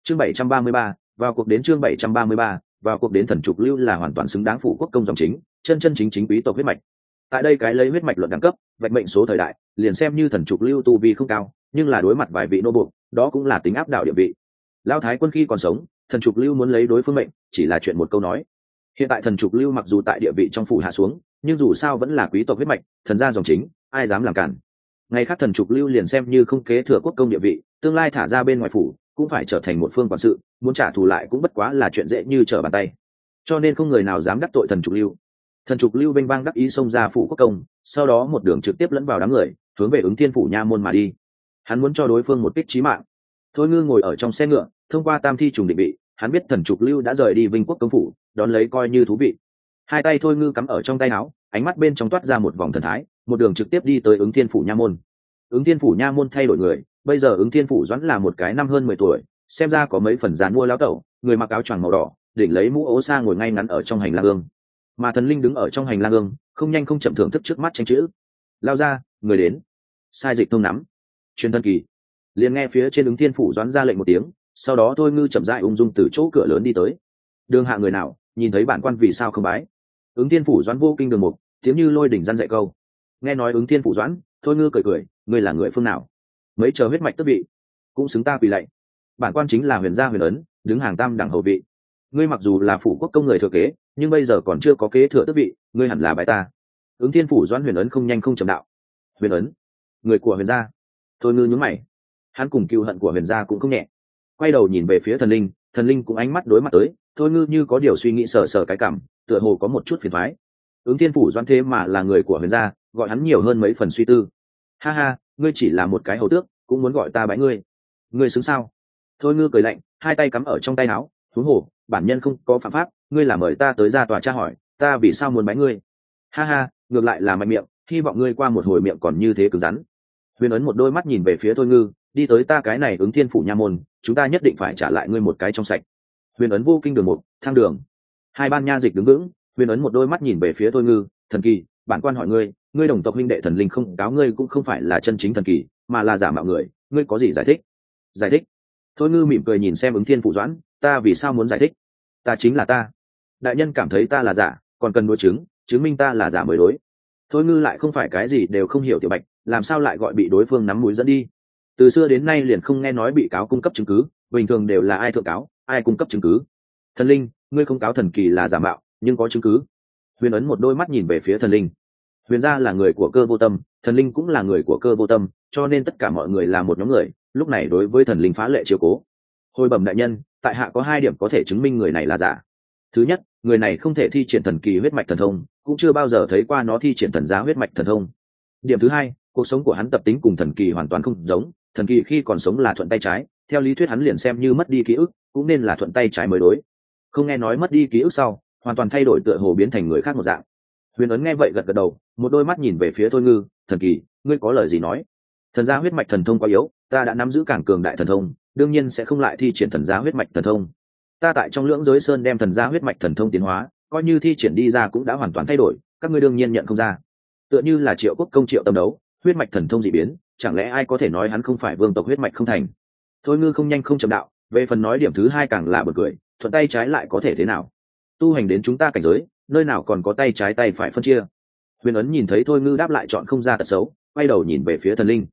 Chương 733, vào cuộc đến chương 733, vào cuộc đến. Thần trục lưu là hoàn toàn xứng đáng phụ quốc công dòng chính, chân chân chính chính quý tộc huyết mạch. Tại đây cái lấy huyết mạch luận đẳng cấp, vạch mệnh số thời đại, liền xem như thần trục lưu tu vi không cao, nhưng là đối mặt vài vị nô buộc, đó cũng là tính áp đảo địa vị. Lão thái quân khi còn sống, thần trục lưu muốn lấy đối phương mệnh, chỉ là chuyện một câu nói. Hiện tại thần trục lưu mặc dù tại địa vị trong phủ hạ xuống, nhưng dù sao vẫn là quý tộc huyết mạch, thần gia dòng chính, ai dám làm cản. Ngày khác thần trục lưu liền xem như không kế thừa quốc công địa vị, tương lai thả ra bên ngoài phủ, cũng phải trở thành một phương quản sự, muốn trả thù lại cũng bất quá là chuyện dễ như trở bàn tay. Cho nên không người nào dám đắc tội thần trục lưu. Thần trục lưu bênh bang đắc ý xông ra phủ quốc công, sau đó một đường trực tiếp lẫn vào đám người, hướng về Ứng Thiên phủ nha môn mà đi. Hắn muốn cho đối phương một kích chí mạng. Thôi Ngư ngồi ở trong xe ngựa, thông qua tam thi trùng định vị, hắn biết thần trục lưu đã rời đi Vinh Quốc công phủ, đón lấy coi như thú vị. Hai tay Thôi Ngư cắm ở trong tay áo, ánh mắt bên trong toát ra một vòng thần thái, một đường trực tiếp đi tới Ứng Thiên phủ nha môn. Ứng Thiên phủ nha môn thay đổi người, bây giờ Ứng Thiên phủ Doãn là một cái năm hơn 10 tuổi, xem ra có mấy phần dàn mua lão tẩu, người mặc áo choàng màu đỏ, đỉnh lấy mũ ố sa ngồi ngay ngắn ở trong hành lang ương. Mà thần linh đứng ở trong hành lang ương, không nhanh không chậm thưởng thức trước mắt tranh chữ. Lao ra, người đến. Sai dịch thông nắm. Truyền thân kỳ. Liền nghe phía trên Ứng Thiên phủ Doãn ra lệnh một tiếng, sau đó Thôi Ngư chậm rãi ung dung từ chỗ cửa lớn đi tới. Đường hạ người nào, nhìn thấy bản quan vì sao không bái? Ứng Thiên phủ Doãn vô kinh đường mục, tiếng như lôi đỉnh răn dạy câu. Nghe nói Ứng Thiên phủ Doãn, Thôi Ngư cười cười, ngươi là người phương nào? Mấy chờ huyết mạch tước vị, cũng xứng ta quỳ lạy. Bản quan chính là Huyền gia Huyền ấn, đứng hàng tam đẳng hầu vị. Ngươi mặc dù là phủ quốc công người thừa kế, nhưng bây giờ còn chưa có kế thừa tước vị, ngươi hẳn là bái ta. Ứng Thiên phủ Doãn Huyền ấn không nhanh không chậm đạo. Huyền ấn, người của Huyền gia. Thôi Ngư nhướng mày, hắn cùng cừu hận của Huyền gia cũng không nhẹ. Quay đầu nhìn về phía thần linh cũng ánh mắt đối mặt tới. Thôi Ngư như có điều suy nghĩ, sờ sờ cái cảm, tựa hồ có một chút phiền toái. Ứng Thiên phủ Doãn thế mà là người của Huyền gia, gọi hắn nhiều hơn mấy phần suy tư. Ha ha, ngươi chỉ là một cái hầu tước, cũng muốn gọi ta bái ngươi? Ngươi xứng sao? Thôi Ngư cười lạnh, hai tay cắm ở trong tay áo, huống hồ bản nhân không có phạm pháp, ngươi là mời ta tới ra tòa tra hỏi, ta vì sao muốn bái ngươi? Ha ha, ngược lại là mạnh miệng, hy vọng ngươi qua một hồi miệng còn như thế cứng rắn. Huyền ấn một đôi mắt nhìn về phía Thôi Ngư, đi tới ta cái này Ứng Thiên phủ nha môn, chúng ta nhất định phải trả lại ngươi một cái trong sạch. Huyền ấn vô kinh đường một, thang đường. Hai ban nha dịch đứng vững, Huyền ấn một đôi mắt nhìn về phía Thôi Ngư, thần kỳ, bản quan hỏi ngươi, ngươi đồng tộc huynh đệ thần linh không cáo ngươi cũng không phải là chân chính thần kỳ, mà là giả mạo người, ngươi có gì giải thích? Giải thích? Thôi Ngư mỉm cười nhìn xem Ứng Thiên phủ Doãn, ta vì sao muốn giải thích? Ta chính là ta. Đại nhân cảm thấy ta là giả, còn cần đối chứng, chứng minh ta là giả mới đối. Thôi Ngư lại không phải cái gì đều không hiểu tiểu bạch, làm sao lại gọi bị đối phương nắm mũi dẫn đi? Từ xưa đến nay liền không nghe nói bị cáo cung cấp chứng cứ, bình thường đều là ai thượng cáo, ai cung cấp chứng cứ. Thần linh, ngươi không cáo thần kỳ là giả mạo, nhưng có chứng cứ. Huyền ấn một đôi mắt nhìn về phía thần linh. Huyền gia là người của Cơ Vô Tâm, thần linh cũng là người của Cơ Vô Tâm, cho nên tất cả mọi người là một nhóm người, lúc này đối với thần linh phá lệ chiếu cố. Hồi bẩm đại nhân, tại hạ có 2 điểm có thể chứng minh người này là giả. Thứ nhất, người này không thể thi triển thần kỳ huyết mạch thần thông, cũng chưa bao giờ thấy qua nó thi triển thần giá huyết mạch thần thông. Điểm thứ hai, cuộc sống của hắn tập tính cùng thần kỳ hoàn toàn không giống, thần kỳ khi còn sống là thuận tay trái, theo lý thuyết hắn liền xem như mất đi ký ức, cũng nên là thuận tay trái mới đối. Không nghe nói mất đi ký ức sau, hoàn toàn thay đổi tựa hồ biến thành người khác một dạng. Huyền ấn nghe vậy gật gật đầu, một đôi mắt nhìn về phía Thôi Ngư, thần kỳ, ngươi có lời gì nói? Thần gia huyết mạch thần thông quá yếu, ta đã nắm giữ càng cường đại thần thông, đương nhiên sẽ không lại thi triển thần gia huyết mạch thần thông. Ta tại trong lưỡng giới sơn đem thần gia huyết mạch thần thông tiến hóa, coi như thi triển đi ra cũng đã hoàn toàn thay đổi, các ngươi đương nhiên nhận không ra. Tựa như là Triệu Quốc công Triệu Tâm đấu, huyết mạch thần thông dị biến, chẳng lẽ ai có thể nói hắn không phải vương tộc huyết mạch không thành? Thôi Ngư không nhanh không chậm đạo, về phần nói điểm thứ hai càng là bật cười, thuận tay trái lại có thể thế nào? Tu hành đến chúng ta cảnh giới, nơi nào còn có tay trái tay phải phân chia? Huyền ấn nhìn thấy Thôi Ngư đáp lại chọn không ra tật xấu, quay đầu nhìn về phía thần linh.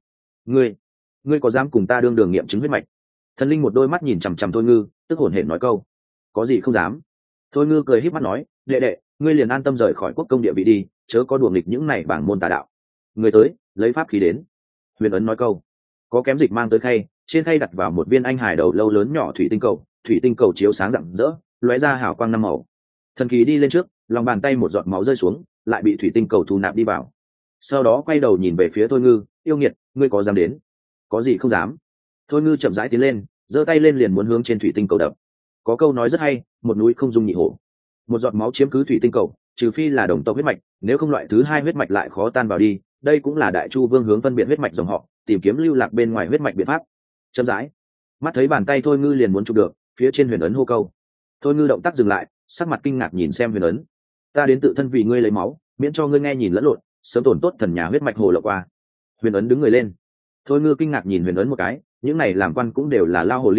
Ngươi có dám cùng ta đương đường nghiệm chứng huyết mạch? Thần linh một đôi mắt nhìn chằm chằm Thôi Ngư, tức hổn hển nói câu, có gì không dám. Thôi Ngư cười híp mắt nói, đệ đệ, ngươi liền an tâm rời khỏi quốc công địa vị đi, chớ có đùa nghịch những này bảng môn tà đạo. Người tới, lấy pháp khí đến. Huyền ấn nói câu, có kém dịch mang tới khay, trên khay đặt vào một viên anh hải đầu lâu lớn nhỏ thủy tinh cầu chiếu sáng rạng rỡ, lóe ra hào quang 5 màu. Thần kỳ đi lên trước, lòng bàn tay một giọt máu rơi xuống, lại bị thủy tinh cầu thu nạp đi vào. Sau đó quay đầu nhìn về phía Thôi Ngư, yêu nghiệt, ngươi có dám đến? Có gì không dám. Thôi Ngư chậm rãi tiến lên, giơ tay lên liền muốn hướng trên thủy tinh cầu đập. Có câu nói rất hay, một núi không dung nhị hổ. Một giọt máu chiếm cứ thủy tinh cầu, trừ phi là đồng tộc huyết mạch, nếu không loại thứ hai huyết mạch lại khó tan vào đi. Đây cũng là Đại Chu Vương hướng phân biệt huyết mạch dòng họ, tìm kiếm lưu lạc bên ngoài huyết mạch biện pháp. Chậm rãi, mắt thấy bàn tay Thôi Ngư liền muốn chụp được, phía trên Huyền ấn hô câu. Thôi Ngư động tác dừng lại, sắc mặt kinh ngạc nhìn xem Huyền ấn. Ta đến tự thân vì ngươi lấy máu, miễn cho ngươi nghe nhìn lẫn lộn, sớm tổn tốt thần nhà huyết mạch hồ lộ qua. Huyền ấn đứng người lên. Thôi Ngư kinh ngạc nhìn Huyền ấn một cái, những này làm quan cũng đều là lao hồ ly,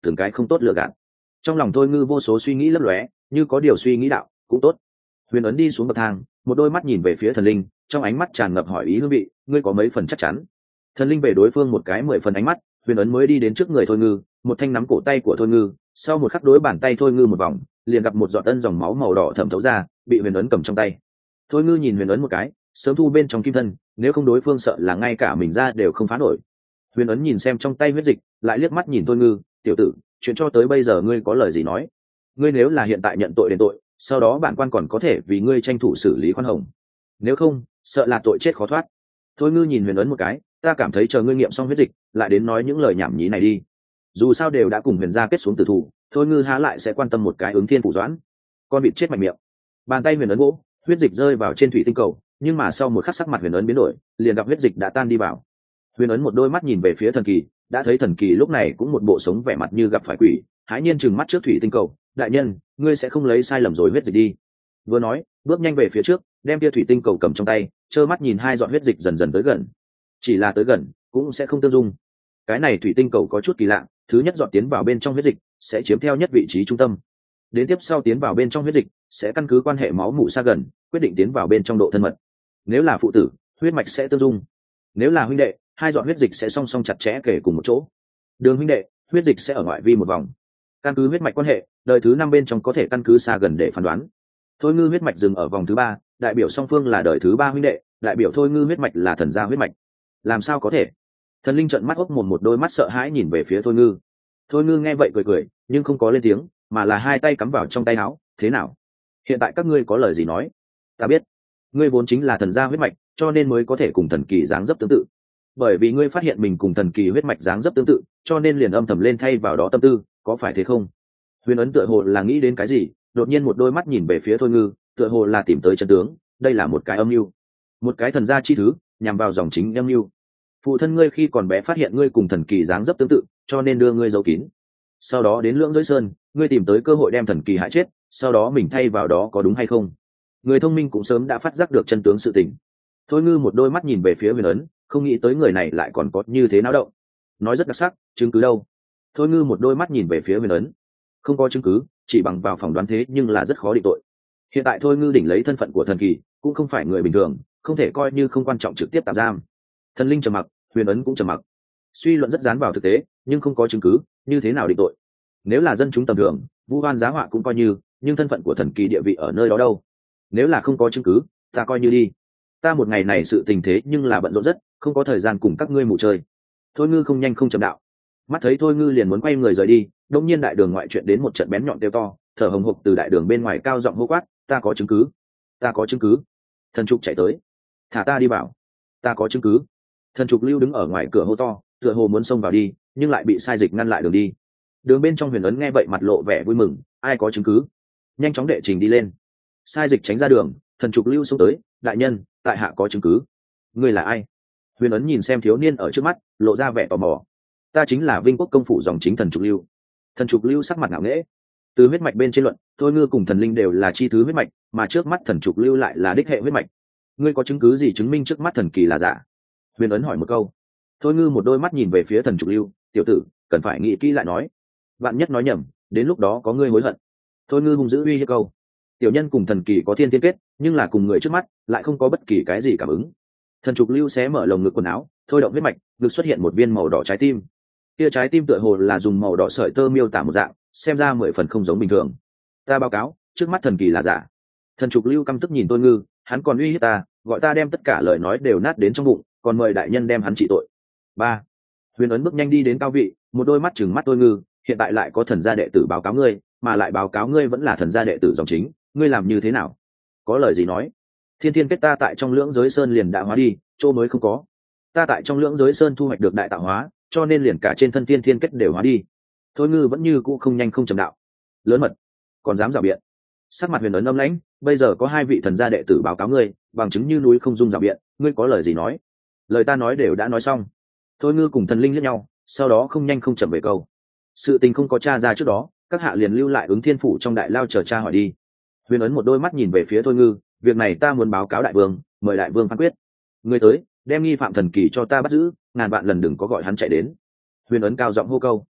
từng cái không tốt lựa gạt. Trong lòng thôi ngư vô số suy nghĩ lấp lóe, như có điều suy nghĩ đạo cũng tốt. Huyền ấn đi xuống bậc thang, một đôi mắt nhìn về phía thần linh, trong ánh mắt tràn ngập hỏi ý hương vị, ngươi có mấy phần chắc chắn? Thần linh về đối phương một cái 10 phần ánh mắt, huyền ấn mới đi đến trước người thôi ngư, một thanh nắm cổ tay của thôi ngư, sau một khắc đối bàn tay thôi ngư một vòng, liền gặp một giọt ân dòng máu màu đỏ thẩm thấu ra, bị huyền ấn cầm trong tay. Thôi ngư nhìn huyền ấn một cái, sớm thu bên trong kim thân, nếu không đối phương sợ là ngay cả mình ra đều không phá nổi. Huyền ấn nhìn xem trong tay huyết dịch, lại liếc mắt nhìn thôi ngư, tiểu tử, chuyện cho tới bây giờ ngươi có lời gì nói? Ngươi nếu là hiện tại nhận tội đền tội, sau đó bản quan còn có thể vì ngươi tranh thủ xử lý khoan hồng, nếu không sợ là tội chết khó thoát. Thôi ngư nhìn huyền ấn một cái, ta cảm thấy chờ ngươi nghiệm xong huyết dịch lại đến nói những lời nhảm nhí này đi, dù sao đều đã cùng huyền gia kết xuống tử thủ, thôi ngư há lại sẽ quan tâm một cái ứng thiên phủ doãn con vịt chết mạnh miệng. Bàn tay huyền ấn gỗ, huyết dịch rơi vào trên thủy tinh cầu, nhưng mà sau một khắc sắc mặt huyền ấn biến đổi, liền gặp huyết dịch đã tan đi vào. Huyền ấn một đôi mắt nhìn về phía thần kỳ, đã thấy thần kỳ lúc này cũng một bộ sống vẻ mặt như gặp phải quỷ, hãi nhiên chừng mắt trước thủy tinh cầu, đại nhân, ngươi sẽ không lấy sai lầm rồi huyết dịch đi. Vừa nói, bước nhanh về phía trước, đem tia thủy tinh cầu cầm trong tay, trơ mắt nhìn hai giọt huyết dịch dần dần tới gần. Chỉ là tới gần cũng sẽ không tương dung. Cái này thủy tinh cầu có chút kỳ lạ, thứ nhất giọt tiến vào bên trong huyết dịch sẽ chiếm theo nhất vị trí trung tâm, đến tiếp sau tiến vào bên trong huyết dịch sẽ căn cứ quan hệ máu mủ xa gần quyết định tiến vào bên trong độ thân mật. Nếu là phụ tử, huyết mạch sẽ tương dung; nếu là huynh đệ, hai giọt huyết dịch sẽ song song chặt chẽ kể cùng một chỗ. Đường huynh đệ, huyết dịch sẽ ở ngoại vi một vòng. Căn cứ huyết mạch quan hệ, đời thứ 5 bên trong có thể căn cứ xa gần để phán đoán. Thôi ngư huyết mạch dừng ở vòng thứ 3, đại biểu song phương là đời thứ 3 huynh đệ, đại biểu thôi ngư huyết mạch là thần gia huyết mạch. Làm sao có thể? Thần linh trợn mắt ốc mồm, một đôi mắt sợ hãi nhìn về phía thôi ngư. Thôi ngư nghe vậy cười cười, nhưng không có lên tiếng, mà là hai tay cắm vào trong tay áo. Thế nào, hiện tại các ngươi có lời gì nói? Ta biết ngươi vốn chính là thần gia huyết mạch, cho nên mới có thể cùng thần kỳ dáng dấp tương tự. Bởi vì ngươi phát hiện mình cùng thần kỳ huyết mạch dáng dấp tương tự, cho nên liền âm thầm lên thay vào đó tâm tư, có phải thế không? Huyền ấn tựa hồ là nghĩ đến cái gì, đột nhiên một đôi mắt nhìn về phía thôi ngư, tựa hồ là tìm tới chân tướng. Đây là một cái âm mưu, một cái thần gia chi thứ, nhằm vào dòng chính âm mưu. Phụ thân ngươi khi còn bé phát hiện ngươi cùng thần kỳ dáng dấp tương tự, cho nên đưa ngươi giấu kín. Sau đó đến Lưỡng Giới Sơn, ngươi tìm tới cơ hội đem thần kỳ hại chết, sau đó mình thay vào đó, có đúng hay không? Người thông minh cũng sớm đã phát giác được chân tướng sự tình. Thôi ngư một đôi mắt nhìn về phía huyền ấn, không nghĩ tới người này lại còn có như thế náo động. Nói rất đặc sắc, chứng cứ đâu? Thôi ngư một đôi mắt nhìn về phía huyền ấn, không có chứng cứ, chỉ bằng vào phỏng đoán thế nhưng là rất khó định tội. Hiện tại thôi ngư đỉnh lấy thân phận của thần kỳ, cũng không phải người bình thường, không thể coi như không quan trọng trực tiếp tạm giam. Thần linh trầm mặc, huyền ấn cũng trầm mặc. Suy luận rất dán vào thực tế, nhưng không có chứng cứ, như thế nào định tội? Nếu là dân chúng tầm thường, vu oan giá họa cũng coi như, nhưng thân phận của thần kỳ địa vị ở nơi đó đâu? Nếu là không có chứng cứ, ta coi như đi. Ta một ngày này sự tình thế nhưng là bận rộn rất, không có thời gian cùng các ngươi mù chơi. Thôi ngư không nhanh không chậm đạo. Mắt thấy thôi ngư liền muốn quay người rời đi, đông nhiên đại đường ngoại chuyện đến một trận bén nhọn kêu to, thở hồng hộc từ đại đường bên ngoài cao giọng hô quát, ta có chứng cứ, ta có chứng cứ. Thần trục chạy tới, thả ta đi vào, ta có chứng cứ. Thần trục lưu đứng ở ngoài cửa hô to, tựa hồ muốn xông vào đi, nhưng lại bị sai dịch ngăn lại đường đi. Đường bên trong huyền ấn nghe vậy mặt lộ vẻ vui mừng, ai có chứng cứ, nhanh chóng đệ trình đi lên. Sai dịch tránh ra đường, thần trục lưu xông tới, đại nhân, tại hạ có chứng cứ. Ngươi là ai? Huyền ấn nhìn xem thiếu niên ở trước mắt, lộ ra vẻ tò mò. Ta chính là Vinh Quốc công phủ dòng chính thần trục lưu. Thần trục lưu sắc mặt ngạo nghễ. Từ huyết mạch bên trên luận, thôi ngư cùng thần linh đều là chi thứ huyết mạch, mà trước mắt thần trục lưu lại là đích hệ huyết mạch. Ngươi có chứng cứ gì chứng minh trước mắt thần kỳ là giả? Huyền ấn hỏi một câu. Thôi ngư một đôi mắt nhìn về phía thần trục lưu, tiểu tử, cần phải nghĩ kỹ lại nói, vạn nhất nói nhầm, đến lúc đó có ngươi hối hận. Thôi ngư hung dữ uy hiếp câu. Tiểu nhân cùng thần kỳ có thiên tiên kết, nhưng là cùng người trước mắt lại không có bất kỳ cái gì cảm ứng. Thần trục lưu xé mở lồng ngực quần áo, thôi động huyết mạch, ngực xuất hiện một viên màu đỏ trái tim. Kia trái tim tựa hồ là dùng màu đỏ sợi tơ miêu tả một dạng, xem ra 10 phần không giống bình thường. Ta báo cáo, trước mắt thần kỳ là giả. Thần trục lưu căm tức nhìn tôi ngư, hắn còn uy hiếp ta, gọi ta đem tất cả lời nói đều nát đến trong bụng, còn mời đại nhân đem hắn trị tội. 3. Huyền ấn bước nhanh đi đến cao vị, một đôi mắt trừng mắt tôi ngư, hiện tại lại có thần gia đệ tử báo cáo ngươi, mà lại báo cáo ngươi vẫn là thần gia đệ tử dòng chính, ngươi làm như thế nào? Có lời gì nói? Thiên thiên kết ta tại trong Lưỡng Giới Sơn liền đã hóa đi, chỗ mới không có. Ta tại trong Lưỡng Giới Sơn thu hoạch được đại tạo hóa, cho nên liền cả trên thân thiên thiên kết đều hóa đi. Thôi ngư vẫn như cũ không nhanh không chậm đạo. Lớn mật, còn dám rào biện. Sắc mặt huyền ấn âm lãnh, bây giờ có 2 vị thần gia đệ tử báo cáo ngươi, bằng chứng như núi không dung rào biện, ngươi có lời gì nói? Lời ta nói đều đã nói xong. Thôi ngư cùng thần linh liếc nhau, sau đó không nhanh không chậm về câu. Sự tình không có tra ra trước đó, các hạ liền lưu lại Ứng Thiên phủ trong đại lao chờ tra hỏi đi. Huyền ấn một đôi mắt nhìn về phía thôi ngư, việc này ta muốn báo cáo đại vương, mời đại vương phán quyết. Người tới, đem nghi phạm thần kỳ cho ta bắt giữ, ngàn vạn lần đừng có gọi hắn chạy đến. Huyền ấn cao giọng hô câu.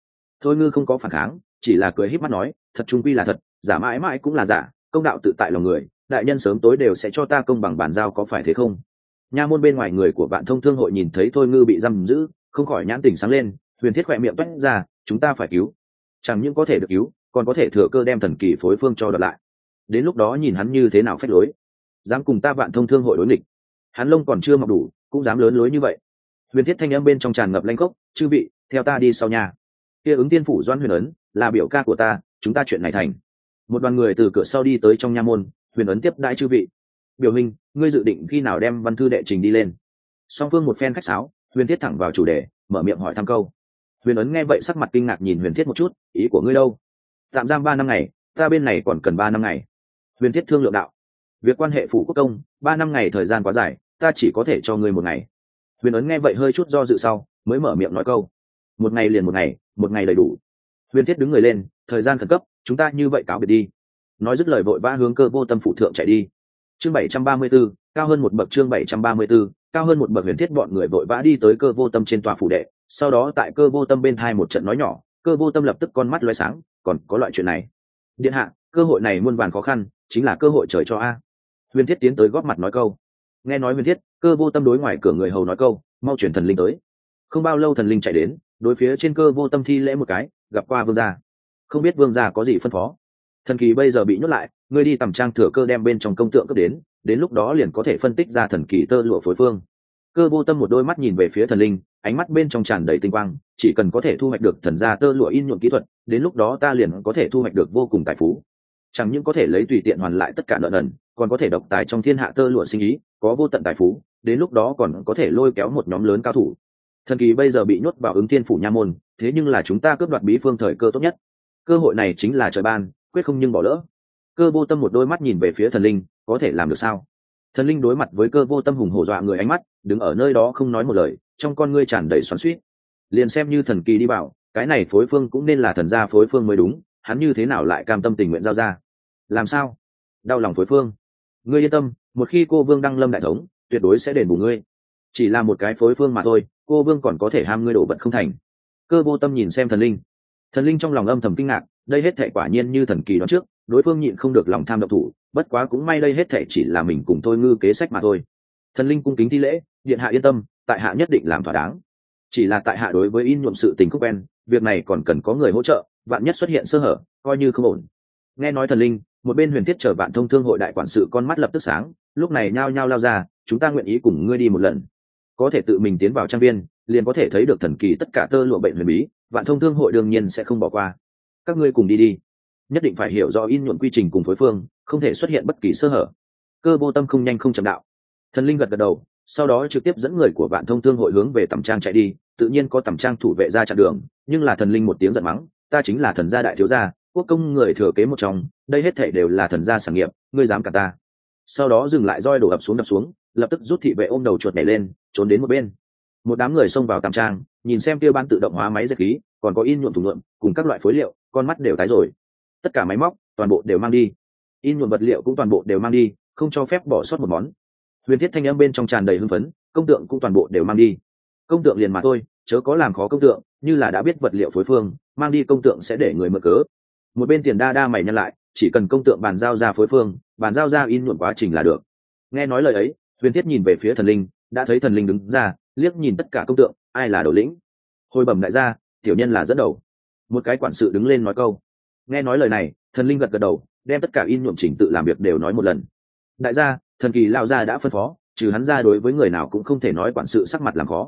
Thôi Ngư không có phản kháng, chỉ là cười híp mắt nói, thật trung quy là thật, giả mãi mãi cũng là giả, công đạo tự tại lòng người, đại nhân sớm tối đều sẽ cho ta công bằng bàn giao, có phải thế không? Nha môn bên ngoài người của Vạn Thông Thương hội nhìn thấy Thôi Ngư bị giam giữ, không khỏi nhãn tình sáng lên. Huyền Thiết khỏe miệng toét ra, chúng ta phải cứu, chẳng những có thể được cứu, còn có thể thừa cơ đem thần kỳ phối phương cho đoạt lại. Đến lúc đó nhìn hắn như thế nào phách lối, dám cùng ta Vạn Thông Thương hội đối nghịch. Hắn lông còn chưa mọc đủ, cũng dám lớn lối như vậy. Huyền Thiết thanh âm bên trong tràn ngập lanh khốc, chư vị, theo ta đi sau nhà. Kia Ứng Tiên phủ Doan Huyền Ấn là biểu ca của ta, chúng ta chuyện này thành. Một đoàn người từ cửa sau đi tới trong nha môn. Huyền Ấn tiếp đãi chư vị. Biểu hình, ngươi dự định khi nào đem văn thư đệ trình đi lên? Song phương một phen khách sáo, Huyền Thiết thẳng vào chủ đề, mở miệng hỏi thăm câu. Huyền Ấn nghe vậy sắc mặt kinh ngạc nhìn Huyền Thiết một chút, ý của ngươi đâu? Tạm giam 3 năm ngày, ta bên này còn cần 3 năm ngày. Huyền Thiết thương lượng đạo. Việc quan hệ phủ quốc công, 3 năm ngày thời gian quá dài, ta chỉ có thể cho ngươi 1 ngày. Huyền Ấn nghe vậy hơi chút do dự sau, mới mở miệng nói câu. 1 ngày liền 1 ngày, 1 ngày đầy đủ. Huyền Thiết đứng người lên, thời gian khẩn cấp, chúng ta như vậy cáo biệt đi. Nói dứt lời vội vã hướng Cơ Vô Tâm phủ thượng chạy đi. Chương 734, cao hơn một bậc. Chương 734, cao hơn một bậc. Huyền Thiết bọn người vội vã đi tới Cơ Vô Tâm trên tòa phủ đệ, sau đó tại Cơ Vô Tâm bên thai một trận nói nhỏ. Cơ Vô Tâm lập tức con mắt lóe sáng, còn có loại chuyện này? Điện hạ, cơ hội này muôn vàn khó khăn, chính là cơ hội trời cho a. Huyền Thiết tiến tới góp mặt nói câu. Nghe nói Huyền Thiết, Cơ Vô Tâm đối ngoài cửa người hầu nói câu, mau chuyển thần linh tới. Không bao lâu thần linh chạy đến, đối phía trên Cơ Vô Tâm thi lễ một cái, gặp qua vương gia. Không biết vương gia có gì phân phó? Thần kỳ bây giờ bị nhốt lại, ngươi đi tầm trang thừa cơ đem bên trong công tượng cấp đến lúc đó liền có thể phân tích ra thần kỳ tơ lụa phối phương. Cơ Vô Tâm một đôi mắt nhìn về phía thần linh, ánh mắt bên trong tràn đầy tinh quang, chỉ cần có thể thu hoạch được thần gia tơ lụa in nhuộm kỹ thuật, đến lúc đó ta liền có thể thu hoạch được vô cùng tài phú. Chẳng những có thể lấy tùy tiện hoàn lại tất cả nợ nần, còn có thể độc tài trong thiên hạ tơ lụa sinh ý, có vô tận tài phú, đến lúc đó còn có thể lôi kéo một nhóm lớn cao thủ. Thần kỳ bây giờ bị nhốt vào Ứng Thiên phủ nha môn, thế nhưng là chúng ta cướp đoạt bí phương thời cơ tốt nhất. Cơ hội này chính là trời ban, quyết không nhưng bỏ lỡ. Cơ Vô Tâm một đôi mắt nhìn về phía thần linh, có thể làm được sao? Thần linh đối mặt với Cơ Vô Tâm hùng hổ dọa người ánh mắt, đứng ở nơi đó không nói một lời, trong con ngươi tràn đầy xoắn xuýt. Liền xem như thần kỳ đi bảo, cái này phối phương cũng nên là thần gia phối phương mới đúng, hắn như thế nào lại cam tâm tình nguyện giao ra? Làm sao? Đau lòng phối phương. Ngươi yên tâm, một khi cô vương đăng lâm đại thống, tuyệt đối sẽ đền bù ngươi. Chỉ là một cái phối phương mà thôi, cô vương còn có thể ham ngươi đổ vật không thành. Cơ Vô Tâm nhìn xem thần linh. Thần linh trong lòng âm thầm kinh ngạc, đây hết thảy quả nhiên như thần kỳ đoán trước, đối phương nhịn không được lòng tham động thủ, bất quá cũng may đây hết thảy chỉ là mình cùng Thôi Ngư kế sách mà thôi. Thần linh cung kính thi lễ, điện hạ yên tâm, tại hạ nhất định làm thỏa đáng. Chỉ là tại hạ đối với in nhuộm sự tình không quen, việc này còn cần có người hỗ trợ, vạn nhất xuất hiện sơ hở, coi như không ổn. Nghe nói thần linh, một bên Huyền Thiết chờ Vạn Thông Thương hội đại quản sự con mắt lập tức sáng, lúc này nhao nhao lao ra, chúng ta nguyện ý cùng ngươi đi một lần. Có thể tự mình tiến vào trang viên, liền có thể thấy được thần kỳ tất cả tơ lụa bệnh huyền bí, Vạn Thông Thương hội đương nhiên sẽ không bỏ qua. Các ngươi cùng đi đi, nhất định phải hiểu rõ in nhuộm quy trình cùng phối phương, không thể xuất hiện bất kỳ sơ hở. Cơ Vô Tâm không nhanh không chậm đạo. Thần linh gật gật đầu, sau đó trực tiếp dẫn người của Vạn Thông Thương hội hướng về tẩm trang chạy đi, tự nhiên có tẩm trang thủ vệ ra chặn đường, nhưng là thần linh một tiếng giận mắng, ta chính là thần gia đại thiếu gia, quốc công người thừa kế một trong, đây hết thảy đều là thần gia sản nghiệp, ngươi dám cả ta? Sau đó dừng lại roi đổ ập xuống, lập tức rút thị vệ ôm đầu chuột nhảy lên, trốn đến một bên. Một đám người xông vào tẩm trang, nhìn xem kia ban tự động hóa máy dệt khí, còn có in nhuộm thủ nhuộm, cùng các loại phối liệu, con mắt đều tái rồi. Tất cả máy móc, toàn bộ đều mang đi. In nhuộm vật liệu cũng toàn bộ đều mang đi, không cho phép bỏ sót một món. Huyền Thiết thanh âm bên trong tràn đầy hưng phấn, công tượng cũng toàn bộ đều mang đi. Công tượng liền mà thôi, chớ có làm khó công tượng, như là đã biết vật liệu phối phương, mang đi công tượng sẽ để người mượn cớ. Một bên Tiền Đa Đa mày nhăn lại, chỉ cần công tượng bàn giao ra phối phương, bàn giao ra in nhuộm quá trình là được. Nghe nói lời ấy, Huyền Thiết nhìn về phía thần linh, đã thấy thần linh đứng ra, liếc nhìn tất cả công tượng, ai là đầu lĩnh? Hồi bẩm đại gia, tiểu nhân là dẫn đầu. Một cái quản sự đứng lên nói câu. Nghe nói lời này, thần linh gật gật đầu, đem tất cả in nhuộm chỉnh tự làm việc đều nói một lần. Đại gia, thần kỳ lão gia đã phân phó, trừ hắn ra đối với người nào cũng không thể nói, quản sự sắc mặt làm khó.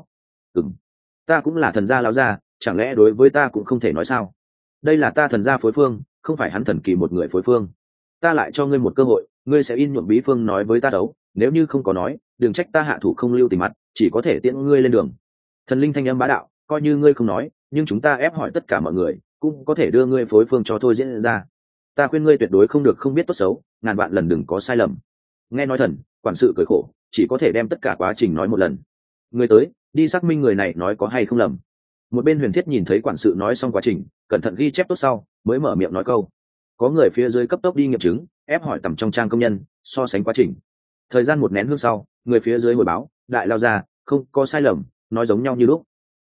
Ta cũng là thần gia lão gia, chẳng lẽ đối với ta cũng không thể nói sao? Đây là ta thần gia phối phương, không phải hắn thần kỳ một người phối phương. Ta lại cho ngươi một cơ hội, ngươi sẽ in nhuộm bí phương nói với ta đấu, nếu như không có nói, đừng trách ta hạ thủ không lưu tình mặt, chỉ có thể tiễn ngươi lên đường. Thần linh thanh âm bá đạo, coi như ngươi không nói, nhưng chúng ta ép hỏi tất cả mọi người, cũng có thể đưa ngươi phối phương cho thôi diễn ra. Ta khuyên ngươi tuyệt đối không được không biết tốt xấu, ngàn vạn lần đừng có sai lầm. Nghe nói thần, quản sự cười khổ, chỉ có thể đem tất cả quá trình nói một lần. Người tới, đi xác minh người này nói có hay không lầm. Một bên Huyền Thiết nhìn thấy quản sự nói xong quá trình, cẩn thận ghi chép tốt sau, mới mở miệng nói câu. Có người phía dưới cấp tốc đi nghiệm chứng, ép hỏi tầm trong trang công nhân, so sánh quá trình. Thời gian một nén hương sau, người phía dưới hồi báo, đại lao ra, không có sai lầm, nói giống nhau như lúc.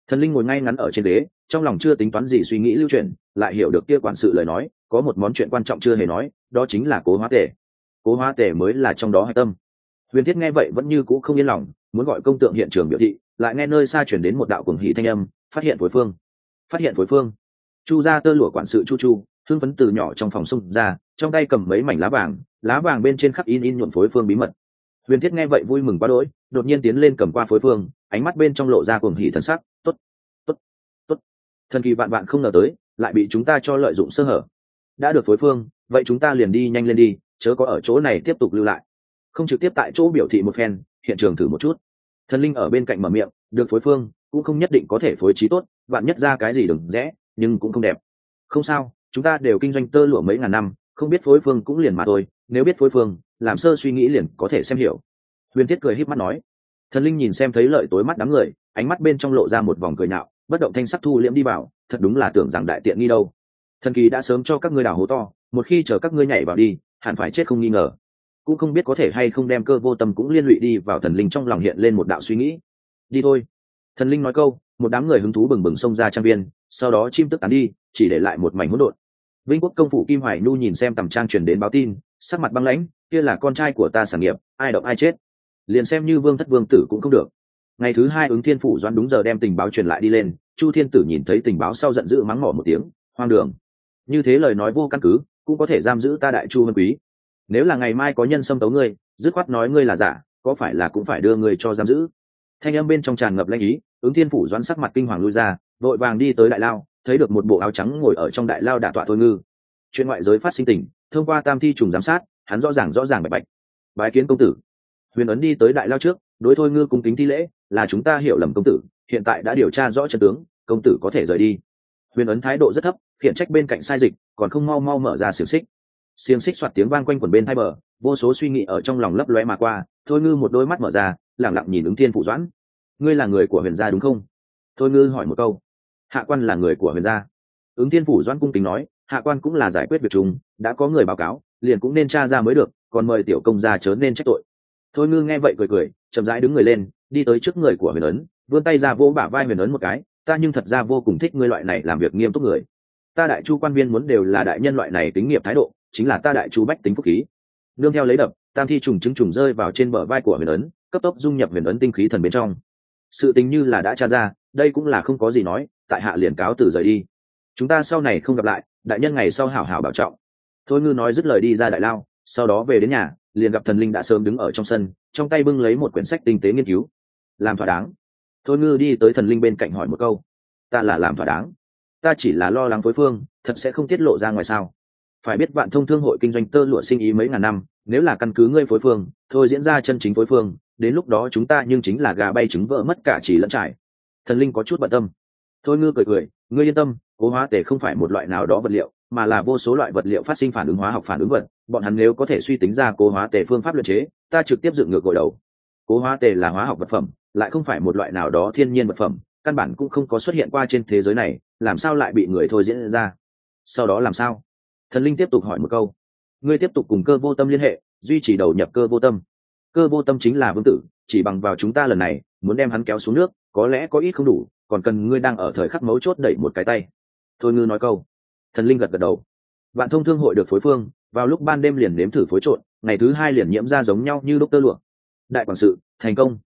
Thần linh ngồi ngay ngắn ở trên ghế, trong lòng chưa tính toán gì suy nghĩ lưu chuyển, lại hiểu được kia quản sự lời nói, có một món chuyện quan trọng chưa hề nói, đó chính là cố hóa tể. Cố hóa tể mới là trong đó hạch tâm. Huyền Thiết nghe vậy vẫn như cũ không yên lòng, muốn gọi công tượng hiện trường biểu thị, lại nghe nơi xa chuyển đến một đạo cuồng hỉ thanh âm, phát hiện phối phương. Phát hiện phối phương. Chu gia tơ lụa quản sự Chu Chu, hưng phấn từ nhỏ trong phòng xung ra, trong tay cầm mấy mảnh lá vàng bên trên khắc in nhuộm phối phương bí mật. Huyền Thiết nghe vậy vui mừng quá đỗi, đột nhiên tiến lên cầm qua phối phương, ánh mắt bên trong lộ ra cuồng hỉ thần sắc, tốt, tốt, tốt. Thần kỳ vạn vạn không ngờ tới, lại bị chúng ta cho lợi dụng sơ hở. Đã được phối phương, vậy chúng ta liền đi nhanh lên đi, chớ có ở chỗ này tiếp tục lưu lại. Không trực tiếp tại chỗ biểu thị một phen, hiện trường thử một chút. Thần linh ở bên cạnh mở miệng, được phối phương, cũng không nhất định có thể phối trí tốt, vạn nhất ra cái gì đừng rẽ, nhưng cũng không đẹp. Không sao, chúng ta đều kinh doanh tơ lụa mấy ngàn năm, không biết phối phương cũng liền mà thôi, nếu biết phối phương, làm sơ suy nghĩ liền có thể xem hiểu. Huyền Thiết cười híp mắt nói. Thần linh nhìn xem thấy lợi tối mắt đám người, ánh mắt bên trong lộ ra một vòng cười nhạo, bất động thanh sắc thu liễm đi vào, thật đúng là tưởng rằng đại tiện nghi đâu. Thần kỳ đã sớm cho các ngươi đào hố to, một khi chờ các ngươi nhảy vào đi, hẳn phải chết không nghi ngờ. Cũng không biết có thể hay không đem Cơ Vô Tâm cũng liên lụy đi vào. Thần linh trong lòng hiện lên một đạo suy nghĩ. Đi thôi. Thần linh nói câu, một đám người hứng thú bừng bừng xông ra trang viên, sau đó chim tức tán đi, chỉ để lại một mảnh hỗn độn. Vinh Quốc công phủ Kim Hoài Nhu nhìn xem tầm trang truyền đến báo tin, sắc mặt băng lãnh, kia là con trai của ta sản nghiệp, ai động ai chết. Liền xem như vương thất vương tử cũng không được. Ngày thứ hai Ứng Thiên phủ Doãn đúng giờ đem tình báo truyền lại đi lên, Chu Thiên Tử nhìn thấy tình báo sau giận dữ mắng mỏ một tiếng, hoang đường. Như thế lời nói vô căn cứ, cũng có thể giam giữ ta đại chu vân quý. Nếu là ngày mai có nhân xâm tấu ngươi, dứt khoát nói ngươi là giả, có phải là cũng phải đưa ngươi cho giam giữ. Thanh âm bên trong tràn ngập lãnh ý, Ứng Thiên phủ Doãn sắc mặt kinh hoàng lui ra, vội vàng đi tới đại lao, thấy được một bộ áo trắng ngồi ở trong đại lao đả tọa Thôi Ngư. Chuyện ngoại giới phát sinh tình, thông qua tam thi trùng giám sát, hắn rõ ràng bạch bạch. Bái kiến công tử. Huyền Ấn đi tới đại lao trước, đối Thôi Ngư cung kính thi lễ, là chúng ta hiểu lầm công tử, hiện tại đã điều tra rõ chân tướng, công tử có thể rời đi. Huyền Ấn thái độ rất thấp, khiển trách bên cạnh sai dịch, còn không mau mở ra xiềng xích. Xiềng xích xoạt tiếng vang quanh quẩn bên hai bờ, vô số suy nghĩ ở trong lòng lấp lóe mà qua. Thôi Ngư một đôi mắt mở ra, lẳng lặng nhìn Ứng Thiên phủ Doãn. Ngươi là người của Huyền gia đúng không? Thôi Ngư hỏi một câu. Hạ quan là người của Huyền gia. Ứng Thiên phủ Doãn cung kính nói, hạ quan cũng là giải quyết việc chung, đã có người báo cáo, liền cũng nên tra ra mới được, còn mời tiểu công gia chớ nên trách tội. Thôi Ngư nghe vậy cười, chậm rãi đứng người lên, đi tới trước người của Huyền Ấn, vươn tay ra vỗ bả vai Huyền Ấn một cái, ta nhưng thật ra vô cùng thích ngươi loại này làm việc nghiêm túc người. Ta đại chu quan viên muốn đều là đại nhân loại này tính nghiệp thái độ, chính là ta đại chu bách tính phúc khí. Nương theo lấy đập, tam thi trùng rơi vào trên bờ vai của Huyền Ấn, cấp tốc dung nhập Huyền Ấn tinh khí thần bên trong. Sự tình như là đã tra ra, đây cũng là không có gì nói, tại hạ liền cáo từ rời đi. Chúng ta sau này không gặp lại, đại nhân ngày sau hảo hảo bảo trọng. Thôi Ngư nói dứt lời đi ra đại lao, sau đó về đến nhà, liền gặp thần linh đã sớm đứng ở trong sân, trong tay bưng lấy một quyển sách tinh tế nghiên cứu. Làm thỏa đáng. Thôi Ngư đi tới thần linh bên cạnh hỏi một câu. Ta là làm thỏa đáng. Ta chỉ là lo lắng phối phương, thật sẽ không tiết lộ ra ngoài sao? Phải biết Vạn Thông thương hội kinh doanh tơ lụa sinh ý mấy ngàn năm, nếu là căn cứ ngươi phối phương, thôi diễn ra chân chính phối phương, đến lúc đó chúng ta nhưng chính là gà bay trứng vỡ mất cả chỉ lẫn trải. Thần linh có chút bận tâm. Thôi Ngư cười, ngươi yên tâm, cố hóa tể không phải một loại nào đó vật liệu, mà là vô số loại vật liệu phát sinh phản ứng hóa học phản ứng vật. Bọn hắn nếu có thể suy tính ra cố hóa tể phương pháp luyện chế, ta trực tiếp dựng ngược gội đầu. Cố hóa tể là hóa học vật phẩm, lại không phải một loại nào đó thiên nhiên vật phẩm, căn bản cũng không có xuất hiện qua trên thế giới này, làm sao lại bị người thôi diễn ra? Sau đó làm sao? Thần linh tiếp tục hỏi một câu. Ngươi tiếp tục cùng Cơ Vô Tâm liên hệ, duy trì đầu nhập Cơ Vô Tâm. Cơ Vô Tâm chính là vương tử, chỉ bằng vào chúng ta lần này, muốn đem hắn kéo xuống nước, có lẽ có ít không đủ, còn cần ngươi đang ở thời khắc mấu chốt đẩy một cái tay. Thôi Ngư nói câu. Thần linh gật đầu. Vạn Thông thương hội được phối phương, vào lúc ban đêm liền nếm thử phối trộn, ngày thứ hai liền nhiễm ra giống nhau như lúc tơ lụa. Đại quản sự, thành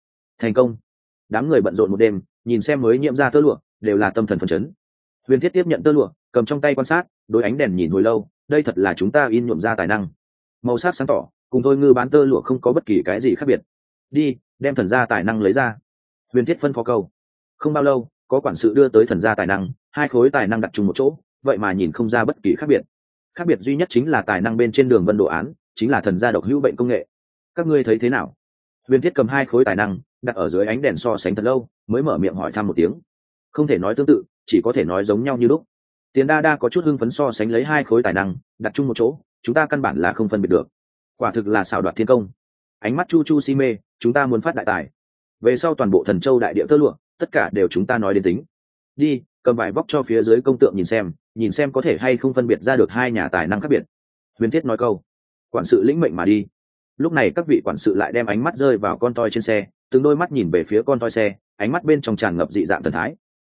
công. Đám người bận rộn một đêm, nhìn xem mới nhiễm ra tơ lụa, đều là tâm thần phấn chấn. Huyền Thiết tiếp nhận tơ lụa, cầm trong tay quan sát, đối ánh đèn nhìn hồi lâu, đây thật là chúng ta in nhuộm ra tài năng. Màu sắc sáng tỏ, cùng Thôi Ngư bán tơ lụa không có bất kỳ cái gì khác biệt. Đi, đem thần gia tài năng lấy ra. Huyền Thiết phân phó câu. Không bao lâu, có quản sự đưa tới thần gia tài năng, hai khối tài năng đặt chung một chỗ, vậy mà nhìn không ra bất kỳ khác biệt. Khác biệt duy nhất chính là tài năng bên trên đường vân đồ án, chính là thần gia độc hữu bệnh công nghệ. Các ngươi thấy thế nào? Huyền Thiết cầm hai khối tài năng, đặt ở dưới ánh đèn so sánh thật lâu, mới mở miệng hỏi thăm một tiếng. Không thể nói tương tự, chỉ có thể nói giống nhau như lúc. Tiền Đa có chút hưng phấn so sánh lấy hai khối tài năng, đặt chung một chỗ, chúng ta căn bản là không phân biệt được. Quả thực là xảo đoạt thiên công. Ánh mắt Chu si mê, chúng ta muốn phát đại tài. Về sau toàn bộ Thần Châu đại địa tơ lụa, tất cả đều chúng ta nói đến tính. Đi, cầm vải vóc cho phía dưới công tượng nhìn xem có thể hay không phân biệt ra được hai nhà tài năng khác biệt. Huyền Thiết nói câu. Quản sự lĩnh mệnh mà đi. Lúc này các vị quản sự lại đem ánh mắt rơi vào con toi trên xe, từng đôi mắt nhìn về phía con toi xe, ánh mắt bên trong tràn ngập dị dạng thần thái.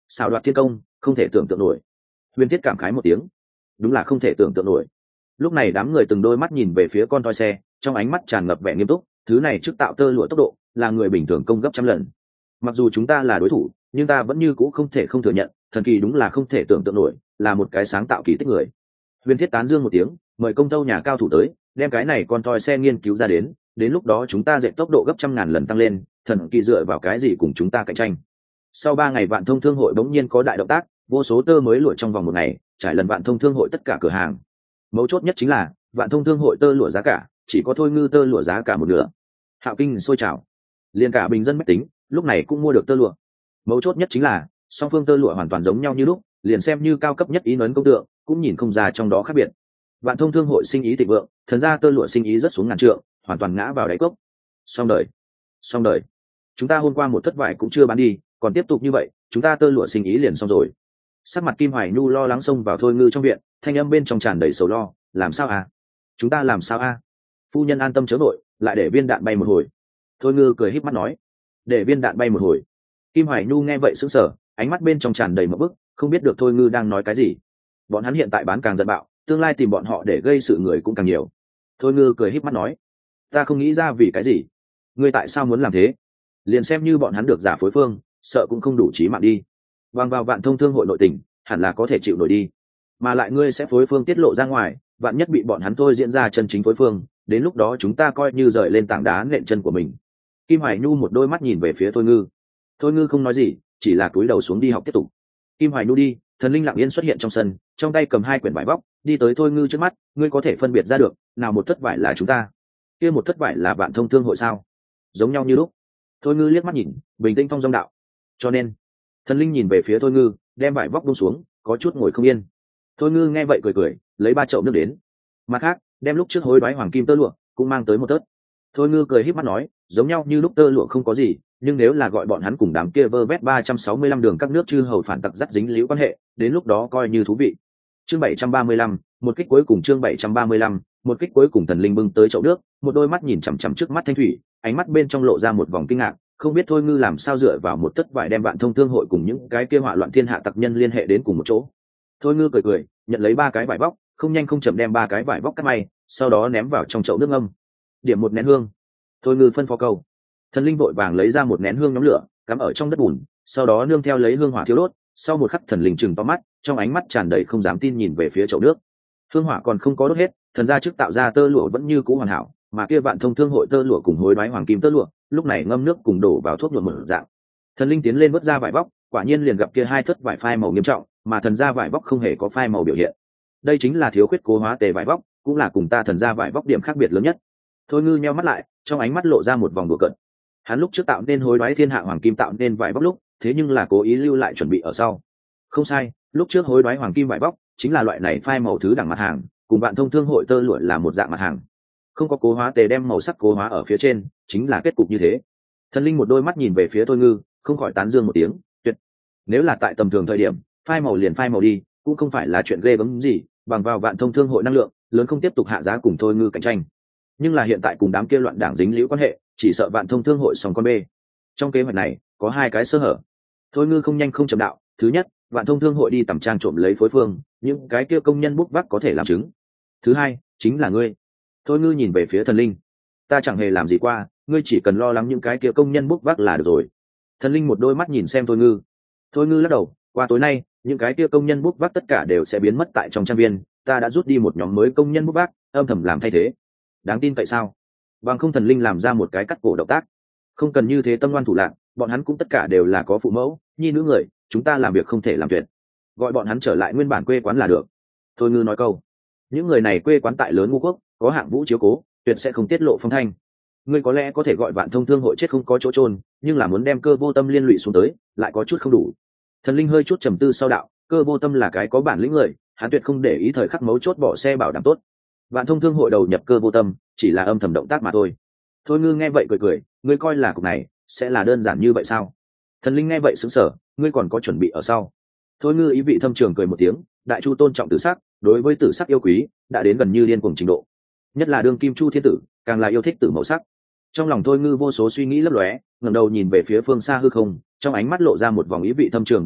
xảo đoạt thiên công, không thể tưởng tượng nổi. Huyền Thiết cảm khái một tiếng, đúng là không thể tưởng tượng nổi. Lúc này đám người từng đôi mắt nhìn về phía con toi xe, trong ánh mắt tràn ngập vẻ nghiêm túc. Thứ này trước tạo tơ lụa tốc độ là người bình thường công gấp trăm lần. Mặc dù chúng ta là đối thủ, nhưng ta vẫn như cũ không thể không thừa nhận, thần kỳ đúng là không thể tưởng tượng nổi, là một cái sáng tạo kỳ tích người. Huyền Thiết tán dương một tiếng, mời công tâu nhà cao thủ tới, đem cái này con toi xe nghiên cứu ra đến lúc đó chúng ta dạy tốc độ gấp trăm ngàn lần tăng lên, thần kỳ dựa vào cái gì cùng chúng ta cạnh tranh. Sau 3 ngày Vạn Thông Thương hội bỗng nhiên có đại động tác, vô số tơ mới lụa trong vòng 1 ngày trải lần Vạn Thông Thương hội tất cả cửa hàng. Mấu chốt nhất chính là Vạn Thông Thương hội tơ lụa giá cả chỉ có Thôi Ngư tơ lụa giá cả một nửa. Hạo kinh sôi trào, liền cả bình dân mách tính lúc này cũng mua được tơ lụa. Mấu chốt nhất chính là song phương tơ lụa hoàn toàn giống nhau như lúc, liền xem như cao cấp nhất ý ấn công tượng cũng nhìn không ra trong đó khác biệt. Vạn Thông Thương hội sinh ý thịnh vượng, thần ra tơ lụa sinh ý rất xuống ngàn trượng, hoàn toàn ngã vào đáy cốc. Xong đời, chúng ta hôm qua một thất vải cũng chưa bán đi, còn tiếp tục như vậy chúng ta tơ lụa sinh ý liền xong rồi. Sắc mặt Kim Hoài Nhu lo lắng xông vào Thôi Ngư trong viện, thanh âm bên trong tràn đầy sầu lo. Làm sao à? Chúng ta làm sao a? Phu nhân an tâm chớ nội, lại để viên đạn bay một hồi. Thôi Ngư cười híp mắt nói, để viên đạn bay một hồi. Kim Hoài Nhu nghe vậy sững sờ, ánh mắt bên trong tràn đầy một bức, không biết được Thôi Ngư đang nói cái gì. Bọn hắn hiện tại bán càng giận bạo, tương lai tìm bọn họ để gây sự người cũng càng nhiều. Thôi Ngư cười híp mắt nói, ta không nghĩ ra vì cái gì. Ngươi tại sao muốn làm thế? Liền xem như bọn hắn được giả phối phương, sợ cũng không đủ chí mạng đi. Bằng vào Vạn Thông Thương hội nội tình, hẳn là có thể chịu nổi đi. Mà lại ngươi sẽ phối phương tiết lộ ra ngoài, vạn nhất bị bọn hắn thôi diễn ra chân chính phối phương, đến lúc đó chúng ta coi như rời lên tảng đá nện chân của mình. Kim Hoài Nhu một đôi mắt nhìn về phía Thôi Ngư. Thôi Ngư không nói gì, chỉ là cúi đầu xuống đi học tiếp tục. Kim Hoài Nhu đi, thần linh lặng yên xuất hiện trong sân, trong tay cầm 2 quyển vải vóc, đi tới Thôi Ngư trước mắt. Ngươi có thể phân biệt ra được, nào một thất vải là chúng ta, kia một thất vải là Vạn Thông Thương hội sao? Giống nhau như lúc. Thôi Ngư liếc mắt nhìn, bình tĩnh phong dong đạo. Cho nên, thần linh nhìn về phía Thôi Ngư, đem vải vóc buông xuống, có chút ngồi không yên. Thôi Ngư nghe vậy cười, lấy 3 chậu nước đến. Mặt khác, đem lúc trước hối đoái hoàng kim tơ lụa cũng mang tới một tớt. Thôi Ngư cười híp mắt nói, giống nhau như lúc tơ lụa không có gì, nhưng nếu là gọi bọn hắn cùng đám kia vơ vét 365 đường các nước chư hầu phản tặc dắt dính líu quan hệ, đến lúc đó coi như thú vị. Chương 735, một kích cuối cùng. Chương 735, một kích cuối cùng. Thần linh bưng tới chậu nước, một đôi mắt nhìn chằm chằm trước mắt Thanh Thủy, ánh mắt bên trong lộ ra một vòng kinh ngạc, không biết Thôi Ngư làm sao dựa vào một tất vải đem Vạn Thông Thương hội cùng những cái kia họa loạn thiên hạ tặc nhân liên hệ đến cùng một chỗ. Thôi Ngư cười, nhận lấy 3 cái vải vóc, không nhanh không chậm đem 3 cái vải vóc cắt may, sau đó ném vào trong chậu nước ngâm. Điểm 1 nén hương. Thôi Ngư phân phó câu. Thần linh vội vàng lấy ra 1 nén hương nhóm lửa, cắm ở trong đất bùn, sau đó nương theo lấy hương hỏa thiêu đốt. Sau một khắc thần linh trừng to mắt, trong ánh mắt tràn đầy không dám tin nhìn về phía chậu nước. Hương hỏa còn không có đốt hết, thần gia trước tạo ra tơ lụa vẫn như cũ hoàn hảo, mà kia Vạn Thông Thương hội tơ lụa cùng hối đoái hoàng kim tơ lụa, lúc này ngâm nước cùng đổ vào thuốc nhuộm một dạng. Thần linh tiến lên vớt ra vải vóc, quả nhiên liền gặp kia 2 thất vải phai màu nghiêm trọng, mà thần gia vải vóc không hề có phai màu biểu hiện. Đây chính là thiếu khuyết cố hóa tề vải vóc, cũng là cùng ta thần gia vải vóc điểm khác biệt lớn nhất. Thôi Ngư nheo mắt lại, trong ánh mắt lộ ra một vòng đùa cợt. Hắn lúc trước tạo nên hối đoái thiên hạ hoàng kim tạo nên vải vóc lúc, thế nhưng là cố ý lưu lại chuẩn bị ở sau. Không sai, lúc trước hối đoái hoàng kim vải vóc chính là loại này phai màu thứ đẳng mặt hàng, cùng Vạn Thông Thương hội tơ lụa là một dạng mặt hàng. Không có cố hóa tề đem màu sắc cố hóa ở phía trên, chính là kết cục như thế. Thần linh một đôi mắt nhìn về phía Thôi Ngư, không khỏi tán dương một tiếng, tuyệt. Nếu là tại tầm thường thời điểm, phai màu liền phai màu đi, cũng không phải là chuyện ghê gớm gì, bằng vào Vạn Thông Thương hội năng lượng lớn không tiếp tục hạ giá cùng Thôi Ngư cạnh tranh. Nhưng là hiện tại cùng đám kia loạn đảng dính liễu quan hệ, chỉ sợ Vạn Thông Thương hội sòng con bê. Trong kế hoạch này có 2 cái sơ hở. Thôi Ngư không nhanh không chậm đạo, thứ nhất, Vạn Thông Thương hội đi tầm trang trộm lấy phối phương, những cái kia công nhân bút vác có thể làm chứng. Thứ hai, chính là ngươi. Thôi Ngư nhìn về phía thần linh, ta chẳng hề làm gì qua, ngươi chỉ cần lo lắng những cái kia công nhân bút vác là được rồi. Thần linh một đôi mắt nhìn xem Thôi Ngư. Thôi Ngư lắc đầu, qua tối nay những cái kia công nhân bút vác tất cả đều sẽ biến mất tại trong trang viên, ta đã rút đi một nhóm mới công nhân bút vác, âm thầm làm thay thế. Đáng tin vậy sao? Bằng không thần linh làm ra một cái cắt cổ động tác. Không cần như thế tâm ngoan thủ lạn, bọn hắn cũng tất cả đều là có phụ mẫu nhi nữ người, chúng ta làm việc không thể làm tuyệt, gọi bọn hắn trở lại nguyên bản quê quán là được. Thôi Ngư nói câu, những người này quê quán tại lớn ngũ quốc, có hạng vũ chiếu cố, tuyệt sẽ không tiết lộ phong thanh. Ngươi có lẽ có thể gọi Vạn Thông Thương hội chết không có chỗ chôn, nhưng là muốn đem Cơ Vô Tâm liên lụy xuống tới, lại có chút không đủ. Thần linh hơi chút trầm tư sau đạo, Cơ Vô Tâm là cái có bản lĩnh người, hắn tuyệt không để ý thời khắc mấu chốt bỏ xe bảo đảm tốt. Vạn Thông Thương hội đầu nhập Cơ Vô Tâm, chỉ là âm thầm động tác mà thôi. Thôi Ngư nghe vậy cười, ngươi coi là cục này sẽ là đơn giản như vậy sao? Thần linh nghe vậy sững sờ, ngươi còn có chuẩn bị ở sau. Thôi Ngư ý vị thâm trường cười một tiếng, đại chu tôn trọng tử sắc, đối với tử sắc yêu quý đã đến gần như điên cuồng trình độ, nhất là đương kim chu thiên tử càng là yêu thích tử màu sắc. Trong lòng Thôi Ngư vô số suy nghĩ lấp lóe, ngẩng đầu nhìn về phía phương xa hư không, trong ánh mắt lộ ra một vòng ý vị thâm trường biểu lộ,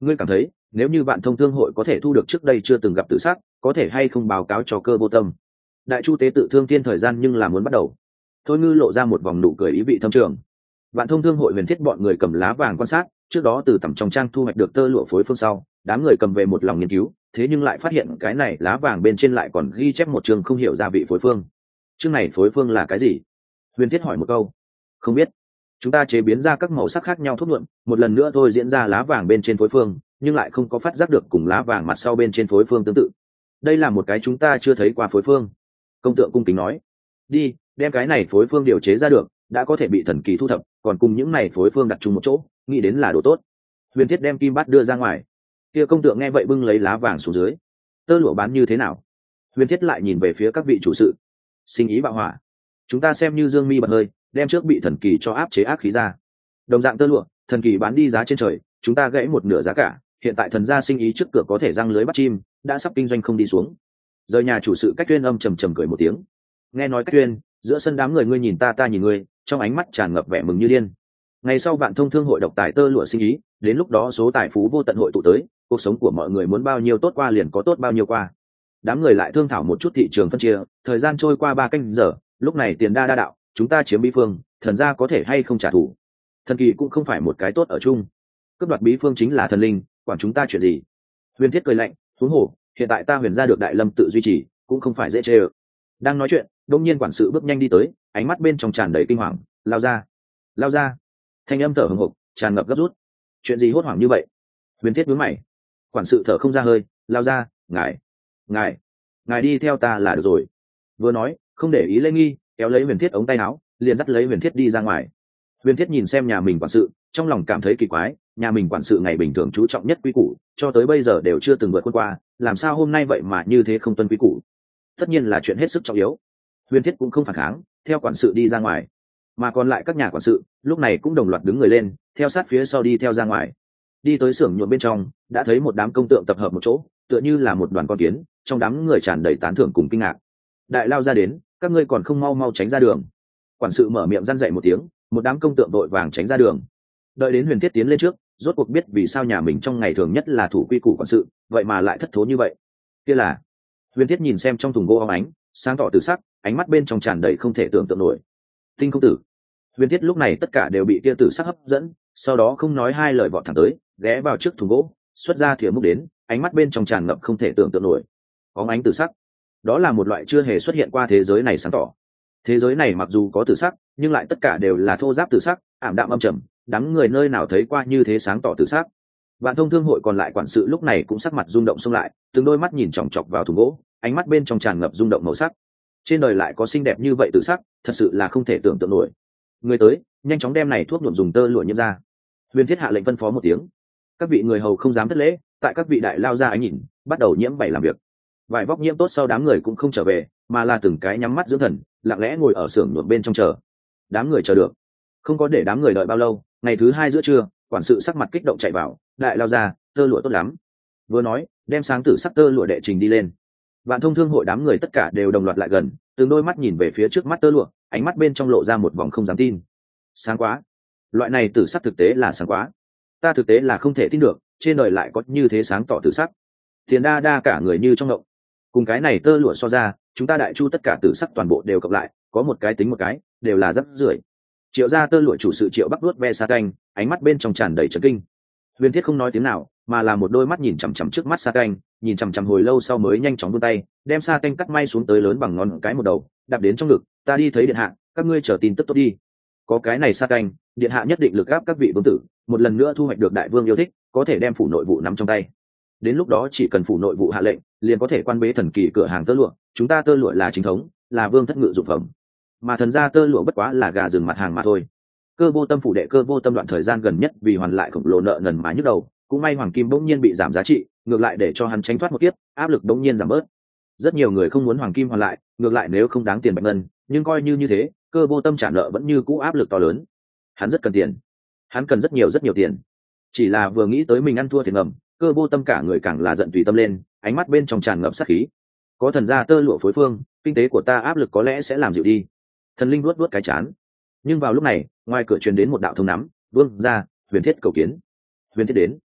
ngươi cảm thấy nếu như Vạn Thông Thương hội có thể thu được trước đây chưa từng gặp tự sát, có thể hay không báo cáo cho Cơ Vô Tâm? Đại chu tế tự thương tiên thời gian nhưng là muốn bắt đầu. Thôi Ngư lộ ra một vòng nụ cười ý vị thâm trường. Vạn Thông Thương hội Huyền Thiết bọn người cầm lá vàng quan sát, trước đó từ tầm trong trang thu hoạch được tơ lụa phối phương sau, đám người cầm về một lòng nghiên cứu, thế nhưng lại phát hiện cái này lá vàng bên trên lại còn ghi chép một chương không hiểu gia vị phối phương. Chương này phối phương là cái gì? Huyền Thiết hỏi một câu. Không biết. Chúng ta chế biến ra các màu sắc khác nhau thuốc nhuộm, một lần nữa thôi diễn ra lá vàng bên trên phối phương, nhưng lại không có phát giác được cùng lá vàng mặt sau bên trên phối phương tương tự. Đây là một cái chúng ta chưa thấy qua phối phương. Công tượng cung kính nói. Đi, đem cái này phối phương điều chế ra được, đã có thể bị thần kỳ thu thập, còn cùng những này phối phương đặt chung một chỗ, nghĩ đến là đồ tốt. Huyền Thiết đem kim bát đưa ra ngoài. Kia công tượng nghe vậy bưng lấy lá vàng xuống dưới. Tơ lụa bán như thế nào? Huyền Thiết lại nhìn về phía các vị chủ sự. Sinh ý bạo hỏa. Chúng ta xem như dương mi bật hơi, đem trước bị thần kỳ cho áp chế ác khí ra. Đồng dạng tơ lụa, thần kỳ bán đi giá trên trời, chúng ta gãy một nửa giá cả. Hiện tại thần gia sinh ý trước cửa có thể răng lưới bắt chim, đã sắp kinh doanh không đi xuống. Rời nhà chủ sự Cách Tuyên âm trầm trầm cười một tiếng. Nghe nói Cách Tuyên, giữa sân đám người ngươi nhìn ta nhìn ngươi, trong ánh mắt tràn ngập vẻ mừng như điên. Ngày sau Vạn Thông Thương hội độc tài tơ lụa sinh ý, đến lúc đó số tài phú vô tận hội tụ tới, cuộc sống của mọi người muốn bao nhiêu tốt qua liền có tốt bao nhiêu qua. Đám người lại thương thảo một chút thị trường phân chia, thời gian trôi qua 3 canh giờ, lúc này tiền đa đạo, chúng ta chiếm bí phương, thần gia có thể hay không trả thù? Thần kỳ cũng không phải một cái tốt ở chung. Cướp đoạt bí phương chính là thần linh, quản chúng ta chuyện gì? Huyền Thiết cười lạnh, huống hồ, hiện tại ta Huyền gia được Đại Lâm tự duy trì, cũng không phải dễ chê ơ. Đang nói chuyện, đông nhiên quản sự bước nhanh đi tới, ánh mắt bên trong tràn đầy kinh hoàng. Lao ra. Thanh âm thở hổn hộc, tràn ngập gấp rút. Chuyện gì hốt hoảng như vậy? Huyền Thiết nhướng mày. Quản sự thở không ra hơi. Lao ra, ngài đi theo ta là được rồi. Vừa nói, không để ý lễ nghi, kéo lấy Huyền Thiết ống tay áo, liền dắt lấy Huyền Thiết đi ra ngoài. Huyền Thiết nhìn xem nhà mình quản sự, trong lòng cảm thấy kỳ quái, nhà mình quản sự ngày bình thường chú trọng nhất quy củ, cho tới bây giờ đều chưa từng vượt qua, làm sao hôm nay vậy mà như thế không tuân quy củ? Tất nhiên là chuyện hết sức trọng yếu. Huyền Thiết cũng không phản kháng, theo quản sự đi ra ngoài, mà còn lại các nhà quản sự lúc này cũng đồng loạt đứng người lên, theo sát phía sau đi theo ra ngoài. Đi tới xưởng nhuộm bên trong, đã thấy một đám công tượng tập hợp một chỗ, tựa như là một đoàn con kiến, trong đám người tràn đầy tán thưởng cùng kinh ngạc. Đại lao ra đến, các ngươi còn không mau mau tránh ra đường. Quản sự mở miệng răn dậy một tiếng, một đám công tượng đội vàng tránh ra đường. Đợi đến Huyền Thiết tiến lên trước, rốt cuộc biết vì sao nhà mình trong ngày thường nhất là thủ quy củ quản sự, vậy mà lại thất thố như vậy. Kia là Huyền Thiết nhìn xem trong thùng gỗ óng ánh sáng tỏ từ sắc, ánh mắt bên trong tràn đầy không thể tưởng tượng nổi. Tinh công tử. Huyền Thiết lúc này tất cả đều bị kia tử sắc hấp dẫn, sau đó không nói hai lời vọt thẳng tới, ghé vào trước thùng gỗ, xuất ra thìa múc đến, ánh mắt bên trong tràn ngập không thể tưởng tượng nổi. Óng ánh tử sắc, đó là một loại chưa hề xuất hiện qua thế giới này sáng tỏ. Thế giới này mặc dù có tử sắc, nhưng lại tất cả đều là thô ráp tử sắc, ảm đạm âm trầm, đám người nơi nào thấy qua như thế sáng tỏ tử sắc. Vạn Thông Thương hội còn lại quản sự lúc này cũng sắc mặt rung động xông lại, từng đôi mắt nhìn chòng chọc vào thùng gỗ, ánh mắt bên trong tràn ngập rung động màu sắc. Trên đời lại có xinh đẹp như vậy tử sắc, thật sự là không thể tưởng tượng nổi. Người tới, nhanh chóng đem này thuốc nhuộm dùng tơ lụa nhiễm ra. Huyền Thiết hạ lệnh phân phó một tiếng. Các vị người hầu không dám thất lễ, tại các vị đại lao ra ánh nhìn, bắt đầu nhiễm vảy làm việc. Vải vóc nhiễm tốt sau đám người cũng không trở về, mà là từng cái nhắm mắt dưỡng thần, lặng lẽ ngồi ở xưởng nhuộm bên trong chờ. Đám người chờ được, không có để đám người đợi bao lâu, ngày thứ 2 giữa trưa, quản sự sắc mặt kích động chạy vào, đại lao ra, tơ lụa tốt lắm. Vừa nói, đem sáng tử sắc tơ lụa đệ trình đi lên. Vạn Thông Thương hội đám người tất cả đều đồng loạt lại gần, từng đôi mắt nhìn về phía trước mắt tơ lụa, ánh mắt bên trong lộ ra một vòng không dám tin. Sáng quá, loại này tử sắc thực tế là sáng quá, ta thực tế là không thể tin được, trên đời lại có như thế sáng tỏ tử sắc. Tiền đa cả người như trong ngộng. Cùng cái này tơ lụa so ra, chúng ta Đại Chu tất cả tử sắc toàn bộ đều cộng lại, có một cái tính một cái, đều là rất rưởi. Triệu gia tơ lụa chủ sự Triệu Bắc nuốt ve sa canh, ánh mắt bên trong tràn đầy chấn kinh. Huyền Thiết không nói tiếng nào, mà là một đôi mắt nhìn chằm chằm trước mắt sa canh, nhìn chằm chằm hồi lâu sau mới nhanh chóng vươn tay, đem sa canh cắt may xuống tới lớn bằng ngón cái một đầu, đạp đến trong ngực. Ta đi thấy điện hạ, các ngươi chờ tin tức tốt đi. Có cái này sa canh, điện hạ nhất định lực gáp các vị vương tử, một lần nữa thu hoạch được đại vương yêu thích, có thể đem phủ nội vụ nắm trong tay. Đến lúc đó chỉ cần phủ nội vụ hạ lệnh, liền có thể quan bế thần kỳ cửa hàng tơ lụa. Chúng ta tơ lụa là chính thống, là vương thất ngự dụng phẩm, mà thần gia tơ lụa bất quá là gà rừng mặt hàng mà thôi. Cơ Vô Tâm phủ đệ Cơ Vô Tâm đoạn thời gian gần nhất vì hoàn lại khổng lồ nợ nần mà nhức đầu, cũng may hoàng kim bỗng nhiên bị giảm giá trị, ngược lại để cho hắn tránh thoát một kiếp, áp lực bỗng nhiên giảm bớt. Rất nhiều người không muốn hoàng kim hoàn lại, ngược lại nếu không đáng tiền bạch ngân, nhưng coi như thế, Cơ Vô Tâm trả nợ vẫn như cũ áp lực to lớn. Hắn rất cần tiền, hắn cần rất nhiều tiền. Chỉ là vừa nghĩ tới mình ăn thua tiền ngầm, Cơ Vô Tâm cả người càng là giận tùy tâm lên, ánh mắt bên trong tràn ngập sát khí. Có thần gia tơ lụa phối phương, kinh tế của ta áp lực có lẽ sẽ làm dịu đi. Thần linh luốt cái chán. Nhưng vào lúc này, ngoài cửa truyền đến một đạo thông nắm, vương ra, Huyền Thiết cầu kiến. Huyền Thiết đến.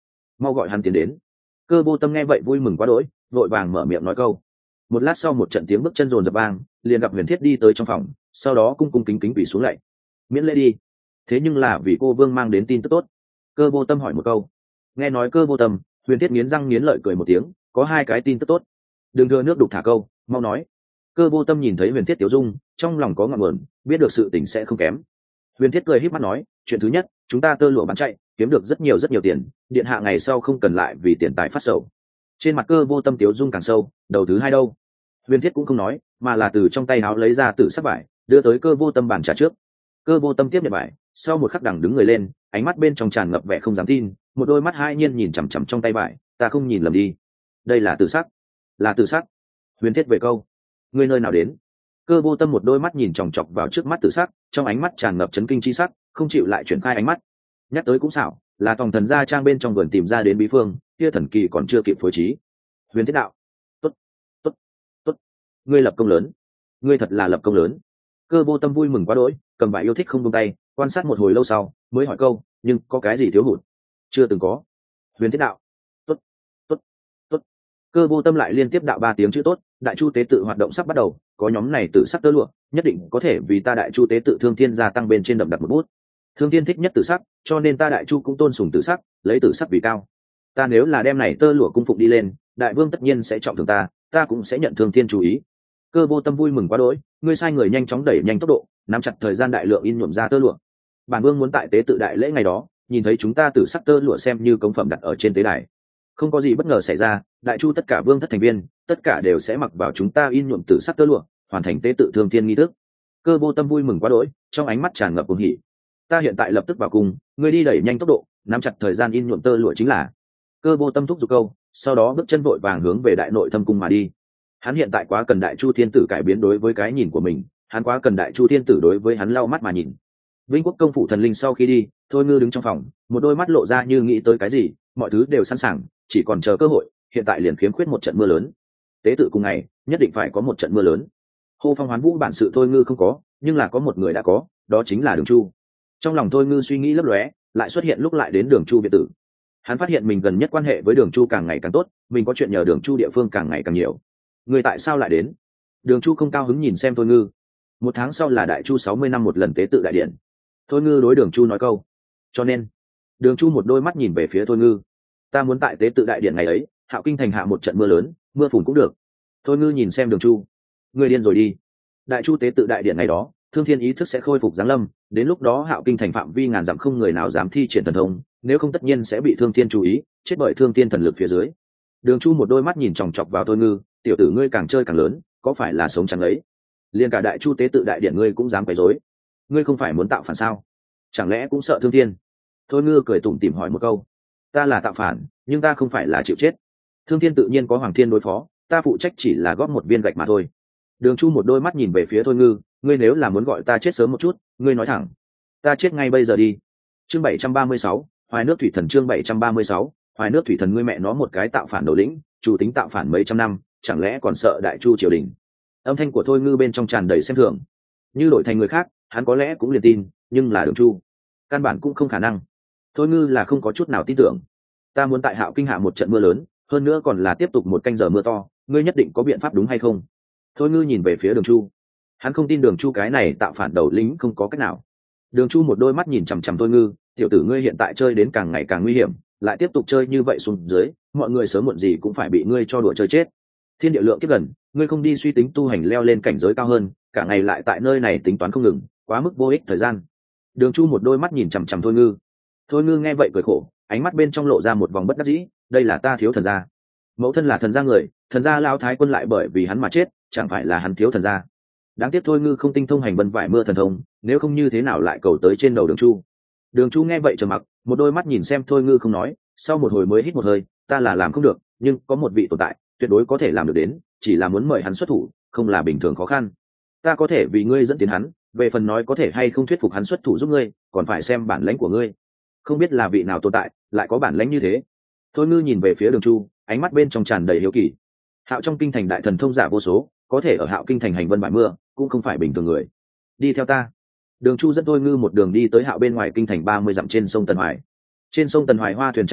mau gọi hắn tiến đến. Cơ Vô Tâm nghe vậy vui mừng quá đỗi, vội vàng mở miệng nói câu. Một lát sau một trận tiếng bước chân rồn rập vang, liền gặp Huyền Thiết đi tới trong phòng, sau đó cung cung kính kính quỳ xuống lạy. Miễn lễ đi. Thế nhưng là vì cô vương mang đến tin tức tốt. Cơ Vô Tâm hỏi một câu. Nghe nói Cơ Vô Tâm, Huyền Thiết nghiến răng nghiến lợi cười một tiếng, có hai cái tin tức tốt. Đừng thừa nước đục thả câu, mau nói. Cơ Vô Tâm nhìn thấy Huyền Thiết tiểu dung, trong lòng có ngọn nguồn, biết được sự tình sẽ không kém. Huyền Thiết cười híp mắt nói, chuyện thứ nhất, chúng ta tơ lụa bán chạy, kiếm được rất nhiều tiền, điện hạ ngày sau không cần lại vì tiền tài phát sầu. Trên mặt Cơ Vô Tâm tiểu dung càng sâu, đầu thứ hai đâu? Huyền Thiết cũng không nói, mà là từ trong tay áo lấy ra tử sắc vải, đưa tới Cơ Vô Tâm bàn trà trước. Cơ Vô Tâm tiếp nhận vải, sau một khắc đằng đứng người lên, ánh mắt bên trong tràn ngập vẻ không dám tin, một đôi mắt hai nhiên nhìn chằm chằm trong tay vải, ta không nhìn lầm đi, đây là tử sắc, là tử sắc. Huyền Thiết về câu, ngươi nơi nào đến? Cơ Vô Tâm một đôi mắt nhìn chòng chọc vào trước mắt tử sắc, trong ánh mắt tràn ngập chấn kinh chi sắc, không chịu lại chuyển khai ánh mắt. Nhắc tới cũng xảo, là tòng thần gia trang bên trong vườn tìm ra đến bí phương, kia thần kỳ còn chưa kịp phối trí. Huyền Thiết đạo, tốt, tốt, tốt, ngươi lập công lớn, ngươi thật là lập công lớn. Cơ Vô Tâm vui mừng quá đỗi, cầm vải yêu thích không buông tay, quan sát một hồi lâu sau mới hỏi câu, nhưng có cái gì thiếu hụt? Chưa từng có. Huyền Thiết đạo, tốt, tốt, tốt. Cơ Vô Tâm lại liên tiếp đạo 3 tiếng chữ tốt. Đại chu tế tự hoạt động sắp bắt đầu, có nhóm này tự sắc tơ lụa, nhất định có thể vì ta đại chu tế tự Thương Thiên gia tăng bên trên đậm đặt một bút. Thương Thiên thích nhất tự sắc, cho nên ta đại chu cũng tôn sùng tự sắc, lấy tự sắc vì cao. Ta nếu là đem này tơ lụa cung phụng đi lên, đại vương tất nhiên sẽ trọng thưởng ta cũng sẽ nhận Thương Thiên chú ý. Cơ Vô Tâm vui mừng quá đỗi, ngươi sai người nhanh chóng đẩy nhanh tốc độ, nắm chặt thời gian đại lượng in nhuộm ra tơ lụa. Bản vương muốn tại tế tự đại lễ ngày đó, nhìn thấy chúng ta tự sắc tơ lụa xem như công phẩm đặt ở trên tế đài. Không có gì bất ngờ xảy ra, đại chu tất cả vương thất thành viên, tất cả đều sẽ mặc vào chúng ta in nhuộm tử sắc tơ lụa, hoàn thành tế tự Thương Thiên nghi thức. Cơ Vô Tâm vui mừng quá đỗi, trong ánh mắt tràn ngập cuồng hỉ. Ta hiện tại lập tức vào cung, ngươi đi đẩy nhanh tốc độ, nắm chặt thời gian in nhuộm tơ lụa chính là. Cơ Vô Tâm thúc giục câu, sau đó bước chân vội vàng hướng về đại nội thâm cung mà đi. Hắn hiện tại quá cần đại chu thiên tử cải biến đối với cái nhìn của mình, hắn quá cần đại chu thiên tử đối với hắn lau mắt mà nhìn. Vinh Quốc công phủ thần linh sau khi đi, Thôi Ngư đứng trong phòng, một đôi mắt lộ ra như nghĩ tới cái gì, mọi thứ đều sẵn sàng, chỉ còn chờ cơ hội, hiện tại liền khiếm khuyết một trận mưa lớn. Tế tự cùng ngày, nhất định phải có một trận mưa lớn. Hô Phong Hoán Vũ bản sự Thôi Ngư không có, nhưng là có một người đã có, đó chính là Đường Chu. Trong lòng Thôi Ngư suy nghĩ lấp lóe, lại xuất hiện lúc lại đến Đường Chu biệt tử. Hắn phát hiện mình gần nhất quan hệ với Đường Chu càng ngày càng tốt, mình có chuyện nhờ Đường Chu địa phương càng ngày càng nhiều. Người tại sao lại đến? Đường Chu không cao hứng nhìn xem Thôi Ngư. 1 tháng sau là đại chu 60 năm một lần tế tự đại điện. Thôi Ngư đối Đường Chu nói câu. Cho nên, Đường Chu một đôi mắt nhìn về phía Thôi Ngư. Ta muốn tại tế tự đại điện ngày ấy, Hạo Kinh thành hạ một trận mưa lớn, mưa phùn cũng được. Thôi Ngư nhìn xem Đường Chu. Người điên rồi đi. Đại chu tế tự đại điện ngày đó, Thương Thiên ý thức sẽ khôi phục giáng lâm, đến lúc đó Hạo Kinh thành phạm vi ngàn dặm không người nào dám thi triển thần thông, nếu không tất nhiên sẽ bị Thương Thiên chú ý, chết bởi Thương Thiên thần lực phía dưới. Đường Chu một đôi mắt nhìn chòng chọc vào Thôi Ngư, tiểu tử ngươi càng chơi càng lớn, có phải là sống trắng ấy? Liên cả đại chu tế tự đại điện ngươi cũng dám quấy rối, ngươi không phải muốn tạo phản sao? Chẳng lẽ cũng sợ Thương Thiên? Thôi Ngư cười tủm tỉm hỏi một câu. Ta là tạo phản, nhưng ta không phải là chịu chết. Thương Thiên tự nhiên có Hoàng Thiên đối phó, ta phụ trách chỉ là góp một viên gạch mà thôi. Đường Chu một đôi mắt nhìn về phía Thôi Ngư, ngươi nếu là muốn gọi ta chết sớm một chút, ngươi nói thẳng, ta chết ngay bây giờ đi. Chương 736, Hoài nước thủy thần. Chương 736, Hoài nước thủy thần. Ngươi mẹ nó một cái tạo phản đầu lĩnh, chủ tính tạo phản mấy trăm năm, chẳng lẽ còn sợ đại chu triều đình? Âm thanh của Thôi Ngư bên trong tràn đầy xem thường. Như đổi thành người khác, hắn có lẽ cũng liền tin, nhưng là Đường Chu, căn bản cũng không khả năng. Thôi Ngư là không có chút nào tin tưởng. Ta muốn tại Hạo Kinh hạ một trận mưa lớn, hơn nữa còn là tiếp tục 1 canh giờ mưa to, ngươi nhất định có biện pháp đúng hay không? Thôi Ngư nhìn về phía Đường Chu. Hắn không tin Đường Chu cái này tạo phản đầu lĩnh không có cách nào. Đường Chu một đôi mắt nhìn chằm chằm Thôi Ngư, tiểu tử ngươi hiện tại chơi đến càng ngày càng nguy hiểm, lại tiếp tục chơi như vậy xuống dưới, mọi người sớm muộn gì cũng phải bị ngươi cho đùa chơi chết. Thiên địa lượng kiếp gần, ngươi không đi suy tính tu hành leo lên cảnh giới cao hơn, cả ngày lại tại nơi này tính toán không ngừng, quá mức vô ích thời gian. Đường Chu một đôi mắt nhìn chằm chằm Thôi Ngư. Thôi Ngư nghe vậy cười khổ, ánh mắt bên trong lộ ra một vòng bất đắc dĩ, đây là ta thiếu thần gia. Mẫu thân là thần gia người, thần gia lão thái quân lại bởi vì hắn mà chết, chẳng phải là hắn thiếu thần gia. Đáng tiếc Thôi Ngư không tinh thông hành vân vải mưa thần thông, nếu không như thế nào lại cầu tới trên đầu Đường Chu. Đường Chu nghe vậy trầm mặc, một đôi mắt nhìn xem Thôi Ngư không nói, sau một hồi mới hít một hơi, ta là làm không được, nhưng có một vị tồn tại, tuyệt đối có thể làm được đến, chỉ là muốn mời hắn xuất thủ, không là bình thường khó khăn. Ta có thể vì ngươi dẫn tiến hắn, về phần nói có thể hay không thuyết phục hắn xuất thủ giúp ngươi, còn phải xem bản lãnh của ngươi. Không biết là vị nào tồn tại, lại có bản lãnh như thế. Thôi Ngư nhìn về phía Đường Chu, ánh mắt bên trong tràn đầy hiếu kỳ. Hạo trong kinh thành đại thần thông giả vô số, có thể ở Hạo kinh thành hành vân bại mưa, cũng không phải bình thường người. Đi theo ta. Đường Chu dẫn Thôi Ngư một đường đi tới Hạo bên ngoài kinh thành 30 dặm trên sông Tần Hoài. Trên sông Tần Hoài hoa thuyền trải rộng,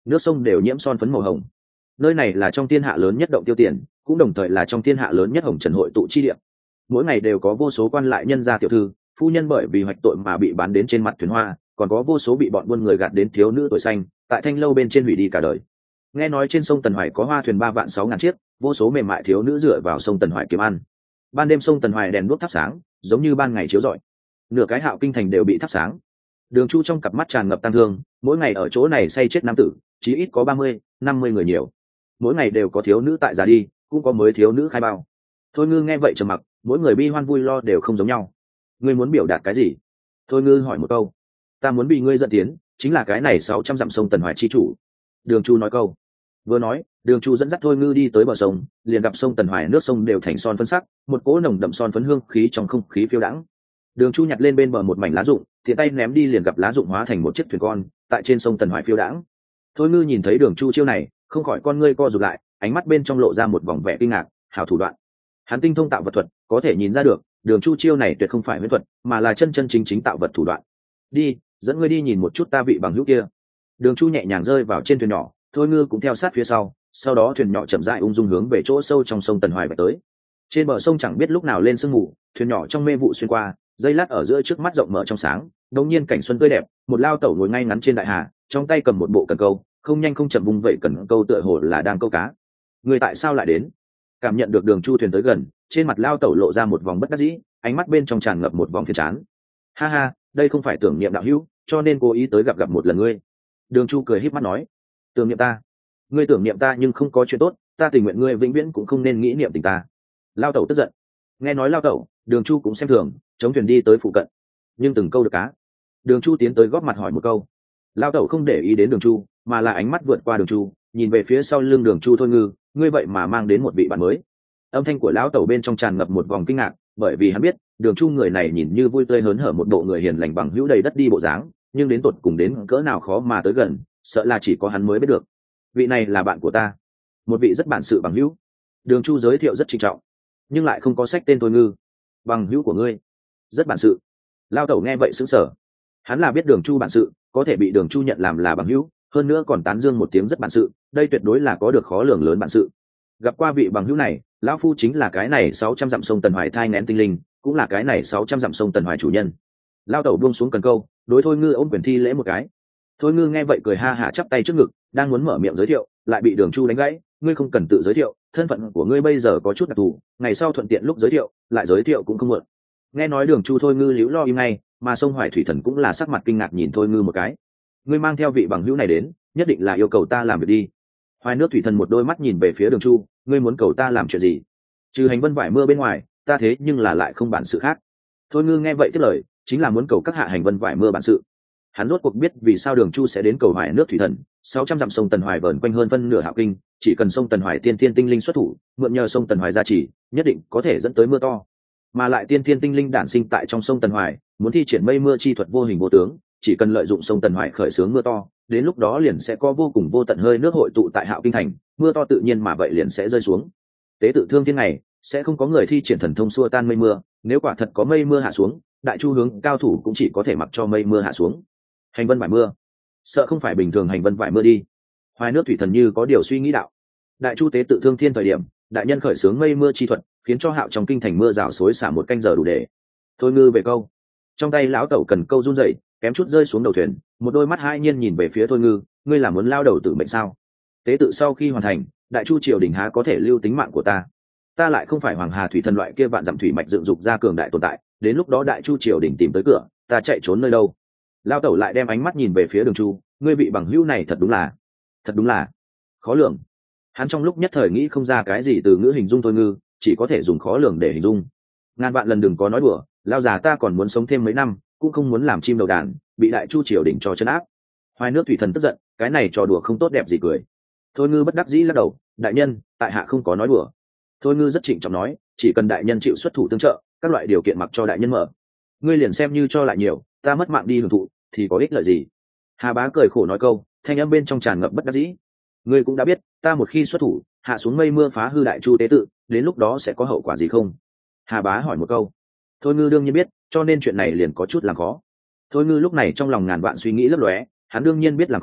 nước sông đều nhiễm son phấn màu hồng. Nơi này là trong thiên hạ lớn nhất động tiêu tiền, cũng đồng thời là trong thiên hạ lớn nhất hồng trần hội tụ chi địa. Mỗi ngày đều có vô số quan lại nhân gia tiểu thư phu nhân bởi vì hoạch tội mà bị bán đến trên mặt thuyền hoa, còn có vô số bị bọn buôn người gạt đến thiếu nữ tuổi xanh tại thanh lâu bên trên hủy đi cả đời. Nghe nói trên sông Tần Hoài có hoa thuyền 3.600.000 chiếc, vô số mềm mại thiếu nữ dựa vào sông Tần Hoài kiếm ăn. Ban đêm sông Tần Hoài đèn đuốc thắp sáng, giống như ban ngày chiếu rọi. Nửa cái Hạo Kinh thành đều bị thắp sáng. Đường Chu trong cặp mắt tràn ngập tang thương, mỗi ngày ở chỗ này say chết nam tử, chí ít có 30-50 người nhiều. Mỗi ngày đều có thiếu nữ tại già đi, cũng có mới thiếu nữ khai bao. Thôi Ngư nghe vậy trầm mặc, mỗi người bi hoan vui lo đều không giống nhau. Ngươi muốn biểu đạt cái gì? Thôi Ngư hỏi một câu. Ta muốn bị ngươi dẫn tiến, chính là cái này 600 dặm sông Tần Hoài chi chủ. Đường Chu nói câu. Vừa nói, Đường Chu dẫn dắt Thôi Ngư đi tới bờ sông, liền gặp sông Tần Hoài nước sông đều thành son phấn sắc, một cỗ nồng đậm son phấn hương khí trong không khí phiêu đãng. Đường Chu nhặt lên bên bờ một mảnh lá rụng, tiện tay ném đi liền gặp lá rụng hóa thành một chiếc thuyền con, tại trên sông Tần Hoài phiêu đãng. Thôi Ngư nhìn thấy Đường Chu chiêu này, không khỏi con ngươi co rụt lại, ánh mắt bên trong lộ ra một vòng vẻ kinh ngạc, hảo thủ đoạn. Hắn tinh thông tạo vật thuật, có thể nhìn ra được, Đường Chu chiêu này tuyệt không phải huyễn thuật, mà là chân chân chính chính tạo vật thủ đoạn. Đi, dẫn ngươi đi nhìn một chút ta vị bằng hữu kia. Đường Chu nhẹ nhàng rơi vào trên thuyền nhỏ, Thôi Ngư cũng theo sát phía sau đó thuyền nhỏ chậm rãi ung dung hướng về chỗ sâu trong sông Tần Hoài về tới. Trên bờ sông chẳng biết lúc nào lên sương mù, thuyền nhỏ trong mê vụ xuyên qua, dây lát ở giữa trước mắt rộng mở trong sáng, đột nhiên cảnh xuân tươi đẹp, một lao tẩu ngồi ngay ngắn trên đại hà, trong tay cầm một bộ cần câu, không nhanh không chậm vung vậy cần câu tựa hồ là đang câu cá. Người tại sao lại đến? Cảm nhận được Đường Chu thuyền tới gần, trên mặt lao tẩu lộ ra một vòng bất đắc dĩ, ánh mắt bên trong tràn ngập một vòng phiền chán. Ha ha, đây không phải tưởng niệm đạo hữu, cho nên cố ý tới gặp một lần ngươi. Đường Chu cười híp mắt nói. Tưởng niệm ta? Ngươi tưởng niệm ta nhưng không có chuyện tốt, ta tình nguyện ngươi vĩnh viễn cũng không nên nghĩ niệm tình ta. Lao tẩu tức giận. Nghe nói lao tẩu, Đường Chu cũng xem thường, chống thuyền đi tới phụ cận. Nhưng từng câu được cá. Đường Chu tiến tới góp mặt hỏi một câu. Lao tẩu không để ý đến Đường Chu, mà là ánh mắt vượt qua Đường Chu, nhìn về phía sau lưng Đường Chu. Thôi Ngư, ngươi vậy mà mang đến một vị bạn mới. Âm thanh của lão tẩu bên trong tràn ngập một vòng kinh ngạc, bởi vì hắn biết Đường Chu người này nhìn như vui tươi hớn hở một bộ người hiền lành bằng hữu đầy đất đi bộ dáng, nhưng đến tột cùng đến cỡ nào khó mà tới gần, sợ là chỉ có hắn mới biết được. Vị này là bạn của ta, một vị rất bản sự bằng hữu. Đường Chu giới thiệu rất trịnh trọng, nhưng lại không có sách tên. Thôi Ngư, bằng hữu của ngươi rất bản sự. Lao tẩu nghe vậy sững sờ. Hắn là biết Đường Chu bản sự, có thể bị Đường Chu nhận làm là bằng hữu, hơn nữa còn tán dương một tiếng rất bản sự, đây tuyệt đối là có được khó lường lớn bản sự. Gặp qua vị bằng hữu này, lão phu chính là cái này 600 dặm sông Tần Hoài thai nghén tinh linh, cũng là cái này 600 dặm sông Tần Hoài chủ nhân. Lao tẩu buông xuống cần câu, đối Thôi Ngư ôm quyền thi lễ một cái. Thôi Ngư nghe vậy cười ha hả chắp tay trước ngực, đang muốn mở miệng giới thiệu, lại bị Đường Chu đánh gãy. Ngươi không cần tự giới thiệu, thân phận của ngươi bây giờ có chút đặc thù, ngày sau thuận tiện lúc giới thiệu lại giới thiệu cũng không muộn. Nghe nói Đường Chu, Thôi Ngư liễu lo im ngay, mà sông Hoài thủy thần cũng là sắc mặt kinh ngạc nhìn Thôi Ngư một cái. Ngươi mang theo vị bằng hữu này đến, nhất định là yêu cầu ta làm việc đi. Hoài nước thủy thần một đôi mắt nhìn về phía Đường Chu, ngươi muốn cầu ta làm chuyện gì? Trừ hành vân vải mưa bên ngoài, ta thế nhưng là lại không bản sự khác. Thôi Ngư nghe vậy tiếp lời, chính là muốn cầu các hạ hành vân vải mưa bản sự. Hắn rốt cuộc biết vì sao Đường Chu sẽ đến cầu Hoài nước thủy thần. 600 dặm sông Tần Hoài vờn quanh hơn phân nửa Hạo Kinh, chỉ cần sông Tần Hoài tiên thiên tinh linh xuất thủ, mượn nhờ sông Tần Hoài gia trì, nhất định có thể dẫn tới mưa to. Mà lại tiên thiên tinh linh đản sinh tại trong sông Tần Hoài, muốn thi triển mây mưa chi thuật vô hình vô tướng, chỉ cần lợi dụng sông Tần Hoài khởi xướng mưa to, đến lúc đó liền sẽ có vô cùng vô tận hơi nước hội tụ tại Hạo Kinh thành, mưa to tự nhiên mà vậy liền sẽ rơi xuống. Tế tự thương thiên này, sẽ không có người thi triển thần thông xua tan mây mưa, nếu quả thật có mây mưa hạ xuống, đại chu hướng cao thủ cũng chỉ có thể mặc cho mây mưa hạ xuống. Hành vân vải mưa, sợ không phải bình thường hành vân vải mưa đi. Hoài nước thủy thần như có điều suy nghĩ đạo. Đại chu tế tự thương thiên thời điểm, đại nhân khởi xướng mây mưa chi thuật, khiến cho Hạo trong kinh thành mưa rào xối xả một canh giờ đủ để. Thôi Ngư về câu. Trong tay lão tẩu cần câu run rẩy, kém chút rơi xuống đầu thuyền, một đôi mắt hai nhiên nhìn về phía Thôi Ngư, ngươi là muốn lao đầu tử mệnh sao? Tế tự sau khi hoàn thành, đại chu triều đình há có thể lưu tính mạng của ta? Ta lại không phải hoàng hà thủy thần loại kia vạn dặm thủy mạch dựng dục ra cường đại tồn tại, đến lúc đó đại chu triều đình tìm tới cửa, ta chạy trốn nơi đâu? Lao tẩu lại đem ánh mắt nhìn về phía Đường Chu, ngươi vị bằng hữu này thật đúng là khó lường. Hắn trong lúc nhất thời nghĩ không ra cái gì từ ngữ hình dung Thôi Ngư, chỉ có thể dùng khó lường để hình dung. Ngàn vạn lần đừng có nói đùa, lao già ta còn muốn sống thêm mấy năm, cũng không muốn làm chim đầu đàn, bị đại chu triều đình cho chân áp. Hoài nước thủy thần tức giận, cái này trò đùa không tốt đẹp gì cười. Thôi Ngư bất đắc dĩ lắc đầu, đại nhân, tại hạ không có nói đùa. Thôi Ngư rất trịnh trọng nói, chỉ cần đại nhân chịu xuất thủ tương trợ, các loại điều kiện mặc cho đại nhân mở. Ngươi liền xem như cho lại nhiều, ta mất mạng đi hưởng thụ thì có ích lợi gì? Hà Bá cười khổ nói câu, thanh âm bên trong tràn ngập bất đắc dĩ. Ngươi cũng đã biết, ta một khi xuất thủ, hạ xuống mây mưa phá hư đại chu tế tự, đến lúc đó sẽ có hậu quả gì không? Hà Bá hỏi một câu. Thôi Ngư đương nhiên biết, cho nên chuyện này liền có chút làm khó. Thôi Ngư lúc này trong lòng ngàn vạn suy nghĩ lấp lóe, hắn đương nhiên biết làm khó,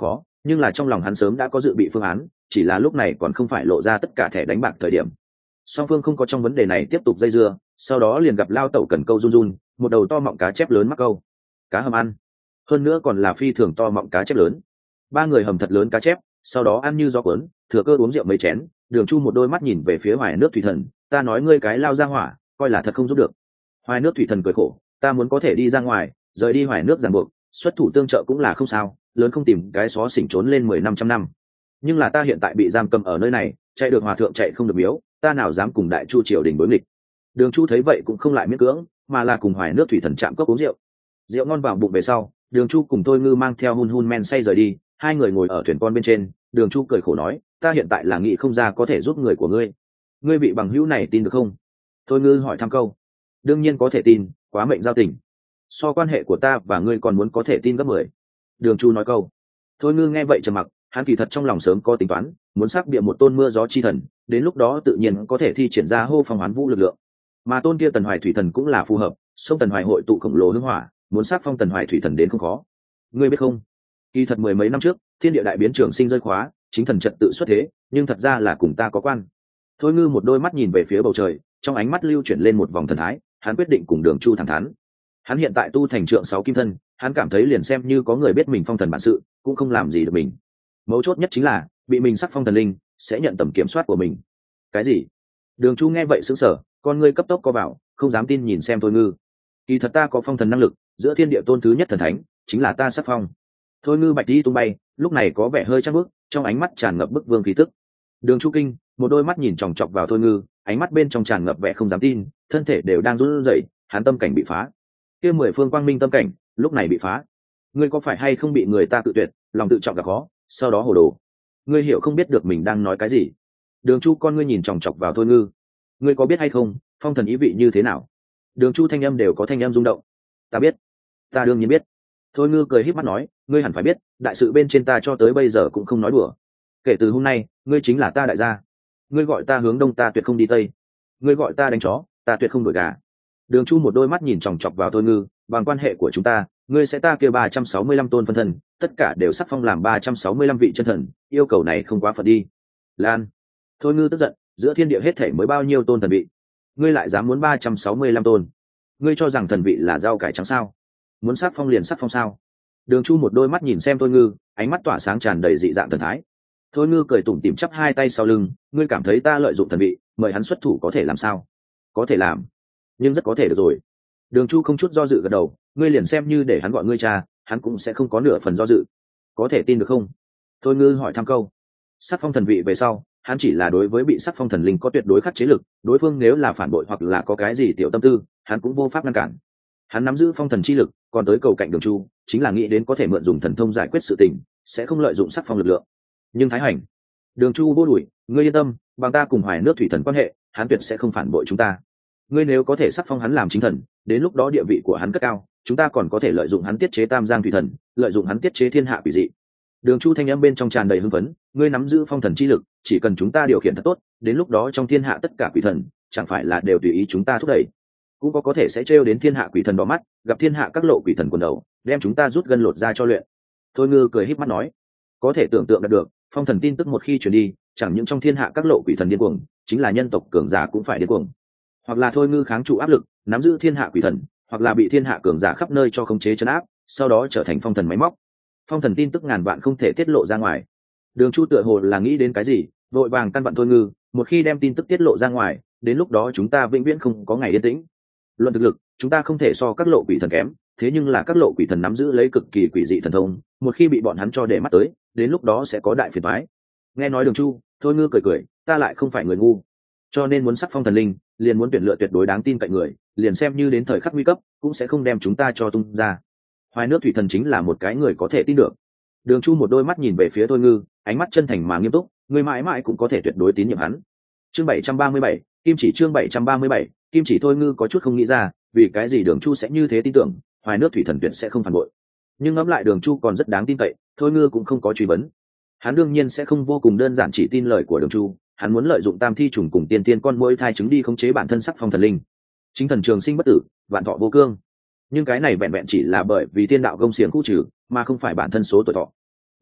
nhưng là trong lòng hắn sớm đã có dự bị phương án, chỉ là lúc này còn không phải lộ ra tất cả thẻ đánh bạc thời điểm. Song phương không có trong vấn đề này tiếp tục dây dưa, sau đó liền gặp lao tẩu cần câu run run, một đầu to mọng cá chép lớn mắc câu. Cá hầm ăn, hơn nữa còn là phi thường to mọng cá chép lớn. Ba người hầm thật lớn cá chép, sau đó ăn như gió cuốn, thừa cơ uống rượu mấy chén. Đường Chu một đôi mắt nhìn về phía Hoài Nước Thủy Thần, ta nói ngươi cái lao ra hỏa, coi là thật không giúp được. Hoài Nước Thủy Thần cười khổ, ta muốn có thể đi ra ngoài, rời đi Hoài Nước ràng buộc, xuất thủ tương trợ cũng là không sao, lớn không tìm cái xó xỉnh trốn lên 10-500 năm. Nhưng là ta hiện tại bị giam cầm ở nơi này, chạy được hòa thượng chạy không được miếu, ta nào dám cùng Đại Chu triều đình đối nghịch. Đường Chu thấy vậy cũng không lại miễn cưỡng, mà là cùng Hoài Nước Thủy Thần chạm cốc uống rượu. Rượu ngon vào bụng về sau, Đường Chu cùng Thôi Ngư mang theo hun hun men say rời đi, hai người ngồi ở thuyền con bên trên. Đường Chu cười khổ nói, ta hiện tại là nghĩ không ra có thể giúp người của ngươi, ngươi vị bằng hữu này tin được không? Thôi Ngư hỏi thăm câu. Đương nhiên có thể tin, quá mệnh giao tình, so quan hệ của ta và ngươi còn muốn có thể tin gấp 10. Đường Chu nói câu. Thôi Ngư nghe vậy trầm mặc, hắn kỳ thật trong lòng sớm có tính toán, muốn xác bịa một tôn mưa gió chi thần, đến lúc đó tự nhiên có thể thi triển ra hô phong hoán vũ lực lượng. Mà tôn kia Tần Hoài Thủy Thần cũng là phù hợp, sông Tần Hoài hội tụ khổng lồ hương hỏa, muốn xác phong Tần Hoài Thủy Thần đến không khó. Ngươi biết không, kỳ thật mười mấy năm trước, thiên địa đại biến, trường sinh rơi khóa, chính thần trật tự xuất thế, nhưng thật ra là cùng ta có quan. Thôi Ngư một đôi mắt nhìn về phía bầu trời, trong ánh mắt lưu chuyển lên một vòng thần thái, hắn quyết định cùng Đường Chu thẳng thắn. Hắn hiện tại tu thành trượng 6 kim thân, hắn cảm thấy liền xem như có người biết mình phong thần bản sự, cũng không làm gì được mình. Mấu chốt nhất chính là bị mình sắc phong thần linh sẽ nhận tầm kiểm soát của mình. Cái gì? Đường Chu nghe vậy sững sờ, con ngươi cấp tốc co vào, không dám tin nhìn xem Thôi Ngư. Kỳ thật ta có phong thần năng lực, giữa thiên địa tôn thứ nhất thần thánh chính là ta sắc phong. Thôi Ngư bạch đi tung bay, lúc này có vẻ hơi trăng bước, trong ánh mắt tràn ngập bức vương khí tức. Đường Chu kinh, một đôi mắt nhìn chòng chọc vào Thôi Ngư, ánh mắt bên trong tràn ngập vẻ không dám tin, thân thể đều đang run rẩy, hắn tâm cảnh bị phá. Kia 10 phương quang minh tâm cảnh, lúc này bị phá. Ngươi có phải hay không bị người ta tự tuyệt, lòng tự trọng gặp khó, sau đó hồ đồ. Ngươi hiểu không biết được mình đang nói cái gì. Đường Chu con ngươi nhìn chòng chọc vào Thôi Ngư, ngươi có biết hay không, phong thần ý vị như thế nào? Đường Chu thanh âm đều có thanh âm rung động. Ta biết, ta đương nhiên biết. Thôi Ngư cười híp mắt nói, ngươi hẳn phải biết, đại sự bên trên ta cho tới bây giờ cũng không nói đùa. Kể từ hôm nay, ngươi chính là ta đại gia. Ngươi gọi ta hướng đông ta tuyệt không đi tây. Ngươi gọi ta đánh chó, ta tuyệt không đuổi gà. Đường Chu một đôi mắt nhìn chòng chọc vào Thôi Ngư, bằng quan hệ của chúng ta, ngươi sẽ ta kêu 365 tôn phân thần, tất cả đều sắc phong làm 365 vị chân thần, yêu cầu này không quá phật đi. Lan. Thôi Ngư tức giận, giữa thiên địa hết thể mới bao nhiêu tôn thần vị, ngươi lại dám muốn 365 tôn? Ngươi cho rằng thần vị là rau cải trắng sao? Muốn sắc phong liền sắc phong sao? Đường Chu một đôi mắt nhìn xem Thôi Ngư, ánh mắt tỏa sáng tràn đầy dị dạng thần thái. Thôi Ngư cười tủm tỉm chắp hai tay sau lưng, ngươi cảm thấy ta lợi dụng thần vị, mời hắn xuất thủ có thể làm sao? Có thể làm, nhưng rất có thể được rồi. Đường Chu không chút do dự gật đầu, ngươi liền xem như để hắn gọi ngươi cha, hắn cũng sẽ không có nửa phần do dự. Có thể tin được không? Thôi Ngư hỏi thăm câu. Sắc phong thần vị về sau, hắn chỉ là đối với bị sắc phong thần linh có tuyệt đối khắc chế lực, đối phương nếu là phản bội hoặc là có cái gì tiểu tâm tư, hắn cũng vô pháp ngăn cản. Hắn nắm giữ phong thần chi lực, còn tới cầu cạnh Đường Chu, chính là nghĩ đến có thể mượn dùng thần thông giải quyết sự tình, sẽ không lợi dụng sắc phong lực lượng. Nhưng Thái Hành, Đường Chu vô đuổi, ngươi yên tâm, bằng ta cùng Hoài Nước Thủy Thần quan hệ, hắn tuyệt sẽ không phản bội chúng ta. Ngươi nếu có thể sắc phong hắn làm chính thần, đến lúc đó địa vị của hắn cất cao, chúng ta còn có thể lợi dụng hắn tiết chế Tam Giang Thủy Thần, lợi dụng hắn tiết chế thiên hạ quỷ dị. Đường Chu thanh âm bên trong tràn đầy hưng phấn, ngươi nắm giữ phong thần chi lực, chỉ cần chúng ta điều khiển thật tốt, đến lúc đó trong thiên hạ tất cả quỷ thần, chẳng phải là đều tùy ý chúng ta thúc đẩy. Cũng có thể sẽ trêu đến thiên hạ quỷ thần đỏ mắt, gặp thiên hạ các lộ quỷ thần quần đầu, đem chúng ta rút gân lột ra cho luyện. Thôi Ngư cười híp mắt nói, có thể tưởng tượng được, phong thần tin tức một khi truyền đi, chẳng những trong thiên hạ các lộ quỷ thần điên cuồng, chính là nhân tộc cường giả cũng phải điên cuồng. Hoặc là Thôi Ngư kháng trụ áp lực, nắm giữ thiên hạ quỷ thần, hoặc là bị thiên hạ cường giả khắp nơi cho khống chế trấn áp, sau đó trở thành phong thần máy móc. Phong thần tin tức ngàn vạn không thể tiết lộ ra ngoài. Đường Chu tựa hồ là nghĩ đến cái gì, vội vàng căn vặn Thôi Ngư, một khi đem tin tức tiết lộ ra ngoài, đến lúc đó chúng ta vĩnh viễn không có ngày yên tĩnh. Luận thực lực, chúng ta không thể so các lộ quỷ thần kém, thế nhưng là các lộ quỷ thần nắm giữ lấy cực kỳ quỷ dị thần thông, một khi bị bọn hắn cho để mắt tới, đến lúc đó sẽ có đại phiền toái. Nghe nói Đường Chu, Thôi Ngư cười cười, ta lại không phải người ngu, cho nên muốn sắc phong thần linh, liền muốn tuyển lựa tuyệt đối đáng tin cậy người, liền xem như đến thời khắc nguy cấp, cũng sẽ không đem chúng ta cho tung ra. Hoài Nước Thủy Thần chính là một cái người có thể tin được. Đường Chu một đôi mắt nhìn về phía Thôi Ngư, ánh mắt chân thành mà nghiêm túc, người mãi mãi cũng có thể tuyệt đối tín nhiệm hắn. Chương 737, Kim Chỉ chương 737, Kim Chỉ. Thôi Ngư có chút không nghĩ ra, vì cái gì Đường Chu sẽ như thế tin tưởng, Hoài Nước Thủy Thần tuyệt sẽ không phản bội. Nhưng ngẫm lại Đường Chu còn rất đáng tin cậy, Thôi Ngư cũng không có truy vấn. Hắn đương nhiên sẽ không vô cùng đơn giản chỉ tin lời của Đường Chu, hắn muốn lợi dụng Tam Thi trùng cùng tiên tiên con muỗi thai trứng đi khống chế bản thân sắc phong thần linh. Chính thần trường sinh bất tử, vạn thọ vô cương. Nhưng cái này vẹn vẹn chỉ là bởi vì thiên đạo gông xiềng khu trừ, mà không phải bản thân số tuổi thọ.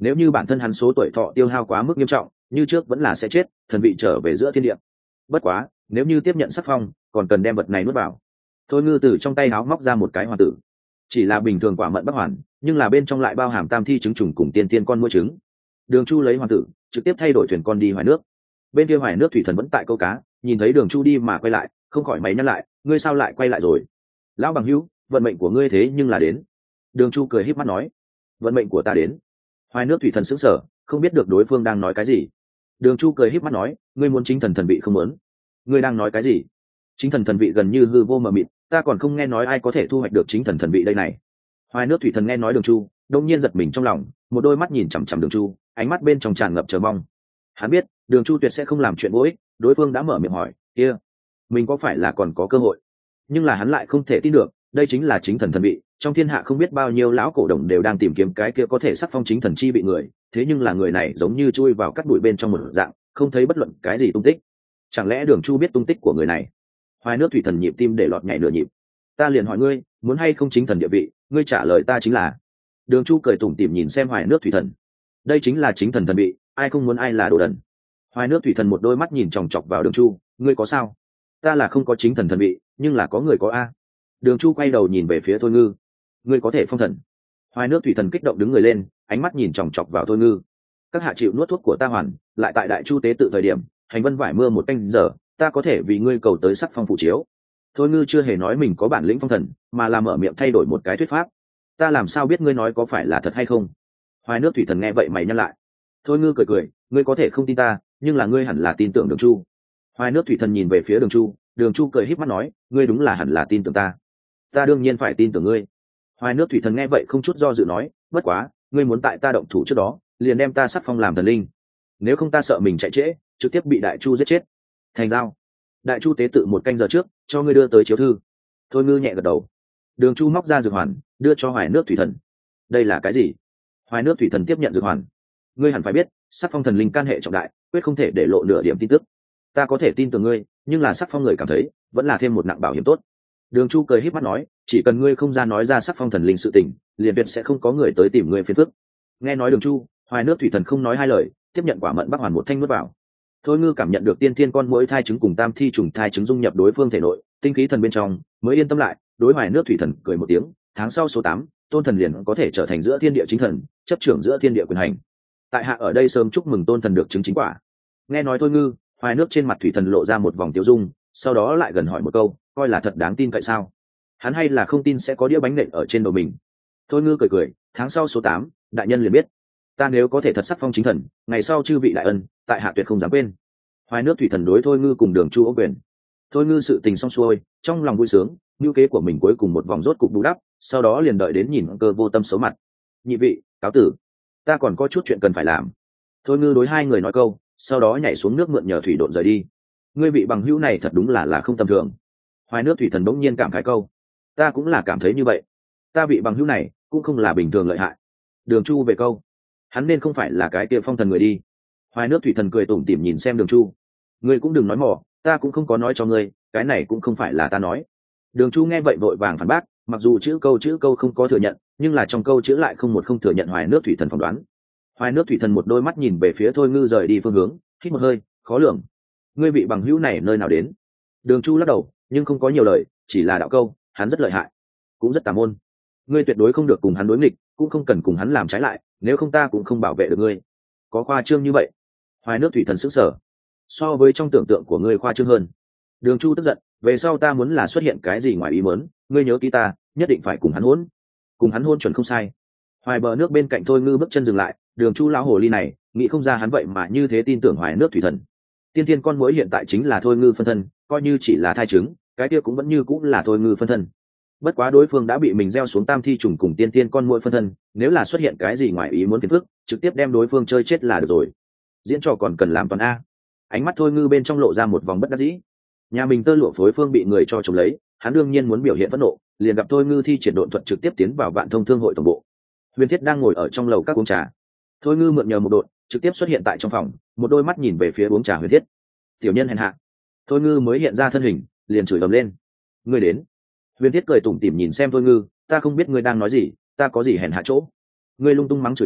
nếu như bản thân hắn số tuổi thọ tiêu hao quá mức nghiêm trọng, như trước vẫn là sẽ chết, thần vị trở về giữa thiên địa. Bất quá nếu như tiếp nhận sắc phong, còn cần đem vật này nuốt vào. Thôi Ngư từ trong tay áo móc ra một cái hoàn tử, chỉ là bình thường quả mận bắc hoàn, nhưng là bên trong lại bao hàm tam thi trứng trùng cùng tiên tiên con muỗi trứng. Đường Chu lấy hoàn tử trực tiếp thay đổi thuyền con đi Hoài nước. Bên kia Hoài nước thủy thần vẫn tại câu cá, nhìn thấy Đường Chu đi mà quay lại, không khỏi mày nhăn lại, ngươi sao lại quay lại rồi? Lão bằng hữu, vận mệnh của ngươi thế nhưng là đến. Đường Chu cười híp mắt nói, vận mệnh của ta đến. Hoài nước thủy thần sững sờ, không biết được đối phương đang nói cái gì. Đường Chu cười híp mắt nói, ngươi muốn chính thần thần vị không muốn? Ngươi đang nói cái gì? Chính thần thần vị gần như hư vô mờ mịt, ta còn không nghe nói ai có thể thu hoạch được chính thần thần vị đây này. Hoài nước thủy thần nghe nói Đường Chu, đông nhiên giật mình trong lòng, một đôi mắt nhìn chằm chằm Đường Chu, ánh mắt bên trong tràn ngập chờ mong. Hắn biết Đường Chu tuyệt sẽ không làm chuyện vô ích, đối phương đã mở miệng hỏi, kia mình có phải là còn có cơ hội? Nhưng là hắn lại không thể tin được, đây chính là chính thần thần vị, trong thiên hạ không biết bao nhiêu lão cổ đồng đều đang tìm kiếm cái kia có thể sắc phong chính thần chi bị người, thế nhưng là người này giống như chui vào cắt bụi bên trong một dạng, không thấy bất luận cái gì tung tích. Chẳng lẽ Đường Chu biết tung tích của người này? Hoài nước thủy thần nhịp tim để lọt nhảy nửa nhịp. Ta liền hỏi ngươi, muốn hay không chính thần địa vị? Ngươi trả lời ta chính là. Đường Chu cười tủm tỉm nhìn xem Hoài nước thủy thần. Đây chính là chính thần thần vị, ai không muốn ai là đồ đần. Hoài nước thủy thần một đôi mắt nhìn chòng chọc vào Đường Chu, ngươi có sao? Ta là không có chính thần thần vị, nhưng là có người có a. Đường Chu quay đầu nhìn về phía Thôi Ngư, ngươi có thể phong thần. Hoài nước thủy thần kích động đứng người lên, ánh mắt nhìn chòng chọc vào Thôi Ngư. Các hạ chịu nuốt thuốc của ta hoàn, lại tại Đại Chu tế tự thời điểm, hành vân vải mưa một canh giờ, ta có thể vì ngươi cầu tới sắc phong phụ chiếu. Thôi Ngư chưa hề nói mình có bản lĩnh phong thần, mà là mở miệng thay đổi một cái thuyết pháp. Ta làm sao biết ngươi nói có phải là thật hay không? Hoài nước thủy thần nghe vậy mày nhăn lại. Thôi Ngư cười cười, ngươi có thể không tin ta, nhưng là ngươi hẳn là tin tưởng Đường Chu. Hoài nước thủy thần nhìn về phía Đường Chu, Đường Chu cười híp mắt nói, ngươi đúng là hẳn là tin tưởng ta. Ta đương nhiên phải tin tưởng ngươi. Hoài nước thủy thần nghe vậy không chút do dự nói, bất quá ngươi muốn tại ta động thủ trước đó liền đem ta sắc phong làm thần linh, nếu không ta sợ mình chạy trễ trực tiếp bị Đại Chu giết chết. Thành giao. Đại Chu tế tự một canh giờ trước cho ngươi đưa tới chiếu thư. Thôi Ngư nhẹ gật đầu. Đường Chu móc ra dược hoàn đưa cho Hoài nước thủy thần. Đây là cái gì? Hoài nước thủy thần tiếp nhận dược hoàn. Ngươi hẳn phải biết, sắc phong thần linh can hệ trọng đại, quyết không thể để lộ nửa điểm tin tức. Ta có thể tin tưởng ngươi, nhưng là sắc phong người cảm thấy vẫn là thêm một nặng bảo hiểm tốt. Đường Chu cười híp mắt nói, chỉ cần ngươi không ra nói ra sắc phong thần linh sự tình, liền tuyệt sẽ không có người tới tìm ngươi phiền phức. Nghe nói Đường Chu, Hoài nước thủy thần không nói hai lời, tiếp nhận quả mận bắc hoàn một thanh nuốt vào. Thôi Ngư cảm nhận được tiên thiên con muỗi thai trứng cùng tam thi trùng thai trứng dung nhập đối phương thể nội, tinh khí thần bên trong mới yên tâm lại, đối Hoài nước thủy thần cười một tiếng, tháng sau số 8, tôn thần liền có thể trở thành giữa thiên địa chính thần, chấp trưởng giữa thiên địa quyền hành. Tại hạ ở đây sớm chúc mừng tôn thần được chứng chính quả. Nghe nói Thôi Ngư, Hoài nước trên mặt thủy thần lộ ra một vòng tiêu dung, sau đó lại gần hỏi một câu, coi là thật đáng tin cậy sao? Hắn hay là không tin sẽ có đĩa bánh nện ở trên đầu mình? Thôi Ngư cười cười, tháng sau số 8, đại nhân liền biết. Ta nếu có thể thật sắc phong chính thần, ngày sau chư vị đại ân, tại hạ tuyệt không dám quên. Hoài nước thủy thần đối Thôi Ngư cùng Đường Chu ôm quyền. Thôi Ngư sự tình xong xuôi, trong lòng vui sướng, mưu kế của mình cuối cùng một vòng rốt cục bù đắp, sau đó liền đợi đến nhìn Cơ Vô Tâm xấu mặt. Nhị vị, cáo tử, ta còn có chút chuyện cần phải làm. Thôi Ngư đối hai người nói câu, sau đó nhảy xuống nước mượn nhờ thủy độn rời đi. Ngươi vị bằng hữu này thật đúng là không tầm thường. Hoài nước thủy thần bỗng nhiên cảm khái câu, ta cũng là cảm thấy như vậy. Ta vị bằng hữu này cũng không là bình thường lợi hại. Đường Chu về câu, hắn nên không phải là cái kia phong thần người đi. Hoài nước thủy thần cười tủm tỉm nhìn xem Đường Chu, ngươi cũng đừng nói mỏ, ta cũng không có nói cho ngươi, cái này cũng không phải là ta nói. Đường Chu nghe vậy vội vàng phản bác, mặc dù chữ câu không có thừa nhận, nhưng là trong câu chữ lại không thừa nhận Hoài nước thủy thần phỏng đoán. Hoài nước thủy thần một đôi mắt nhìn về phía Thôi Ngư rời đi phương hướng, hít một hơi, khó lường. Ngươi vị bằng hữu này nơi nào đến? Đường Chu lắc đầu, nhưng không có nhiều lời, chỉ là đạo câu, hắn rất lợi hại, cũng rất tà môn. Ngươi tuyệt đối không được cùng hắn đối nghịch, cũng không cần cùng hắn làm trái lại, nếu không ta cũng không bảo vệ được ngươi. Có khoa trương như vậy? Hoài nước thủy thần sững sờ. So với trong tưởng tượng của ngươi khoa trương hơn. Đường Chu tức giận, về sau ta muốn là xuất hiện cái gì ngoài ý muốn, ngươi nhớ kỹ ta, nhất định phải cùng hắn hôn. Cùng hắn hôn chuẩn không sai. Hoài bờ nước bên cạnh Thôi Ngư bước chân dừng lại, Đường Chu lão hồ ly này, nghĩ không ra hắn vậy mà như thế tin tưởng Hoài nước thủy thần. Tiên thiên con muỗi hiện tại chính là Thôi Ngư phân thân, coi như chỉ là thai trứng, cái kia cũng vẫn như cũng là Thôi Ngư phân thân. Bất quá đối phương đã bị mình gieo xuống tam thi trùng cùng tiên thiên con muỗi phân thân, nếu là xuất hiện cái gì ngoài ý muốn phiền phức, trực tiếp đem đối phương chơi chết là được rồi. Diễn trò còn cần làm toàn a. Ánh mắt Thôi Ngư bên trong lộ ra một vòng bất đắc dĩ. Nhà mình tơ lụa phối phương bị người cho trộm lấy, hắn đương nhiên muốn biểu hiện phẫn nộ, liền gặp Thôi Ngư thi triển độn thuật trực tiếp tiến vào Vạn Thông Thương hội tổng bộ. Huyền Thiết đang ngồi ở trong lầu các uống trà. Thôi Ngư mượn nhờ một độn, trực tiếp xuất hiện tại trong phòng, một đôi mắt nhìn về phía uống trà Huyền Thiết. Tiểu nhân hèn hạ. Thôi Ngư mới hiện ra thân hình, liền chửi ầm lên. Ngươi đến. Huyền Thiết cười tủm tỉm nhìn xem Thôi Ngư, ta không biết ngươi đang nói gì, ta có gì hèn hạ chỗ. Ngươi lung tung mắng chửi người,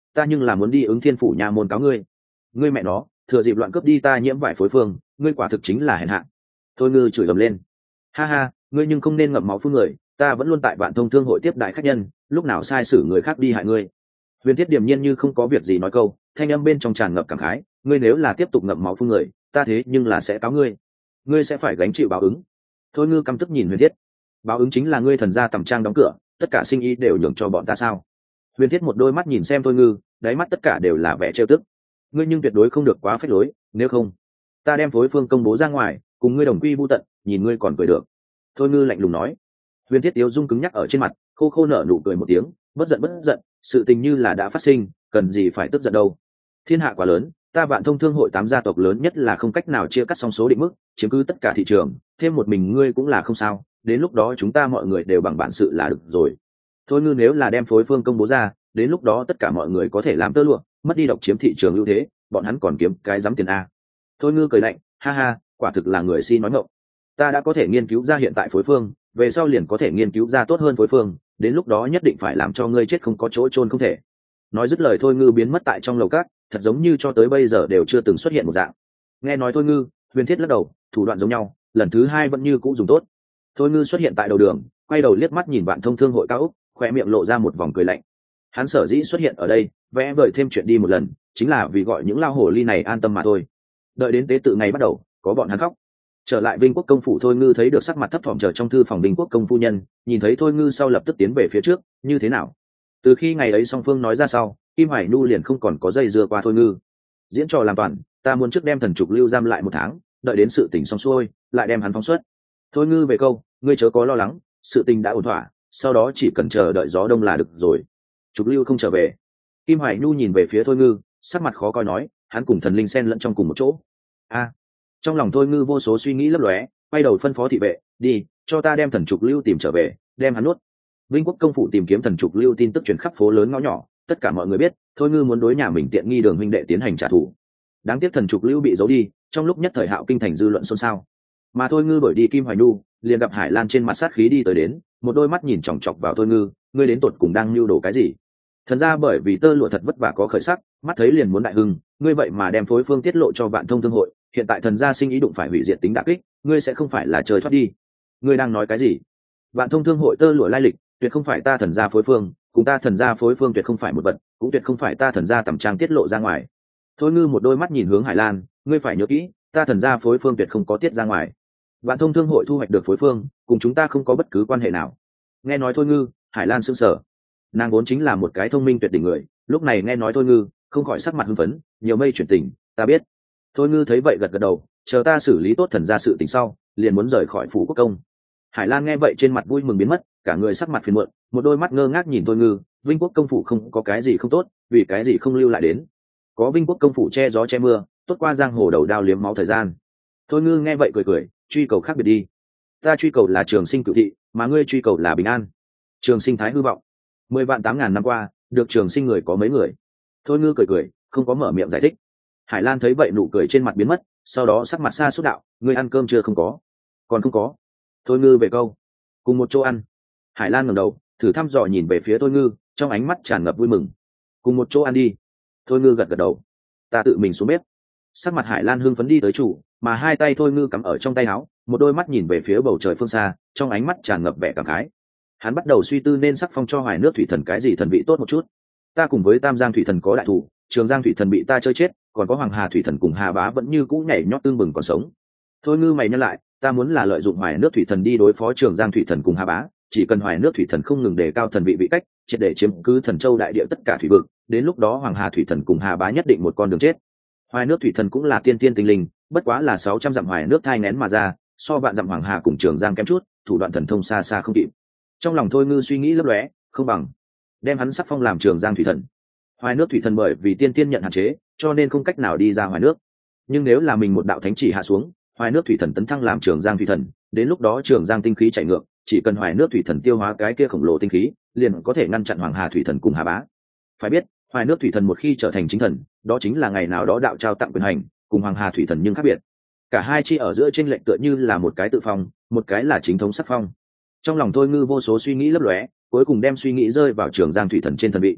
ta nhưng là muốn đi ứng thiên phủ nha môn cáo ngươi. Ngươi mẹ nó, thừa dịp loạn cướp đi ta nhiễm vải phối phương, ngươi quả thực chính là hèn hạ. Thôi Ngư chửi ầm lên. Ha ha, ngươi nhưng không nên ngậm máu phun người, ta vẫn luôn tại Vạn Thông Thương hội tiếp đại khách nhân, lúc nào sai sử người khác đi hại ngươi. Huyền Thiết điềm nhiên như không có việc gì nói câu, thanh âm bên trong tràn ngập cảm khái, ngươi nếu là tiếp tục ngậm máu phun người, ta thế nhưng là sẽ cáo ngươi, ngươi sẽ phải gánh chịu báo ứng. Thôi Ngư căm tức nhìn Huyền Thiết. Báo ứng chính là ngươi thần gia tầm trang đóng cửa, tất cả sinh ý đều nhường cho bọn ta sao? Huyền Thiết một đôi mắt nhìn xem Thôi Ngư, đáy mắt tất cả đều là vẻ trêu tức. Ngươi nhưng tuyệt đối không được quá phách lối, nếu không ta đem phối phương công bố ra ngoài, cùng ngươi đồng quy vu tận, nhìn ngươi còn cười được. Thôi Ngư lạnh lùng nói. Huyền Thiết Tiếu dung cứng nhắc ở trên mặt, khô khô nở nụ cười một tiếng, bất giận, sự tình như là đã phát sinh, cần gì phải tức giận đâu. Thiên hạ quá lớn, ta Vạn Thông Thương hội 8 gia tộc lớn nhất là không cách nào chia cắt xong số định mức, chiếm cứ tất cả thị trường, thêm một mình ngươi cũng là không sao, đến lúc đó chúng ta mọi người đều bằng bản sự là được rồi. Thôi Ngư nếu là đem phối phương công bố ra, đến lúc đó tất cả mọi người có thể làm tơ lụa, mất đi độc chiếm thị trường ưu thế, bọn hắn còn kiếm cái dám tiền a. Thôi Ngư cười lạnh, ha ha, quả thực là người si nói ngọng. Ta đã có thể nghiên cứu ra hiện tại phối phương, về sau liền có thể nghiên cứu ra tốt hơn phối phương, đến lúc đó nhất định phải làm cho ngươi chết không có chỗ chôn không thể. Nói dứt lời Thôi Ngư biến mất tại trong lầu cát, thật giống như cho tới bây giờ đều chưa từng xuất hiện một dạng. Nghe nói Thôi Ngư, Huyền Thiết lắc đầu, thủ đoạn giống nhau, lần thứ hai vẫn như cũ dùng tốt. Thôi Ngư xuất hiện tại đầu đường, quay đầu liếc mắt nhìn Vạn Thông Thương hội cao úc, khoe miệng lộ ra một vòng cười lạnh. Hắn sở dĩ xuất hiện ở đây, vẽ vời thêm chuyện đi một lần, chính là vì gọi những lao hồ ly này an tâm mà thôi. Đợi đến tế tự ngày bắt đầu, có bọn hắn khóc. Trở lại Vinh Quốc công phủ, Thôi Ngư thấy được sắc mặt thấp thỏm chờ trong thư phòng Vinh Quốc công phu nhân, nhìn thấy Thôi Ngư sau lập tức tiến về phía trước, như thế nào? Từ khi ngày ấy song phương nói ra sau, Kim Hoài Nhu liền không còn có dây dưa qua Thôi Ngư. Diễn trò làm toàn, ta muốn trước đem Thần Trục Lưu giam lại 1 tháng, đợi đến sự tình xong xuôi, lại đem hắn phóng xuất. Thôi Ngư về câu, ngươi chớ có lo lắng, sự tình đã ổn thỏa, sau đó chỉ cần chờ đợi gió đông là được rồi. Trục Lưu không trở về. Kim Hoài Nhu nhìn về phía Thôi Ngư, sắc mặt khó coi nói, hắn cùng thần linh xen lẫn trong cùng một chỗ. Trong lòng Thôi Ngư vô số suy nghĩ lấp lóe, quay đầu phân phó thị vệ, đi, cho ta đem Thần Trục Lưu tìm trở về, đem hắn nuốt. Vinh Quốc công phủ tìm kiếm Thần Trục Lưu tin tức truyền khắp phố lớn ngõ nhỏ, tất cả mọi người biết, Thôi Ngư muốn đối nhà mình tiện nghi Đường huynh đệ tiến hành trả thù. Đáng tiếc Thần Trục Lưu bị giấu đi, trong lúc nhất thời Hạo kinh thành dư luận xôn xao. Mà Thôi Ngư bởi đi Kim Hoài Nhu, liền gặp Hải Lan trên mặt sát khí đi tới đến, một đôi mắt nhìn chòng chọc vào Thôi Ngư, ngươi đến tột cùng đang lưu đồ cái gì? Thần ra bởi vì tơ lụa thật vất vả có khởi sắc, mắt thấy liền muốn đại hưng, ngươi vậy mà đem phối phương tiết lộ cho Vạn Thông Thương hội, hiện tại thần gia sinh ý đụng phải hủy diệt tính đả kích, ngươi sẽ không phải là trời thoát đi. Ngươi đang nói cái gì? Vạn Thông Thương hội tơ lụa lai lịch, tuyệt không phải ta thần gia phối phương, cùng ta thần gia phối phương tuyệt không phải một vật, cũng tuyệt không phải ta thần gia tầm trang tiết lộ ra ngoài. Thôi Ngư một đôi mắt nhìn hướng Hải Lan, ngươi phải nhớ kỹ, ta thần gia phối phương tuyệt không có tiết ra ngoài. Vạn Thông Thương hội thu hoạch được phối phương, cùng chúng ta không có bất cứ quan hệ nào. Nghe nói Thôi Ngư, Hải Lan sững sờ. Nàng vốn chính là một cái thông minh tuyệt đỉnh người, lúc này nghe nói Thôi Ngư, không khỏi sắc mặt hưng phấn, nhiều mây chuyển tình, ta biết. Thôi Ngư thấy vậy gật gật đầu, chờ ta xử lý tốt thần gia sự tình sau, liền muốn rời khỏi phủ quốc công. Hải Lan nghe vậy trên mặt vui mừng biến mất, cả người sắc mặt phiền muộn, một đôi mắt ngơ ngác nhìn Thôi Ngư, Vinh Quốc công phủ không có cái gì không tốt, vì cái gì không lưu lại đến? Có Vinh Quốc công phủ che gió che mưa, tốt qua giang hồ đầu đao liếm máu thời gian. Thôi Ngư nghe vậy cười cười, truy cầu khác biệt đi. Ta truy cầu là trường sinh cửu thị, mà ngươi truy cầu là bình an. Trường sinh thái hư vọng. 10 vạn 8.000 năm qua, được trường sinh người có mấy người? Thôi Ngư cười cười, không có mở miệng giải thích. Hải Lan thấy vậy nụ cười trên mặt biến mất, sau đó sắc mặt xa suốt đạo, ngươi ăn cơm chưa? Không có. Còn không có. Thôi Ngư về câu, cùng một chỗ ăn. Hải Lan ngẩng đầu, thử thăm dò nhìn về phía Thôi Ngư, trong ánh mắt tràn ngập vui mừng. Cùng một chỗ ăn đi. Thôi Ngư gật gật đầu. Ta tự mình xuống bếp. Sắc mặt Hải Lan hưng phấn đi tới chủ, mà hai tay Thôi Ngư cắm ở trong tay áo, một đôi mắt nhìn về phía bầu trời phương xa, trong ánh mắt tràn ngập vẻ cảm khái. Hắn bắt đầu suy tư nên sắc phong cho Hoài Nước thủy thần cái gì thần vị tốt một chút. Ta cùng với Tam Giang thủy thần có đại thủ, Trường Giang thủy thần bị ta chơi chết, còn có Hoàng Hà thủy thần cùng Hà Bá vẫn như cũ nhảy nhót tương bừng còn sống. Thôi Ngư mày nhắc lại, ta muốn là lợi dụng Hoài Nước thủy thần đi đối phó Trường Giang thủy thần cùng Hà Bá, chỉ cần Hoài Nước thủy thần không ngừng đề cao thần vị cách, triệt để chiếm cứ Thần Châu đại địa tất cả thủy vực, đến lúc đó Hoàng Hà thủy thần cùng Hà Bá nhất định một con đường chết. Hoài Nước thủy thần cũng là tiên tiên tinh linh, bất quá là 600 dặm Hoài Nước thai nén mà ra, so vạn dặm Hoàng Hà cùng Trường Giang kém chút, thủ đoạn thần thông xa xa không kịp. Trong lòng Thôi Ngư suy nghĩ lấp lóe, không bằng đem hắn sắc phong làm Trường Giang thủy thần. Hoài Nước thủy thần bởi vì tiên tiên nhận hạn chế, cho nên không cách nào đi ra Hoài Nước. Nhưng nếu là mình một đạo thánh chỉ hạ xuống, Hoài Nước thủy thần tấn thăng làm Trường Giang thủy thần, đến lúc đó Trường Giang tinh khí chảy ngược, chỉ cần Hoài Nước thủy thần tiêu hóa cái kia khổng lồ tinh khí, liền có thể ngăn chặn Hoàng Hà thủy thần cùng Hà Bá. Phải biết, Hoài Nước thủy thần một khi trở thành chính thần, đó chính là ngày nào đó đạo trao tặng quyền hành, cùng Hoàng Hà thủy thần nhưng khác biệt. Cả hai chi ở giữa trên lệnh tựa như là một cái tự phong, một cái là chính thống sắc phong. Trong lòng Thôi Ngư vô số suy nghĩ lấp lóe, cuối cùng đem suy nghĩ rơi vào Trường Giang thủy thần trên thần vị.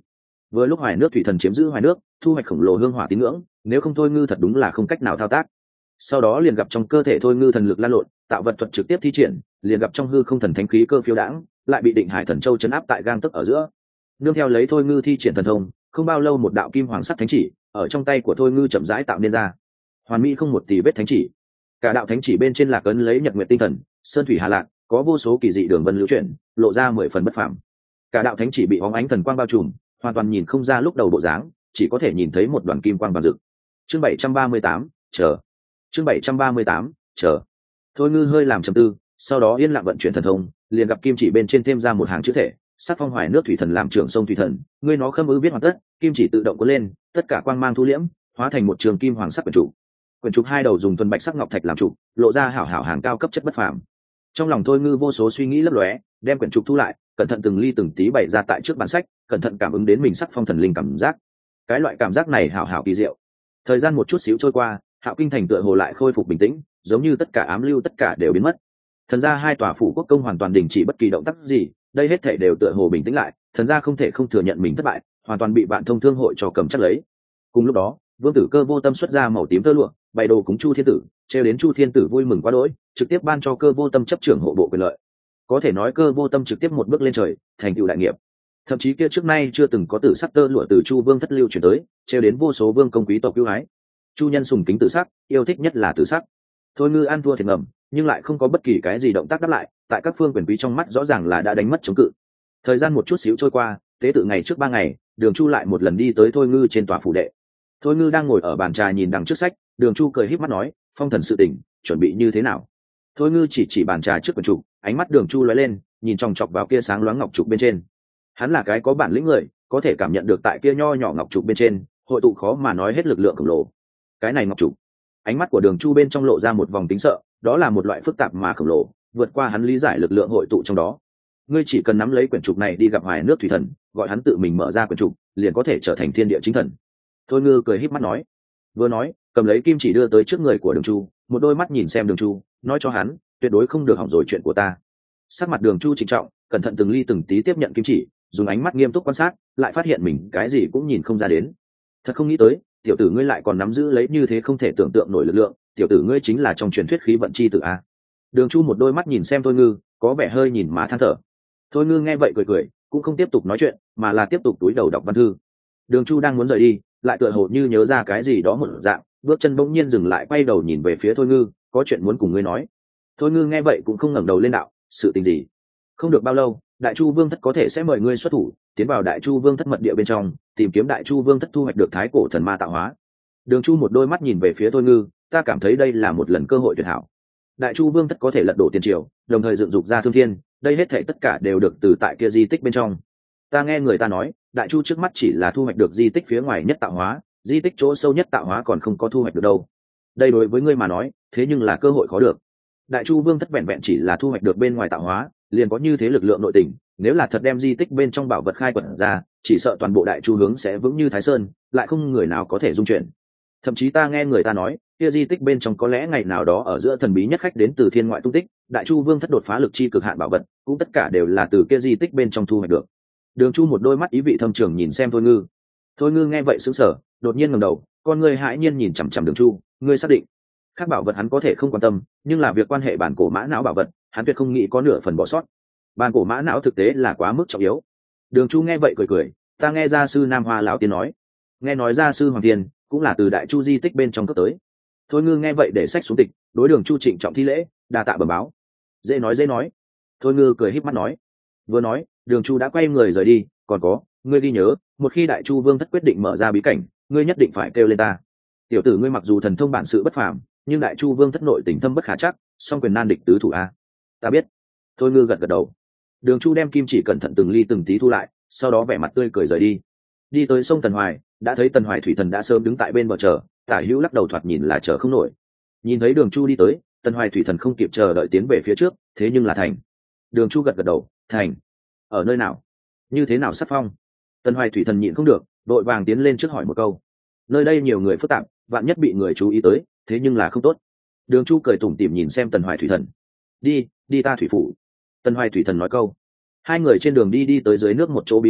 Vừa lúc Hoài Nước thủy thần chiếm giữ Hoài Nước, thu hoạch khổng lồ hương hỏa tín ngưỡng, nếu không Thôi Ngư thật đúng là không cách nào thao tác. Sau đó liền gặp trong cơ thể Thôi Ngư thần lực lan lộn, tạo vật thuật trực tiếp thi triển, liền gặp trong hư không thần thánh khí cơ phiêu đãng, lại bị Định Hải thần châu chấn áp tại gang tấc ở giữa. Nương theo lấy Thôi Ngư thi triển thần thông, không bao lâu một đạo kim hoàng sắc thánh chỉ ở trong tay của Thôi Ngư chậm rãi tạo nên ra. Hoàn mỹ không một tì vết thánh chỉ. Cả đạo thánh chỉ bên trên lạc ấn lấy nhật nguyệt tinh thần, sơn thủy hà lạc, có vô số kỳ dị đường vân lưu chuyển, lộ ra 10 phần bất phàm. Cả đạo thánh chỉ bị bóng ánh thần quang bao trùm, hoàn toàn nhìn không ra lúc đầu bộ dáng, chỉ có thể nhìn thấy một đoàn kim quang vàng rực. Chương 738, chờ. Chương 738, chờ. Thôi Ngư hơi làm trầm tư, sau đó yên lặng vận chuyển thần thông, liền gặp kim chỉ bên trên thêm ra một hàng chữ thể, sắc phong Hoài Nước thủy thần làm trưởng sông thủy thần, ngươi nó khâm ư viết hoàn tất, kim chỉ tự động cuốn lên, tất cả quang mang thu liễm, hóa thành một trường kim hoàng sắc quyển trục. Quyển trục hai đầu dùng thuần bạch sắc ngọc thạch làm trục, lộ ra hảo hảo hàng cao cấp chất bất phàm. Trong lòng Thôi Ngư vô số suy nghĩ lấp lóe, đem quyển trục thu lại, cẩn thận từng ly từng tí bày ra tại trước bản sách, cẩn thận cảm ứng đến mình sắc phong thần linh cảm giác. Cái loại cảm giác này hảo hảo kỳ diệu. Thời gian một chút xíu trôi qua, Hạo Kinh thành tựa hồ lại khôi phục bình tĩnh, giống như tất cả ám lưu tất cả đều biến mất. Thần gia hai tòa phủ quốc công hoàn toàn đình chỉ bất kỳ động tác gì, đây hết thảy đều tựa hồ bình tĩnh lại, thần gia không thể không thừa nhận mình thất bại, hoàn toàn bị Vạn Thông Thương hội cho cầm chắc lấy. Cùng lúc đó, Vương Tử Cơ vô tâm xuất ra màu tím tơ lụa, bày đồ cúng Chu Thiên Tử, trêu đến Chu Thiên Tử vui mừng quá đỗi, trực tiếp ban cho Cơ vô tâm chấp trưởng hộ bộ quyền lợi. Có thể nói Cơ vô tâm trực tiếp một bước lên trời, thành tựu đại nghiệp. Thậm chí kia trước nay chưa từng có tử sắc tơ lụa từ Chu Vương thất lưu chuyển tới, trêu đến vô số vương công quý tộc yêu ái. Chu nhân sùng kính tử sắc, yêu thích nhất là tử sắc. Thôi Ngư ăn thua thiệt ngầm, nhưng lại không có bất kỳ cái gì động tác đáp lại, tại các phương quyền quý trong mắt rõ ràng là đã đánh mất chống cự. Thời gian một chút xíu trôi qua, tế tự ngày trước 3 ngày, Đường Chu lại một lần đi tới Thôi Ngư trên tòa phủ đệ. Thôi Ngư đang ngồi ở bàn trà nhìn đằng trước sách, Đường Chu cười híp mắt nói, phong thần sự tình, chuẩn bị như thế nào? Thôi Ngư chỉ bàn trà trước quyển trục, ánh mắt Đường Chu lóe lên, nhìn chòng chọc vào kia sáng loáng ngọc trục bên trên. Hắn là cái có bản lĩnh người, có thể cảm nhận được tại kia nho nhỏ ngọc trục bên trên, hội tụ khó mà nói hết lực lượng khổng lồ. Cái này ngọc trục. Ánh mắt của Đường Chu bên trong lộ ra một vòng tính sợ, đó là một loại phức tạp mà khổng lồ, vượt qua hắn lý giải lực lượng hội tụ trong đó. Ngươi chỉ cần nắm lấy quyển trục này đi gặp Hoài Nước thủy thần, gọi hắn tự mình mở ra quyển trục, liền có thể trở thành thiên địa chính thần. Thôi Ngư cười híp mắt nói. Vừa nói, cầm lấy kim chỉ đưa tới trước người của Đường Chu, một đôi mắt nhìn xem Đường Chu, nói cho hắn, tuyệt đối không được hỏng rồi chuyện của ta. Sắc mặt Đường Chu trịnh trọng, cẩn thận từng ly từng tí tiếp nhận kim chỉ, dùng ánh mắt nghiêm túc quan sát, lại phát hiện mình cái gì cũng nhìn không ra đến. Thật không nghĩ tới, tiểu tử ngươi lại còn nắm giữ lấy như thế không thể tưởng tượng nổi lực lượng, tiểu tử ngươi chính là trong truyền thuyết khí vận chi tử a. Đường Chu một đôi mắt nhìn xem Thôi Ngư, có vẻ hơi nhìn má than thở. Thôi Ngư nghe vậy cười cười, cũng không tiếp tục nói chuyện, mà là tiếp tục túi đầu đọc văn thư. Đường Chu đang muốn rời đi, lại tựa hồ như nhớ ra cái gì đó một dạng, bước chân bỗng nhiên dừng lại, quay đầu nhìn về phía Thôi Ngư, có chuyện muốn cùng ngươi nói. Thôi Ngư nghe vậy cũng không ngẩng đầu lên đạo, sự tình gì? Không được bao lâu, Đại Chu Vương thất có thể sẽ mời ngươi xuất thủ, tiến vào Đại Chu Vương thất mật địa bên trong, tìm kiếm Đại Chu Vương thất thu hoạch được thái cổ thần ma tạo hóa. Đường Chu một đôi mắt nhìn về phía Thôi Ngư, ta cảm thấy đây là một lần cơ hội tuyệt hảo. Đại Chu Vương thất có thể lật đổ tiền triều, đồng thời dựng dục ra thương thiên, đây hết thảy tất cả đều được từ tại kia di tích bên trong. Ta nghe người ta nói, Đại Chu trước mắt chỉ là thu hoạch được di tích phía ngoài nhất tạo hóa, di tích chỗ sâu nhất tạo hóa còn không có thu hoạch được đâu. Đây đối với ngươi mà nói, thế nhưng là cơ hội khó được. Đại Chu Vương thất vẹn vẹn chỉ là thu hoạch được bên ngoài tạo hóa, liền có như thế lực lượng nội tình, nếu là thật đem di tích bên trong bảo vật khai quật ra, chỉ sợ toàn bộ Đại Chu hướng sẽ vững như Thái Sơn, lại không người nào có thể dung chuyển. Thậm chí ta nghe người ta nói, kia di tích bên trong có lẽ ngày nào đó ở giữa thần bí nhất khách đến từ thiên ngoại tung tích, Đại Chu Vương thất đột phá lực chi cực hạn bảo vật, cũng tất cả đều là từ kia di tích bên trong thu hoạch được. Đường Chu một đôi mắt ý vị thâm trường nhìn xem Thôi Ngư. Thôi Ngư nghe vậy sững sờ, đột nhiên ngẩng đầu, con ngươi hãi nhiên nhìn chằm chằm Đường Chu, ngươi xác định? Các bảo vật hắn có thể không quan tâm, nhưng là việc quan hệ bản cổ mã não bảo vật, hắn tuyệt không nghĩ có nửa phần bỏ sót. Bản cổ mã não thực tế là quá mức trọng yếu. Đường Chu nghe vậy cười cười, ta nghe gia sư Nam Hoa lão tiên nói, nghe nói gia sư Hoàng Tiên cũng là từ Đại Chu di tích bên trong cấp tới. Thôi Ngư nghe vậy để sách xuống tịch, đối Đường Chu trịnh trọng thi lễ, đa tạ bẩm báo. Dễ nói. Thôi Ngư cười híp mắt nói. Vừa nói, Đường Chu đã quay người rời đi, còn có, ngươi ghi nhớ, một khi Đại Chu Vương thất quyết định mở ra bí cảnh, ngươi nhất định phải kêu lên ta. Tiểu tử ngươi mặc dù thần thông bản sự bất phàm, nhưng Đại Chu Vương thất nội tình thâm bất khả chắc, song quyền nan địch tứ thủ a. Ta biết. Thôi Ngư gật đầu. Đường Chu đem kim chỉ cẩn thận từng ly từng tí thu lại, sau đó vẻ mặt tươi cười rời đi. Đi tới sông Tần Hoài, đã thấy Tần Hoài thủy thần đã sớm đứng tại bên bờ chờ, Tả Hữu lắc đầu thoạt nhìn là chờ không nổi. Nhìn thấy Đường Chu đi tới, Tần Hoài thủy thần không kịp chờ đợi tiến về phía trước, thế nhưng là thành. Đường Chu gật đầu, thành. Ở nơi nào? Như thế nào sắp phong? Tần Hoài thủy thần nhịn không được, đội vàng tiến lên trước hỏi một câu. Nơi đây nhiều người phức tạp, vạn nhất bị người chú ý tới, thế nhưng là không tốt. Đường Chu cười tủm tỉm nhìn xem Tần Hoài thủy thần. Đi ta thủy phủ. Tần Hoài thủy thần nói câu. Hai người trên đường đi tới dưới nước một chỗ bí cảnh,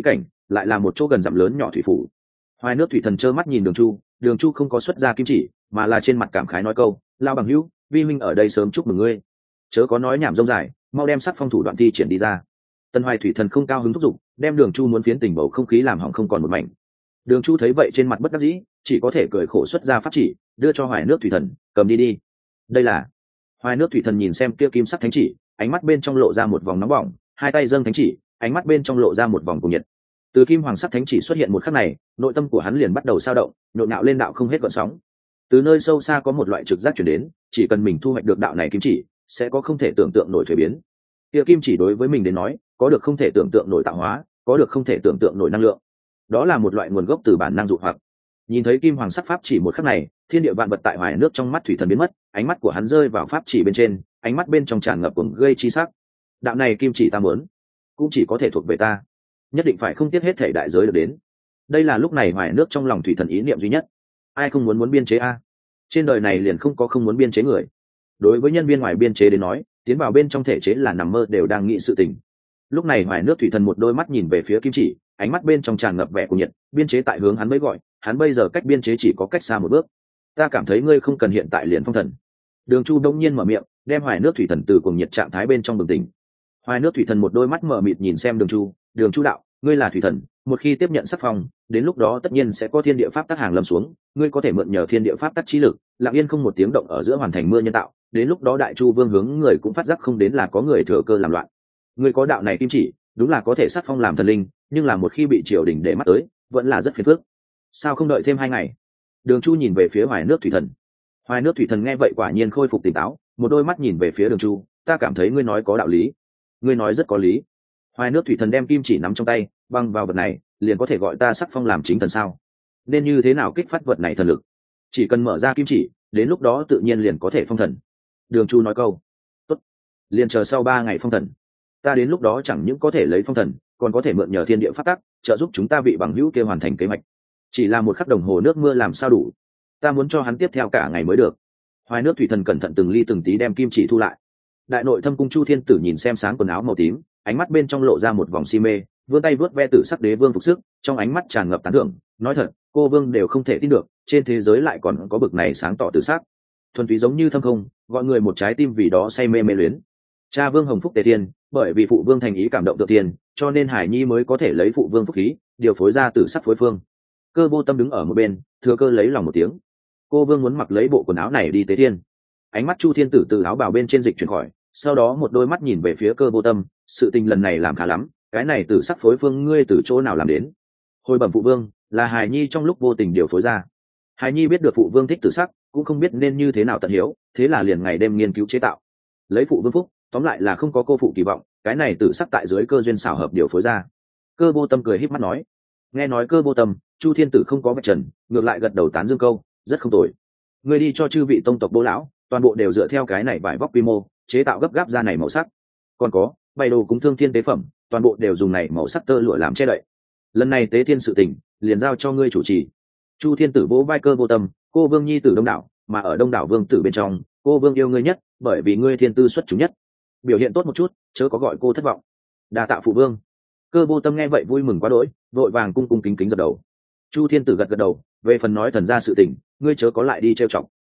lại là một chỗ gần dặm lớn nhỏ thủy phủ. Hoài Nước thủy thần trơ mắt nhìn Đường Chu không có xuất ra kim chỉ, mà là trên mặt cảm khái nói câu: "Lao bằng hữu, vi huynh ở đây sớm chúc mừng ngươi, chớ có nói nhảm rông dài, mau đem sắc phong thủ đoạn thi triển đi ra." Tân Hoài thủy thần không cao hứng thúc giục, đem Đường Chu muốn phiến tình bầu không khí làm hỏng không còn một mảnh. Đường Chu thấy vậy trên mặt bất đắc dĩ, chỉ có thể cười khổ xuất ra pháp chỉ, đưa cho Hoài Nước thủy thần, cầm đi đi. Đây là. Hoài Nước thủy thần nhìn xem kia kim sắc thánh chỉ, ánh mắt bên trong lộ ra một vòng nóng bỏng, hai tay dâng thánh chỉ, ánh mắt bên trong lộ ra một vòng cuồng nhiệt. Từ kim hoàng sắc thánh chỉ xuất hiện một khắc này, nội tâm của hắn liền bắt đầu dao động, nhộn nhạo lên đạo không hết gợn sóng. Từ nơi sâu xa có một loại trực giác truyền đến, chỉ cần mình thu hoạch được đạo này kim chỉ, sẽ có không thể tưởng tượng nổi thuế biến. Kia kim chỉ đối với mình đến nói, có được không thể tưởng tượng nổi tạo hóa, có được không thể tưởng tượng nổi năng lượng. Đó là một loại nguồn gốc từ bản năng dụ hoặc. Nhìn thấy kim hoàng sắc pháp chỉ một khắc này, thiên địa vạn vật tại Hoài Nước trong mắt thủy thần biến mất, ánh mắt của hắn rơi vào pháp chỉ bên trên, ánh mắt bên trong tràn ngập cuồng gây chi sắc. Đạo này kim chỉ ta muốn, cũng chỉ có thể thuộc về ta, nhất định phải không tiếc hết thể đại giới được đến. Đây là lúc này Hoài Nước trong lòng thủy thần ý niệm duy nhất. Ai không muốn biên chế a? Trên đời này liền không có không muốn biên chế người. Đối với nhân viên ngoài biên chế đến nói, tiến vào bên trong thể chế là nằm mơ đều đang nghĩ sự tình. Lúc này Hoài Nước thủy thần một đôi mắt nhìn về phía kim chỉ, ánh mắt bên trong tràn ngập vẻ cuồng nhiệt, biên chế tại hướng hắn mới gọi, hắn bây giờ cách biên chế chỉ có cách xa một bước. Ta cảm thấy ngươi không cần hiện tại liền phong thần. Đường Chu đông nhiên mở miệng, đem Hoài Nước thủy thần từ cuồng nhiệt trạng thái bên trong bừng tỉnh. Hoài Nước thủy thần một đôi mắt mở mịt nhìn xem Đường Chu đạo, ngươi là thủy thần, một khi tiếp nhận sắc phong, đến lúc đó tất nhiên sẽ có thiên địa pháp tắc hàng lâm xuống, ngươi có thể mượn nhờ thiên địa pháp tắc trí lực, lặng yên không một tiếng động ở giữa hoàn thành mưa nhân tạo, đến lúc đó Đại Chu Vương hướng người cũng phát giác không đến là có người thừa cơ làm loạn. Ngươi có đạo này kim chỉ, đúng là có thể sắc phong làm thần linh, nhưng là một khi bị triều đình để mắt tới, vẫn là rất phiền phức. Sao không đợi thêm 2 ngày? Đường Chu nhìn về phía Hoài Nước thủy thần. Hoài Nước thủy thần nghe vậy quả nhiên khôi phục tỉnh táo, một đôi mắt nhìn về phía Đường Chu, ta cảm thấy ngươi nói có đạo lý. Ngươi nói rất có lý. Hoài Nước thủy thần đem kim chỉ nắm trong tay, băng vào vật này, liền có thể gọi ta sắc phong làm chính thần sao? Nên như thế nào kích phát vật này thần lực? Chỉ cần mở ra kim chỉ, đến lúc đó tự nhiên liền có thể phong thần. Đường Chu nói câu, tốt, liền chờ sau 3 ngày phong thần. Ta đến lúc đó chẳng những có thể lấy phong thần, còn có thể mượn nhờ thiên địa pháp tắc, trợ giúp chúng ta vị bằng hữu kia hoàn thành kế hoạch. Chỉ là một khắc đồng hồ nước mưa làm sao đủ? Ta muốn cho hắn tiếp theo cả ngày mới được. Hoài Nước thủy thần cẩn thận từng ly từng tí đem kim chỉ thu lại. Đại nội thâm cung Chu Thiên Tử nhìn xem sáng quần áo màu tím, ánh mắt bên trong lộ ra một vòng si mê, vươn tay vớt ve tử sắc đế vương phục sức, trong ánh mắt tràn ngập tán thưởng, nói thật, cô vương đều không thể tin được, trên thế giới lại còn có bực này sáng tỏ tử sắc, thuần túy giống như thâm không, gọi người một trái tim vì đó say mê mê luyến. Cha vương hồng phúc tề thiên, bởi vì phụ vương thành ý cảm động tự tiền, cho nên Hải Nhi mới có thể lấy phụ vương phúc khí, điều phối ra tử sắc phối phương. Cơ Vô Tâm đứng ở một bên, thừa cơ lấy lòng một tiếng. Cô vương muốn mặc lấy bộ quần áo này đi tế thiên. Ánh mắt Chu Thiên Tử từ áo bào bên trên dịch chuyển khỏi, sau đó một đôi mắt nhìn về phía Cơ Vô Tâm, sự tình lần này làm khá lắm, cái này tử sắc phối phương ngươi từ chỗ nào làm đến? Hồi bẩm phụ vương, là Hải Nhi trong lúc vô tình điều phối ra. Hải Nhi biết được phụ vương thích tử sắc, cũng không biết nên như thế nào tận hiếu, thế là liền ngày đêm nghiên cứu chế tạo. Lấy phụ vương phúc, tóm lại là không có cô phụ kỳ vọng, cái này tử sắc tại dưới cơ duyên xảo hợp điều phối ra. Cơ Vô Tâm cười híp mắt nói. Nghe nói Cơ Vô Tâm, Chu Thiên Tử không có vạch trần, ngược lại gật đầu tán dương câu, rất không tồi. Ngươi đi cho chư vị tông tộc bố lão, toàn bộ đều dựa theo cái này vải vóc quy mô, chế tạo gấp gáp ra này màu sắc. Còn có, bày đồ cúng thương thiên tế phẩm, toàn bộ đều dùng này màu sắc tơ lụa làm che đậy. Lần này tế thiên sự tình, liền giao cho ngươi chủ trì. Chu Thiên Tử vỗ vai Cơ Vô Tâm, cô vương nhi tử đông đảo, mà ở đông đảo vương tử bên trong, cô vương yêu ngươi nhất, bởi vì ngươi thiên tư xuất chúng nhất. Biểu hiện tốt một chút, chớ có gọi cô thất vọng. Đa tạ phụ vương. Cơ Vô Tâm nghe vậy vui mừng quá đỗi, vội vàng cung cung kính kính dập đầu. Chu Thiên Tử gật gật đầu, về phần nói thần gia sự tình, ngươi chớ có lại đi trêu chọc.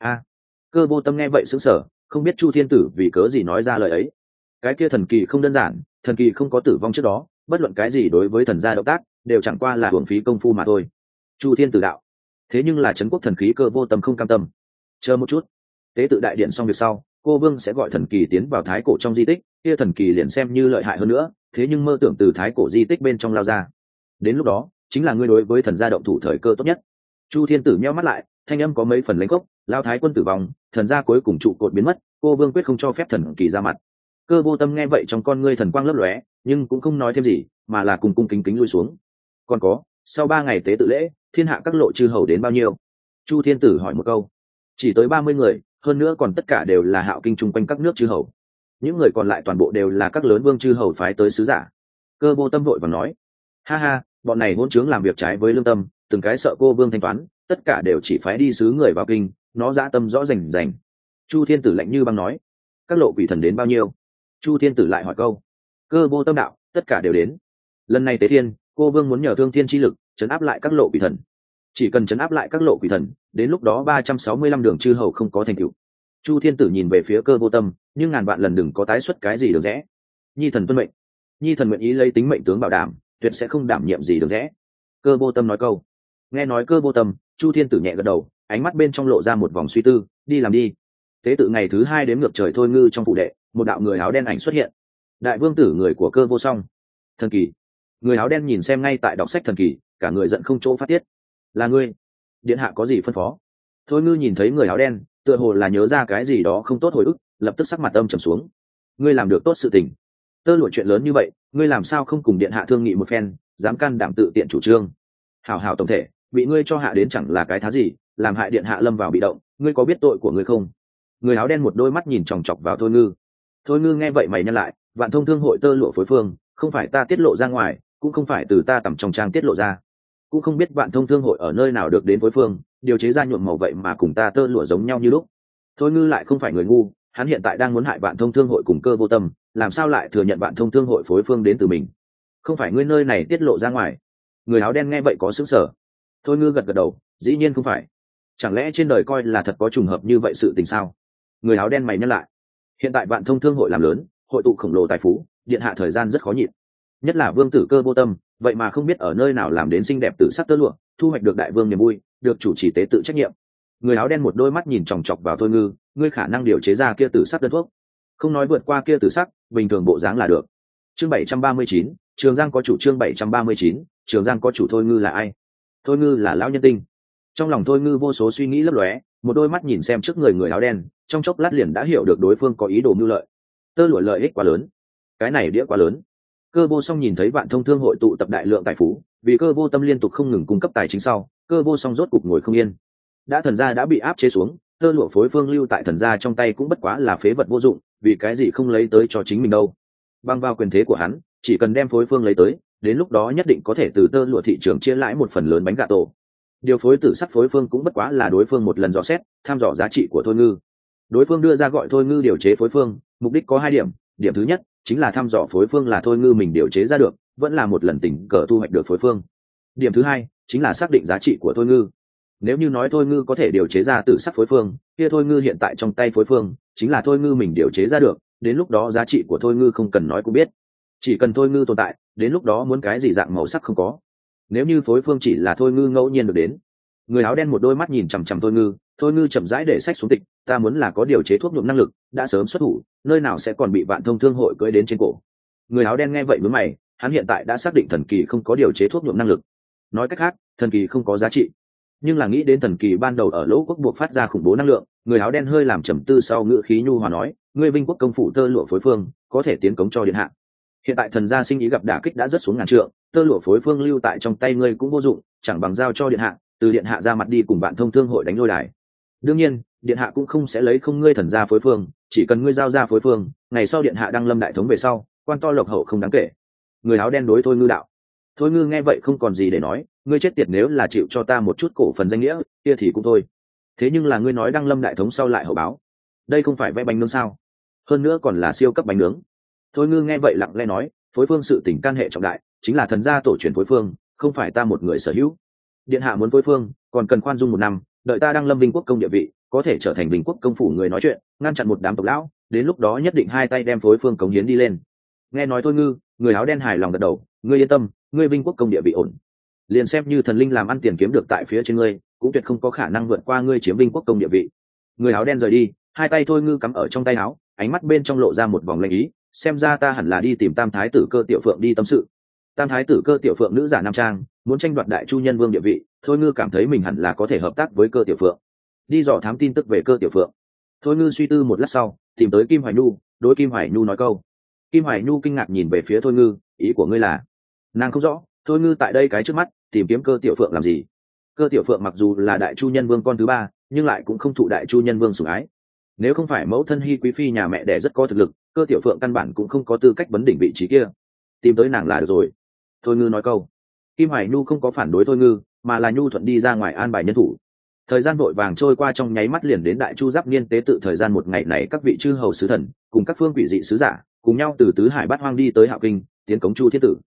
Cơ Vô Tâm nghe vậy sững sờ, không biết Chu Thiên Tử vì cớ gì nói ra lời ấy. Cái kia thần kỳ không đơn giản, thần kỳ không có tử vong trước đó, bất luận cái gì đối với thần gia động tác, đều chẳng qua là hưởng phí công phu mà thôi. Chu Thiên Tử đạo. Thế nhưng là trấn quốc thần khí Cơ Vô Tâm không cam tâm. Chờ một chút, tế tự đại điện xong việc sau, cô vương sẽ gọi thần kỳ tiến vào thái cổ trong di tích, kia thần kỳ liền xem như lợi hại hơn nữa, thế nhưng mơ tưởng từ thái cổ di tích bên trong lao ra. Đến lúc đó, chính là ngươi đối với thần gia động thủ thời cơ tốt nhất. Chu Thiên Tử nheo mắt lại, thanh âm có mấy phần lãnh khốc, lao thái quân tử vong, thần gia cuối cùng trụ cột biến mất, cô vương quyết không cho phép thần kỳ ra mặt. Cơ Vô Tâm nghe vậy trong con ngươi thần quang lấp lóe, nhưng cũng không nói thêm gì, mà là cùng cung kính kính lui xuống. Còn có, sau 3 ngày tế tự lễ, thiên hạ các lộ chư hầu đến bao nhiêu? Chu Thiên Tử hỏi một câu. Chỉ tới 30 người, hơn nữa còn tất cả đều là Hạo Kinh chung quanh các nước chư hầu. Những người còn lại toàn bộ đều là các lớn vương chư hầu phái tới sứ giả. Cơ Vô Tâm vội vàng nói, ha ha, bọn này hỗn trướng làm việc trái với lương tâm, từng cái sợ cô vương thanh toán, tất cả đều chỉ phái đi sứ người vào kinh, nó dã tâm rõ rành rành. Chu Thiên Tử lạnh như băng nói, các lộ quỷ thần đến bao nhiêu? Chu Thiên Tử lại hỏi câu. Cơ Vô Tâm đạo, tất cả đều đến. Lần này tế thiên, cô vương muốn nhờ thương thiên chi lực chấn áp lại các lộ quỷ thần, chỉ cần chấn áp lại các lộ quỷ thần, đến lúc đó 365 đường chư hầu không có thành tựu. Chu thiên tử nhìn về phía Cơ Vô Tâm, nhưng ngàn vạn lần đừng có tái xuất cái gì được rẽ. Nhi thần tuân mệnh. Nhi thần nguyện ý lấy tính mệnh tướng bảo đảm, tuyệt sẽ không đảm nhiệm gì được rẽ. Cơ Vô Tâm nói câu. Nghe nói Cơ Vô Tâm, Chu thiên tử nhẹ gật đầu, ánh mắt bên trong lộ ra một vòng suy tư. Đi làm đi. Tế tự ngày thứ 2 đếm ngược trời thôi ngư trong phủ đệ, một đạo người áo đen ảnh xuất hiện. Đại vương tử người của Cơ Vô Song. Thần kỳ. Người áo đen nhìn xem ngay tại đọc sách thần kỳ, cả người giận không chỗ phát tiết. Là ngươi? Điện hạ có gì phân phó? Thôi ngư nhìn thấy người áo đen, tựa hồ là nhớ ra cái gì đó không tốt hồi ức, lập tức sắc mặt âm trầm xuống. Ngươi làm được tốt sự tình. Tơ lụa chuyện lớn như vậy, ngươi làm sao không cùng điện hạ thương nghị một phen, dám can đảm tự tiện chủ trương? Hảo hảo tổng thể, bị ngươi cho hạ đến chẳng là cái thá gì, làm hại điện hạ lâm vào bị động, ngươi có biết tội của ngươi không? Người áo đen một đôi mắt nhìn chòng chọc vào Thôi ngư. Thôi ngư nghe vậy mày nhăn lại, Vạn Thông Thương hội tơ lụa phối phương, không phải ta tiết lộ ra ngoài, cũng không phải từ ta tầm trong trang tiết lộ ra, cũng không biết Vạn Thông Thương hội ở nơi nào được đến phối phương điều chế ra nhuộm màu vậy mà cùng ta tơ lụa giống nhau như lúc. Thôi ngư lại không phải người ngu, hắn hiện tại đang muốn hại Vạn Thông Thương hội cùng Cơ Vô Tâm, làm sao lại thừa nhận Vạn Thông Thương hội phối phương đến từ mình? Không phải ngươi nơi này tiết lộ ra ngoài? Người áo đen nghe vậy có sững sờ. Thôi ngư gật gật đầu, dĩ nhiên không phải. Chẳng lẽ trên đời coi là thật có trùng hợp như vậy sự tình sao? Người áo đen mày nhắc lại. Hiện tại Vạn Thông Thương hội làm lớn, hội tụ khổng lồ tài phú, điện hạ thời gian rất khó nhịn, nhất là vương tử Cơ Vô Tâm, vậy mà không biết ở nơi nào làm đến xinh đẹp tự sắc tơ lụa, thu hoạch được đại vương niềm vui, được chủ trì tế tự trách nhiệm. Người áo đen một đôi mắt nhìn chòng chọc vào Thôi ngư, ngươi khả năng điều chế ra kia tử sắc đơn thuốc, không nói vượt qua kia tử sắc, bình thường bộ dáng là được. Chương 739, Trường Giang có chủ. Chương 739, Trường Giang có chủ. Thôi ngư là ai? Thôi ngư là lão nhân tinh. Trong lòng Thôi ngư vô số suy nghĩ lấp lóe, một đôi mắt nhìn xem trước người áo đen, trong chốc lát liền đã hiểu được đối phương có ý đồ mưu lợi. Tơ lụa lợi ích quá lớn, cái này đĩa quá lớn. Cơ Vô Song nhìn thấy Vạn Thông Thương hội tụ tập đại lượng tài phú, vì Cơ Vô Tâm liên tục không ngừng cung cấp tài chính sau, Cơ Vô Song rốt cục ngồi không yên. Đã thần gia đã bị áp chế xuống, tơ lụa phối phương lưu tại thần gia trong tay cũng bất quá là phế vật vô dụng, vì cái gì không lấy tới cho chính mình đâu? Bằng vào quyền thế của hắn, chỉ cần đem phối phương lấy tới, đến lúc đó nhất định có thể từ tơ lụa thị trường chia lãi một phần lớn bánh gà tổ. Điều phối tử sắc phối phương cũng bất quá là đối phương một lần dò xét, tham dò giá trị của Thôi ngư. Đối phương đưa ra gọi Thôi ngư điều chế phối phương, mục đích có 2 điểm. Điểm thứ nhất chính là thăm dò phối phương là Thôi ngư mình điều chế ra được, vẫn là một lần tình cờ thu hoạch được phối phương. Điểm thứ hai chính là xác định giá trị của Thôi ngư. Nếu như nói Thôi ngư có thể điều chế ra tử sắc phối phương, kia Thôi ngư hiện tại trong tay phối phương chính là Thôi ngư mình điều chế ra được, đến lúc đó giá trị của Thôi ngư không cần nói cũng biết. Chỉ cần Thôi ngư tồn tại, đến lúc đó muốn cái gì dạng màu sắc không có. Nếu như phối phương chỉ là Thôi ngư ngẫu nhiên được đến. Người áo đen một đôi mắt nhìn chằm chằm Thôi ngư chậm rãi để sách xuống tịch, ta muốn là có điều chế thuốc nhuộm năng lực, đã sớm xuất thủ, nơi nào sẽ còn bị Vạn Thông Thương hội cưỡi đến trên cổ. Người áo đen nghe vậy nhướng mày, hắn hiện tại đã xác định thần kỳ không có điều chế thuốc nhuộm năng lực. Nói cách khác, thần kỳ không có giá trị. Nhưng là nghĩ đến thần kỳ ban đầu ở Lỗ Quốc buộc phát ra khủng bố năng lượng, người áo đen hơi làm trầm tư sau ngữ khí nhu hòa nói, ngươi Vinh Quốc công phủ tơ lụa phối phương, có thể tiến cống cho điện hạ. Hiện tại thần gia sinh ý gặp đả kích đã rất xuống ngàn trượng, tơ lụa phối phương lưu tại trong tay ngươi cũng vô dụng, chẳng bằng giao cho điện hạ, từ điện hạ ra mặt đi cùng Vạn Thông Thương hội đánh lôi đài. Đương nhiên, điện hạ cũng không sẽ lấy không ngươi thần gia phối phương, chỉ cần ngươi giao ra phối phương, ngày sau điện hạ đăng lâm đại thống về sau, quan to lộc hậu không đáng kể. Người áo đen đối Thôi ngư đạo. Thôi ngư nghe vậy không còn gì để nói, ngươi chết tiệt, nếu là chịu cho ta một chút cổ phần danh nghĩa, kia thì cũng thôi. Thế nhưng là ngươi nói đăng lâm đại thống sau lại hậu báo, đây không phải vẽ bánh nướng sao? Hơn nữa còn là siêu cấp bánh nướng. Thôi ngư nghe vậy lặng lẽ nói, phối phương sự tình can hệ trọng đại, chính là thần gia tổ truyền phối phương, không phải ta một người sở hữu. Điện hạ muốn phối phương, còn cần khoan dung 1 năm, đợi ta đăng lâm Vinh Quốc công địa vị, có thể trở thành Vinh Quốc công phủ người nói chuyện, ngăn chặn một đám tộc lão, đến lúc đó nhất định 2 tay đem phối phương cống hiến đi lên. Nghe nói Thôi ngư, người áo đen hài lòng gật đầu, ngươi yên tâm, ngươi Vinh Quốc công địa vị ổn, liền xem như thần linh làm ăn tiền kiếm được tại phía trên ngươi, cũng tuyệt không có khả năng vượt qua ngươi chiếm Vinh Quốc công địa vị. Người áo đen rời đi, 2 tay Thôi ngư cắm ở trong tay áo, ánh mắt bên trong lộ ra một vòng lệnh ý, xem ra ta hẳn là đi tìm Tam thái tử Cơ Tiểu Phượng đi tâm sự. Tam thái tử Cơ Tiểu Phượng nữ giả nam trang, muốn tranh đoạt đại chu nhân vương địa vị, Thôi ngư cảm thấy mình hẳn là có thể hợp tác với Cơ Tiểu Phượng, đi dò thám tin tức về Cơ Tiểu Phượng. Thôi ngư suy tư một lát sau, tìm tới Kim Hoài Nhu, đối Kim Hoài Nhu nói câu. Kim Hoài Nhu kinh ngạc nhìn về phía Thôi ngư, ý của ngươi là? Nàng không rõ, Thôi ngư tại đây cái trước mắt tìm kiếm Cơ Tiểu Phượng làm gì? Cơ Tiểu Phượng mặc dù là đại chu nhân vương con thứ 3, nhưng lại cũng không thụ đại chu nhân vương sủng ái. Nếu không phải mẫu thân Hi quý phi nhà mẹ đẻ rất có thực lực, Cơ Tiểu Phượng căn bản cũng không có tư cách vấn đỉnh vị trí kia. Tìm tới nàng là được rồi. Thôi ngư nói câu. Kim Hoài Nhu không có phản đối Thôi ngư, mà là nhu thuận đi ra ngoài an bài nhân thủ. Thời gian vội vàng trôi qua trong nháy mắt, liền đến đại chu giáp niên tế tự thời gian một ngày này, các vị chư hầu sứ thần cùng các phương quỷ dị sứ giả cùng nhau từ tứ hải bát hoang đi tới Hạo Kinh, tiến cống Chu Thiên Tử.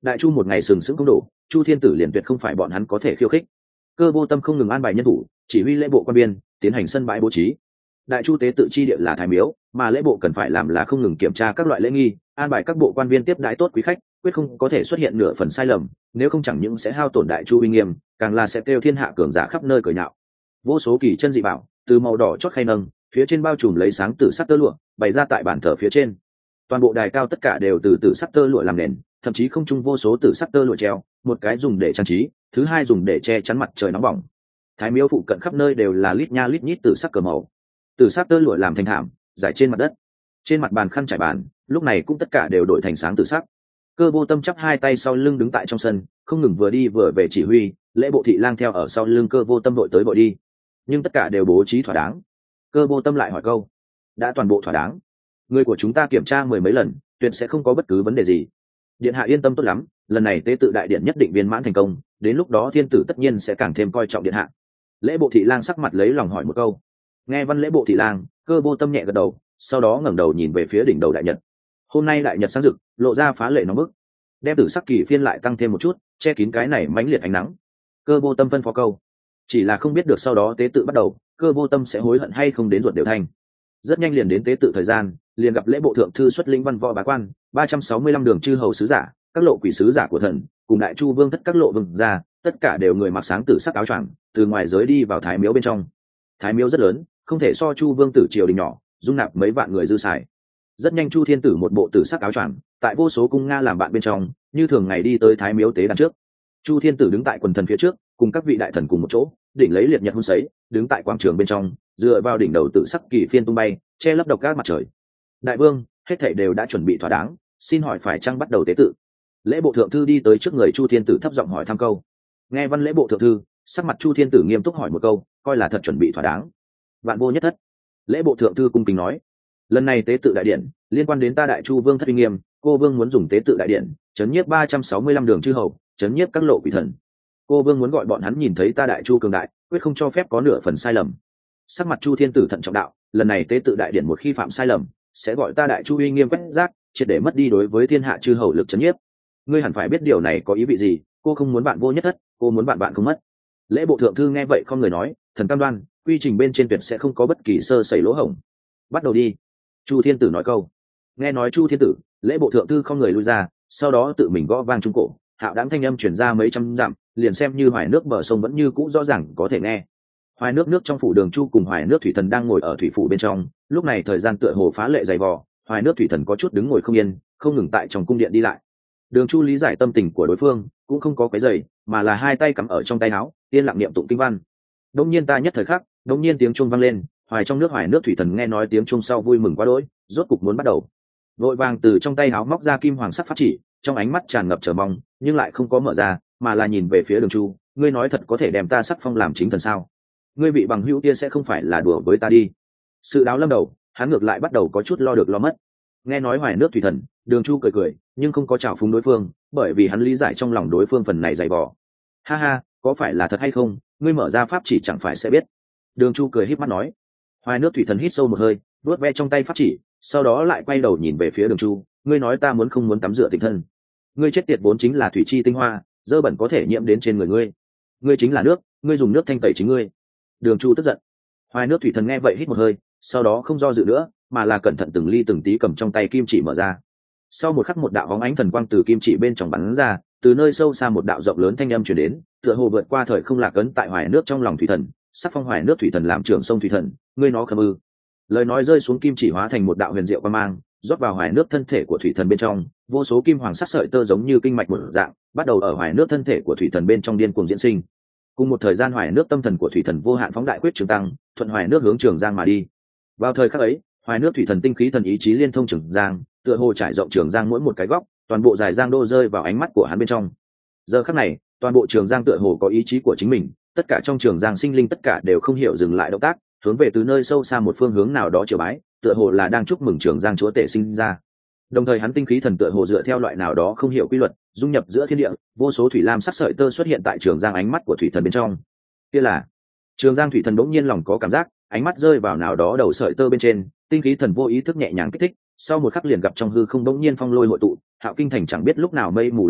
đại chu một ngày sừng sững công đổ, Chu Thiên Tử liền tuyệt không phải bọn hắn có thể khiêu khích. Cơ Vô Tâm không ngừng an bài nhân thủ, chỉ huy lễ bộ quan biên tiến hành sân bãi bố trí. Đại chu tế tự chi địa là Thái Miếu, mà lễ bộ cần phải làm là không ngừng kiểm tra các loại lễ nghi, an bài các bộ quan viên tiếp đãi tốt quý khách, quyết không có thể xuất hiện nửa phần sai lầm, nếu không chẳng những sẽ hao tổn đại chu uy nghiêm, càng là sẽ kêu thiên hạ cường giả khắp nơi cười nhạo. Vô số kỳ chân dị bảo, từ màu đỏ chót khay nâng, phía trên bao trùm lấy sáng tử sắc tơ lụa, bày ra tại bàn thờ phía trên. Toàn bộ đài cao tất cả đều từ tử sắc tơ lụa làm nền, thậm chí không trung vô số tử sắc tơ lụa treo, một cái dùng để trang trí, thứ hai dùng để che chắn mặt trời nóng bỏng. Thái Miếu phụ cận khắp nơi đều là lít nha lít nhít tử sắc cờ màu, tử sắc tơ lụa làm thành thảm giải trên mặt đất. Trên mặt bàn khăn trải bàn lúc này cũng tất cả đều đổi thành sáng tử sắc. Cơ Vô Tâm chắp hai tay sau lưng đứng tại trong sân, không ngừng vừa đi vừa về chỉ huy, lễ bộ thị lang theo ở sau lưng Cơ Vô Tâm đội tới đội đi, nhưng tất cả đều bố trí thỏa đáng. Cơ Vô Tâm lại hỏi câu: đã toàn bộ thỏa đáng? Người của chúng ta kiểm tra mười mấy lần, tuyệt sẽ không có bất cứ vấn đề gì. Điện hạ yên tâm tốt lắm, lần này tế tự đại điện nhất định viên mãn thành công, đến lúc đó thiên tử tất nhiên sẽ càng thêm coi trọng điện hạ. Lễ bộ thị lang sắc mặt lấy lòng hỏi một câu. Nghe văn lễ bộ thị lang, Cơ Vô Tâm nhẹ gật đầu, sau đó ngẩng đầu nhìn về phía đỉnh đầu đại nhật. Hôm nay đại nhật sáng rực, lộ ra phá lệ nóng bức, đem tử sắc kỳ phiên lại tăng thêm một chút, che kín cái này mãnh liệt ánh nắng. Cơ Vô Tâm phân phó câu, chỉ là không biết được sau đó tế tự bắt đầu, Cơ Vô Tâm sẽ hối hận hay không đến ruột đều thanh. Rất nhanh liền đến tế tự thời gian, liền gặp lễ bộ thượng thư xuất lĩnh văn võ bá quan 365 đường chư hầu sứ giả, các lộ quỷ sứ giả của thần, cùng đại chu vương thất các lộ vương gia, tất cả đều người mặc sáng tử sắc áo choàng, từ ngoài giới đi vào Thái Miếu bên trong. Thái Miếu rất lớn, không thể so chu vương tử triều đình nhỏ, dung nạp mấy vạn người dư xài. Rất nhanh Chu Thiên Tử một bộ tử sắc áo choàng, tại vô số cung nga làm bạn bên trong, như thường ngày đi tới Thái Miếu tế đàn trước. Chu Thiên Tử đứng tại quần thần phía trước, cùng các vị đại thần cùng một chỗ, đỉnh lấy liệt nhật hun sấy, đứng tại quảng trường bên trong, dựa vào đỉnh đầu tử sắc kỳ phiên tung bay, che lấp độc các mặt trời. Đại vương, hết thảy đều đã chuẩn bị thỏa đáng, xin hỏi phải chăng bắt đầu tế tự? Lễ bộ thượng thư đi tới trước người Chu Thiên Tử thấp giọng hỏi thăm câu. Nghe văn lễ bộ thượng thư, sắc mặt Chu Thiên Tử nghiêm túc hỏi một câu, coi là thật chuẩn bị thỏa đáng. Vạn vô nhất thất. Lễ bộ thượng thư cung kính nói, lần này tế tự đại điện liên quan đến ta đại chu vương thất uy nghiêm, cô vương muốn dùng tế tự đại điện chấn nhiếp 365 đường chư hầu, chấn nhiếp các lộ quỷ thần. Cô vương muốn gọi bọn hắn nhìn thấy ta đại chu cường đại, quyết không cho phép có nửa phần sai lầm. Sắc mặt Chu Thiên Tử thận trọng đạo, lần này tế tự đại điện một khi phạm sai lầm, sẽ gọi ta đại chu uy nghiêm quét rác, triệt để mất đi đối với thiên hạ chư hầu lực chấn nhiếp. Ngươi hẳn phải biết điều này có ý vị gì, cô không muốn bạn vô nhất thất, cô muốn bạn không mất. Lễ bộ thượng thư nghe vậy không người nói, thần cam đoan, quy trình bên trên tuyệt sẽ không có bất kỳ sơ sẩy lỗ hổng. Bắt đầu đi. Chu Thiên Tử nói câu. Nghe nói Chu Thiên Tử, lễ bộ thượng thư không người lui ra, sau đó tự mình gõ vang trung cổ, hạo đáng thanh âm chuyển ra mấy trăm dặm, liền xem như hoài nước bờ sông vẫn như cũ rõ ràng có thể nghe. Hoài nước trong phủ Đường Chu cùng hoài nước thủy thần đang ngồi ở thủy phủ bên trong, lúc này thời gian tựa hồ phá lệ dày vò, hoài nước thủy thần có chút đứng ngồi không yên, không ngừng tại trong cung điện đi lại. Đường Chu lý giải tâm tình của đối phương, cũng không có quấy rầy, mà là hai tay cắm ở trong tay áo, yên lặng niệm tụng kinh văn. Đông nhiên ta nhất thời khắc, đông nhiên tiếng chuông vang lên, hoài trong nước hoài nước thủy thần nghe nói tiếng chuông sau vui mừng quá đỗi, rốt cục muốn bắt đầu. Vội vàng từ trong tay áo móc ra kim hoàng sắc pháp chỉ, trong ánh mắt tràn ngập chờ mong, nhưng lại không có mở ra, mà là nhìn về phía Đường Chu, ngươi nói thật có thể đem ta sắc phong làm chính thần sao? Ngươi vị bằng hữu kia sẽ không phải là đùa với ta đi. Sự đáo lâm đầu, hắn ngược lại bắt đầu có chút lo được lo mất. Nghe nói hoài nước thủy thần, Đường Chu cười cười, nhưng không có trào phúng đối phương, bởi vì hắn lý giải trong lòng đối phương phần này dày vò. Ha ha, có phải là thật hay không, ngươi mở ra pháp chỉ chẳng phải sẽ biết. Đường Chu cười híp mắt nói. Hoài nước thủy thần hít sâu một hơi, vuốt ve trong tay pháp chỉ, sau đó lại quay đầu nhìn về phía Đường Chu, ngươi nói ta muốn không muốn tắm rửa tịnh thân? Ngươi chết tiệt vốn chính là thủy chi tinh hoa, dơ bẩn có thể nhiễm đến trên người ngươi. Ngươi chính là nước, ngươi dùng nước thanh tẩy chính ngươi. Đường Chu tức giận. Hoài nước thủy thần nghe vậy hít một hơi, sau đó không do dự nữa, mà là cẩn thận từng ly từng tí cầm trong tay kim chỉ mở ra. Sau một khắc một đạo bóng ánh thần quang từ kim chỉ bên trong bắn ra, từ nơi sâu xa một đạo rộng lớn thanh âm truyền đến, tựa hồ vượt qua thời không lạc ấn tại hoài nước trong lòng thủy thần, sắc phong hoài nước thủy thần làm trưởng sông thủy thần, ngươi nó khâm ư? Lời nói rơi xuống kim chỉ hóa thành một đạo huyền diệu quang mang, rót vào hoài nước thân thể của thủy thần bên trong, vô số kim hoàng sắc sợi tơ giống như kinh mạch một dạng, bắt đầu ở hoài nước thân thể của thủy thần bên trong điên cuồng diễn sinh. Cùng một thời gian hoài nước tâm thần của thủy thần vô hạn phóng đại quyết trường tăng, thuận hoài nước hướng Trường Giang mà đi. Vào thời khắc ấy, hoài nước thủy thần tinh khí thần ý chí liên thông Trường Giang, tựa hồ trải rộng Trường Giang mỗi một cái góc, toàn bộ dải giang đô rơi vào ánh mắt của hắn bên trong. Giờ khắc này, toàn bộ Trường Giang tựa hồ có ý chí của chính mình, tất cả trong Trường Giang sinh linh tất cả đều không hiểu dừng lại động tác, hướng về từ nơi sâu xa một phương hướng nào đó triều bái, tựa hồ là đang chúc mừng Trường Giang chúa tể sinh ra. Đồng thời hắn tinh khí thần tựa hồ dựa theo loại nào đó không hiểu quy luật, dung nhập giữa thiên địa, vô số thủy lam sắc sợi tơ xuất hiện tại Trường Giang ánh mắt của thủy thần bên trong. Kia là Trường Giang thủy thần bỗng nhiên lòng có cảm giác, ánh mắt rơi vào nào đó đầu sợi tơ bên trên, tinh khí thần vô ý thức nhẹ nhàng kích thích, sau một khắc liền gặp trong hư không bỗng nhiên phong lôi hội tụ, Hạo Kinh thành chẳng biết lúc nào mây mù lan lộn,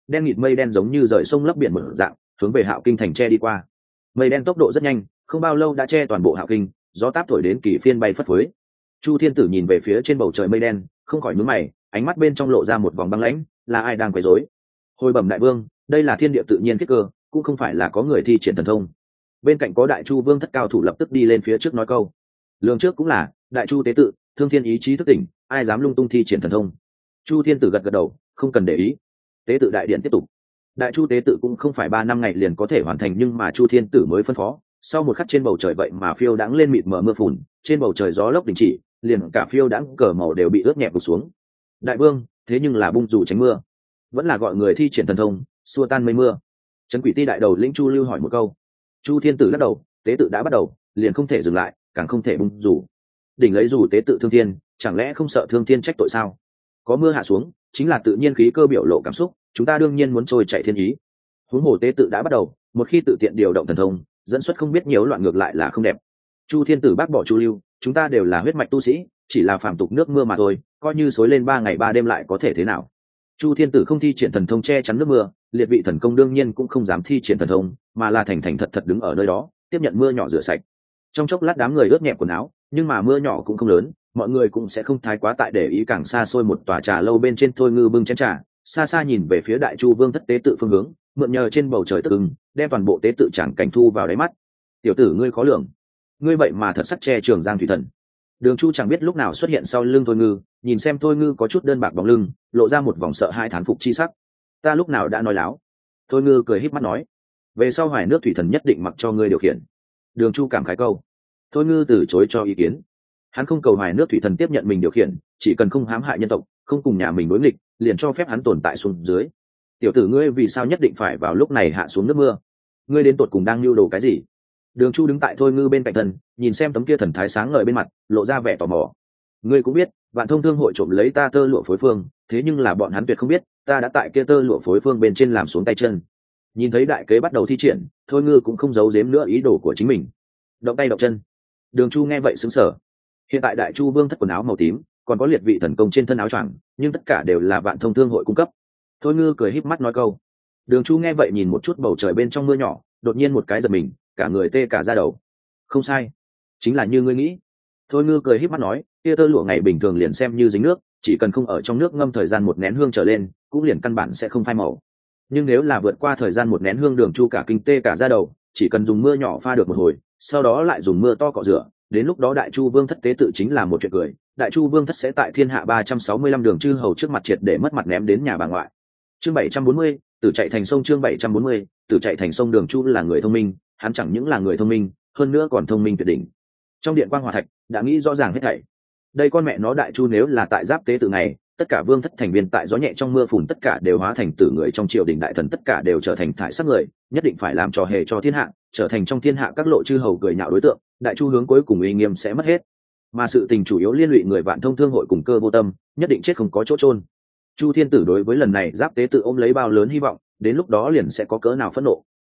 đen nghịt mây đen giống như rời sông lấp biển một dạng hướng về Hạo Kinh thành che đi qua. Mây đen tốc độ rất nhanh, không bao lâu đã che toàn bộ Hạo Kinh, gió táp thổi đến kỳ phiên bay phất phới. Chu Thiên Tử nhìn về phía trên bầu trời mây đen, không khỏi nhướng mày, ánh mắt bên trong lộ ra một vòng băng lãnh, là ai đang quấy rối? Hồi bẩm đại vương, đây là thiên địa tự nhiên kết cơ, cũng không phải là có người thi triển thần thông. Bên cạnh có Đại Chu Vương thất cao thủ lập tức đi lên phía trước nói câu. Lường trước cũng là, Đại Chu tế tự, thương thiên ý chí thức tỉnh, ai dám lung tung thi triển thần thông? Chu Thiên Tử gật gật đầu, không cần để ý. Tế tự đại điện tiếp tục. Đại Chu tế tự cũng không phải 3 năm ngày liền có thể hoàn thành, nhưng mà Chu Thiên Tử mới phân phó, sau một khắc trên bầu trời vậy mà phiêu đãng lên mịt mờ mưa phùn, trên bầu trời gió lốc đình chỉ, liền cả phiêu đãng cờ màu đều bị ướt nhẹp gục xuống. Đại vương, thế nhưng là bung dù tránh mưa, vẫn là gọi người thi triển thần thông xua tan mây mưa? Trấn Quỷ Ti đại đầu lĩnh Chu Lưu hỏi một câu. Chu Thiên Tử lắc đầu, tế tự đã bắt đầu, liền không thể dừng lại, càng không thể bung dù. Đỉnh lấy dù tế tự thương thiên, chẳng lẽ không sợ thương thiên trách tội sao? Có mưa hạ xuống, chính là tự nhiên khí cơ biểu lộ cảm xúc, chúng ta đương nhiên muốn trôi chạy thiên ý. Huống hồ tế tự đã bắt đầu, một khi tự tiện điều động thần thông, dẫn xuất không biết nhiễu loạn ngược lại là không đẹp. Chu Thiên Tử bác bỏ Chu Lưu, chúng ta đều là huyết mạch tu sĩ, chỉ là phàm tục nước mưa mà thôi, coi như xối lên 3 ngày 3 đêm lại có thể thế nào? Chu Thiên Tử không thi triển thần thông che chắn nước mưa, liệt vị thần công đương nhiên cũng không dám thi triển thần thông, mà là thành thành thật thật đứng ở nơi đó, tiếp nhận mưa nhỏ rửa sạch. Trong chốc lát đám người ướt nhẹp quần áo, nhưng mà mưa nhỏ cũng không lớn, mọi người cũng sẽ không thái quá tại để ý. Càng xa xôi một tòa trà lâu bên trên, Thôi Ngư bưng chén trà, xa xa nhìn về phía Đại Chu Vương thất tế tự phương hướng, mượn nhờ trên bầu trời tức ưng, đem toàn bộ tế tự chẳng cảnh thu vào đáy mắt. Tiểu tử ngươi khó lường, ngươi vậy mà thật sắc che Trường Giang thủy thần. Đường Chu chẳng biết lúc nào xuất hiện sau lưng Thôi Ngư, nhìn xem Thôi Ngư có chút đơn bạc bóng lưng, lộ ra một vòng sợ hai thán phục chi sắc. Ta lúc nào đã nói láo? Thôi Ngư cười híp mắt nói, về sau Hoài nước thủy thần nhất định mặc cho ngươi điều khiển. Đường Chu cảm khái câu. Thôi Ngư từ chối cho ý kiến. Hắn không cầu Hoài nước thủy thần tiếp nhận mình điều khiển, chỉ cần không hãm hại nhân tộc, không cùng nhà mình đối nghịch, liền cho phép hắn tồn tại xuống dưới. Tiểu tử ngươi vì sao nhất định phải vào lúc này hạ xuống nước mưa? Ngươi đến tột cùng đang lưu đồ cái gì? Đường Chu đứng tại Thôi Ngư bên cạnh thân, nhìn xem tấm kia thần thái sáng ngời bên mặt, lộ ra vẻ tò mò. Ngươi cũng biết, Vạn Thông Thương hội trộm lấy ta tơ lụa phối phương, thế nhưng là bọn hắn tuyệt không biết, ta đã tại kia tơ lụa phối phương bên trên làm xuống tay chân. Nhìn thấy đại kế bắt đầu thi triển, Thôi Ngư cũng không giấu giếm nữa ý đồ của chính mình. Động tay động chân. Đường Chu nghe vậy sững sờ. Hiện tại Đại Chu Vương thất quần áo màu tím, còn có liệt vị thần công trên thân áo choàng, nhưng tất cả đều là Vạn Thông Thương hội cung cấp. Thôi Ngư cười híp mắt nói câu. Đường Chu nghe vậy nhìn một chút bầu trời bên trong mưa nhỏ, đột nhiên một cái giật mình, cả người tê cả da đầu. Không sai, chính là như ngươi nghĩ. Thôi Ngư cười híp mắt nói, kia tơ lụa ngày bình thường liền xem như dính nước, chỉ cần không ở trong nước ngâm thời gian 1 nén hương trở lên, cũng liền căn bản sẽ không phai màu. Nhưng nếu là vượt qua thời gian 1 nén hương, Đường Chu cả kinh tê cả da đầu, chỉ cần dùng mưa nhỏ pha được một hồi, sau đó lại dùng mưa to cọ rửa, đến lúc đó Đại Chu Vương thất tế tự chính là một chuyện cười. Đại Chu Vương thất sẽ tại thiên hạ 365 đường chư hầu trước mặt triệt để mất mặt ném đến nhà bà ngoại. Chương 740, tử chạy thành sông. Chương 740, tử chạy thành sông. Đường Chu là người thông minh, hắn chẳng những là người thông minh, hơn nữa còn thông minh tuyệt đỉnh. Trong điện quang hỏa thạch đã nghĩ rõ ràng hết thảy. Đây con mẹ nó Đại Chu nếu là tại giáp tế tự này, tất cả vương thất thành viên tại gió nhẹ trong mưa phùn tất cả đều hóa thành tử người, trong triều đình đại thần tất cả đều trở thành thải sắc người, nhất định phải làm trò hề cho thiên hạ, trở thành trong thiên hạ các lộ chư hầu cười nhạo đối tượng. Đại Chu hướng cuối cùng uy nghiêm sẽ mất hết, mà sự tình chủ yếu liên lụy người Vạn Thông Thương hội cùng Cơ Vô Tâm, nhất định chết không có chỗ chôn. Chu Thiên Tử đối với lần này giáp tế tự ôm lấy bao lớn hy vọng, đến lúc đó liền sẽ có cỡ nào phẫn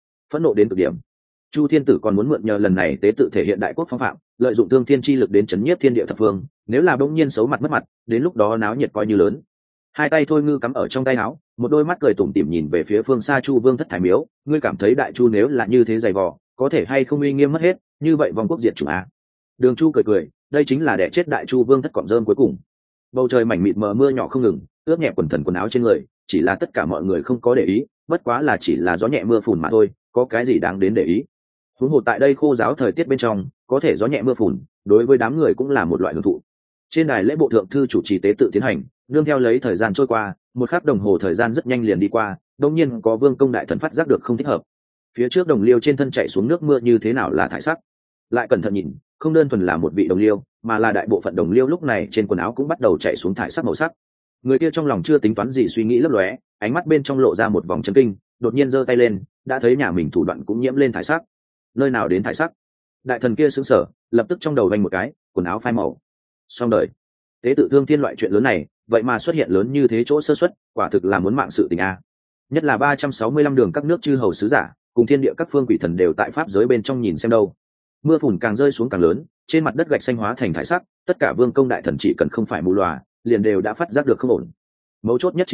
nộ đến cực điểm. Chu Thiên Tử còn muốn mượn nhờ lần này tế tự thể hiện đại quốc phong phạm, lợi dụng thương thiên chi lực đến chấn nhiếp thiên địa thập phương, nếu là bỗng nhiên xấu mặt mất mặt, đến lúc đó náo nhiệt coi như lớn. Hai tay Thôi Ngư cắm ở trong tay áo, một đôi mắt cười tủm tỉm nhìn về phía phương xa Chu Vương thất Thái Miếu, ngươi cảm thấy Đại Chu nếu là như thế dày vò, có thể hay không uy nghiêm mất hết, như vậy vòng quốc diệt chủng a? Đường Chu cười, đây chính là đẻ chết Đại Chu Vương thất cọm rơm cuối cùng. Bầu trời mảnh mịt mờ mưa nhỏ không ngừng, ướt nhẹ quần thần quần áo trên người, chỉ là tất cả mọi người không có để ý, bất quá là chỉ là gió nhẹ mưa phùn mà thôi, có cái gì đáng đến để ý. Huống hồ tại đây khô giáo thời tiết bên trong, có thể gió nhẹ mưa phùn, đối với đám người cũng là một loại hưởng thụ. Trên đài lễ bộ thượng thư chủ trì tế tự tiến hành, nương theo lấy thời gian trôi qua, một khắc đồng hồ thời gian rất nhanh liền đi qua, đột nhiên có vương công đại thần phát giác được không thích hợp. Phía trước đồng liêu trên thân chảy xuống nước mưa như thế nào là thải sắc? Lại cẩn thận nhìn, không đơn thuần là một vị đồng liêu, mà là đại bộ phận đồng liêu lúc này trên quần áo cũng bắt đầu chảy xuống thải sắc màu sắc. Người kia trong lòng chưa tính toán gì suy nghĩ lấp lóe, ánh mắt bên trong lộ ra một vòng chấn kinh, đột nhiên giơ tay lên, đã thấy nhà mình thủ đoạn cũng nhiễm lên thải sắc. Nơi nào đến thải sắc? Đại thần kia sững sờ, lập tức trong đầu vang một cái, quần áo phai màu. Xong đời. Tế tự thương thiên loại chuyện lớn này, vậy mà xuất hiện lớn như thế chỗ sơ suất, quả thực là muốn mạng sự tình a. Nhất là 365 đường các nước chư hầu sứ giả, cùng thiên địa các phương quỷ thần đều tại pháp giới bên trong nhìn xem đâu. Mưa phùn càng rơi xuống càng lớn, trên mặt đất gạch xanh hóa thành thải sắc, tất cả vương công đại thần chỉ cần không phải mù lòa, liền đều đã phát giác được không ổn. Mấu chốt nhất chính là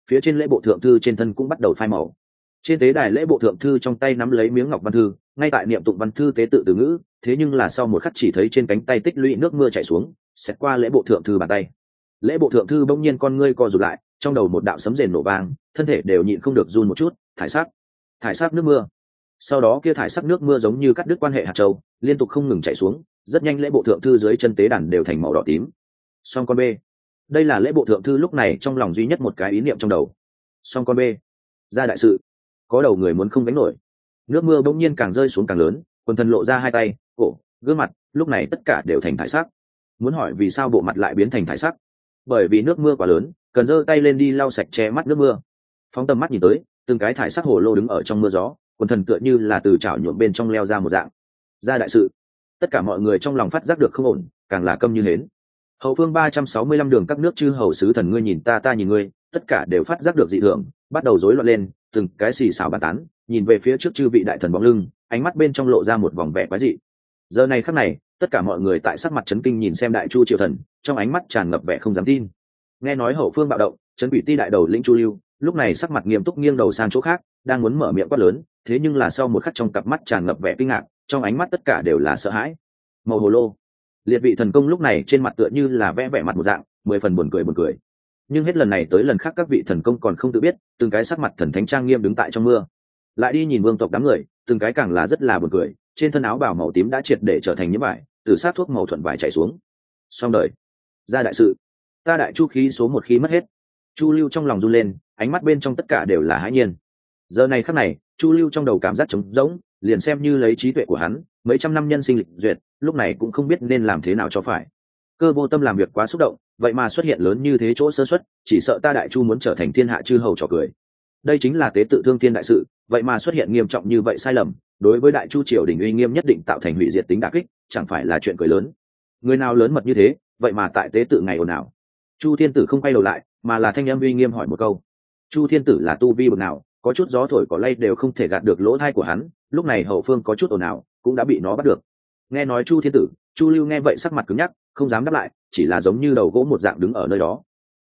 phía trên lễ bộ thượng thư trên thân cũng bắt đầu phai màu. Trên tế đài lễ bộ thượng thư trong tay nắm lấy miếng ngọc văn thư, ngay tại niệm tụng văn thư tế tự từ ngữ, thế nhưng là sau một khắc chỉ thấy trên cánh tay tích lũy nước mưa chảy xuống, xẹt qua lễ bộ thượng thư bàn tay. Lễ bộ thượng thư bỗng nhiên con ngươi co rụt lại, trong đầu một đạo sấm rền nổ vang, thân thể đều nhịn không được run một chút. Thải sắc nước mưa. Sau đó kia thải sắc nước mưa giống như cắt đứt quan hệ hạt châu, liên tục không ngừng chảy xuống, rất nhanh lễ bộ thượng thư dưới chân tế đàn đều thành màu đỏ tím. Song con b. Đây là lễ bộ thượng thư lúc này trong lòng duy nhất một cái ý niệm trong đầu. Song con b. Ra đại sự. Có đầu người muốn không gánh nổi. Nước mưa bỗng nhiên càng rơi xuống càng lớn, quần thần lộ ra hai tay, cổ, gương mặt, lúc này tất cả đều thành thải sắc. Muốn hỏi vì sao bộ mặt lại biến thành thải sắc? Bởi vì nước mưa quá lớn, cần giơ tay lên đi lau sạch che mắt nước mưa. Phóng tầm mắt nhìn tới, từng cái thải sắc hồ lô đứng ở trong mưa gió, quần thần tựa như là từ chảo nhuộm bên trong leo ra một dạng. Ra đại sự. Tất cả mọi người trong lòng phát giác được không ổn, càng là câm như hến. Hậu phương 365 đường các nước chư hầu sứ thần ngươi nhìn ta nhìn ngươi, tất cả đều phát giác được dị thường, bắt đầu rối loạn lên, từng cái xì xào bàn tán, nhìn về phía trước chư vị đại thần bóng lưng, ánh mắt bên trong lộ ra một vòng vẻ quái dị. Giờ này khắc này, tất cả mọi người tại sắc mặt chấn kinh nhìn xem đại chu triều thần, trong ánh mắt tràn ngập vẻ không dám tin. Nghe nói hậu phương bạo động, trấn quỷ ti đại đầu lĩnh Chu Lưu, lúc này sắc mặt nghiêm túc nghiêng đầu sang chỗ khác, đang muốn mở miệng quát lớn, thế nhưng là sau một khắc trong cặp mắt tràn ngập vẻ kinh ngạc, trong ánh mắt tất cả đều là sợ hãi. Màu hồ lô. Liệt vị thần công lúc này trên mặt tựa như là vẽ vẻ mặt một dạng, 10 phần buồn cười. Nhưng hết lần này tới lần khác các vị thần công còn không tự biết, từng cái sắc mặt thần thánh trang nghiêm đứng tại trong mưa. Lại đi nhìn vương tộc đám người, từng cái càng là rất là buồn cười, trên thân áo bào màu tím đã triệt để trở thành nhiễm vải, từ sát thuốc màu thuận vải chảy xuống. Xong đời. Ra đại sự. Ta đại chu khí số 1 khí mất hết. Chu Lưu trong lòng run lên, ánh mắt bên trong tất cả đều là hãi nhiên. Giờ này khắc này, Chu Lưu trong đầu cảm giác trống rỗng, liền xem như lấy trí tuệ của hắn, mấy trăm năm nhân sinh lịch duyệt, lúc này cũng không biết nên làm thế nào cho phải. Cơ vô tâm làm việc quá xúc động, vậy mà xuất hiện lớn như thế chỗ sơ suất, chỉ sợ ta đại chu muốn trở thành thiên hạ chư hầu trò cười. Đây chính là tế tự thương thiên đại sự, vậy mà xuất hiện nghiêm trọng như vậy sai lầm, đối với đại chu triều đình uy nghiêm nhất định tạo thành hủy diệt tính đả kích, chẳng phải là chuyện cười lớn. Người nào lớn mật như thế, vậy mà tại tế tự ngày ồn ào. Chu Thiên Tử không quay đầu lại, mà là thanh âm uy nghiêm hỏi một câu. Chu Thiên Tử là tu vi bậc nào, có chút gió thổi cỏ lay đều không thể gạt được lỗ tai của hắn, lúc này hậu phương có chút ồn ào, cũng đã bị nó bắt được. Nghe nói Chu Thiên Tử, Chu Lưu nghe vậy sắc mặt cứng nhắc, không dám đáp lại, chỉ là giống như đầu gỗ một dạng đứng ở nơi đó.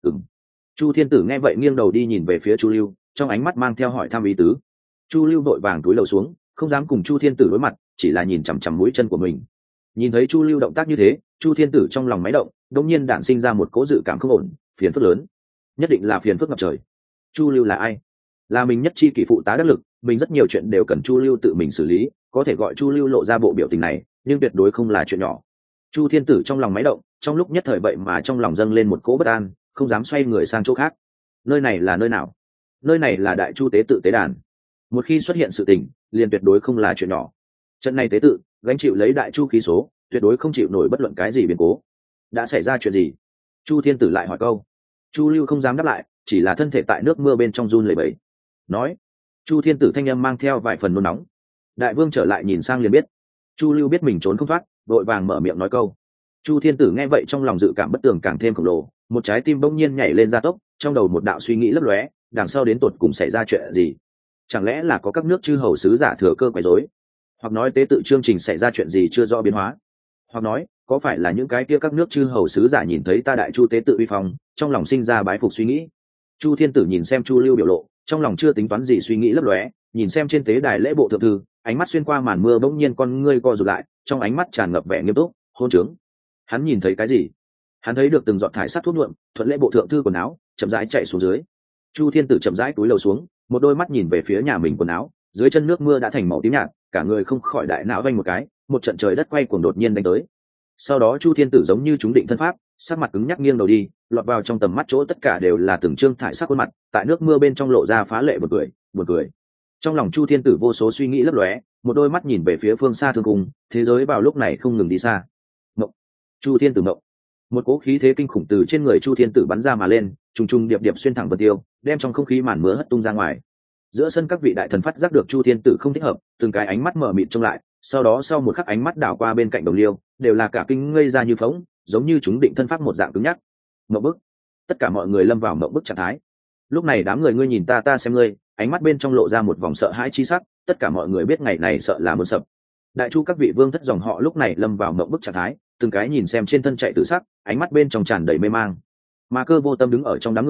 Chu Thiên Tử nghe vậy nghiêng đầu đi nhìn về phía Chu Lưu, trong ánh mắt mang theo hỏi thăm ý tứ. Chu Lưu vội vàng túi lầu xuống, không dám cùng Chu Thiên Tử đối mặt, chỉ là nhìn chằm chằm mũi chân của mình. Nhìn thấy Chu Lưu động tác như thế, Chu Thiên Tử trong lòng máy động, đột nhiên đản sinh ra một cỗ dự cảm không ổn, phiền phức lớn, nhất định là phiền phức ngập trời. Chu Lưu là ai? Là mình nhất chi kỷ phụ tá đắc lực, mình rất nhiều chuyện đều cần Chu Lưu tự mình xử lý, có thể gọi Chu Lưu lộ ra bộ biểu tình này, nhưng tuyệt đối không là chuyện nhỏ. Chu Thiên Tử trong lòng máy động, trong lúc nhất thời vậy mà trong lòng dâng lên một cỗ bất an, không dám xoay người sang chỗ khác. Nơi này là nơi nào? Nơi này là đại chu tế tự tế đàn. Một khi xuất hiện sự tình, liền tuyệt đối không là chuyện nhỏ. Trận này tế tự, gánh chịu lấy đại chu khí số, tuyệt đối không chịu nổi bất luận cái gì biến cố. Đã xảy ra chuyện gì? Chu Thiên Tử lại hỏi câu. Chu Lưu không dám đáp lại, chỉ là thân thể tại nước mưa bên trong run lẩy bẩy. Nói. Chu Thiên Tử thanh âm mang theo vài phần nôn nóng. Đại vương trở lại nhìn sang liền biết. Chu Lưu biết mình trốn không thoát, vội vàng mở miệng nói câu. Chu Thiên Tử nghe vậy trong lòng dự cảm bất tường càng thêm khổng lồ, một trái tim bỗng nhiên nhảy lên gia tốc, trong đầu một đạo suy nghĩ lấp lóe, đằng sau đến tột cùng xảy ra chuyện gì? Chẳng lẽ là có các nước chư hầu sứ giả thừa cơ quấy rối, hoặc nói tế tự chương trình xảy ra chuyện gì chưa rõ biến hóa, hoặc nói có phải là những cái kia các nước chư hầu sứ giả nhìn thấy ta đại chu tế tự uy phong, trong lòng sinh ra bái phục suy nghĩ. Chu Thiên Tử nhìn xem Chu Lưu biểu lộ, trong lòng chưa tính toán gì suy nghĩ lấp lóe, nhìn xem trên tế đài lễ bộ thượng thư, ánh mắt xuyên qua màn mưa bỗng nhiên con ngươi co rụt lại, trong ánh mắt tràn ngập vẻ nghiêm túc. Hôn trướng. Hắn nhìn thấy cái gì? Hắn thấy được từng giọt thải sắc thuốc nhuộm thuận lễ bộ thượng thư quần áo chậm rãi chạy xuống dưới. Chu Thiên Tử chậm rãi túi lầu xuống, một đôi mắt nhìn về phía nhà mình quần áo, dưới chân nước mưa đã thành màu tím nhạt, cả người không khỏi đại não vanh một cái, một trận trời đất quay cuồng đột nhiên đánh tới. Sau đó Chu Thiên Tử giống như trúng định thân pháp, sắc mặt cứng nhắc nghiêng đầu đi, lọt vào trong tầm mắt chỗ tất cả đều là từng trương thải sắc khuôn mặt, tại nước mưa bên trong lộ ra phá lệ buồn cười. Trong lòng Chu Thiên Tử vô số suy nghĩ lấp lóe, một đôi mắt nhìn về phía phương xa thương cung, thế giới vào lúc này không ngừng đi xa. Mộng. Chu Thiên Tử mộng. Một cỗ khí thế kinh khủng từ trên người Chu Thiên Tử bắn ra mà lên, trùng trùng điệp điệp xuyên thẳng vân tiêu, đem trong không khí màn mưa hất tung ra ngoài. Giữa sân các vị đại thần phát giác được Chu Thiên Tử không thích hợp, từng cái ánh mắt mở mịt trông lại, sau đó sau một khắc ánh mắt đảo qua bên cạnh Đồng Liêu, đều là cả kinh ngây ra như phỗng, giống như chúng định thân pháp một dạng cứng nhắc. Mộng bức. Tất cả mọi người lâm vào mộng bức trạng thái. Lúc này đám người ngươi nhìn ta ta xem ngươi, ánh mắt bên trong lộ ra một vòng sợ hãi chi sắc, tất cả mọi người biết ngày này sợ là muốn sập. Đại chu các vị vương thất dòng họ lúc này lâm vào mộng bức trạng thái, từng cái nhìn xem trên thân chạy tự sắc, ánh mắt bên trong tràn đầy mê mang. Mà Cơ Vô Tâm đứng ở trong đám người,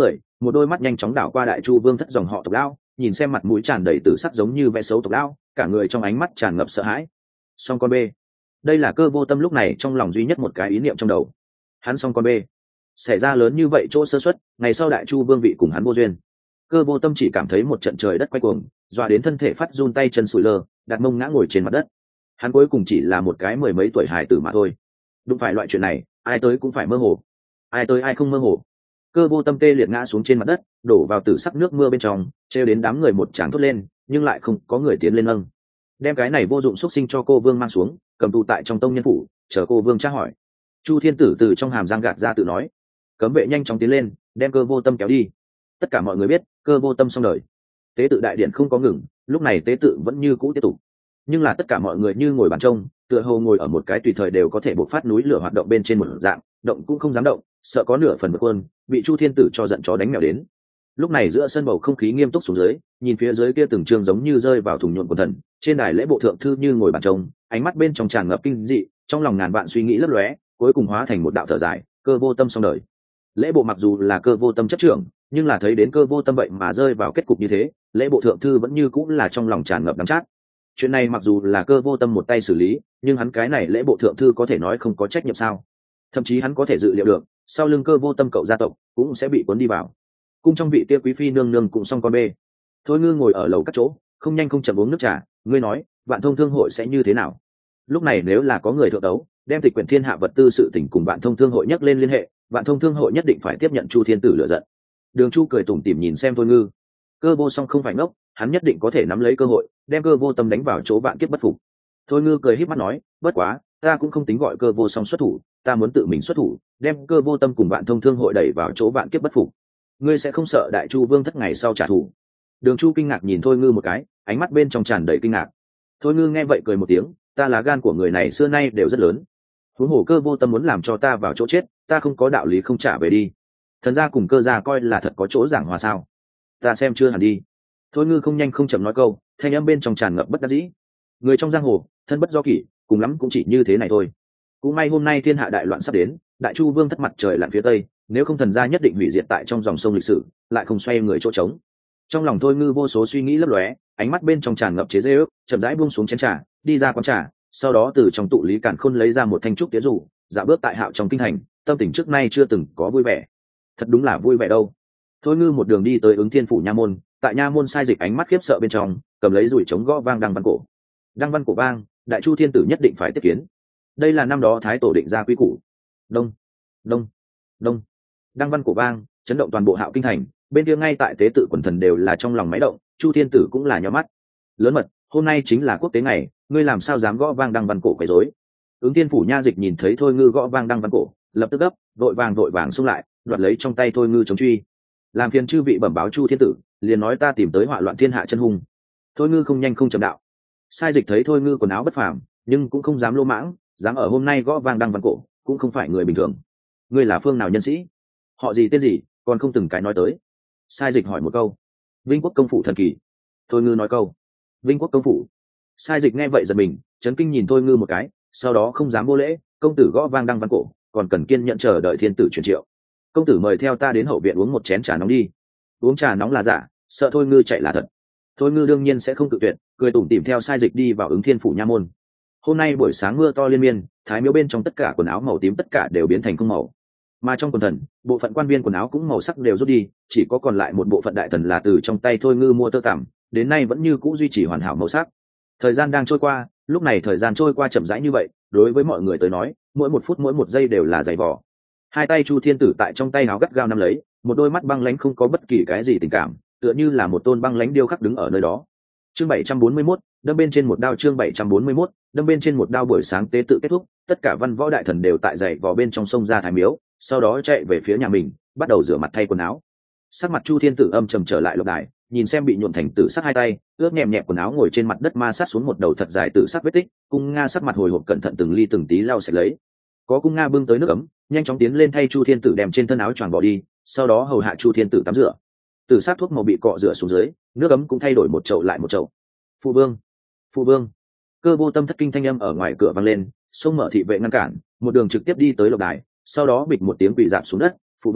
một đôi mắt nhanh chóng đảo qua đại chu vương thất dòng họ tộc lão, nhìn xem mặt mũi tràn đầy tử sắc giống như vẽ xấu tộc lão, cả người trong ánh mắt tràn ngập sợ hãi. Song con b, đây là Cơ Vô Tâm lúc này trong lòng duy nhất một cái ý niệm trong đầu. Hắn song con b, xảy ra lớn như vậy chỗ sơ suất, ngày sau đại chu vương vị cùng hắn vô duyên. Cơ Vô Tâm chỉ cảm thấy một trận trời đất quay cuồng, dọa đến thân thể phát run, tay chân sủi lơ, đặt mông ngã ngồi trên mặt đất. Hắn cuối cùng chỉ là một cái mười mấy tuổi hài tử mà thôi. Đúng phải loại chuyện này, ai tới cũng phải mơ hồ. Ai tới ai không mơ hồ. Cơ Vô Tâm tê liệt ngã xuống trên mặt đất, đổ vào tử sắc nước mưa bên trong, trêu đến đám người một tràng thốt lên, nhưng lại không có người tiến lên nâng. Đem cái này vô dụng xuất sinh cho cô vương mang xuống, cầm tù tại trong tông nhân phủ, chờ cô vương tra hỏi. Chu Thiên Tử từ trong hàm răng gạt ra tự nói. Cấm vệ nhanh chóng tiến lên, đem Cơ Vô Tâm kéo đi. Tất cả mọi người biết, Cơ Vô Tâm xong đời. Tế tự đại điện không có ngừng, lúc này tế tự vẫn như cũ tiếp tục. Nhưng là tất cả mọi người như ngồi bàn trông, tựa hồ ngồi ở một cái tùy thời đều có thể bộc phát núi lửa hoạt động bên trên một dạng, động cũng không dám động, sợ có nửa phần bực quân, bị Chu Thiên Tử cho giận chó đánh mèo đến. Lúc này giữa sân bầu không khí nghiêm túc xuống dưới, nhìn phía dưới kia từng trường giống như rơi vào thùng nhuộm của thần, trên đài lễ bộ thượng thư như ngồi bàn trông, ánh mắt bên trong tràn ngập kinh dị, trong lòng ngàn vạn suy nghĩ lấp lóe, cuối cùng hóa thành một đạo thở dài. Cơ Vô Tâm xong đời. Lễ bộ mặc dù là Cơ Vô Tâm chấp trưởng, nhưng là thấy đến Cơ Vô Tâm vậy mà rơi vào kết cục như thế, lễ bộ thượng thư vẫn như cũng là trong lòng tràn ngập đắng chát. Chuyện này mặc dù là Cơ Vô Tâm một tay xử lý, nhưng hắn cái này lễ bộ thượng thư có thể nói không có trách nhiệm sao? Thậm chí hắn có thể dự liệu được, sau lưng Cơ Vô Tâm cậu gia tộc cũng sẽ bị cuốn đi vào. Cung trong vị kia quý phi nương nương cũng xong con bê. Thôi Ngư ngồi ở lầu các chỗ, không nhanh không chậm uống nước trà. Ngươi nói, Vạn Thông Thương hội sẽ như thế nào? Lúc này nếu là có người thượng đấu, đem tịch quyển thiên hạ vật tư sự tình cùng Vạn Thông Thương hội nhắc lên liên hệ, Vạn Thông Thương hội nhất định phải tiếp nhận Chu Thiên Tử lựa giận. Đường Chu cười tủm tỉm nhìn xem Thôi Ngư. Cơ Vô Song không phải ngốc, hắn nhất định có thể nắm lấy cơ hội, đem Cơ Vô Tâm đánh vào chỗ vạn kiếp bất phục. Thôi Ngư cười híp mắt nói, bất quá, ta cũng không tính gọi Cơ Vô Song xuất thủ, ta muốn tự mình xuất thủ, đem Cơ Vô Tâm cùng Vạn Thông Thương hội đẩy vào chỗ vạn kiếp bất phục. Ngươi sẽ không sợ đại chu vương thất ngày sau trả thù? Đường Chu kinh ngạc nhìn Thôi Ngư một cái, ánh mắt bên trong tràn đầy kinh ngạc. Thôi Ngư nghe vậy cười một tiếng, ta là gan của người này xưa nay đều rất lớn. Huống hồ Cơ Vô Tâm muốn làm cho ta vào chỗ chết, ta không có đạo lý không trả về đi. Thần gia cùng Cơ gia coi là thật có chỗ giảng hòa sao? Ta xem chưa hẳn đi. Thôi Ngư không nhanh không chậm nói câu, thanh âm bên trong tràn ngập bất đắc dĩ. Người trong giang hồ, thân bất do kỷ, cùng lắm cũng chỉ như thế này thôi. Cũng may hôm nay thiên hạ đại loạn sắp đến, đại chu vương thất mặt trời lặn phía tây, nếu không thần gia nhất định hủy diệt tại trong dòng sông lịch sử, lại không xoay người chỗ trống. Trong lòng Thôi Ngư vô số suy nghĩ lấp lóe, ánh mắt bên trong tràn ngập chế giễu, chậm rãi buông xuống chén trà, đi ra quán trà, sau đó từ trong tụ lý càn khôn lấy ra một thanh trúc tía rủ, dạo bước tại Hạo trong kinh thành, tâm tình trước nay chưa từng có vui vẻ. Thật đúng là vui vẻ đâu. Thôi Ngư một đường đi tới Ứng Thiên phủ nha môn, tại nha môn sai dịch ánh mắt khiếp sợ bên trong, cầm lấy dùi chống gõ vang đăng văn cổ. Đăng văn cổ vang, đại chu thiên tử nhất định phải tiếp kiến. Đây là năm đó thái tổ định ra quy củ. Đông, đông, đông. Đăng văn cổ vang, chấn động toàn bộ Hạo kinh thành, bên kia ngay tại tế tự quần thần đều là trong lòng máy động, chu thiên tử cũng là nhíu mắt. Lớn mật, hôm nay chính là quốc tế ngày, ngươi làm sao dám gõ vang đăng văn cổ quấy rối? Ứng Thiên phủ nha dịch nhìn thấy Thôi Ngư gõ vang đăng văn cổ, lập tức gấp, vội vàng xung lại, đoạt lấy trong tay Thôi Ngư chống truy. Làm phiền chư vị bẩm báo chu thiên tử, liền nói ta tìm tới họa loạn thiên hạ chân hung. Thôi Ngư không nhanh không chậm đạo. Sai dịch thấy Thôi Ngư quần áo bất phàm, nhưng cũng không dám lô mãng, dám ở hôm nay gõ vang đăng văn cổ, cũng không phải người bình thường. Ngươi là phương nào nhân sĩ? Họ gì tên gì, còn không từng cái nói tới. Sai dịch hỏi một câu. Vinh quốc công phủ thần kỳ. Thôi Ngư nói câu. Vinh quốc công phủ. Sai dịch nghe vậy giật mình, chấn kinh nhìn Thôi Ngư một cái, sau đó không dám vô lễ, công tử gõ vang đăng văn cổ, còn cần kiên nhận chờ đợi thiên tử truyền triệu. Công tử mời theo ta đến hậu viện uống một chén trà nóng đi. Uống trà nóng là giả, sợ Thôi Ngư chạy là thật. Thôi Ngư đương nhiên sẽ không cự tuyệt, cười tủm tỉm theo sai dịch đi vào Ứng Thiên phủ nha môn. Hôm nay buổi sáng mưa to liên miên, thái miếu bên trong tất cả quần áo màu tím tất cả đều biến thành không màu, mà trong quần thần, bộ phận quan viên quần áo cũng màu sắc đều rút đi, chỉ có còn lại một bộ phận đại thần là từ trong tay Thôi Ngư mua tơ tằm, đến nay vẫn như cũ duy trì hoàn hảo màu sắc. Thời gian đang trôi qua, lúc này thời gian trôi qua chậm rãi như vậy, đối với mọi người tới nói, mỗi một phút mỗi một giây đều là dày vò. Hai tay Chu Thiên Tử tại trong tay áo gắt gao nắm lấy, một đôi mắt băng lãnh không có bất kỳ cái gì tình cảm, tựa như là một tôn băng lãnh điêu khắc đứng ở nơi đó. Chương 741, đâm bên trên một đao. Chương 741, đâm bên trên một đao. Buổi sáng tế tự kết thúc, tất cả văn võ đại thần đều tại dậy vò bên trong sông ra thái miếu, sau đó chạy về phía nhà mình, bắt đầu rửa mặt thay quần áo. Sắc mặt Chu Thiên Tử âm trầm trở lại lục đài, nhìn xem bị nhuộm thành tử sắc hai tay, ướt nhẹp nhẹp quần áo ngồi trên mặt đất ma sát xuống một đầu thật dài tử sắc vết tích, cung Nga sắc mặt hồi hộp cẩn thận từng ly từng tí lau sạch lấy. Có cung Nga bưng tới nước ấm, nhanh chóng tiến lên thay Chu Thiên Tử đem trên thân áo choàng bỏ đi, sau đó hầu hạ Chu Thiên Tử tắm rửa. Tử sắc thuốc màu bị cọ rửa xuống dưới, nước ấm cũng thay đổi một chậu lại một chậu. Phụ vương, phụ vương. Cơ Vô Tâm thất kinh thanh âm ở ngoài cửa vang lên, xông mở thị vệ ngăn cản, một đường trực tiếp đi tới lộc đài, sau đó bịch một tiếng quỳ dạp xuống đất. Phụ vương,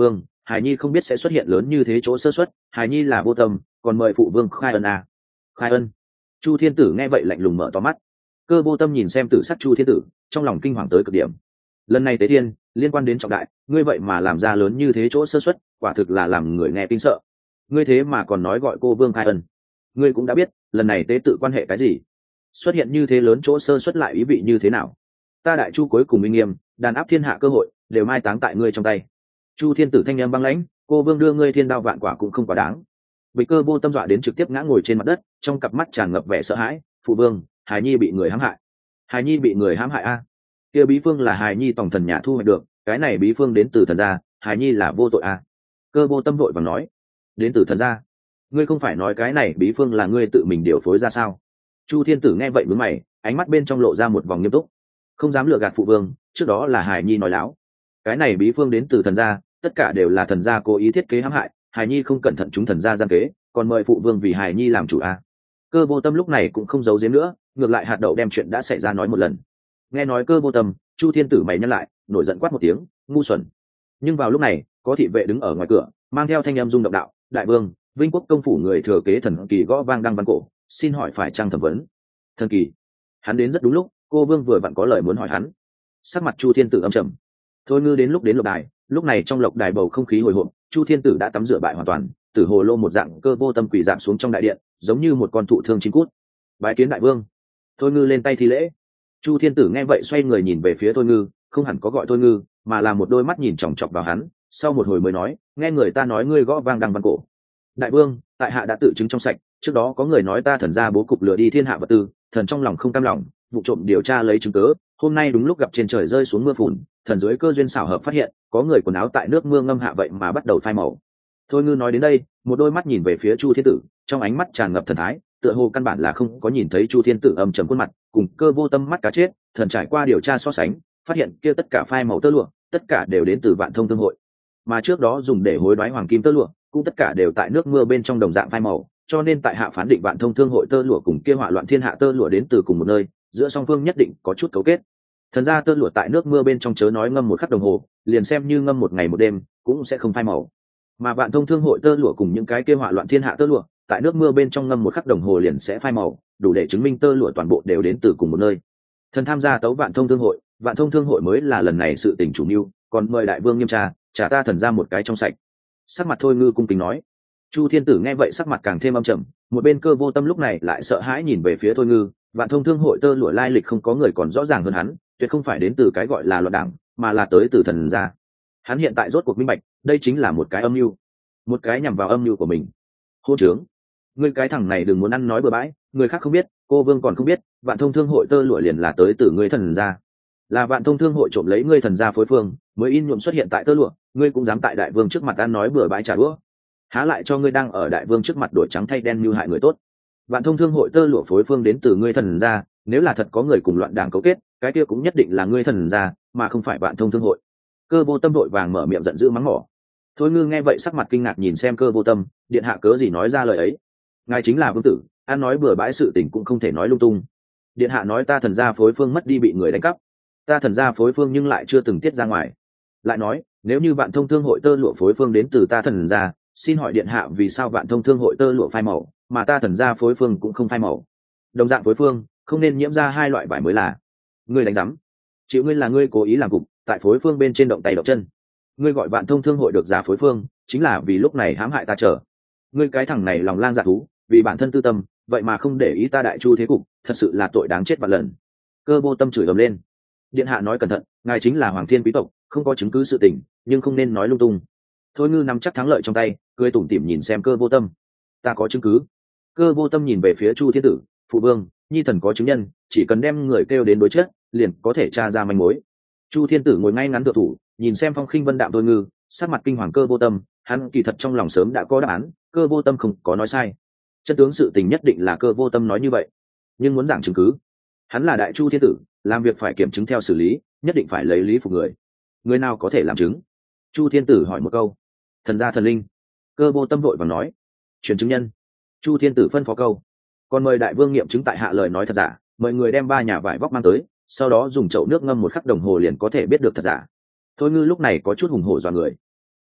hài nhi không biết sẽ xuất hiện lớn như thế chỗ sơ xuất, hài nhi là vô tâm, còn mời phụ vương khai ân à. Khai ân. Chu thiên tử nghe vậy lạnh lùng mở to mắt. Cơ vô tâm nhìn xem tử sắc chu thiên tử, trong lòng kinh hoàng tới cực điểm. Lần này tế thiên liên quan đến trọng đại, ngươi vậy mà làm ra lớn như thế chỗ sơ xuất, quả thực là làm người nghe kinh sợ. Ngươi thế mà còn nói gọi cô vương khai ân, ngươi cũng đã biết lần này tế tự quan hệ cái gì, xuất hiện như thế lớn chỗ sơ xuất lại ý vị như thế nào. Ta đại chu cuối cùng minh nghiêm, đàn áp thiên hạ cơ hội đều mai táng tại ngươi trong tay. Chu thiên tử thanh em băng lãnh, cô vương đưa ngươi thiên đao vạn quả cũng không quá đáng. Bịch Cơ vô tâm dọa đến trực tiếp ngã ngồi trên mặt đất, trong cặp mắt tràn ngập vẻ sợ hãi. Phụ vương, hài nhi bị người hãm hại. Hài nhi bị người hãm hại a? Kia bí phương là hài nhi tổng thần nhà thu hoạch được, cái này bí phương đến từ thần gia, hài nhi là vô tội a? Cơ vô tâm vội vàng nói. Đến từ thần gia? Ngươi không phải nói cái này bí phương là ngươi tự mình điều phối ra sao? Chu thiên tử nghe vậy mướn mày, ánh mắt bên trong lộ ra một vòng nghiêm túc. Không dám lừa gạt phụ vương, trước đó là hài nhi nói láo. Cái này bí phương đến từ thần gia, tất cả đều là thần gia cố ý thiết kế hãm hại, hài nhi không cẩn thận chúng thần gia gian kế, còn mời phụ vương vì hài nhi làm chủ a. Cơ vô tâm lúc này cũng không giấu giếm nữa, ngược lại hạt đậu đem chuyện đã xảy ra nói một lần. Nghe nói Cơ vô tâm, Chu thiên tử mày nhăn lại, nổi giận quát một tiếng, ngu xuẩn. Nhưng vào lúc này, có thị vệ đứng ở ngoài cửa, mang theo thanh âm rung động đạo, đại vương, Vinh quốc công phủ người thừa kế thần kỳ gõ vang đăng văn cổ, xin hỏi phải trang thẩm vấn. Thần kỳ? Hắn đến rất đúng lúc, cô vương vừa vặn có lời muốn hỏi hắn. Sắc mặt Chu thiên tử âm trầm. Thôi ngư đến lúc đến lộc đài, lúc này trong lộc đài bầu không khí hồi hộp, Chu thiên tử đã tắm rửa bại hoàn toàn, tử hồ lô một dạng Cơ vô tâm quỳ giảm xuống trong đại điện, giống như một con thụ thương chín cút. Bái kiến đại vương. Thôi ngư lên tay thi lễ. Chu thiên tử nghe vậy xoay người nhìn về phía Thôi ngư, không hẳn có gọi Thôi ngư, mà là một đôi mắt nhìn chòng chọc vào hắn, sau một hồi mới nói, nghe người ta nói ngươi gõ vang đăng văn cổ. Đại vương, tại hạ đã tự chứng trong sạch, trước đó có người nói ta thần gia bố cục lừa đi thiên hạ vật tư, thần trong lòng không cam lòng, vụ trộm điều tra lấy chứng cớ, hôm nay đúng lúc gặp trên trời rơi xuống mưa phùn, thần dưới cơ duyên xảo hợp phát hiện có người quần áo tại nước mưa ngâm hạ vậy mà bắt đầu phai màu. Thôi ngư nói đến đây, một đôi mắt nhìn về phía Chu thiên tử, trong ánh mắt tràn ngập thần thái, tựa hồ căn bản là không có nhìn thấy Chu thiên tử âm trầm khuôn mặt, cùng Cơ vô tâm mắt cá chết. Thần trải qua điều tra so sánh, phát hiện kia tất cả phai màu tơ lụa, tất cả đều đến từ Vạn Thông Thương hội, mà trước đó dùng để hối đoái hoàng kim tơ lụa, cũng tất cả đều tại nước mưa bên trong đồng dạng phai màu, cho nên tại hạ phán định Vạn Thông Thương hội tơ lụa cùng kia hỏa loạn thiên hạ tơ lụa đến từ cùng một nơi, giữa song phương nhất định có chút cấu kết. Thần gia tơ lụa tại nước mưa bên trong chớ nói ngâm một khắc đồng hồ, liền xem như ngâm một ngày một đêm cũng sẽ không phai màu, mà Vạn Thông Thương hội tơ lụa cùng những cái kia hỏa loạn thiên hạ tơ lụa tại nước mưa bên trong ngâm một khắc đồng hồ liền sẽ phai màu, đủ để chứng minh tơ lụa toàn bộ đều đến từ cùng một nơi. Thần tham gia tấu Vạn Thông Thương hội, Vạn Thông Thương hội mới là lần này sự tình chủ mưu, còn mời đại vương nghiêm tra, trả ta thần ra một cái trong sạch. Sắc mặt Thôi ngư cung kính nói. Chu thiên tử nghe vậy sắc mặt càng thêm âm trầm, một bên Cơ vô tâm lúc này lại sợ hãi nhìn về phía Thôi ngư. Vạn Thông Thương hội tơ lụa lai lịch không có người còn rõ ràng hơn hắn, tuyệt không phải đến từ cái gọi là loạn đảng, mà là tới từ thần gia. Hắn hiện tại rốt cuộc minh bạch, đây chính là một cái âm mưu, một cái nhằm vào âm mưu của mình. Hô trướng, ngươi cái thằng này đừng muốn ăn nói bừa bãi, người khác không biết, cô vương còn không biết, Vạn Thông Thương hội tơ lụa liền là tới từ ngươi thần gia, là Vạn Thông Thương hội trộm lấy ngươi thần gia phối phương mới in nhuộm xuất hiện tại tơ lụa, ngươi cũng dám tại đại vương trước mặt ăn nói bừa bãi trả đũa, há lại cho ngươi đang ở đại vương trước mặt đổi trắng thay đen mưu hại người tốt. Vạn Thông Thương hội tơ lụa phối phương đến từ ngươi thần gia, nếu là thật có người cùng loạn đảng cấu kết, cái kia cũng nhất định là ngươi thần gia, mà không phải Vạn Thông Thương hội. Cơ vô tâm đội vàng mở miệng giận dữ mắng mỏ. Thôi ngư nghe vậy sắc mặt kinh ngạc nhìn xem Cơ vô tâm, điện hạ cớ gì nói ra lời ấy? Ngài chính là vương tử, ăn nói bừa bãi sự tình cũng không thể nói lung tung. Điện hạ nói ta thần gia phối phương mất đi bị người đánh cắp, ta thần gia phối phương nhưng lại chưa từng tiết ra ngoài. Lại nói, nếu như Vạn Thông Thương hội tơ lụa phối phương đến từ ta thần gia, xin hỏi điện hạ vì sao Vạn Thông Thương hội tơ lụa phai màu, mà ta thần gia phối phương cũng không phai màu? Đồng dạng phối phương, không nên nhiễm ra hai loại vải mới là. Ngươi đánh rắm, chịu ngươi là ngươi cố ý làm cục, tại phối phương bên trên động tay động chân. Ngươi gọi Vạn Thông Thương hội được giả phối phương, chính là vì lúc này hãm hại ta chờ. Ngươi cái thằng này lòng lang dạ thú, vì bản thân tư tâm, vậy mà không để ý ta đại chu thế cục, thật sự là tội đáng chết vạn lần. Cơ vô tâm chửi ầm lên. Điện hạ nói cẩn thận, ngài chính là hoàng thiên quý tộc, không có chứng cứ sự tình, nhưng không nên nói lung tung. Thôi ngư nắm chắc thắng lợi trong tay, cười tủm tỉm nhìn xem Cơ vô tâm. Ta có chứng cứ. Cơ vô tâm nhìn về phía Chu thiên tử, phụ vương, nhi thần có chứng nhân, chỉ cần đem người kêu đến đối chất, liền có thể tra ra manh mối. Chu thiên tử ngồi ngay ngắn tựa thủ, nhìn xem phong khinh vân đạm Thôi ngư, sắc mặt kinh hoàng Cơ vô tâm, hắn kỳ thật trong lòng sớm đã có đáp án, Cơ vô tâm không có nói sai. Chân tướng sự tình nhất định là Cơ vô tâm nói như vậy, nhưng muốn giảng chứng cứ, hắn là đại chu thiên tử, làm việc phải kiểm chứng theo xử lý, nhất định phải lấy lý phục người. Người nào có thể làm chứng? Chu thiên tử hỏi một câu. Thần gia thần linh. Cơ vô tâm vội vàng nói. Truyền chứng nhân. Chu thiên tử phân phó câu. Còn mời đại vương nghiệm chứng tại hạ lời nói thật giả, mời người đem 3 nhà vải vóc mang tới, sau đó dùng chậu nước ngâm một khắc đồng hồ liền có thể biết được thật giả. Thôi ngư lúc này có chút hùng hổ dọa người.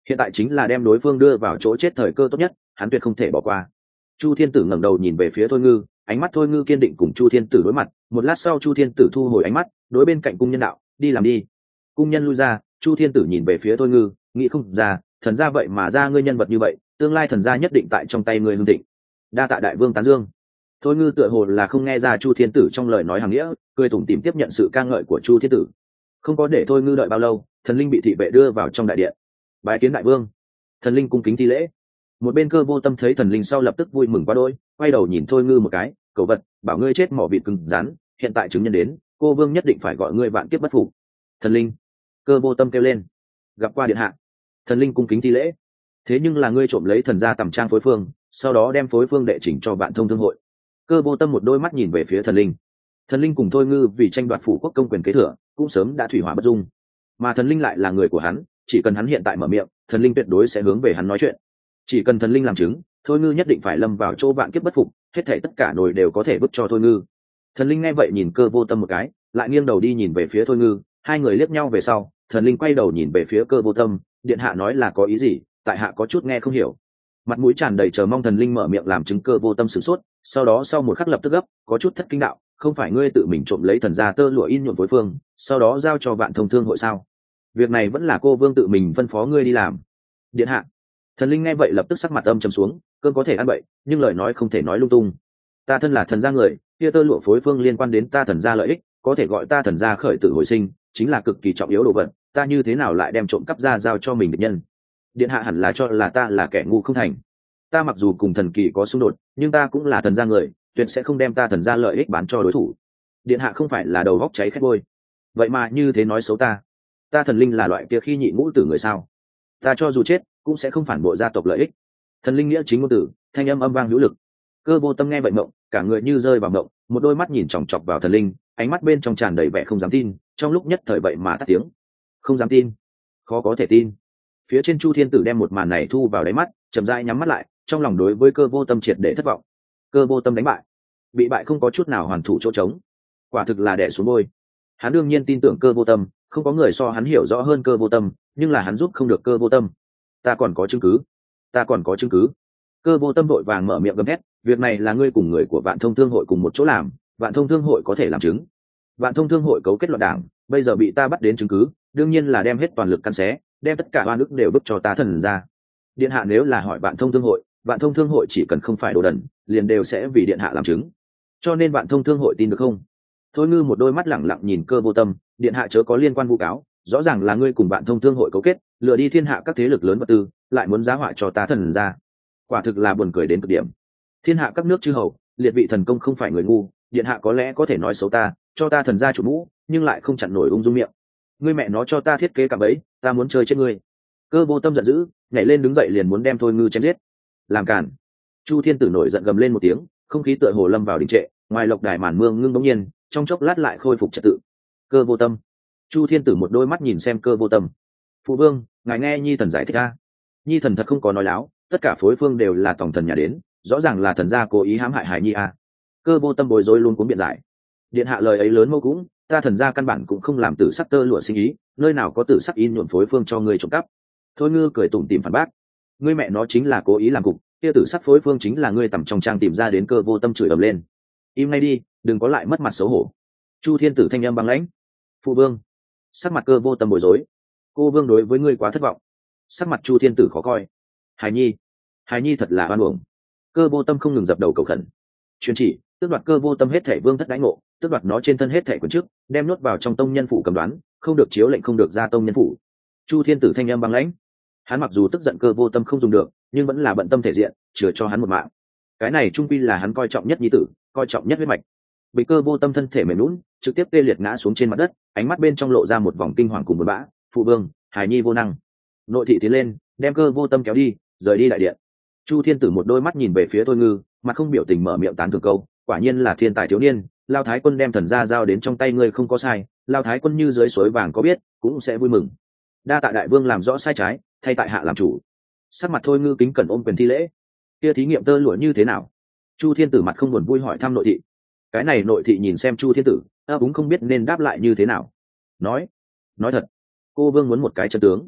hiện tại chính là đem đối phương đưa vào chỗ chết thời cơ tốt nhất, hắn tuyệt không thể bỏ qua. Chu Thiên Tử ngẩng đầu nhìn về phía Thôi Ngư, ánh mắt Thôi Ngư kiên định cùng Chu Thiên Tử đối mặt. Một lát sau Chu Thiên Tử thu hồi ánh mắt, đối bên cạnh cung nhân đạo, đi làm đi. Cung nhân lui ra. Chu Thiên Tử nhìn về phía Thôi Ngư, nghĩ không ra, thần gia vậy mà ra ngươi nhân vật như vậy, tương lai thần gia nhất định tại trong tay ngươi hưng thịnh. Đa tạ đại vương tán dương. Thôi Ngư tựa hồ là không nghe ra Chu Thiên Tử trong lời nói hàng nghĩa, cười tủm tỉm tiếp nhận sự ca ngợi của Chu Thiên Tử. Không có để Thôi Ngư đợi bao lâu, thần linh bị thị vệ đưa vào trong đại điện. Bái kiến đại vương. Thần linh cung kính thi lễ. Một bên Cơ Vô Tâm thấy thần linh sau lập tức vui mừng quá đỗi, quay đầu nhìn Thôi Ngư một cái, cẩu vật, bảo ngươi chết mỏ vịt cứng rắn, hiện tại chứng nhân đến, cô vương nhất định phải gọi ngươi vạn kiếp bất phục. Thần linh. Cơ Vô Tâm kêu lên. Gặp qua điện hạ. Thần linh cung kính thi lễ. Thế nhưng là ngươi trộm lấy thần gia tầm trang phối phương, sau đó đem phối phương đệ chỉnh cho Vạn Thông Thương hội. Cơ Vô Tâm một đôi mắt nhìn về phía thần linh. Thần linh cùng Thôi Ngư vì tranh đoạt phủ quốc công quyền kế thừa, cũng sớm đã thủy hỏa bất dung, mà thần linh lại là người của hắn, chỉ cần hắn hiện tại mở miệng, thần linh tuyệt đối sẽ hướng về hắn nói chuyện. Chỉ cần thần linh làm chứng, Thôi Ngư nhất định phải lâm vào chỗ vạn kiếp bất phục, hết thảy tất cả nồi đều có thể vứt cho Thôi Ngư. Thần linh nghe vậy nhìn Cơ Vô Tâm một cái, lại nghiêng đầu đi nhìn về phía Thôi Ngư, hai người liếc nhau về sau, thần linh quay đầu nhìn về phía Cơ Vô Tâm, điện hạ nói là có ý gì, tại hạ có chút nghe không hiểu. Mặt mũi tràn đầy chờ mong thần linh mở miệng làm chứng. Cơ Vô Tâm sửng sốt, sau đó sau một khắc lập tức gấp, có chút thất kinh đạo, không phải ngươi tự mình trộm lấy thần gia tơ lụa in nhuộm phối phương, sau đó giao cho Vạn Thông Thương hội sao? Việc này vẫn là cô vương tự mình phân phó ngươi đi làm. Điện hạ. Thần linh nghe vậy lập tức sắc mặt âm trầm xuống, cơn có thể ăn bậy, nhưng lời nói không thể nói lung tung. Ta thân là thần gia người, kia tơ lụa phối phương liên quan đến ta thần gia lợi ích, có thể gọi ta thần gia khởi tử hồi sinh, chính là cực kỳ trọng yếu đồ vật, ta như thế nào lại đem trộm cắp ra giao cho mình địch nhân? Điện hạ hẳn là cho là ta là kẻ ngu không thành. Ta mặc dù cùng thần kỳ có xung đột, nhưng ta cũng là thần gia người, tuyệt sẽ không đem ta thần gia lợi ích bán cho đối thủ. Điện hạ không phải là đầu góc cháy khét bôi, vậy mà như thế nói xấu ta. Ta thần linh là loại kia khi nhị ngũ tử người sao? Ta cho dù chết cũng sẽ không phản bội gia tộc lợi ích. Thần linh nghĩa chính ngôn tử, thanh âm âm vang hữu lực. Cơ Vô Tâm nghe vậy mộng, cả người như rơi vào mộng, một đôi mắt nhìn chòng chọc vào thần linh, ánh mắt bên trong tràn đầy vẻ không dám tin, trong lúc nhất thời vậy mà tắt tiếng. Không dám tin, khó có thể tin. Phía trên Chu Thiên Tử đem một màn này thu vào đáy mắt, chậm rãi nhắm mắt lại, trong lòng đối với Cơ Vô Tâm triệt để thất vọng. Cơ Vô Tâm đánh bại, bị bại không có chút nào hoàn thủ chỗ trống, quả thực là đè xuống môi. Hắn đương nhiên tin tưởng Cơ Vô Tâm, không có người so hắn hiểu rõ hơn Cơ Vô Tâm, nhưng là hắn giúp không được Cơ Vô Tâm. Ta còn có chứng cứ, ta còn có chứng cứ. Cơ Vô Tâm vội vàng mở miệng gầm hét, việc này là ngươi cùng người của Vạn Thông Thương hội cùng một chỗ làm, Vạn Thông Thương hội có thể làm chứng. Vạn Thông Thương hội cấu kết loạn đảng, bây giờ bị ta bắt đến chứng cứ, đương nhiên là đem hết toàn lực căn xé, đem tất cả oan ức đều bức cho ta thần ra. Điện hạ nếu là hỏi Vạn Thông Thương hội, Vạn Thông Thương hội chỉ cần không phải đồ đần, liền đều sẽ vì điện hạ làm chứng. Cho nên Vạn Thông Thương hội tin được không? Thôi Ngư một đôi mắt lẳng lặng nhìn Cơ Vô Tâm, điện hạ chớ có liên quan vu cáo, rõ ràng là ngươi cùng Vạn Thông Thương hội cấu kết, lừa đi thiên hạ các thế lực lớn vật tư, lại muốn giá họa cho ta thần ra. Quả thực là buồn cười đến cực điểm. Thiên hạ các nước chư hầu, liệt vị thần công không phải người ngu, điện hạ có lẽ có thể nói xấu ta, cho ta thần ra chủ mũ, nhưng lại không chặn nổi ung dung miệng. Ngươi mẹ nó cho ta thiết kế cả bẫy, ta muốn chơi chết ngươi. Cơ Vô Tâm giận dữ, nhảy lên đứng dậy liền muốn đem Thôi Ngư chém giết. Làm cản. Chu Thiên Tử nổi giận gầm lên một tiếng, không khí tựa hồ lâm vào đình trệ, ngoài lộc đài màn mương ngưng bỗng nhiên, trong chốc lát lại khôi phục trật tự. Cơ Vô Tâm. Chu Thiên Tử một đôi mắt nhìn xem Cơ Vô Tâm. Phụ vương, ngài nghe nhi thần giải thích a. Nhi thần thật không có nói láo, tất cả phối phương đều là tổng thần nhà đến, rõ ràng là thần gia cố ý hãm hại hải nhi a. Cơ Vô Tâm bối rối luôn cuống biện giải. Điện hạ lời ấy lớn mâu cũng, ta thần gia căn bản cũng không làm tử sắc tơ lụa sinh ý, nơi nào có tử sắc in nhuộm phối phương cho ngươi trộm cắp. Thôi Ngư cười tủm tỉm phản bác, ngươi mẹ nó chính là cố ý làm cục, kia tử sắc phối phương chính là ngươi tầm trong trang tìm ra đến. Cơ Vô Tâm chửi ầm lên, im ngay đi, đừng có lại mất mặt xấu hổ. Chu Thiên Tử thanh âm băng lãnh. Phụ vương. Sắc mặt Cơ Vô Tâm bối rối, cô vương đối với ngươi quá thất vọng. Sắc mặt Chu Thiên Tử khó coi. Hải nhi, Hải nhi thật là oan uổng. Cơ Vô Tâm không ngừng dập đầu cầu khẩn. Truyền chỉ, tước đoạt Cơ Vô Tâm hết thảy vương thất đãi ngộ, tước đoạt nó trên thân hết thảy quyền trước, đem nuốt vào trong tông nhân phủ cầm đoán, không được chiếu lệnh, không được ra tông nhân phủ. Chu Thiên Tử thanh âm băng lãnh. Hắn mặc dù tức giận Cơ Vô Tâm không dùng được, nhưng vẫn là bận tâm thể diện, chừa cho hắn một mạng. Cái này trung quy là hắn coi trọng nhất nhi tử, coi trọng nhất huyết mạch. Bị Cơ Vô Tâm thân thể mềm nhũn, trực tiếp tê liệt ngã xuống trên mặt đất, ánh mắt bên trong lộ ra một vòng kinh hoàng cùng buồn bã. Phụ vương, Hải nhi vô năng. Nội thị tiến lên, đem Cơ Vô Tâm kéo đi, rời đi đại điện. Chu Thiên Tử một đôi mắt nhìn về phía Thôi Ngư, mặt không biểu tình mở miệng tán thưởng câu, quả nhiên là thiên tài thiếu niên, Lao Thái Quân đem thần gia giao đến trong tay ngươi không có sai, Lao Thái Quân như dưới suối vàng có biết, cũng sẽ vui mừng. Đa tạ đại vương làm rõ sai trái, thay tại hạ làm chủ. Sắc mặt Thôi Ngư kính cẩn ôm quyền thi lễ. Kia thí nghiệm tơ lụa như thế nào? Chu Thiên Tử mặt không buồn vui hỏi thăm nội thị. Cái này nội thị nhìn xem Chu Thiên Tử, cũng không biết nên đáp lại như thế nào. Nói thật, cô vương muốn một cái chân tướng.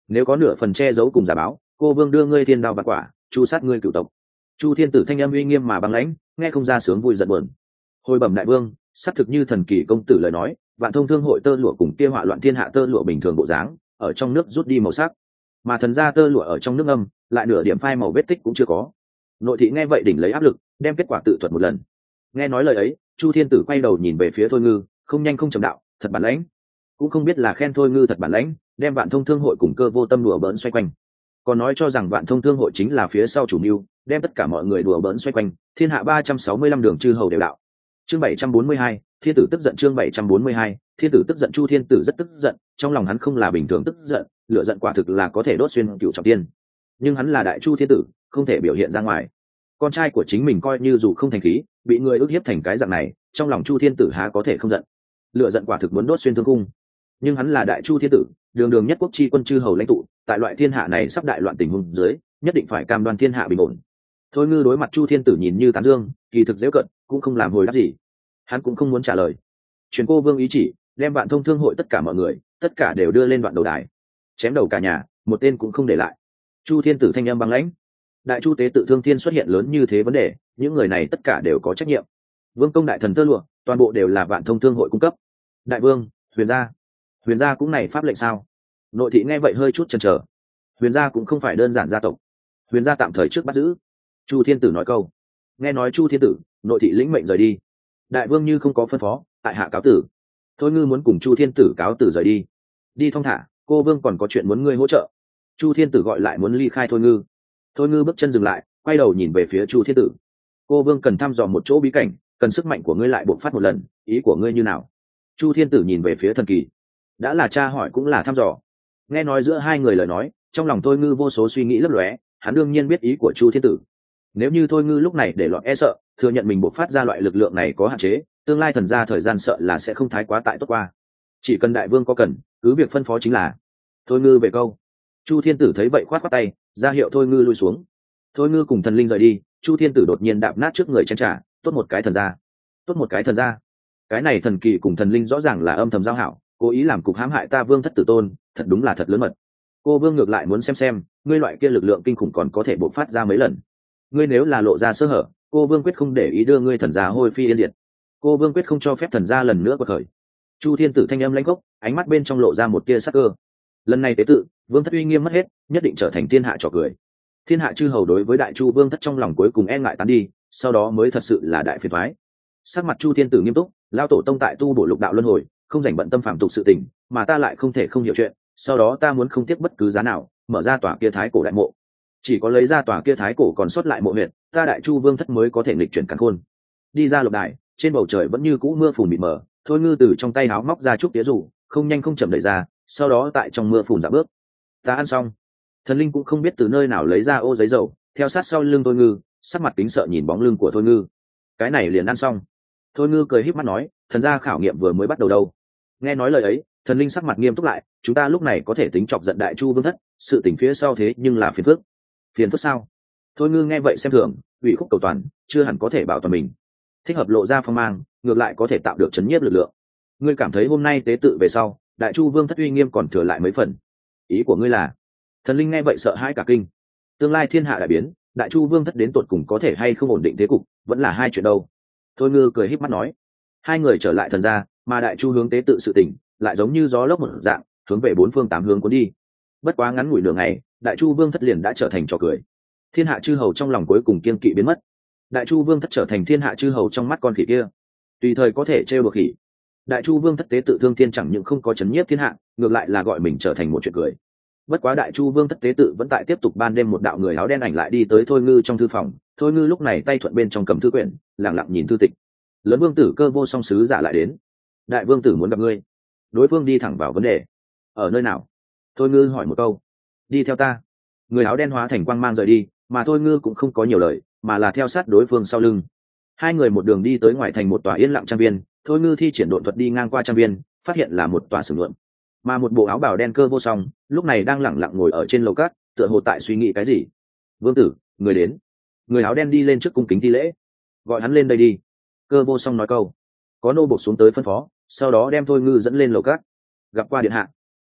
nếu có nửa phần che giấu cùng giả báo, cô vương đưa ngươi thiên đao vạn quả, chu sát ngươi cửu tộc. Chu thiên tử thanh âm uy nghiêm mà băng lãnh, nghe không ra sướng vui giận buồn. Hồi bẩm đại vương, xác thực như thần kỳ công tử lời nói, vạn thông thương hội tơ lụa cùng kia họa loạn thiên hạ tơ lụa bình thường bộ dáng, ở trong nước rút đi màu sắc, mà thần gia tơ lụa ở trong nước âm, lại nửa điểm phai màu vết tích cũng chưa có. Nội thị nghe vậy đỉnh lấy áp lực, đem kết quả tự thuật một lần. Nghe nói lời ấy, Chu thiên tử quay đầu nhìn về phía Thôi Ngư, không nhanh không chậm đạo, thật bản lãnh. Cũng không biết là khen Thôi Ngư thật bản lãnh, đem vạn thông thương hội cùng cơ vô tâm đùa bỡn xoay quanh, còn nói cho rằng vạn thông thương hội chính là phía sau chủ mưu, đem tất cả mọi người đùa bỡn xoay quanh, thiên hạ 365 đường chư hầu đều đạo. Chương 742, thiên tử tức giận. Chương 742, thiên tử tức giận. Chu thiên tử rất tức giận, trong lòng hắn không là bình thường tức giận, lửa giận quả thực là có thể đốt xuyên cửu trọng tiên, nhưng hắn là đại chu thiên tử, không thể biểu hiện ra ngoài. Con trai của chính mình coi như dù không thành khí, bị người ức hiếp thành cái dạng này, trong lòng chu thiên tử há có thể không giận. Lửa giận quả thực muốn đốt xuyên thương cung, nhưng hắn là đại chu thiên tử, đường đường nhất quốc chi quân chư hầu lãnh tụ, tại loại thiên hạ này sắp đại loạn tình huống dưới, nhất định phải cam đoan thiên hạ bình ổn. Thôi Ngư đối mặt chu thiên tử nhìn như tán dương, kỳ thực dễ cận, cũng không làm hồi đáp gì. Hắn cũng không muốn trả lời. Truyền cô vương ý chỉ, đem vạn thông thương hội tất cả mọi người, tất cả đều đưa lên đoạn đầu đài, chém đầu cả nhà, một tên cũng không để lại. Chu thiên tử thanh âm băng lãnh, đại chu tế tự thương thiên xuất hiện lớn như thế vấn đề, những người này tất cả đều có trách nhiệm. Vương công đại thần tơ lụa, toàn bộ đều là vạn thông thương hội cung cấp. Đại vương, huyền gia cũng này pháp lệnh sao? Nội thị nghe vậy hơi chút chần chờ. Huyền gia cũng không phải đơn giản gia tộc, huyền gia tạm thời trước bắt giữ. Chu thiên tử nói câu. Nghe nói chu thiên tử, nội thị lĩnh mệnh rời đi. Đại vương như không có phân phó, tại hạ cáo tử. Thôi Ngư muốn cùng chu thiên tử cáo tử rời đi. Đi thong thả, cô vương còn có chuyện muốn ngươi hỗ trợ. Chu thiên tử gọi lại muốn ly khai Thôi Ngư. Thôi Ngư bước chân dừng lại, quay đầu nhìn về phía chu thiên tử. Cô vương cần thăm dò một chỗ bí cảnh, cần sức mạnh của ngươi lại bộc phát một lần, ý của ngươi như nào? Chu thiên tử nhìn về phía thần kỳ. Đã là tra hỏi cũng là thăm dò. Nghe nói giữa hai người lời nói, trong lòng Thôi Ngư vô số suy nghĩ lấp lóe, hắn đương nhiên biết ý của chu thiên tử. Nếu như Thôi Ngư lúc này để lọt e sợ, thừa nhận mình bộc phát ra loại lực lượng này có hạn chế, tương lai thần gia thời gian sợ là sẽ không thái quá tại tốt qua. Chỉ cần đại vương có cần, cứ việc phân phó chính là. Thôi Ngư về câu. Chu thiên tử thấy vậy khoát khoát tay, ra hiệu Thôi Ngư lui xuống. Thôi Ngư cùng thần linh rời đi, chu thiên tử đột nhiên đạp nát trước người chen trả, tốt một cái thần gia, tốt một cái thần gia. Cái này thần kỳ cùng thần linh rõ ràng là âm thầm giao hảo, cố ý làm cục hãm hại ta vương thất tử tôn, thật đúng là thật lớn mật. Cô vương ngược lại muốn xem ngươi loại kia lực lượng kinh khủng còn có thể bộc phát ra mấy lần. Ngươi nếu là lộ ra sơ hở, cô vương quyết không để ý đưa ngươi thần gia hôi phi yên diệt. Cô vương quyết không cho phép thần gia lần nữa quật khởi. Chu thiên tử thanh âm lãnh gốc, ánh mắt bên trong lộ ra một tia sắc cơ. Lần này tế tự, vương thất uy nghiêm mất hết, nhất định trở thành thiên hạ trò cười. Thiên hạ chư hầu đối với đại chu vương thất trong lòng cuối cùng e ngại tán đi, sau đó mới thật sự là đại phiền toái. Sắc mặt chu thiên tử nghiêm túc, lao tổ tông tại tu bổ lục đạo luân hồi, không dành bận tâm phạm tục sự tình, mà ta lại không thể không hiểu chuyện, sau đó ta muốn không tiếc bất cứ giá nào mở ra tòa kia thái cổ đại mộ. Chỉ có lấy ra tòa kia thái cổ còn sót lại mộ huyệt, ta đại chu vương thất mới có thể nghịch chuyển càn khôn. Đi ra lục đài, trên bầu trời vẫn như cũ mưa phùn mịt mờ. Thôi Ngư từ trong tay áo móc ra chút tía rủ, không nhanh không chậm đẩy ra, sau đó tại trong mưa phùn dạo bước. Ta ăn xong. Thần linh cũng không biết từ nơi nào lấy ra ô giấy dầu, theo sát sau lưng Thôi Ngư, sắc mặt kính sợ nhìn bóng lưng của Thôi Ngư. Cái này liền ăn xong. Thôi Ngư cười híp mắt nói, thần gia khảo nghiệm vừa mới bắt đầu đâu. Nghe nói lời ấy, thần linh sắc mặt nghiêm túc lại, chúng ta lúc này có thể tính chọc giận đại chu vương thất, sự tình phía sau thế nhưng là phiền phức. Phiền phức sao? Thôi Ngư nghe vậy xem thường, ủy khúc cầu toàn, chưa hẳn có thể bảo toàn mình. Thích hợp lộ ra phong mang, ngược lại có thể tạo được chấn nhiếp lực lượng. Ngươi cảm thấy hôm nay tế tự về sau, đại chu vương thất uy nghiêm còn thừa lại mấy phần? Ý của ngươi là? Thần linh nghe vậy sợ hãi cả kinh. Tương lai thiên hạ đại biến, đại chu vương thất đến tột cùng có thể hay không ổn định thế cục, vẫn là hai chuyện đâu. Thôi Ngư cười híp mắt nói. Hai người trở lại thần gia, mà đại chu hướng tế tự sự tỉnh, lại giống như gió lốc một dạng, hướng về bốn phương tám hướng cuốn đi. Bất quá ngắn ngủi nửa ngày, đại chu vương thất liền đã trở thành trò cười. Thiên hạ chư hầu trong lòng cuối cùng kiên kỵ biến mất. Đại chu vương thất trở thành thiên hạ chư hầu trong mắt con khỉ kia, tùy thời có thể trêu đùa khỉ. Đại chu vương thất tế tự thương thiên chẳng những không có chấn nhiếp thiên hạ, ngược lại là gọi mình trở thành một chuyện cười. Bất quá đại chu vương thất tế tự vẫn tại tiếp tục ban đêm, một đạo người áo đen ảnh lại đi tới Thôi Ngư trong thư phòng. Thôi Ngư lúc này tay thuận bên trong cầm thư quyển, lặng lặng nhìn thư tịch. Lớn vương tử Cơ Vô Song sứ giả lại đến. Đại vương tử muốn gặp ngươi. Đối phương đi thẳng vào vấn đề. Ở nơi nào? Thôi Ngư hỏi một câu. Đi theo ta. Người áo đen hóa thành quang mang rời đi, mà Thôi Ngư cũng không có nhiều lời, mà là theo sát đối phương sau lưng. Hai người một đường đi tới ngoài thành một tòa yên lặng trang viên. Thôi Ngư thi triển độn thuật đi ngang qua trang viên, phát hiện là một tòa xưởng lượm, mà một bộ áo bào đen Cơ Vô Song lúc này đang lẳng lặng ngồi ở trên lầu cát, tựa hồ tại suy nghĩ cái gì. Vương tử, người đến. Người áo đen đi lên trước cung kính thi lễ. Gọi hắn lên đây đi. Cơ Vô Song nói câu. Có nô bộc xuống tới phân phó, sau đó đem Thôi Ngư dẫn lên lầu cát. Gặp qua điện hạ.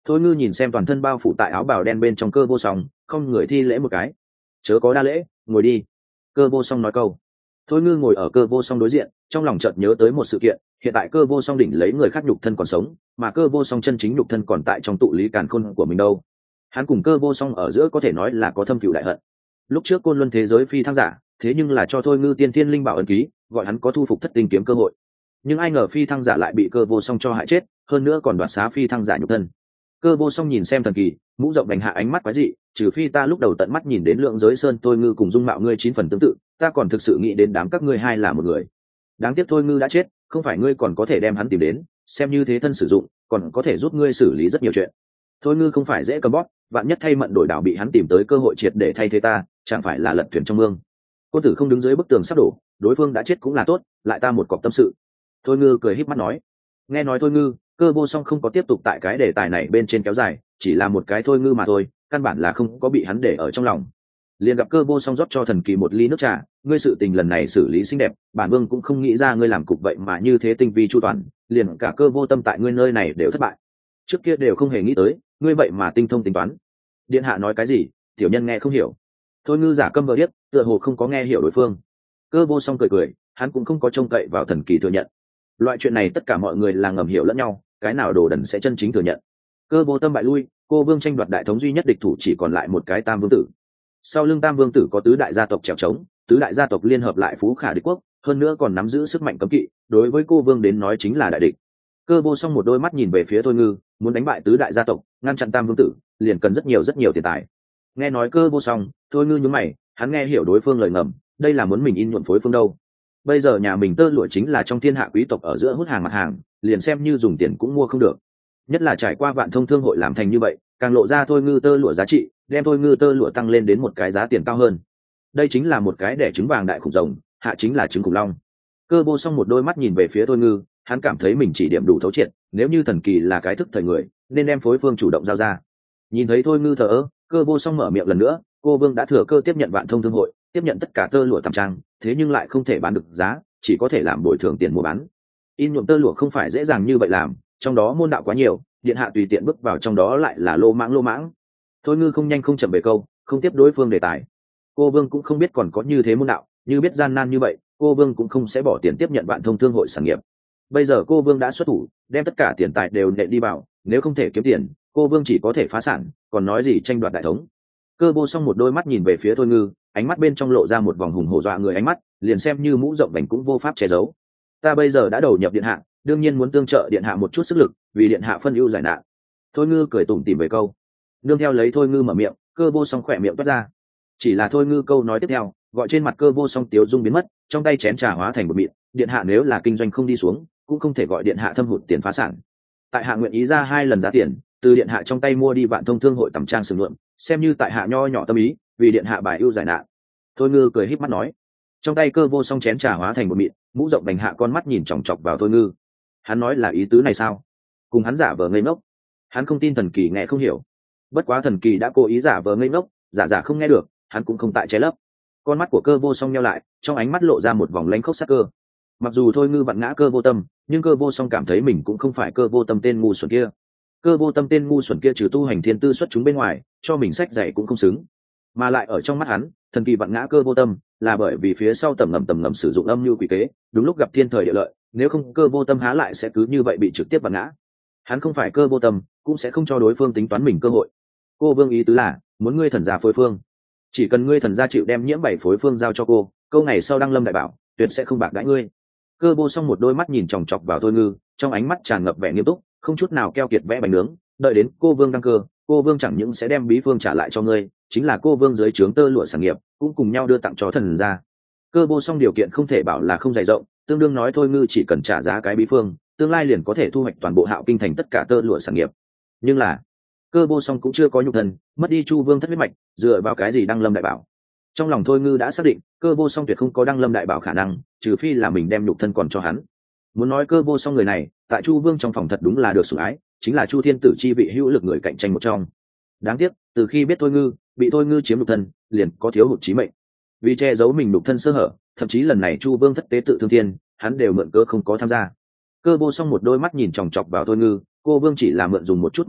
Thôi Ngư nhìn xem toàn thân bao phủ tại áo bào đen bên trong Cơ Vô Song, không người thi lễ một cái. Chớ có đa lễ, ngồi đi. Cơ Vô Song nói câu. Thôi Ngư ngồi ở Cơ Vô Song đối diện, trong lòng chợt nhớ tới một sự kiện. Hiện tại Cơ Vô Song đỉnh lấy người khác nhục thân còn sống, mà Cơ Vô Song chân chính nhục thân còn tại trong tụ lý càn khôn của mình đâu. Hắn cùng Cơ Vô Song ở giữa có thể nói là có thâm cừu đại hận. Lúc trước côn luân thế giới phi thăng giả, thế nhưng là cho Thôi Ngư tiên thiên linh bảo ấn ký, gọi hắn có thu phục thất tinh kiếm cơ hội. Nhưng ai ngờ phi thăng giả lại bị Cơ Vô Song cho hại chết, hơn nữa còn đoạt xá phi thăng giả nhục thân. Cơ Vô Song nhìn xem thần kỳ, mũ rộng đánh hạ ánh mắt quái dị, trừ phi ta lúc đầu tận mắt nhìn đến lượng giới sơn Thôi Ngư cùng dung mạo ngươi 9 phần tương tự, ta còn thực sự nghĩ đến đám các ngươi hai là một người. Đáng tiếc Thôi Ngư đã chết, không phải ngươi còn có thể đem hắn tìm đến, xem như thế thân sử dụng, còn có thể giúp ngươi xử lý rất nhiều chuyện. Thôi Ngư không phải dễ cầm bóp, vạn nhất thay mận đổi đảo bị hắn tìm tới cơ hội triệt để thay thế ta, chẳng phải là lật thuyền trong mương. Cô tử không đứng dưới bức tường sắp đổ, đối phương đã chết cũng là tốt, lại ta một cọc tâm sự. Thôi Ngư cười híp mắt nói. Nghe nói Thôi Ngư, Cơ Vô Song không có tiếp tục tại cái đề tài này bên trên kéo dài, chỉ là một cái Thôi Ngư mà thôi, căn bản là không có bị hắn để ở trong lòng. Liền gặp Cơ Vô Song rót cho thần kỳ một ly nước trà, ngươi sự tình lần này xử lý xinh đẹp, bản vương cũng không nghĩ ra ngươi làm cục vậy mà như thế tinh vi chu toàn, liền cả Cơ Vô Tâm tại ngươi nơi này đều thất bại. Trước kia đều không hề nghĩ tới, ngươi vậy mà tinh thông tính toán. Điện hạ nói cái gì, tiểu nhân nghe không hiểu. Thôi Ngư giả câm vờ điếc, tựa hồ không có nghe hiểu đối phương. Cơ Vô Song cười cười, hắn cũng không có trông cậy vào thần kỳ thừa nhận. Loại chuyện này tất cả mọi người là ngầm hiểu lẫn nhau, cái nào đồ đần sẽ chân chính thừa nhận. Cơ Vô Tâm bại lui, cô vương tranh đoạt đại thống duy nhất địch thủ chỉ còn lại một cái Tam Vương tử. Sau lưng Tam Vương tử có tứ đại gia tộc trèo trống, tứ đại gia tộc liên hợp lại phú khả địch quốc, hơn nữa còn nắm giữ sức mạnh cấm kỵ, đối với cô vương đến nói chính là đại địch. Cơ Vô Song một đôi mắt nhìn về phía Thôi Ngư, muốn đánh bại tứ đại gia tộc, ngăn chặn Tam Vương tử, liền cần rất nhiều tiền tài. Nghe nói Cơ Vô Song, Thôi Ngư nhướng mày, hắn nghe hiểu đối phương lời ngầm, đây là muốn mình in nhuộm phối phương đâu. Bây giờ nhà mình tơ lụa chính là trong thiên hạ quý tộc ở giữa hút hàng mặt hàng, liền xem như dùng tiền cũng mua không được. Nhất là trải qua Vạn Thông thương hội làm thành như vậy, càng lộ ra Thôi Ngư tơ lụa giá trị, đem Thôi Ngư tơ lụa tăng lên đến một cái giá tiền cao hơn. Đây chính là một cái đẻ trứng vàng đại khủng rồng, hạ chính là trứng khủng long. Cơ Vô Song một đôi mắt nhìn về phía Thôi Ngư, hắn cảm thấy mình chỉ điểm đủ thấu triệt, nếu như thần kỳ là cái thức thời người, nên đem phối phương chủ động giao ra. Nhìn thấy Thôi Ngư thờ ơ, Cơ Vô Song mở miệng lần nữa, cô vương đã thừa cơ tiếp nhận Vạn Thông thương hội, tiếp nhận tất cả tơ lụa tầm trang, thế nhưng lại không thể bán được giá, chỉ có thể làm bồi thường tiền mua bán. In nhuộm tơ lụa không phải dễ dàng như vậy làm, trong đó môn đạo quá nhiều, điện hạ tùy tiện bước vào trong đó lại là lô mãng. Thôi Ngư không nhanh không chậm về câu, không tiếp đối phương đề tài. Cô vương cũng không biết còn có như thế môn đạo, như biết gian nan như vậy, cô vương cũng không sẽ bỏ tiền tiếp nhận Vạn Thông thương hội sản nghiệp. Bây giờ cô vương đã xuất thủ, đem tất cả tiền tài đều nện đi vào, nếu không thể kiếm tiền, cô vương chỉ có thể phá sản, còn nói gì tranh đoạt đại thống. Cơ Vô Song một đôi mắt nhìn về phía Thôi Ngư, ánh mắt bên trong lộ ra một vòng hùng hổ dọa người ánh mắt, liền xem như mũ rộng vành cũng vô pháp che giấu. Ta bây giờ đã đầu nhập điện hạ, đương nhiên muốn tương trợ điện hạ một chút sức lực, vì điện hạ phân ưu giải nạn. Thôi Ngư cười tủm tỉm về câu. Nương theo lấy Thôi Ngư mở miệng, Cơ Vô Song khỏe miệng toát ra. Chỉ là Thôi Ngư câu nói tiếp theo, gọi trên mặt Cơ Vô Song tiếu dung biến mất, trong tay chén trà hóa thành một mịn. Điện hạ nếu là kinh doanh không đi xuống, cũng không thể gọi điện hạ thâm hụt tiền phá sản. Tại hạ nguyện ý ra 2 lần giá tiền, từ điện hạ trong tay mua đi Vạn Thông thương hội tầm trang sử lượng, xem như tại hạ nho nhỏ tâm ý, vì điện hạ bài ưu giải nạn. Thôi Ngư cười híp mắt nói. Trong tay Cơ Vô Song chén trà hóa thành một mịn, mũ rộng bành hạ con mắt nhìn chòng chọc vào Thôi Ngư. Hắn nói là ý tứ này sao? Cùng hắn giả vờ ngây ngốc. Hắn không tin thần kỳ nghe không hiểu. Bất quá thần kỳ đã cố ý giả vờ ngây ngốc, giả không nghe được, hắn cũng không tại che lấp. Con mắt của Cơ Vô Song nheo lại, trong ánh mắt lộ ra một vòng lánh khốc sắc cơ. Mặc dù Thôi Ngư vặn ngã Cơ Vô Tâm, nhưng Cơ Vô Song cảm thấy mình cũng không phải Cơ Vô Tâm tên ngu xuẩn kia. Cơ Vô Tâm tên ngu xuẩn kia trừ tu hành thiên tư xuất chúng bên ngoài, cho mình sách dạy cũng không xứng. Mà lại ở trong mắt hắn, thần kỳ vặn ngã Cơ Vô Tâm là bởi vì phía sau tầm ngầm sử dụng âm mưu quỷ kế, đúng lúc gặp thiên thời địa lợi, nếu không Cơ Vô Tâm há lại sẽ cứ như vậy bị trực tiếp vặn ngã. Hắn không phải Cơ Vô Tâm, cũng sẽ không cho đối phương tính toán mình cơ hội. Cô vương ý tứ là muốn ngươi thần gia phối phương, chỉ cần ngươi thần gia chịu đem nhiễm 7 phối phương giao cho cô, câu ngày sau đăng lâm đại bảo, tuyệt sẽ không bạc đãi ngươi. Cơ Vô Song một đôi mắt nhìn chòng chọc vào Thôi Ngư, trong ánh mắt tràn ngập vẻ nghiêm túc, không chút nào keo kiệt vẽ bánh nướng. Đợi đến cô vương đăng cơ, cô vương chẳng những sẽ đem bí phương trả lại cho ngươi, chính là cô vương dưới trướng tơ lụa sản nghiệp cũng cùng nhau đưa tặng cho thần gia. Cơ Vô Song điều kiện không thể bảo là không dày rộng, tương đương nói Thôi Ngư chỉ cần trả giá cái bí phương, tương lai liền có thể thu hoạch toàn bộ Hạo Kinh thành tất cả tơ lụa sản nghiệp. Nhưng là Cơ Vô Song cũng chưa có nhục thân, mất đi Chu Vương thất huyết mạch, dựa vào cái gì đăng lâm đại bảo? Trong lòng Thôi Ngư đã xác định, Cơ Vô Song tuyệt không có đăng lâm đại bảo khả năng, trừ phi là mình đem nhục thân còn cho hắn. Muốn nói Cơ Vô Song người này, tại Chu Vương trong phòng thật đúng là được sủng ái, chính là Chu Thiên Tử chi vị hữu lực người cạnh tranh một trong. Đáng tiếc, từ khi biết Thôi Ngư, bị Thôi Ngư chiếm nhục thân, liền có thiếu hụt chí mệnh. Vì che giấu mình nhục thân sơ hở, thậm chí lần này Chu Vương thất tế tự thương thiên, hắn đều mượn cớ không có tham gia. Cơ Vô Song một đôi mắt nhìn chòng chọc vào Thôi Ngư, cô Vương chỉ là mượn dùng một chút mà thôi,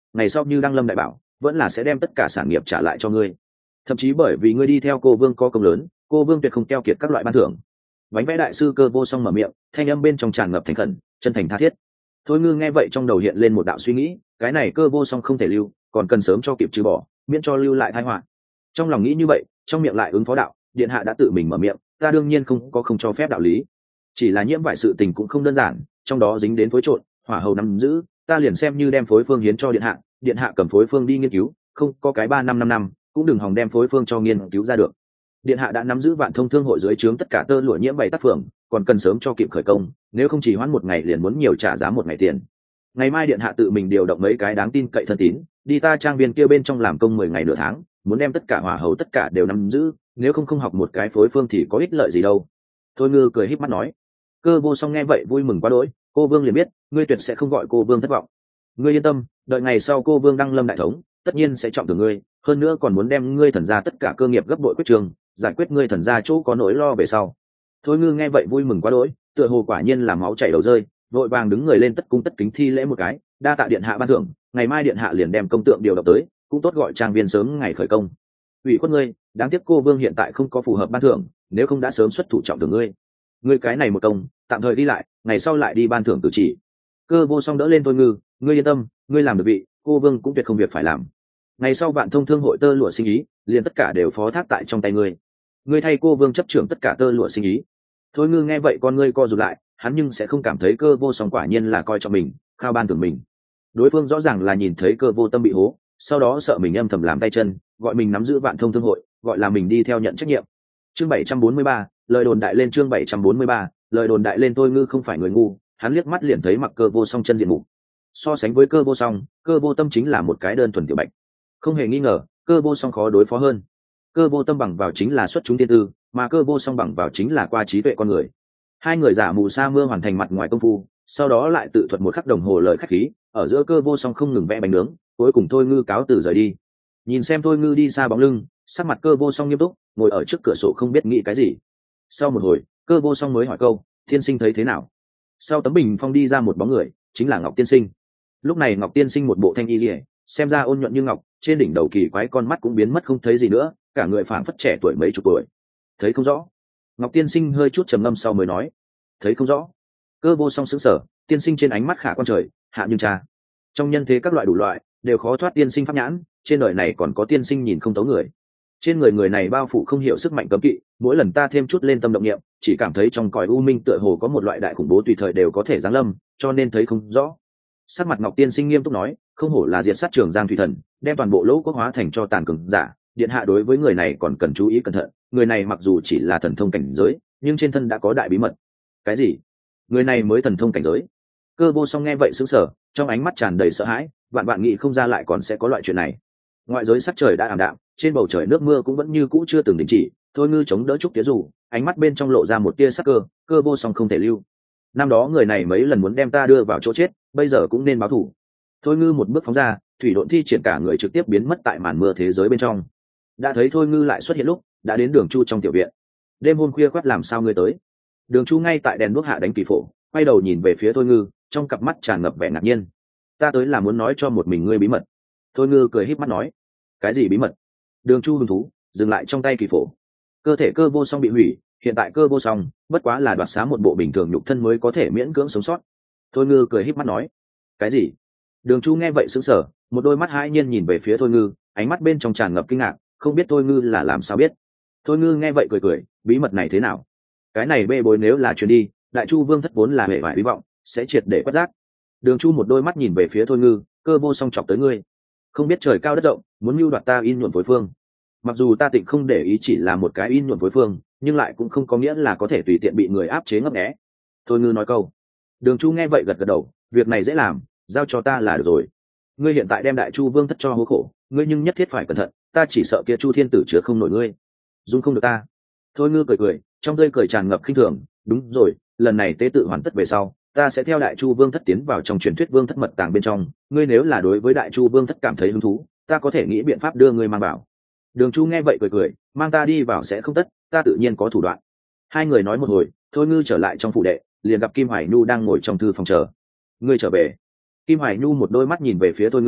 ngày sau như đăng lâm đại bảo vẫn là sẽ đem tất cả sản nghiệp trả lại cho ngươi, thậm chí bởi vì ngươi đi theo cô vương có công lớn, cô vương tuyệt không keo kiệt các loại ban thưởng. Bánh vẽ đại sư Cơ Vô Song mở miệng, thanh âm bên trong tràn ngập thành khẩn, chân thành tha thiết. Thôi Ngư nghe vậy trong đầu hiện lên một đạo suy nghĩ, cái này Cơ Vô Song không thể lưu, còn cần sớm cho kịp trừ bỏ, miễn cho lưu lại tai họa. Trong lòng nghĩ như vậy, trong miệng lại ứng phó đạo, điện hạ đã tự mình mở miệng, ta đương nhiên không cho phép đạo lý. Chỉ là nhiễm vải sự tình cũng không đơn giản, trong đó dính đến phối trộn, hỏa hầu nắm giữ, ta liền xem như đem phối phương hiến cho điện hạ cầm phối phương đi nghiên cứu, không có cái 3 năm cũng đừng hòng đem phối phương cho nghiên cứu ra được. Điện hạ đã nắm giữ Vạn Thông thương hội dưới trướng tất cả tơ lụa nhiễm vảy tác phường, còn cần sớm cho kịp khởi công, nếu không chỉ hoãn một ngày liền muốn nhiều trả giá một ngày tiền. Ngày mai điện hạ tự mình điều động mấy cái đáng tin cậy thân tín, đi ta trang viên kia bên trong làm công 10 ngày nửa tháng, muốn đem tất cả hỏa hầu tất cả đều nắm giữ, nếu không học một cái phối phương thì có ích lợi gì đâu. Thôi Ngư cười híp mắt nói. Cơ Vô Song nghe vậy vui mừng quá đỗi, cô vương liền biết, ngươi tuyệt sẽ không gọi cô vương thất vọng. Ngươi yên tâm, đợi ngày sau cô vương đăng lâm đại thống, tất nhiên sẽ trọng thưởng ngươi, hơn nữa còn muốn đem ngươi thần gia tất cả cơ nghiệp gấp bội quyết trường, giải quyết ngươi thần gia chỗ có nỗi lo về sau. Thôi Ngư nghe vậy vui mừng quá đỗi, tựa hồ quả nhiên là máu chảy đầu rơi, vội vàng đứng người lên tất cung tất kính thi lễ một cái, đa tạ điện hạ ban thưởng, ngày mai điện hạ liền đem công tượng điều động tới, cũng tốt gọi trang viên sớm ngày khởi công. Ủy khuất ngươi, đáng tiếc cô vương hiện tại không có phù hợp ban thưởng, nếu không đã sớm xuất thủ trọng thưởng ngươi. Ngươi cái này một công, tạm thời đi lại, ngày sau lại đi ban thưởng tự chỉ. Cơ Vô Song đỡ lên Thôi Ngư, ngươi yên tâm, ngươi làm được vị, cô vương cũng tuyệt không việc phải làm. Ngày sau Vạn Thông thương hội tơ lụa sinh ý, liền tất cả đều phó thác tại trong tay ngươi. Ngươi thay cô vương chấp trưởng tất cả tơ lụa sinh ý. Thôi Ngư nghe vậy con ngươi co rụt lại, hắn nhưng sẽ không cảm thấy Cơ Vô Song quả nhiên là coi trọng mình, khao ban thưởng mình. Đối phương rõ ràng là nhìn thấy Cơ Vô Tâm bị hố, sau đó sợ mình âm thầm làm tay chân, gọi mình nắm giữ Vạn Thông thương hội, gọi là mình đi theo nhận trách nhiệm. Chương 743, lời đồn đại lên. Chương 743, lời đồn đại lên. Thôi Ngư không phải người ngu, hắn liếc mắt liền thấy mặc Cơ Vô Song chân diện mục. So sánh với Cơ Vô Song, Cơ Vô Tâm chính là một cái đơn thuần tiểu bạch. Không hề nghi ngờ, Cơ Vô Song khó đối phó hơn. Cơ Vô Tâm bằng vào chính là xuất chúng tiên tư, mà Cơ Vô Song bằng vào chính là qua trí tuệ con người. Hai người giả mù sa mưa hoàn thành mặt ngoài công phu, sau đó lại tự thuật một khắc đồng hồ lời khách khí, ở giữa Cơ Vô Song không ngừng vẽ bánh nướng, cuối cùng Thôi Ngư cáo từ rời đi. Nhìn xem Thôi Ngư đi xa bóng lưng, sắc mặt Cơ Vô Song nghiêm túc, ngồi ở trước cửa sổ không biết nghĩ cái gì. Sau một hồi, Cơ Vô Song mới hỏi câu, tiên sinh thấy thế nào? Sau tấm bình phong đi ra một bóng người, chính là Ngọc tiên sinh. Lúc này Ngọc tiên sinh một bộ thanh y liễu, xem ra ôn nhuận như ngọc, trên đỉnh đầu kỳ quái con mắt cũng biến mất không thấy gì nữa, cả người phảng phất trẻ tuổi mấy chục tuổi. Thấy không rõ. Ngọc tiên sinh hơi chút trầm ngâm sau mới nói, thấy không rõ. Cơ Vô Song sững sờ, tiên sinh trên ánh mắt khả quan trời, hạ nhưng cha. Trong nhân thế các loại đủ loại, đều khó thoát tiên sinh pháp nhãn, trên đời này còn có tiên sinh nhìn không thấu người. Trên người này bao phủ không hiểu sức mạnh cấm kỵ, mỗi lần ta thêm chút lên tâm động niệm, chỉ cảm thấy trong cõi u minh tựa hồ có một loại đại khủng bố tùy thời đều có thể giáng lâm, cho nên thấy không rõ. Sắc mặt Ngọc tiên sinh nghiêm túc nói, không hổ là diệt sát Trường Giang thủy thần, đem toàn bộ lỗ quốc hóa thành cho tàn cường giả, điện hạ đối với người này còn cần chú ý cẩn thận, người này mặc dù chỉ là thần thông cảnh giới, nhưng trên thân đã có đại bí mật. Cái gì? Người này mới thần thông cảnh giới? Cơ Vô Song nghe vậy sững sờ, trong ánh mắt tràn đầy sợ hãi, vạn nghĩ không ra lại còn sẽ có loại chuyện này. Ngoại giới sắc trời đã ảm đạm, trên bầu trời nước mưa cũng vẫn như cũ chưa từng đình chỉ. Thôi Ngư chống đỡ trúc tía dù, ánh mắt bên trong lộ ra một tia sắc cơ, Cơ Vô Song không thể lưu. Năm đó người này mấy lần muốn đem ta đưa vào chỗ chết, bây giờ cũng nên báo thù. Thôi Ngư một bước phóng ra, thủy độn thi triển cả người trực tiếp biến mất tại màn mưa thế giới bên trong. Đã thấy Thôi Ngư lại xuất hiện lúc đã đến Đường Chu trong tiểu viện. Đêm hôm khuya khoắt làm sao ngươi tới? Đường Chu ngay tại đèn đuốc hạ đánh kỳ phổ, quay đầu nhìn về phía Thôi Ngư, trong cặp mắt tràn ngập vẻ ngạc nhiên. Ta tới là muốn nói cho một mình ngươi bí mật. Thôi Ngư cười híp mắt nói. Cái gì bí mật? Đường Chu hứng thú dừng lại trong tay kỳ phổ. Cơ thể Cơ Vô Song bị hủy, hiện tại Cơ Vô Song bất quá là đoạt xá một bộ bình thường nhục thân mới có thể miễn cưỡng sống sót. Thôi Ngư cười híp mắt nói. Cái gì? Đường Chu nghe vậy sững sờ, một đôi mắt hãi nhiên nhìn về phía Thôi Ngư, ánh mắt bên trong tràn ngập kinh ngạc, không biết Thôi Ngư là làm sao biết. Thôi Ngư nghe vậy cười cười, bí mật này thế nào? Cái này bê bối nếu là truyền đi, Đại Chu Vương thất vốn là hệ vải hy vọng, sẽ triệt để quét rác. Đường Chu một đôi mắt nhìn về phía Thôi Ngư, Cơ Vô Song chọc tới ngươi, không biết trời cao đất rộng, muốn mưu đoạt ta in nhuộm phối phương. Mặc dù ta tịnh không để ý chỉ là một cái in nhuộm phối phương, nhưng lại cũng không có nghĩa là có thể tùy tiện bị người áp chế ngấp nghé. Thôi Ngư nói câu. Đường Chu nghe vậy gật gật đầu, việc này dễ làm, giao cho ta là được rồi. Ngươi hiện tại đem Đại Chu Vương thất cho hố khổ, ngươi nhưng nhất thiết phải cẩn thận, ta chỉ sợ kia Chu Thiên Tử chứa không nổi ngươi, dung không được ta. Thôi Ngư cười cười, trong tươi cười tràn ngập khinh thường, đúng rồi, lần này tế tự hoàn tất về sau, ta sẽ theo Đại Chu Vương thất tiến vào trong truyền thuyết Vương thất mật tàng bên trong, ngươi nếu là đối với Đại Chu Vương thất cảm thấy hứng thú, ta có thể nghĩ biện pháp đưa ngươi mang vào. Đường Chu nghe vậy cười cười, mang ta đi vào sẽ không tất, ta tự nhiên có thủ đoạn. Hai người nói một hồi, Thôi Ngư trở lại trong phủ đệ, liền gặp Kim Hoài Nhu đang ngồi trong thư phòng chờ. Ngươi trở về. Kim Hoài Nhu một đôi mắt nhìn về phía Thôi Ngư,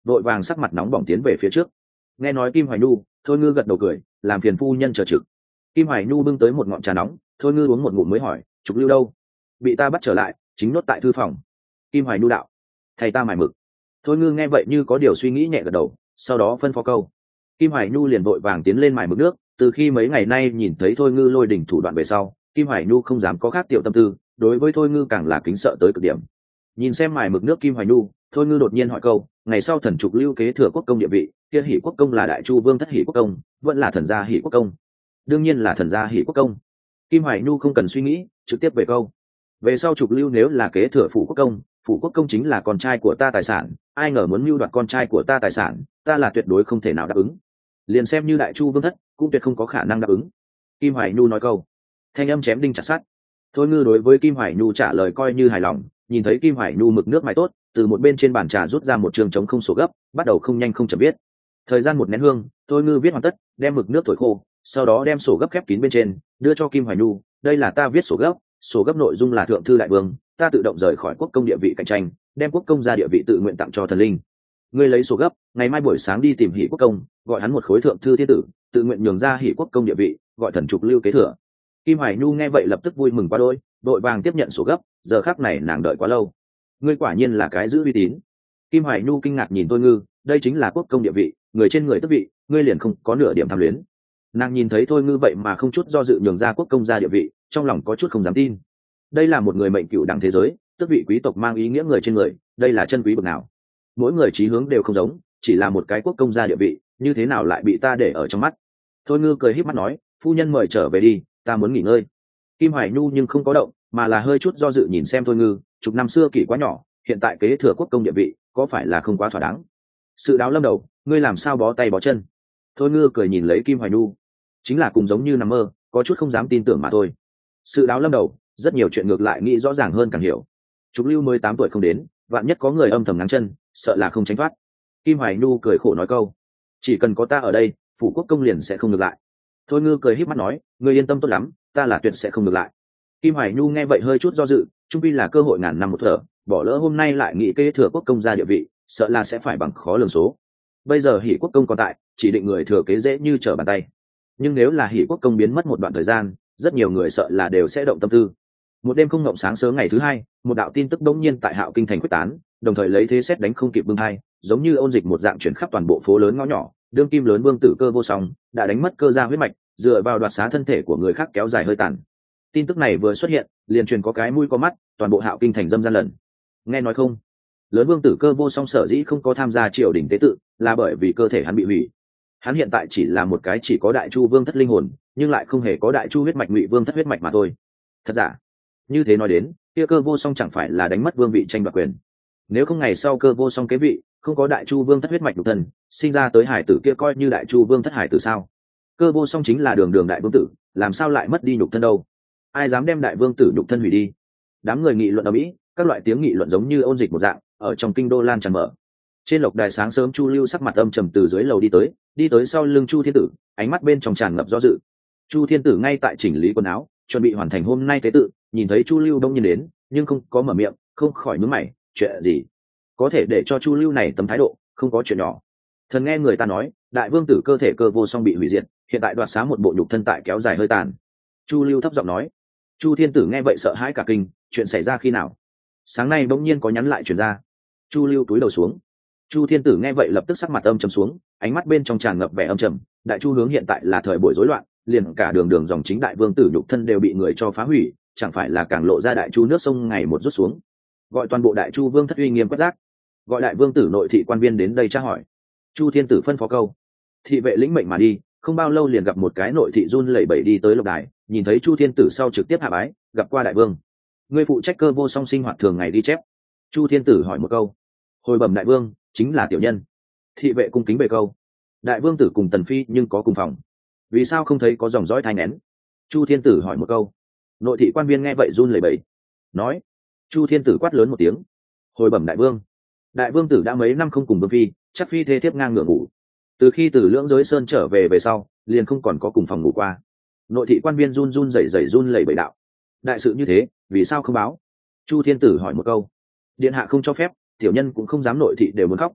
vội vàng sắc mặt nóng bỏng tiến về phía trước. Nghe nói Kim Hoài Nhu, Thôi Ngư gật đầu cười, làm phiền phu nhân chờ trực. Kim Hoài Nhu bưng tới một ngọn trà nóng, Thôi Ngư uống một ngụm mới hỏi, Trục Lưu đâu? Bị ta bắt trở lại, chính nốt tại thư phòng. Kim Hoài Nhu đạo, thầy ta mải mực. Thôi Ngư nghe vậy như có điều suy nghĩ nhẹ gật đầu, sau đó phân phó câu. Kim Hoài Nhu liền vội vàng tiến lên mải mực nước. Từ khi mấy ngày nay nhìn thấy Thôi Ngư lôi đỉnh thủ đoạn về sau, Kim Hoài Nhu không dám có khác tiểu tâm tư, đối với Thôi Ngư càng là kính sợ tới cực điểm. Nhìn xem mải mực nước Kim Hoài Nhu, Thôi Ngư đột nhiên hỏi câu, ngày sau thần Trục Lưu kế thừa quốc công địa vị, kia Hỉ Quốc công là Đại Chu Vương thất Hỉ Quốc công, vẫn là thần gia Hỉ Quốc công? Đương nhiên là thần gia Hỉ Quốc công. Kim Hoài Nhu không cần suy nghĩ, trực tiếp về câu. Về sau Trục Lưu nếu là kế thừa phủ quốc công chính là con trai của ta tài sản, ai ngờ muốn mưu đoạt con trai của ta tài sản, ta là tuyệt đối không thể nào đáp ứng. Liền xem như Đại Chu Vương thất, cũng tuyệt không có khả năng đáp ứng. Kim Hoài Nhu nói câu, thanh âm chém đinh chặt sắt. Thôi Ngư đối với Kim Hoài Nhu trả lời coi như hài lòng, nhìn thấy Kim Hoài Nhu mực nước mài tốt, từ một bên trên bàn trà rút ra một trường trống không sổ gấp, bắt đầu không nhanh không chậm viết. Thời gian một nén hương, Thôi Ngư viết hoàn tất, đem mực nước thổi khô, sau đó đem sổ gấp khép kín bên trên, đưa cho Kim Hoài Nhu. Đây là ta viết sổ gấp nội dung là thượng thư đại vương, ta tự động rời khỏi quốc công địa vị cạnh tranh, đem quốc công ra địa vị tự nguyện tặng cho thần linh. Ngươi lấy sổ gấp, ngày mai buổi sáng đi tìm Hỉ Quốc công, gọi hắn một khối thượng thư thiên tử, tự nguyện nhường ra Hỉ Quốc công địa vị, gọi thần Trục Lưu kế thừa. Kim Hoài Nhu nghe vậy lập tức vui mừng quá đôi, đội vàng tiếp nhận sổ gấp. Giờ khắc này nàng đợi quá lâu. Ngươi quả nhiên là cái giữ uy tín. Kim Hoài Nhu kinh ngạc nhìn Thôi Ngư, đây chính là quốc công địa vị, người trên người tước vị, ngươi liền không có nửa điểm tham luyến. Nàng nhìn thấy Thôi Ngư vậy mà không chút do dự nhường ra quốc công ra địa vị, trong lòng có chút không dám tin. Đây là một người mệnh cửu đẳng thế giới, tước vị quý tộc mang ý nghĩa người trên người, đây là chân quý bậc nào? Mỗi người chí hướng đều không giống, chỉ là một cái quốc công gia địa vị, như thế nào lại bị ta để ở trong mắt? Thôi Ngư cười híp mắt nói, phu nhân mời trở về đi, ta muốn nghỉ ngơi. Kim Hoài Nhu nhưng không có động, mà là hơi chút do dự nhìn xem Thôi Ngư, chục năm xưa kỷ quá nhỏ, hiện tại kế thừa quốc công địa vị, có phải là không quá thỏa đáng? Sự đáo lâm đầu, ngươi làm sao bó tay bó chân? Thôi Ngư cười nhìn lấy Kim Hoài Nhu, chính là cùng giống như nằm mơ, có chút không dám tin tưởng mà thôi. Sự đáo lâm đầu, rất nhiều chuyện ngược lại nghĩ rõ ràng hơn càng hiểu. Trục Lưu 18 tuổi không đến, vạn nhất có người âm thầm ngáng chân, sợ là không tránh thoát. Kim Hoài Nhu cười khổ nói câu, chỉ cần có ta ở đây, phủ quốc công liền sẽ không ngược lại. Thôi Ngư cười híp mắt nói, ngươi yên tâm tốt lắm, ta là tuyệt sẽ không ngược lại. Kim Hoài Nhu nghe vậy hơi chút do dự, trung quy là cơ hội ngàn năm một thở, bỏ lỡ hôm nay lại nghĩ kế thừa quốc công ra địa vị, sợ là sẽ phải bằng khó lường số. Bây giờ Hỉ Quốc công còn tại, chỉ định người thừa kế dễ như trở bàn tay. Nhưng nếu là Hỉ Quốc công biến mất một đoạn thời gian, rất nhiều người sợ là đều sẽ động tâm tư. Một đêm không ngộng sáng sớm ngày thứ hai, một đạo tin tức bỗng nhiên tại Hạo Kinh thành quyết tán, đồng thời lấy thế xét đánh không kịp bưng hai, giống như ôn dịch một dạng chuyển khắp toàn bộ phố lớn ngõ nhỏ. Đương kim lớn vương tử Cơ Vô Song đã đánh mất cơ gia huyết mạch, dựa vào đoạt xá thân thể của người khác kéo dài hơi tàn. Tin tức này vừa xuất hiện, liền truyền có cái mũi có mắt, toàn bộ Hạo Kinh thành dâm gian lần. Nghe nói không? Lớn vương tử Cơ Vô Song sở dĩ không có tham gia triều đình tế tự, là bởi vì cơ thể hắn bị hủy. Hắn hiện tại chỉ là một cái chỉ có Đại Chu Vương thất linh hồn, nhưng lại không hề có Đại Chu huyết mạch Ngụy Vương thất huyết mạch mà thôi. Thật giả? Như thế nói đến, kia Cơ Vô Song chẳng phải là đánh mất vương vị tranh đoạt quyền? Nếu không ngày sau Cơ Vô Song kế vị, không có Đại Chu Vương thất huyết mạch nhục thân, sinh ra tới hải tử kia coi như Đại Chu Vương thất hải tử sao? Cơ Vô Song chính là đường đường đại vương tử, làm sao lại mất đi nhục thân đâu? Ai dám đem đại vương tử nhục thân hủy đi? Đám người nghị luận ở mỹ, các loại tiếng nghị luận giống như ôn dịch một dạng, ở trong kinh đô lan tràn mở. Trên lộc đài sáng sớm Chu Lưu sắc mặt âm trầm từ dưới lầu đi tới sau lưng Chu Thiên Tử, ánh mắt bên trong tràn ngập do dự. Chu Thiên Tử ngay tại chỉnh lý quần áo, chuẩn bị hoàn thành hôm nay tế tự, nhìn thấy Chu Lưu đông nhiên đến, nhưng không có mở miệng, không khỏi nhướng mày, chuyện gì? Có thể để cho Chu Lưu này tấm thái độ, không có chuyện nhỏ. Thần nghe người ta nói, đại vương tử cơ thể Cơ Vô Song bị hủy diệt, hiện tại đoạt xá một bộ nhục thân tại kéo dài hơi tàn. Chu Lưu thấp giọng nói. Chu Thiên Tử nghe vậy sợ hãi cả kinh, chuyện xảy ra khi nào? Sáng nay bỗng nhiên có nhắn lại truyền ra. Chu Lưu cúi đầu xuống. Chu Thiên Tử nghe vậy lập tức sắc mặt âm trầm xuống, ánh mắt bên trong tràn ngập vẻ âm trầm. Đại Chu hướng hiện tại là thời buổi rối loạn, liền cả đường đường dòng chính đại vương tử nhục thân đều bị người cho phá hủy, chẳng phải là càng lộ ra Đại Chu nước sông ngày một rút xuống. Gọi toàn bộ Đại Chu vương thất uy nghiêm quét rác, gọi đại vương tử nội thị quan viên đến đây tra hỏi. Chu Thiên Tử phân phó câu, thị vệ lĩnh mệnh mà đi, không bao lâu liền gặp một cái nội thị run lẩy bẩy đi tới lộc đài, nhìn thấy Chu Thiên Tử sau trực tiếp hạ bái, gặp qua đại vương. Ngươi phụ trách Cơ Vô Song sinh hoạt thường ngày đi chép. Chu Thiên Tử hỏi một câu. Hồi bẩm đại vương, chính là tiểu nhân. Thị vệ cung kính bề câu. Đại vương tử cùng Tần Phi nhưng có cùng phòng, vì sao không thấy có dòng dõi thai nghén? Chu Thiên Tử hỏi một câu. Nội thị quan viên nghe vậy run lẩy bẩy, nói. Chu Thiên Tử quát lớn một tiếng. Hồi bẩm đại vương, đại vương tử đã mấy năm không cùng vương phi, chắc phi thê thiếp ngang ngửa ngủ. Từ khi từ Lưỡng Giới Sơn trở về sau, liền không còn có cùng phòng ngủ qua. Nội thị quan viên run run lẩy bẩy đạo. Đại sự như thế, vì sao không báo? Chu Thiên Tử hỏi một câu. Điện hạ không cho phép, tiểu nhân cũng không dám nội thị đều muốn khóc.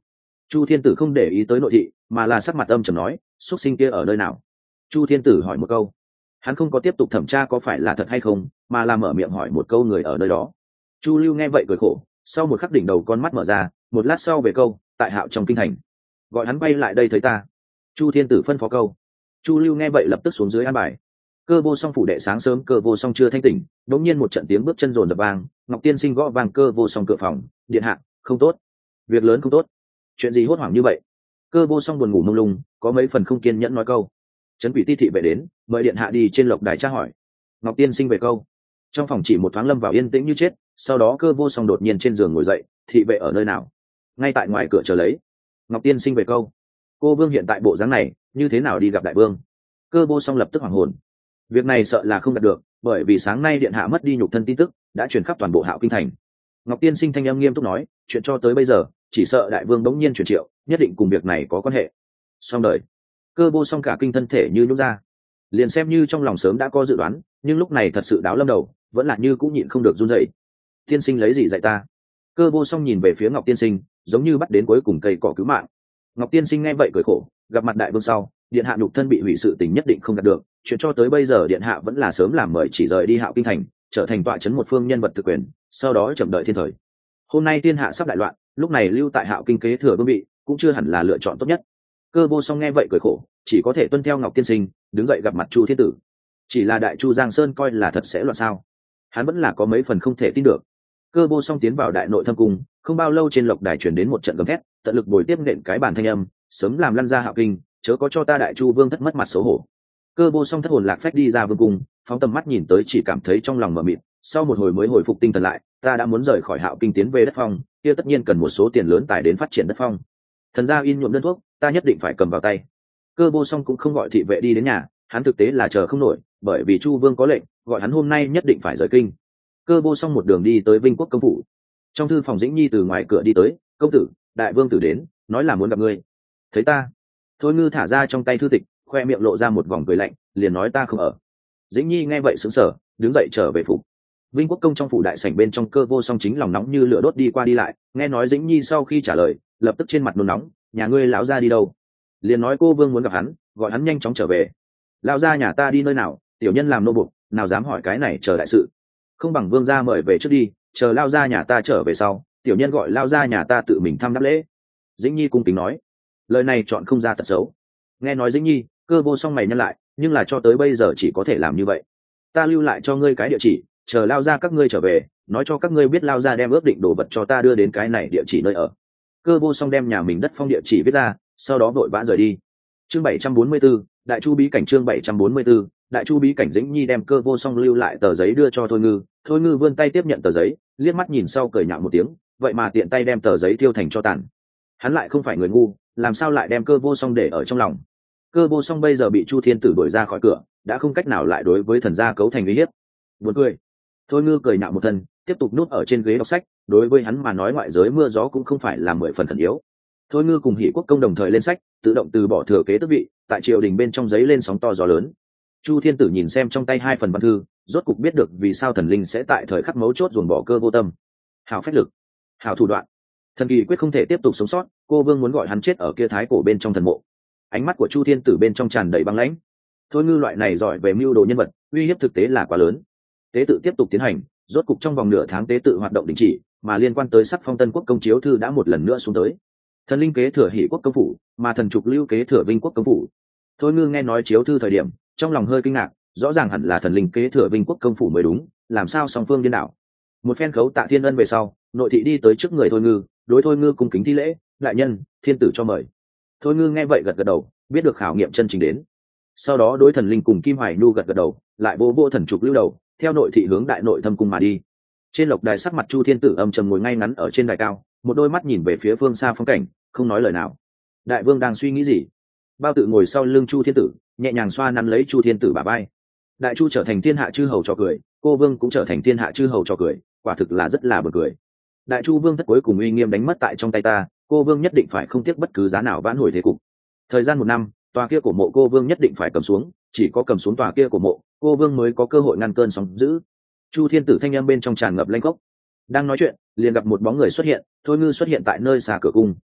Chu Thiên Tử không để ý tới nội thị, mà là sắc mặt âm trầm nói, xuất sinh kia ở nơi nào? Chu Thiên Tử hỏi một câu. Hắn không có tiếp tục thẩm tra có phải là thật hay không, mà là mở miệng hỏi một câu người ở nơi đó. Chu Lưu nghe vậy cười khổ, sau một khắc đỉnh đầu con mắt mở ra, một lát sau về câu, tại Hạo trong kinh thành. Gọi hắn bay lại đây thấy ta. Chu Thiên Tử phân phó câu. Chu Lưu nghe vậy lập tức xuống dưới an bài. Cơ Vô Song phủ đệ sáng sớm Cơ Vô Song chưa thanh tỉnh, đột nhiên một trận tiếng bước chân rồn rập vang, Ngọc Tiên Sinh gõ vang Cơ Vô Song cửa phòng, điện hạ, không tốt, việc lớn không tốt. Chuyện gì hốt hoảng như vậy? Cơ Vô Song buồn ngủ mông lung, có mấy phần không kiên nhẫn nói câu. Trấn Quỷ Ti thị vệ đến, mời điện hạ đi trên lộc đài tra hỏi. Ngọc Tiên Sinh về câu. Trong phòng chỉ một thoáng lâm vào yên tĩnh như chết, sau đó Cơ Vô Song đột nhiên trên giường ngồi dậy, thị vệ ở nơi nào? Ngay tại ngoài cửa chờ lấy. Ngọc Tiên Sinh về câu. Cô vương hiện tại bộ dáng này, như thế nào đi gặp đại vương? Cơ Vô Song lập tức hoảng hồn. Việc này sợ là không đạt được, bởi vì sáng nay điện hạ mất đi nhục thân tin tức đã truyền khắp toàn bộ Hạo kinh thành. Ngọc Tiên Sinh thanh âm nghiêm túc nói, chuyện cho tới bây giờ chỉ sợ đại vương bỗng nhiên truyền triệu, nhất định cùng việc này có quan hệ. Xong đời. Cơ Vô Song cả kinh thân thể như nhúc ra, liền xem như trong lòng sớm đã có dự đoán, nhưng lúc này thật sự đáo lâm đầu, vẫn là như cũng nhịn không được run rẩy. Tiên sinh lấy gì dạy ta? Cơ Vô Song nhìn về phía Ngọc Tiên Sinh, giống như bắt đến cuối cùng cây cỏ cứu mạng. Ngọc Tiên Sinh nghe vậy cười khổ, gặp mặt đại vương sau, điện hạ nhục thân bị hủy, sự tình nhất định không đạt được, chuyện cho tới bây giờ điện hạ vẫn là sớm làm mời chỉ rời đi Hạo kinh thành, trở thành tọa chấn một phương nhân vật thực quyền, sau đó chậm đợi thiên thời. Hôm nay thiên hạ sắp đại loạn, lúc này lưu tại Hạo kinh kế thừa vương vị cũng chưa hẳn là lựa chọn tốt nhất. Cơ Vô Song nghe vậy cười khổ, chỉ có thể tuân theo Ngọc Tiên Sinh, đứng dậy gặp mặt Chu Thiên Tử. Chỉ là đại chu Giang Sơn coi là thật sẽ loạn sao? Hắn vẫn là có mấy phần không thể tin được. Cơ Vô Song tiến vào đại nội thâm cung, không bao lâu trên lộc đài truyền đến một trận gầm thét, tận lực bồi tiếp nện cái bàn thanh âm, sớm làm lăn ra Hạo kinh, chớ có cho ta đại chu vương thất mất mặt xấu hổ. Cơ Vô Song thất hồn lạc phách đi ra vương cung, phóng tầm mắt nhìn tới chỉ cảm thấy trong lòng mờ mịt, sau một hồi mới hồi phục tinh thần lại, ta đã muốn rời khỏi Hạo kinh tiến về đất phong, kia tất nhiên cần một số tiền lớn tài đến phát triển đất phong. Thần gia in nhuộm đơn thuốc, ta nhất định phải cầm vào tay. Cơ Vô Song cũng không gọi thị vệ đi đến nhà, hắn thực tế là chờ không nổi, bởi vì chu vương có lệnh gọi hắn hôm nay nhất định phải rời kinh. Cơ Vô Song một đường đi tới Vinh Quốc công phủ. Trong thư phòng Dĩnh Nhi từ ngoài cửa đi tới, công tử, đại vương tử đến, nói là muốn gặp ngươi. Thấy ta? Thôi Ngư thả ra trong tay thư tịch, khoe miệng lộ ra một vòng cười lạnh, liền nói ta không ở. Dĩnh Nhi nghe vậy sững sờ, đứng dậy trở về phủ. Vinh Quốc công trong phủ đại sảnh bên trong Cơ Vô Song chính lòng nóng như lửa đốt đi qua đi lại, nghe nói Dĩnh Nhi sau khi trả lời, lập tức trên mặt nôn nóng, nhà ngươi lão gia đi đâu? Liền nói cô vương muốn gặp hắn, gọi hắn nhanh chóng trở về. Lão gia nhà ta đi nơi nào, tiểu nhân làm nô buộc, nào dám hỏi cái này chờ đại sự. Không bằng vương gia mời về trước đi, chờ lão gia nhà ta trở về sau, tiểu nhân gọi lão gia nhà ta tự mình thăm đáp lễ. Dĩnh Nhi cung kính nói, lời này chọn không ra tật xấu. Nghe nói Dĩnh Nhi, Cơ Vô Song mày nhăn lại, nhưng là cho tới bây giờ chỉ có thể làm như vậy. Ta lưu lại cho ngươi cái địa chỉ, chờ lao ra các ngươi trở về, nói cho các ngươi biết lao ra đem ước định đồ vật cho ta đưa đến cái này địa chỉ nơi ở. Cơ Vô Song đem nhà mình đất phong địa chỉ viết ra, sau đó vội vã rời đi. Chương 744, Đại Chu bí cảnh. Chương 744, Đại Chu bí cảnh. Dĩnh Nhi đem Cơ Vô Song lưu lại tờ giấy đưa cho Thôi Ngư. Thôi Ngư vươn tay tiếp nhận tờ giấy, liếc mắt nhìn sau cười nhạo một tiếng, vậy mà tiện tay đem tờ giấy tiêu thành cho tàn. Hắn lại không phải người ngu, làm sao lại đem Cơ Vô Song để ở trong lòng. Cơ Vô Song bây giờ bị Chu Thiên Tử đuổi ra khỏi cửa, đã không cách nào lại đối với thần gia cấu thành uy hiếp. Buồn cười. Thôi Ngư cười nhạo một thân, tiếp tục núp ở trên ghế đọc sách, đối với hắn mà nói ngoại giới mưa gió cũng không phải là 10 phần thần yếu. Thôi Ngư cùng Hỷ Quốc công đồng thời lên sách, tự động từ bỏ thừa kế tước vị, tại triều đình bên trong giấy lên sóng to gió lớn. Chu Thiên Tử nhìn xem trong tay 2 phần văn thư, rốt cục biết được vì sao thần linh sẽ tại thời khắc mấu chốt ruồng bỏ Cơ Vô Tâm. Hảo phách lực, hảo thủ đoạn, thần kỳ quyết không thể tiếp tục sống sót, cô vương muốn gọi hắn chết ở kia thái cổ bên trong thần mộ. Ánh mắt của Chu Thiên Tử bên trong tràn đầy băng lãnh. Thôi Ngư loại này giỏi về mưu đồ nhân vật, uy hiếp thực tế là quá lớn. Tế tự tiếp tục tiến hành, rốt cục trong vòng nửa tháng tế tự hoạt động đình chỉ, mà liên quan tới sắc phong Tân Quốc công chiếu thư đã một lần nữa xuống tới. Thần linh kế thừa Hỷ Quốc công phủ, mà thần trục lưu kế thừa Vinh Quốc công phủ. Thôi Ngư nghe nói chiếu thư thời điểm, trong lòng hơi kinh ngạc, rõ ràng hẳn là thần linh kế thừa Vinh Quốc công phủ mới đúng, làm sao song phương điên đảo. Một phen khấu tạ thiên ân về sau, nội thị đi tới trước người Thôi Ngư, đối Thôi Ngư cung kính thi lễ, đại nhân, thiên tử cho mời. Thôi Ngư nghe vậy gật gật đầu, biết được khảo nghiệm chân chính đến. Sau đó đối thần linh cùng Kim Hoài Nhu gật gật đầu, lại vô vô thần trục lưu đầu, theo nội thị hướng đại nội thâm cung mà đi. Trên lộc đài sắc mặt Chu Thiên Tử âm trầm ngồi ngay ngắn ở trên đài cao, một đôi mắt nhìn về phía phương xa phong cảnh, không nói lời nào. Đại vương đang suy nghĩ gì? Bao Tự ngồi sau lưng Chu Thiên Tử, nhẹ nhàng xoa nắn lấy Chu Thiên Tử bả vai. Đại Chu trở thành thiên hạ chư hầu trò cười, cô vương cũng trở thành thiên hạ chư hầu trò cười, quả thực là rất là buồn cười. Đại Chu vương thất cuối cùng uy nghiêm đánh mất tại trong tay ta, cô vương nhất định phải không tiếc bất cứ giá nào vãn hồi thế cục. Thời gian 1 năm, tòa kia của mộ cô vương nhất định phải cầm xuống, chỉ có cầm xuống tòa kia của mộ, cô vương mới có cơ hội ngăn cơn sóng dữ. Chu Thiên Tử thanh âm bên trong tràn ngập lanh khốc. Đang nói chuyện, liền gặp một bóng người xuất hiện, Thôi Ngư xuất hiện tại nơi xa cửa cung.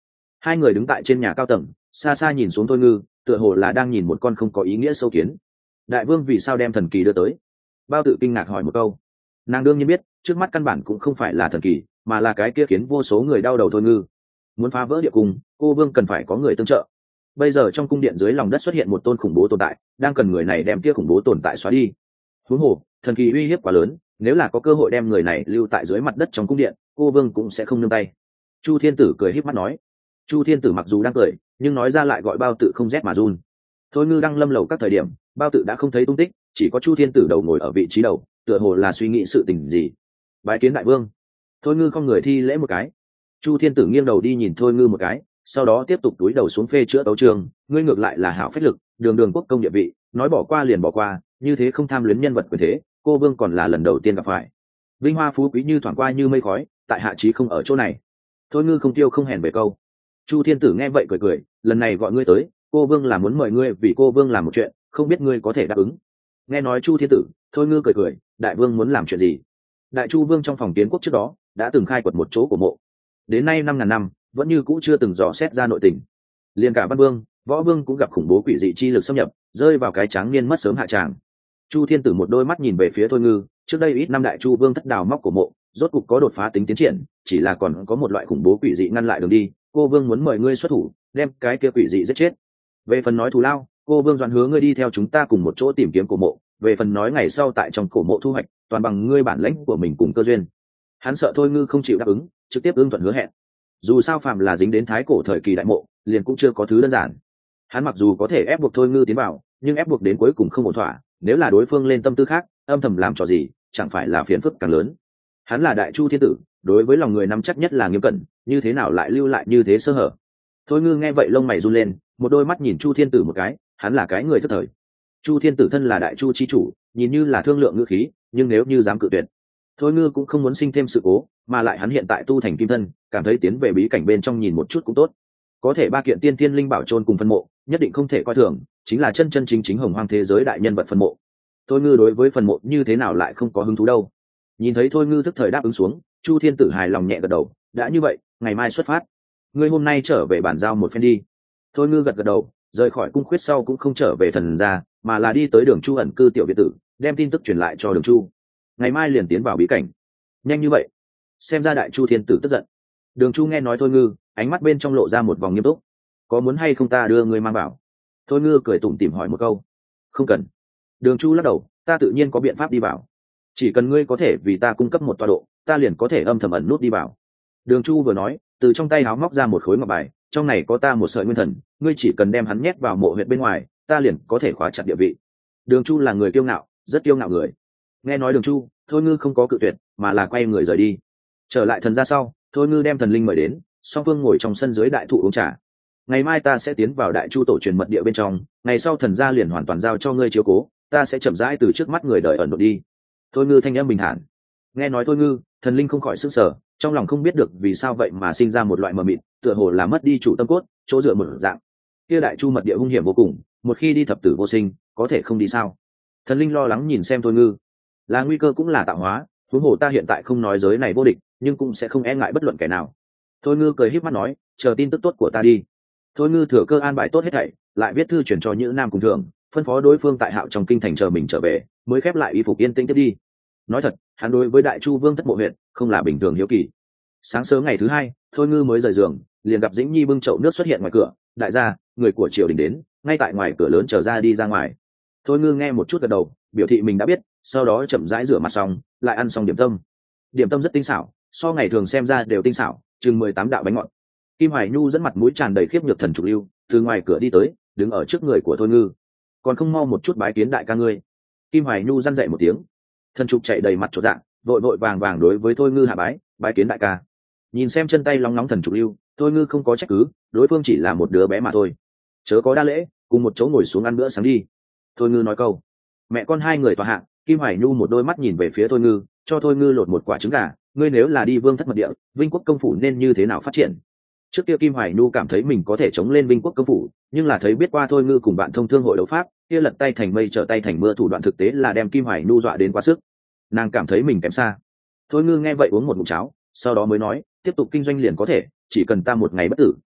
Hai người đứng tại trên nhà cao tầng, xa xa nhìn xuống thôi ngư, tựa hồ là đang nhìn một con không có ý nghĩa sâu kiến. Đại vương vì sao đem thần kỳ đưa tới? Bao Tự kinh ngạc hỏi một câu. Nàng đương nhiên biết, trước mắt căn bản cũng không phải là thần kỳ, mà là cái kia khiến vô số người đau đầu thôi ngư. Muốn phá vỡ địa cung, cô vương cần phải có người tương trợ. Bây giờ trong cung điện dưới lòng đất xuất hiện một tôn khủng bố tồn tại, đang cần người này đem kia khủng bố tồn tại xóa đi. Huống hồ, thần kỳ uy hiếp quá lớn, nếu là có cơ hội đem người này lưu tại dưới mặt đất trong cung điện, cô vương cũng sẽ không nương tay. Chu Thiên Tử cười híp mắt nói. Chu Thiên Tử mặc dù đang cười, nhưng nói ra lại gọi Bao Tự không rét mà run. Thôi ngư đang lâm lầu các thời điểm, Bao Tự đã không thấy tung tích, chỉ có Chu Thiên Tử đầu ngồi ở vị trí đầu, tựa hồ là suy nghĩ sự tình gì. Bái kiến đại vương. Thôi ngư không người thi lễ một cái. Chu Thiên Tử nghiêng đầu đi nhìn thôi ngư một cái, sau đó tiếp tục túi đầu xuống phê chữa tấu trường. Ngươi ngược lại là hảo phách lực, đường đường quốc công địa vị, nói bỏ qua liền bỏ qua, như thế không tham luyến nhân vật quyền thế, cô vương còn là lần đầu tiên gặp phải. Vinh hoa phú quý như thoảng qua như mây khói, tại hạ chí không ở chỗ này. Thôi ngư không tiêu không hèn về câu. Chu Thiên Tử nghe vậy cười cười, lần này gọi ngươi tới, cô vương là muốn mời ngươi vì cô vương làm một chuyện, không biết ngươi có thể đáp ứng. Nghe nói Chu Thiên Tử, thôi ngư cười cười, đại vương muốn làm chuyện gì? Đại Chu vương trong phòng kiến quốc trước đó đã từng khai quật một chỗ của mộ, đến nay 5.000 năm vẫn như cũ chưa từng dò xét ra nội tình. Liền cả Văn Vương, Võ Vương cũng gặp khủng bố quỷ dị chi lực xâm nhập, rơi vào cái tráng niên mất sớm hạ tràng. Chu Thiên Tử một đôi mắt nhìn về phía thôi ngư, trước đây ít năm Đại Chu vương thất đào móc của mộ, rốt cục có đột phá tính tiến triển, chỉ là còn có một loại khủng bố quỷ dị ngăn lại đường đi. Cô vương muốn mời ngươi xuất thủ, đem cái kia quỷ dị giết chết. Về phần nói thù lao, cô vương doãn hứa ngươi đi theo chúng ta cùng một chỗ tìm kiếm cổ mộ. Về phần nói ngày sau tại trong cổ mộ thu hoạch, toàn bằng ngươi bản lĩnh của mình cùng cơ duyên. Hắn sợ thôi ngư không chịu đáp ứng, trực tiếp ưng thuận hứa hẹn. Dù sao phàm là dính đến thái cổ thời kỳ đại mộ, liền cũng chưa có thứ đơn giản. Hắn mặc dù có thể ép buộc thôi ngư tiến vào, nhưng ép buộc đến cuối cùng không ổn thỏa. Nếu là đối phương lên tâm tư khác, âm thầm làm trò gì, chẳng phải là phiền phức càng lớn. Hắn là Đại Chu Thiên Tử, đối với lòng người nắm chắc nhất là nghiêm cẩn, như thế nào lại lưu lại như thế sơ hở? Thôi ngư nghe vậy lông mày run lên, một đôi mắt nhìn Chu Thiên Tử một cái, hắn là cái người thất thời. Chu Thiên Tử thân là Đại Chu chi chủ, nhìn như là thương lượng ngữ khí, nhưng nếu như dám cự tuyệt, thôi ngư cũng không muốn sinh thêm sự cố, mà lại hắn hiện tại tu thành kim thân, cảm thấy tiến về bí cảnh bên trong nhìn một chút cũng tốt. Có thể 3 kiện tiên thiên linh bảo chôn cùng phân mộ, nhất định không thể coi thường, chính là chân chân chính chính hồng hoang thế giới đại nhân vật phân mộ. Thôi ngư đối với phần mộ như thế nào lại không có hứng thú đâu. Nhìn thấy thôi ngư thức thời đáp ứng xuống, Chu Thiên Tử hài lòng nhẹ gật đầu, đã như vậy, ngày mai xuất phát. Ngươi hôm nay trở về bản giao một phen đi. Thôi ngư gật gật đầu, rời khỏi cung khuyết sau cũng không trở về thần gia, mà là đi tới Đường Chu ẩn cư tiểu biệt tử, đem tin tức truyền lại cho Đường Chu. Ngày mai liền tiến vào bí cảnh. Nhanh như vậy? Xem ra Đại Chu Thiên Tử tức giận. Đường Chu nghe nói thôi ngư, ánh mắt bên trong lộ ra một vòng nghiêm túc. Có muốn hay không ta đưa ngươi mang vào? Thôi ngư cười tủm tỉm hỏi một câu. Không cần. Đường Chu lắc đầu, ta tự nhiên có biện pháp đi vào. Chỉ cần ngươi có thể vì ta cung cấp một tọa độ, ta liền có thể âm thầm ẩn nút đi vào. Đường Chu vừa nói, từ trong tay áo móc ra một khối ngọc bài, trong này có ta một sợi nguyên thần, ngươi chỉ cần đem hắn nhét vào mộ huyệt bên ngoài, ta liền có thể khóa chặt địa vị. Đường Chu là người kiêu ngạo, rất kiêu ngạo người. Nghe nói Đường Chu, thôi ngư không có cự tuyệt, mà là quay người rời đi. Trở lại thần gia sau, thôi ngư đem thần linh mời đến, song phương ngồi trong sân dưới đại thụ uống trà. Ngày mai ta sẽ tiến vào Đại Chu tổ truyền mật địa bên trong, ngày sau thần gia liền hoàn toàn giao cho ngươi chiếu cố, ta sẽ chậm rãi từ trước mắt người đời ẩn nút đi. Thôi ngư thanh âm bình thản. Nghe nói thôi ngư, thần linh không khỏi sửng sở, trong lòng không biết được vì sao vậy mà sinh ra một loại mờ mịt, tựa hồ là mất đi chủ tâm cốt, chỗ dựa một dạng. Kia Đại Chu mật địa hung hiểm vô cùng, một khi đi thập tử vô sinh, có thể không đi sao? Thần linh lo lắng nhìn xem thôi ngư. Là nguy cơ cũng là tạo hóa, huống hồ ta hiện tại không nói giới này vô địch, nhưng cũng sẽ không e ngại bất luận kẻ nào. Thôi ngư cười híp mắt nói, chờ tin tức tốt của ta đi. Thôi ngư thừa cơ an bài tốt hết thảy, lại viết thư chuyển cho Nhữ Nam cùng thường, phân phó đối phương tại Hạo trong kinh thành chờ mình trở về, mới khép lại y phục yên tĩnh tiếp đi. Nói thật, hắn đối với Đại Chu vương thất mộ huyện không là bình thường hiếu kỳ. Sáng sớm ngày thứ hai, thôi ngư mới rời giường, liền gặp Dĩnh Nhi bưng chậu nước xuất hiện ngoài cửa. Đại gia, người của triều đình đến, ngay tại ngoài cửa lớn chờ ra đi ra ngoài. Thôi ngư nghe một chút gật đầu, biểu thị mình đã biết, sau đó chậm rãi rửa mặt xong, lại ăn xong điểm tâm. Điểm tâm rất tinh xảo, so ngày thường xem ra đều tinh xảo, chừng 18 đạo bánh ngọt. Kim Hoài Nhu dẫn mặt mũi tràn đầy khiếp nhược thần trục lưu, từ ngoài cửa đi tới, đứng ở trước người của thôi ngư. Còn không mau một chút bái kiến đại ca ngươi. Kim Hoài Nhu răn dậy một tiếng. Thần trục chạy đầy mặt chột dạ, vội vội vàng vàng đối với thôi ngư hạ bái kiến đại ca. Nhìn xem chân tay lóng nóng thần trục lưu, thôi ngư không có trách cứ, đối phương chỉ là một đứa bé mà thôi. Chớ có đa lễ, cùng một chỗ ngồi xuống ăn bữa sáng đi. Thôi ngư nói câu. Mẹ con hai người tòa hạng, Kim Hoài Nhu một đôi mắt nhìn về phía thôi ngư, cho thôi ngư lột một quả trứng gà. Ngươi nếu là đi vương thất mật địa, Vinh quốc công phủ nên như thế nào phát triển? Trước kia Kim Hoài Nhu cảm thấy mình có thể chống lên Vinh quốc công phủ, nhưng là thấy biết qua thôi ngư cùng bạn thông thương hội đấu pháp, kia lật tay thành mây trở tay thành mưa thủ đoạn thực tế là đem Kim Hoài Nhu dọa đến quá sức. Nàng cảm thấy mình kém xa. Thôi ngư nghe vậy uống một ngụm cháo, sau đó mới nói, tiếp tục kinh doanh liền có thể, chỉ cần ta một ngày bất tử,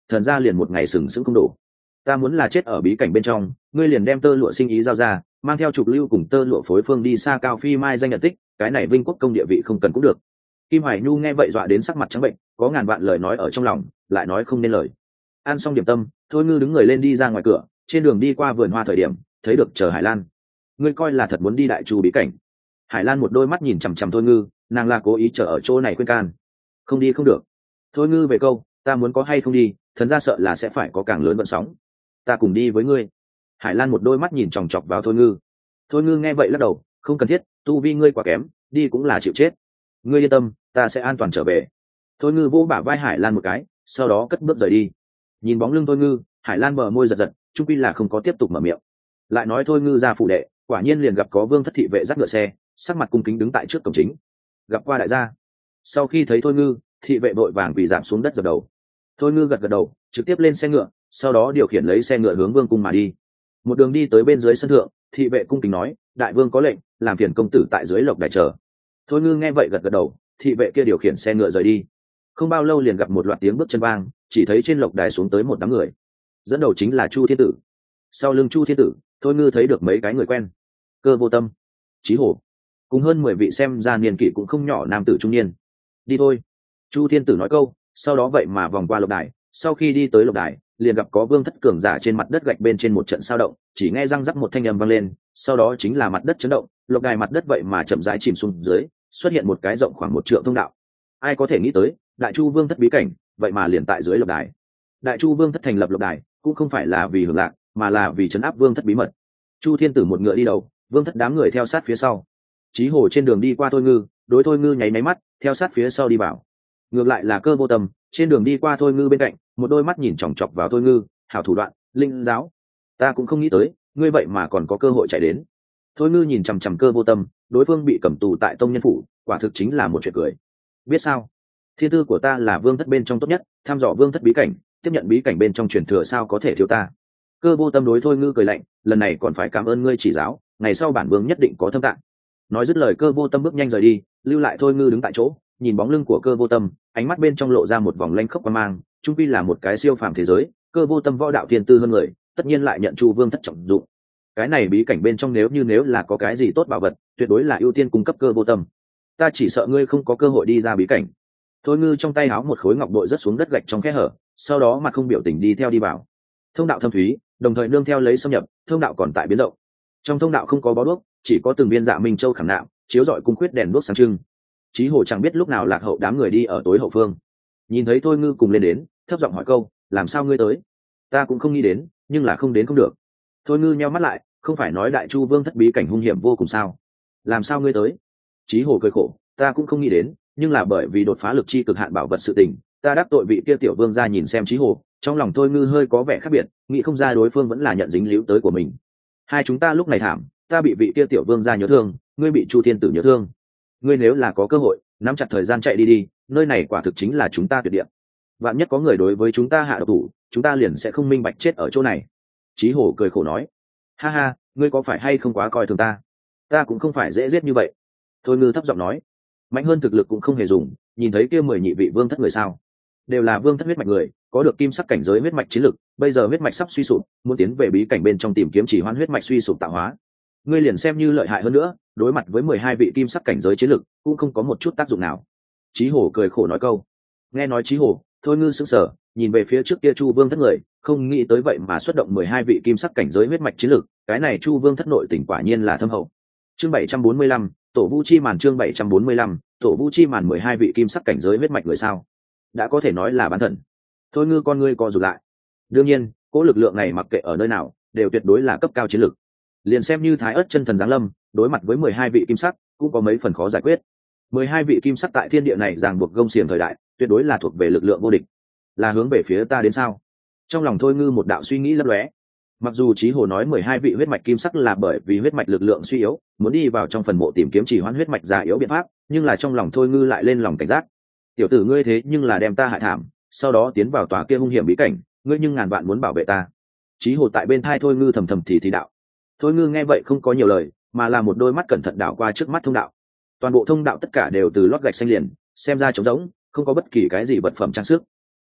thần gia liền một ngày sừng sững không đủ. Ta muốn là chết ở bí cảnh bên trong, ngươi liền đem tơ lụa sinh ý giao ra, mang theo trục lưu cùng tơ lụa phối phương đi xa cao phi mai danh nhận tích, cái này vinh quốc công địa vị không cần cũng được. Kim Hoài Nhu nghe vậy dọa đến sắc mặt trắng bệnh, có ngàn vạn lời nói ở trong lòng, lại nói không nên lời. Ăn xong điểm tâm, Thôi Ngư đứng người lên đi ra ngoài cửa, trên đường đi qua vườn hoa thời điểm, thấy được chờ Hải Lan. Ngươi coi là thật muốn đi đại chu bí cảnh? Hải Lan một đôi mắt nhìn chằm chằm Thôi Ngư, nàng là cố ý chờ ở chỗ này khuyên can. Không đi không được. Thôi Ngư về câu, ta muốn có hay không đi, thần gia sợ là sẽ phải có càng lớn vận sóng. Ta cùng đi với ngươi. Hải Lan một đôi mắt nhìn chòng chọc vào Thôi Ngư. Thôi Ngư nghe vậy lắc đầu, không cần thiết, tu vi ngươi quá kém, đi cũng là chịu chết. Ngươi yên tâm, ta sẽ an toàn trở về. Thôi Ngư vỗ bả vai Hải Lan một cái, sau đó cất bước rời đi. Nhìn bóng lưng Thôi Ngư, Hải Lan bờ môi giật giật, chung quy là không có tiếp tục mở miệng. Lại nói Thôi Ngư ra phủ đệ, quả nhiên liền gặp có Vương Thất thị vệ dắt ngựa xe, sắc mặt cung kính đứng tại trước cổng chính. Gặp qua đại gia. Sau khi thấy Thôi Ngư, thị vệ vội vàng quỳ giảm xuống đất dập đầu. Thôi Ngư gật gật đầu, trực tiếp lên xe ngựa, sau đó điều khiển lấy xe ngựa hướng vương cung mà đi. Một đường đi tới bên dưới sân thượng, thị vệ cung kính nói, đại vương có lệnh, làm phiền công tử tại dưới lộc đài chờ. Thôi Ngư nghe vậy gật gật đầu, thị vệ kia điều khiển xe ngựa rời đi. Không bao lâu liền gặp một loạt tiếng bước chân vang, chỉ thấy trên lộc đài xuống tới một đám người. Dẫn đầu chính là Chu Thiên Tử. Sau lưng Chu Thiên Tử, Thôi Ngư thấy được mấy cái người quen. Cơ Vô Tâm, Chí Hổ, cùng hơn 10 vị xem ra niên kỷ cũng không nhỏ nam tử trung niên. Đi thôi. Chu Thiên Tử nói câu, sau đó vậy mà vòng qua lộc đài. Sau khi đi tới lộc đài, liền gặp có Vương Thất cường giả trên mặt đất gạch bên trên một trận sao động, chỉ nghe răng rắc một thanh âm vang lên, sau đó chính là mặt đất chấn động, lộc đài mặt đất vậy mà chậm rãi chìm xuống dưới, xuất hiện một cái rộng khoảng 1 trượng thông đạo. Ai có thể nghĩ tới, Đại Chu Vương Thất bí cảnh, vậy mà liền tại dưới lộc đài. Đại Chu Vương Thất thành lập lộc đài, cũng không phải là vì hưởng lạc, mà là vì trấn áp Vương Thất bí mật. Chu Thiên Tử một ngựa đi đầu, Vương Thất đám người theo sát phía sau. Chí Hổ trên đường đi qua Thôi Ngư, đối Thôi Ngư nháy mắt, theo sát phía sau đi vào. Ngược lại là Cơ Vô Tâm, trên đường đi qua Thôi Ngư bên cạnh, một đôi mắt nhìn chòng chọc vào Thôi Ngư, hảo thủ đoạn, linh giáo. Ta cũng không nghĩ tới, ngươi vậy mà còn có cơ hội chạy đến. Thôi Ngư nhìn chằm chằm Cơ Vô Tâm, đối phương bị cầm tù tại Tông Nhân phủ, quả thực chính là một chuyện cười. Biết sao? Thiên tư của ta là Vương Thất bên trong tốt nhất, thăm dò Vương Thất bí cảnh, tiếp nhận bí cảnh bên trong truyền thừa sao có thể thiếu ta. Cơ Vô Tâm đối Thôi Ngư cười lạnh, lần này còn phải cảm ơn ngươi chỉ giáo, ngày sau bản vương nhất định có thâm tạng. Nói dứt lời, Cơ Vô Tâm bước nhanh rời đi, lưu lại Thôi Ngư đứng tại chỗ, nhìn bóng lưng của Cơ Vô Tâm, ánh mắt bên trong lộ ra một vòng lanh khốc quan mang, chung quy là một cái siêu phàm thế giới, Cơ Vô Tâm võ đạo thiên tư hơn người, tất nhiên lại nhận Chu Vương Thất trọng dụng. Cái này bí cảnh bên trong nếu là có cái gì tốt bảo vật, tuyệt đối là ưu tiên cung cấp Cơ Vô Tâm. Ta chỉ sợ ngươi không có cơ hội đi ra bí cảnh. Thôi Ngư trong tay háo một khối ngọc bội rớt xuống đất gạch trong khe hở, sau đó mặt không biểu tình đi theo đi vào. Thông đạo thâm thúy, đồng thời nương theo lấy xâm nhập, thông đạo còn tại biến động. Trong thông đạo không có bó đuốc, chỉ có từng viên Dạ Minh Châu khảm nạm, chiếu rọi cung khuyết đèn đuốc sáng trưng. Chí Hổ chẳng biết lúc nào lạc hậu đám người đi ở tối hậu phương. Nhìn thấy Thôi Ngư cùng lên đến, thấp giọng hỏi câu, làm sao ngươi tới? Ta cũng không nghĩ đến, nhưng là không đến không được. Thôi Ngư nheo mắt lại, không phải nói Đại Chu Vương Thất bí cảnh hung hiểm vô cùng sao? Làm sao ngươi tới? Chí Hổ cười khổ, ta cũng không nghĩ đến, nhưng là bởi vì đột phá lực chi cực hạn bảo vật sự tình, ta đắc tội vị kia tiểu vương gia. Nhìn xem Chí Hổ, trong lòng Thôi Ngư hơi có vẻ khác biệt, nghĩ không ra đối phương vẫn là nhận dính líu tới của mình. Hai chúng ta lúc này thảm, ta bị vị kia tiểu vương gia nhớ thương, ngươi bị Chu Thiên Tử nhớ thương. Ngươi nếu là có cơ hội, nắm chặt thời gian chạy đi đi, nơi này quả thực chính là chúng ta tuyệt địa. Vạn nhất có người đối với chúng ta hạ độc thủ, chúng ta liền sẽ không minh bạch chết ở chỗ này. Chí Hổ cười khổ nói, ha ha, ngươi có phải hay không quá coi thường ta? Ta cũng không phải dễ giết như vậy. Thôi Ngư thấp giọng nói, mạnh hơn thực lực cũng không hề dùng, nhìn thấy kia 10 nhị vị Vương Thất người sao? Đều là Vương Thất huyết mạch người, có được kim sắc cảnh giới huyết mạch chiến lực, bây giờ huyết mạch sắp suy sụp, muốn tiến về bí cảnh bên trong tìm kiếm chỉ hoãn huyết mạch suy sụp tạo hóa. Ngươi liền xem như lợi hại hơn nữa, đối mặt với 12 vị kim sắc cảnh giới chiến lực, cũng không có một chút tác dụng nào. Chí Hổ cười khổ nói câu. Nghe nói Chí Hổ, Thôi Ngư sững sờ, nhìn về phía trước kia Chu Vương Thất người, không nghĩ tới vậy mà xuất động 12 vị kim sắc cảnh giới huyết mạch chiến lực, cái này Chu Vương Thất nội tình quả nhiên là thâm hậu. Chương 745, Tổ Vu Chi Màn. Chương 745, Tổ Vu Chi Màn. 12 vị kim sắc cảnh giới huyết mạch người sao? Đã có thể nói là bán thần. Thôi Ngư con ngươi co rụt lại. Đương nhiên, cỗ lực lượng này mặc kệ ở nơi nào, đều tuyệt đối là cấp cao chiến lực. Liền xem như Thái Ức chân thần giáng lâm, đối mặt với 12 vị kim sắc, cũng có mấy phần khó giải quyết. 12 vị kim sắc tại thiên địa này ràng buộc gông xiềng thời đại, tuyệt đối là thuộc về lực lượng vô địch. Là hướng về phía ta đến sao? Trong lòng Thôi Ngư một đạo suy nghĩ lấp lóe. Mặc dù Chí Hồ nói 12 vị huyết mạch kim sắc là bởi vì huyết mạch lực lượng suy yếu, muốn đi vào trong phần mộ tìm kiếm chỉ hoãn huyết mạch già yếu biện pháp, nhưng là trong lòng Thôi Ngư lại lên lòng cảnh giác. Tiểu tử ngươi thế nhưng là đem ta hại thảm, sau đó tiến vào tòa kia hung hiểm bí cảnh, ngươi nhưng ngàn vạn muốn bảo vệ ta. Chí Hồ tại bên thai Thôi Ngư thầm thầm thì đạo. Thôi Ngư nghe vậy không có nhiều lời, mà là một đôi mắt cẩn thận đảo qua trước mắt thông đạo. Toàn bộ thông đạo tất cả đều từ lót gạch xanh liền, xem ra trống rỗng, không có bất kỳ cái gì vật phẩm trang sức.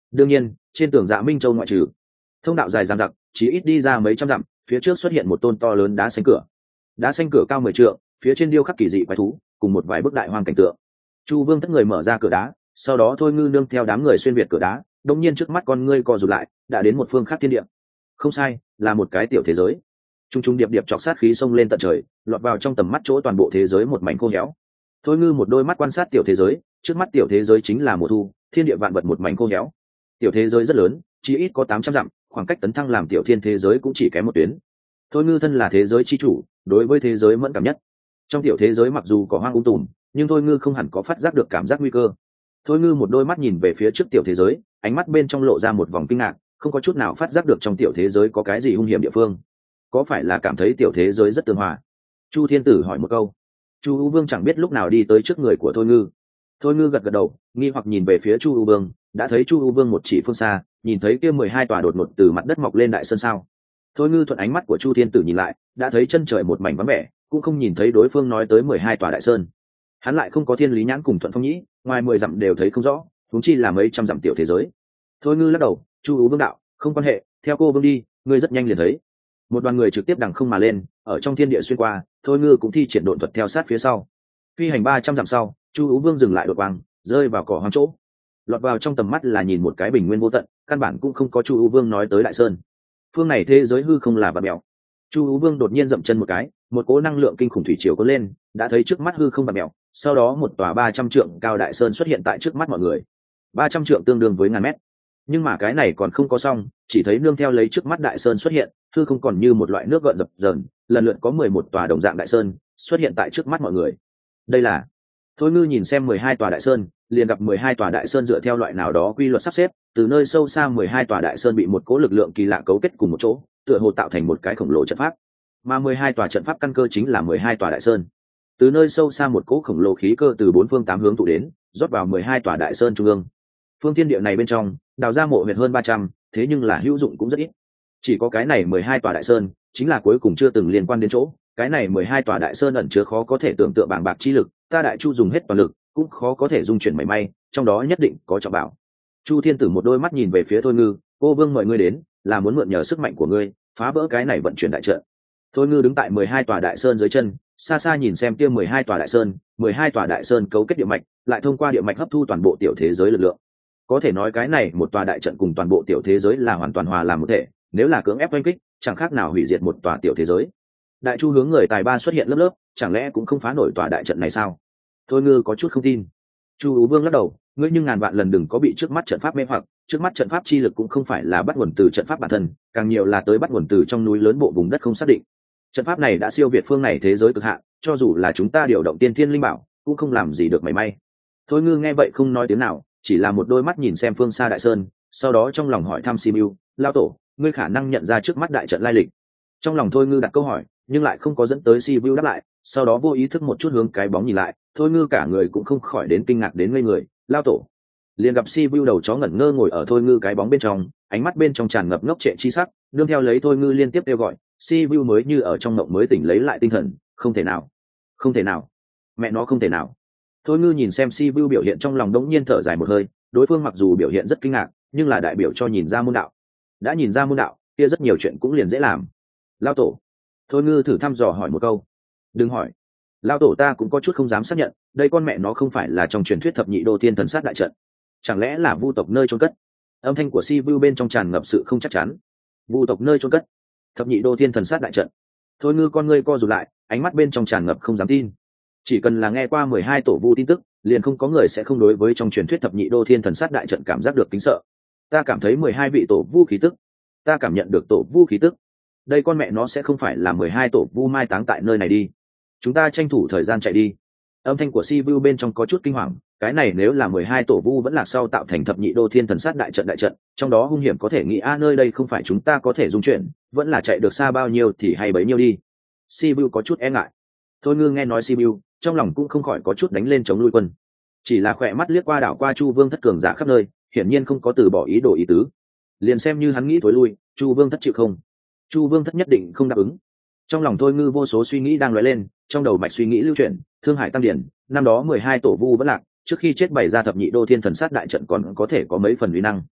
đương nhiên trên tường Dạ Minh Châu ngoại trừ, thông đạo dài dằng dặc chỉ ít đi ra mấy trăm dặm, phía trước xuất hiện một tôn to lớn đá xanh cửa. Đá xanh cửa cao 10 trượng, phía trên điêu khắc kỳ dị quái thú cùng một vài bức đại hoang cảnh tượng. Chu Vương thất người mở ra cửa đá, sau đó Thôi Ngư nương theo đám người xuyên việt cửa đá, đột nhiên trước mắt con ngươi co rụt lại, đã đến một phương khác thiên địa. Không sai, là một cái tiểu thế giới. Trung trung điệp điệp chọc sát khí xông lên tận trời, lọt vào trong tầm mắt chỗ toàn bộ thế giới một mảnh khô héo. Thôi Ngư một đôi mắt quan sát tiểu thế giới, trước mắt tiểu thế giới chính là mùa thu, thiên địa vạn vật một mảnh khô héo. Tiểu thế giới rất lớn, chỉ ít có 800 dặm, khoảng cách tấn thăng làm tiểu thiên thế giới cũng chỉ kém một tuyến. Thôi Ngư thân là thế giới chi chủ, đối với thế giới mẫn cảm nhất. Trong tiểu thế giới mặc dù có hoang tùm, nhưng Thôi Ngư không hẳn có phát giác được cảm giác nguy cơ. Thôi Ngư một đôi mắt nhìn về phía trước tiểu thế giới, ánh mắt bên trong lộ ra một vòng kinh ngạc, không có chút nào phát giác được trong tiểu thế giới có cái gì hung hiểm địa phương. Có phải là cảm thấy tiểu thế giới rất tương hòa? Chu Thiên Tử hỏi một câu. Chu U Vương chẳng biết lúc nào đi tới trước người của Thôi Ngư. Thôi Ngư gật gật đầu, nghi hoặc nhìn về phía Chu U Vương, đã thấy Chu U Vương một chỉ phương xa, nhìn thấy kia 12 tòa đột ngột từ mặt đất mọc lên đại sơn sao. Thôi Ngư thuận ánh mắt của Chu Thiên Tử nhìn lại, đã thấy chân trời một mảnh vắng vẻ, cũng không nhìn thấy đối phương nói tới 12 tòa đại sơn. Hắn lại không có thiên lý nhãn cùng thuận phong nhĩ, ngoài 10 dặm đều thấy không rõ, huống chi là mấy trăm dặm tiểu thế giới. Thôi Ngư lắc đầu, Chu U Vương đạo, không quan hệ, theo cô Vương đi, ngươi rất nhanh liền thấy. Một đoàn người trực tiếp đằng không mà lên, ở trong thiên địa xuyên qua, Thôi Ngư cũng thi triển độn thuật theo sát phía sau. Phi hành 300 dặm sau, Chu U Vương dừng lại đột quang, rơi vào cỏ hoang chỗ. Lọt vào trong tầm mắt là nhìn một cái bình nguyên vô tận, căn bản cũng không có Chu U Vương nói tới đại sơn. Phương này thế giới hư không là bạt mèo. Chu U Vương đột nhiên dậm chân một cái, một cỗ năng lượng kinh khủng thủy triều cuốn lên, đã thấy trước mắt hư không bạt mèo, sau đó một tòa 300 trượng cao đại sơn xuất hiện tại trước mắt mọi người. 300 trượng tương đương với ngàn mét. Nhưng mà cái này còn không có xong, chỉ thấy nương theo lấy trước mắt đại sơn xuất hiện, hư không còn như một loại nước gợn dập dờn, lần lượt có 11 tòa đồng dạng đại sơn xuất hiện tại trước mắt mọi người. Đây là Thôi Ngư nhìn xem 12 tòa đại sơn, liền gặp 12 tòa đại sơn dựa theo loại nào đó quy luật sắp xếp, từ nơi sâu xa 12 tòa đại sơn bị một cỗ lực lượng kỳ lạ cấu kết cùng một chỗ, tựa hồ tạo thành một cái khổng lồ trận pháp. Mà 12 tòa trận pháp căn cơ chính là 12 tòa đại sơn. Từ nơi sâu xa một cỗ khổng lồ khí cơ từ bốn phương tám hướng tụ đến, rót vào 12 tòa đại sơn trung ương. Phương thiên địa này bên trong, đào ra mộ huyệt hơn 300, thế nhưng là hữu dụng cũng rất ít. Chỉ có cái này 12 tòa đại sơn, chính là cuối cùng chưa từng liên quan đến chỗ, cái này 12 tòa đại sơn ẩn chứa khó có thể tưởng tượng bàng bạc chi lực, ta Đại Chu dùng hết toàn lực, cũng khó có thể dung chuyển mảy may, trong đó nhất định có trọng bảo. Chu Thiên Tử một đôi mắt nhìn về phía Thôi Ngư, cô Vương mời ngươi đến, là muốn mượn nhờ sức mạnh của ngươi, phá vỡ cái này vận chuyển đại trận. Thôi Ngư đứng tại 12 tòa đại sơn dưới chân, xa xa nhìn xem kia 12 tòa đại sơn, 12 tòa đại sơn cấu kết địa mạch, lại thông qua địa mạch hấp thu toàn bộ tiểu thế giới lực lượng. Có thể nói cái này một tòa đại trận cùng toàn bộ tiểu thế giới là hoàn toàn hòa làm một thể, nếu là cưỡng ép oanh kích, chẳng khác nào hủy diệt một tòa tiểu thế giới. Đại Chu hướng người tài ba xuất hiện lớp lớp, chẳng lẽ cũng không phá nổi tòa đại trận này sao? Thôi Ngư có chút không tin. Chu Ú Vương lắc đầu, ngươi nhưng ngàn vạn lần đừng có bị trước mắt trận pháp mê hoặc, trước mắt trận pháp chi lực cũng không phải là bắt nguồn từ trận pháp bản thân, càng nhiều là tới bắt nguồn từ trong núi lớn bộ vùng đất không xác định. Trận pháp này đã siêu việt phương này thế giới cực hạn, cho dù là chúng ta điều động tiên thiên linh bảo, cũng không làm gì được mảy may. Thôi Ngư nghe vậy không nói tiếng nào, chỉ là một đôi mắt nhìn xem phương xa đại sơn, sau đó trong lòng hỏi thăm Sibiu, lao tổ, ngươi khả năng nhận ra trước mắt đại trận lai lịch. Trong lòng Thôi Ngư đặt câu hỏi, nhưng lại không có dẫn tới Sibiu đáp lại, sau đó vô ý thức một chút hướng cái bóng nhìn lại, Thôi Ngư cả người cũng không khỏi đến kinh ngạc đến ngây người, lao tổ. Liền gặp Sibiu đầu chó ngẩn ngơ ngồi ở Thôi Ngư cái bóng bên trong, ánh mắt bên trong tràn ngập ngốc trệ chi sắc, nương theo lấy Thôi Ngư liên tiếp kêu gọi, Sibiu mới như ở trong mộng mới tỉnh lấy lại tinh thần, không thể nào, không thể nào, mẹ nó không thể nào. Thôi Ngư nhìn xem Sibiu biểu hiện trong lòng đống nhiên thở dài một hơi, đối phương mặc dù biểu hiện rất kinh ngạc, nhưng là đại biểu cho nhìn ra môn đạo. Đã nhìn ra môn đạo, kia rất nhiều chuyện cũng liền dễ làm. Lao tổ. Thôi Ngư thử thăm dò hỏi một câu. Đừng hỏi. Lao tổ ta cũng có chút không dám xác nhận, đây con mẹ nó không phải là trong truyền thuyết thập nhị đô thiên thần sát đại trận. Chẳng lẽ là vu tộc nơi chôn cất? Âm thanh của Sibiu bên trong tràn ngập sự không chắc chắn. Vu tộc nơi chôn cất, thập nhị đô thiên thần sát đại trận. Thôi Ngư con ngươi co rụt lại, ánh mắt bên trong tràn ngập không dám tin. Chỉ cần là nghe qua 12 tổ vu tin tức, liền không có người sẽ không đối với trong truyền thuyết thập nhị đô thiên thần sát đại trận cảm giác được kính sợ. Ta cảm thấy 12 vị tổ vu khí tức, ta cảm nhận được tổ vu khí tức. Đây con mẹ nó sẽ không phải là 12 tổ vu mai táng tại nơi này đi. Chúng ta tranh thủ thời gian chạy đi. Âm thanh của Sibiu bên trong có chút kinh hoàng, cái này nếu là 12 tổ vu vẫn lạc sau tạo thành thập nhị đô thiên thần sát đại trận, trong đó hung hiểm có thể nghĩ nơi đây không phải chúng ta có thể dung chuyển, vẫn là chạy được xa bao nhiêu thì hay bấy nhiêu đi. Sibiu có chút e ngại. Thôi Ngư nghe nói Sibiu, trong lòng cũng không khỏi có chút đánh lên chống lui quân, chỉ là khỏe mắt liếc qua đảo qua Chu Vương thất cường giả khắp nơi, hiển nhiên không có từ bỏ ý đồ ý tứ. Liền xem như hắn nghĩ thối lui, Chu Vương thất chịu không? Chu Vương thất nhất định không đáp ứng. Trong lòng Thôi Ngư vô số suy nghĩ đang lóe lên, trong đầu mạch suy nghĩ lưu chuyển, Thương Hải tăng điển, năm đó 12 tổ vu vẫn lạc, trước khi chết bày ra thập nhị đô thiên thần sát đại trận còn có thể có mấy phần uy năng.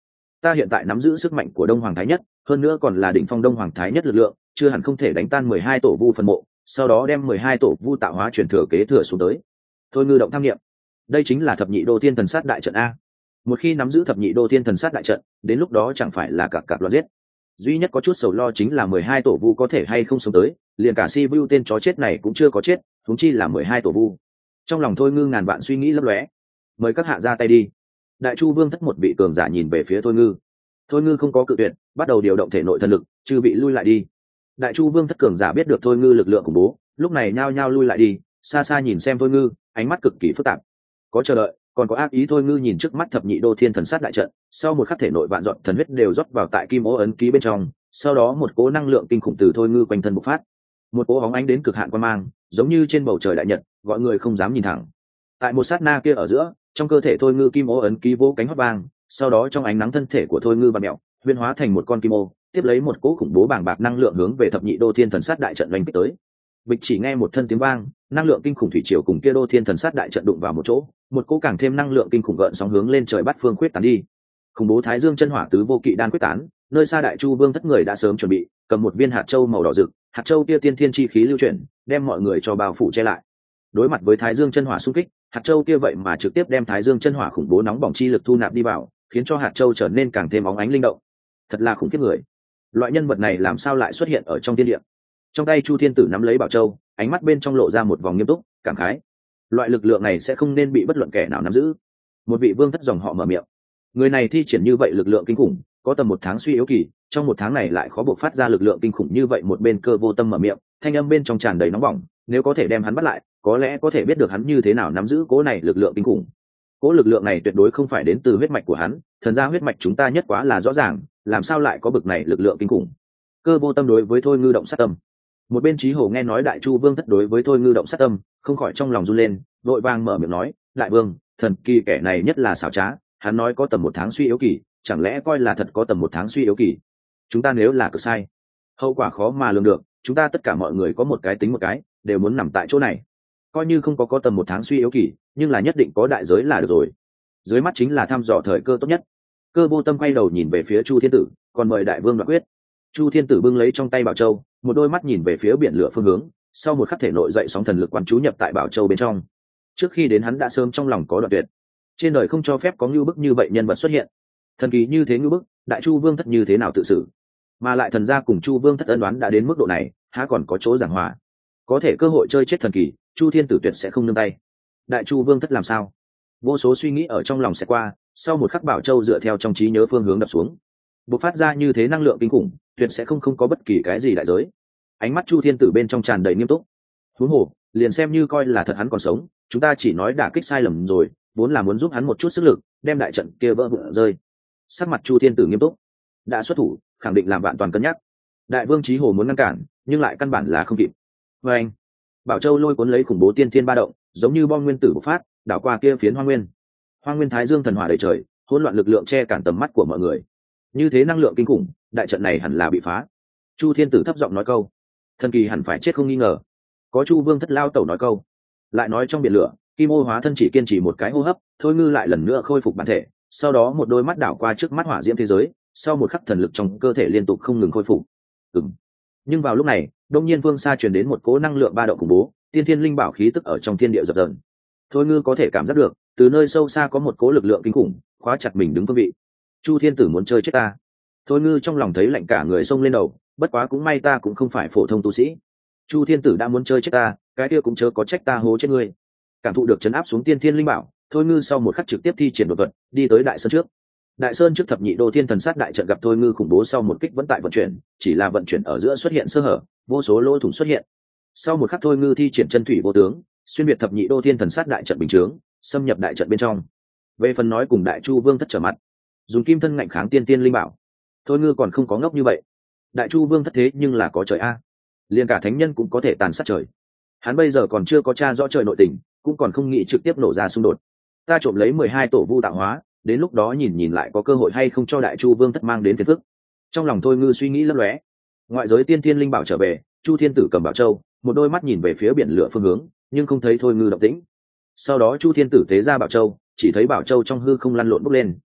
ta hiện tại nắm giữ sức mạnh của đông hoàng thái nhất, hơn nữa còn là đỉnh phong đông hoàng thái nhất lực lượng, chưa hẳn không thể đánh tan 12 tổ vu phần mộ, sau đó đem 12 tổ vu tạo hóa truyền thừa kế thừa xuống tới. Thôi ngư động tham nghiệm, đây chính là thập nhị đô thiên thần sát đại trận a. Một khi nắm giữ thập nhị đô thiên thần sát đại trận, đến lúc đó chẳng phải là cặp loạt giết. Duy nhất có chút sầu lo chính là 12 tổ vu có thể hay không sống tới, liền cả Si Vu tên chó chết này cũng chưa có chết, huống chi là 12 tổ vu. Trong lòng Thôi ngư ngàn vạn suy nghĩ lấp lóe. Mời các hạ ra tay đi. Đại Chu Vương thất một vị cường giả nhìn về phía Thôi ngư. Thôi ngư không có cự tuyệt, bắt đầu điều động thể nội thần lực, chư vị lui lại đi. Đại Chu Vương thất cường giả biết được Thôi ngư lực lượng khủng bố, lúc này nhao nhao lui lại đi, xa xa nhìn xem Thôi ngư, ánh mắt cực kỳ phức tạp. Có chờ đợi, còn có ác ý. Thôi ngư nhìn trước mắt thập nhị đô thiên thần sát đại trận, sau một khắc thể nội vạn dọn thần huyết đều rót vào tại kim ô ấn ký bên trong, sau đó một cỗ năng lượng kinh khủng từ Thôi ngư quanh thân bộc phát, một cỗ hóng ánh đến cực hạn quan mang, giống như trên bầu trời đại nhật, gọi người không dám nhìn thẳng. Tại một sát na kia ở giữa, trong cơ thể Thôi ngư kim ô ấn ký vỗ cánh hót vang, sau đó trong ánh nắng thân thể của Thôi ngư vặn mèo, huyễn hóa thành một con kim ô, tiếp lấy một cỗ khủng bố bàng bạc năng lượng hướng về thập nhị đô thiên thần sát đại trận đánh kích tới. Bịch chỉ nghe một thân tiếng vang, năng lượng kinh khủng thủy triều cùng kia đô thiên thần sát đại trận đụng vào một chỗ, một cỗ càng thêm năng lượng kinh khủng gợn sóng hướng lên trời bắt phương khuyết tán đi. Khủng bố thái dương chân hỏa tứ vô kỵ đan quyết tán, nơi xa Đại Chu Vương thất người đã sớm chuẩn bị, cầm một viên hạt châu màu đỏ rực, hạt châu kia tiên thiên chi khí lưu chuyển, đem mọi người cho bao phủ che lại. Đối mặt với thái dương chân hỏa xung kích, hạt châu kia vậy mà trực tiếp đem thái dương chân hỏa khủng bố nóng bỏng chi lực thu nạp đi vào, khiến cho hạt châu trở nên càng thêm óng ánh linh động. Thật là khủng khiếp người. Loại nhân vật này làm sao lại xuất hiện ở trong thiên địa? Trong tay Chu Thiên Tử nắm lấy bảo châu, ánh mắt bên trong lộ ra một vòng nghiêm túc, cảm khái. Loại lực lượng này sẽ không nên bị bất luận kẻ nào nắm giữ. Một vị vương thất dòng họ mở miệng. Người này thi triển như vậy lực lượng kinh khủng, có tầm 1 tháng suy yếu kỳ, trong 1 tháng này lại khó buộc phát ra lực lượng kinh khủng như vậy. Một bên Cơ Vô Tâm mở miệng, thanh âm bên trong tràn đầy nóng bỏng, nếu có thể đem hắn bắt lại, có lẽ có thể biết được hắn như thế nào nắm giữ cố này lực lượng kinh khủng. Cố lực lượng này tuyệt đối không phải đến từ huyết mạch của hắn, thần gia huyết mạch chúng ta nhất quá là rõ ràng, làm sao lại có bực này lực lượng kinh khủng. Cơ Vô Tâm đối với Thôi ngư động sát tâm. Một bên Chí Hổ nghe nói Đại Chu Vương thất đối với Thôi ngư động sát tâm, không khỏi trong lòng run lên, vội vàng mở miệng nói, đại vương, thần kỳ kẻ này nhất là xảo trá, hắn nói có tầm 1 tháng suy yếu kỳ, chẳng lẽ coi là thật có tầm 1 tháng suy yếu kỳ? Chúng ta nếu là cực sai, hậu quả khó mà lường được, chúng ta tất cả mọi người có một cái tính một cái, đều muốn nằm tại chỗ này. Coi như không có tầm 1 tháng suy yếu kỳ, nhưng là nhất định có đại giới là được rồi. Dưới mắt chính là thăm dò thời cơ tốt nhất. Cơ Vô Tâm quay đầu nhìn về phía Chu Thiên Tử, còn mời đại vương đoạt quyết. Chu Thiên Tử bưng lấy trong tay bảo châu, một đôi mắt nhìn về phía biển lửa phương hướng, sau một khắc thể nội dậy sóng thần lực quán chú nhập tại bảo châu bên trong. Trước khi đến hắn đã sớm trong lòng có đoạn tuyệt. Trên đời không cho phép có ngưu bức như vậy nhân vật xuất hiện. Thần kỳ như thế ngưu bức, Đại Chu Vương thất như thế nào tự xử? Mà lại thần gia cùng Chu Vương thất ân đoán đã đến mức độ này, há còn có chỗ giảng hòa? Có thể cơ hội chơi chết thần kỳ, Chu Thiên Tử tuyệt sẽ không nương tay. Đại Chu Vương thất làm sao? Vô số suy nghĩ ở trong lòng sẽ qua, sau một khắc bảo châu dựa theo trong trí nhớ phương hướng đập xuống. Bộc phát ra như thế năng lượng kinh khủng, tuyệt sẽ không có bất kỳ cái gì đại giới. Ánh mắt Chu Thiên Tử bên trong tràn đầy nghiêm túc. Huống hồ, liền xem như coi là thật hắn còn sống, chúng ta chỉ nói đả kích sai lầm rồi, vốn là muốn giúp hắn một chút sức lực, đem đại trận kia vỡ vụn rơi. Sắc mặt Chu Thiên Tử nghiêm túc, đã xuất thủ, khẳng định làm vạn toàn cân nhắc. Đại vương Chí Hồ muốn ngăn cản, nhưng lại căn bản là không kịp. Và anh, bảo châu lôi cuốn lấy khủng bố tiên thiên ba động, giống như bom nguyên tử bộc phát, đảo qua kia phiến hoang nguyên. Hoang nguyên thái dương thần hỏa đầy trời, hỗn loạn lực lượng che cản tầm mắt của mọi người. Như thế năng lượng kinh khủng, đại trận này hẳn là bị phá. Chu Thiên Tử thấp giọng nói câu, thần kỳ hẳn phải chết không nghi ngờ. Có Chu Vương thất lao tẩu nói câu, lại nói trong biển lửa, kim ô hóa thân chỉ kiên trì một cái hô hấp, Thôi ngư lại lần nữa khôi phục bản thể, sau đó một đôi mắt đảo qua trước mắt hỏa diễm thế giới, sau một khắc thần lực trong cơ thể liên tục không ngừng khôi phục. Nhưng vào lúc này, đông nhiên phương xa truyền đến một cỗ năng lượng ba động khủng bố, tiên thiên linh bảo khí tức ở trong thiên địa dập dờn. Thôi ngư có thể cảm giác được, từ nơi sâu xa có một cỗ lực lượng kinh khủng, khóa chặt mình đứng phương vị. Chu Thiên Tử muốn chơi chết ta. Thôi ngư trong lòng thấy lạnh cả người xông lên đầu, bất quá cũng may ta cũng không phải phổ thông tu sĩ. Chu Thiên Tử đã muốn chơi chết ta, cái kia cũng chớ có trách ta hố chết ngươi. Cảm thụ được chấn áp xuống tiên thiên linh bảo, Thôi ngư sau một khắc trực tiếp thi triển đột thuật, đi tới đại sơn trước. Đại sơn trước thập nhị đô thiên thần sát đại trận gặp Thôi ngư khủng bố sau một kích vẫn tại vận chuyển, chỉ là vận chuyển ở giữa xuất hiện sơ hở, vô số lỗ thủng xuất hiện. Sau một khắc Thôi ngư thi triển chân thủy vô tướng, xuyên biệt thập nhị đô thiên thần sát đại trận bình chướng, xâm nhập đại trận bên trong. Về phần nói cùng Đại Chu Vương thất trở mặt, dùng kim thân ngạnh kháng tiên tiên linh bảo, Thôi ngư còn không có ngốc như vậy. Đại Chu Vương thất thế nhưng là có trời a, liền cả thánh nhân cũng có thể tàn sát trời. Hắn bây giờ còn chưa có tra rõ trời nội tình, cũng còn không nghĩ trực tiếp nổ ra xung đột. Ta trộm lấy 12 tổ vu tạo hóa, đến lúc đó nhìn lại có cơ hội hay không cho Đại Chu Vương thất mang đến phiền phức. Trong lòng Thôi ngư suy nghĩ lấp lóe. Ngoại giới tiên thiên linh bảo trở về, Chu Thiên Tử cầm bảo châu, một đôi mắt nhìn về phía biển lửa phương hướng, nhưng không thấy Thôi ngư động tĩnh. Sau đó Chu Thiên Tử tế ra bảo châu, chỉ thấy bảo châu trong hư không lăn lộn bốc lên,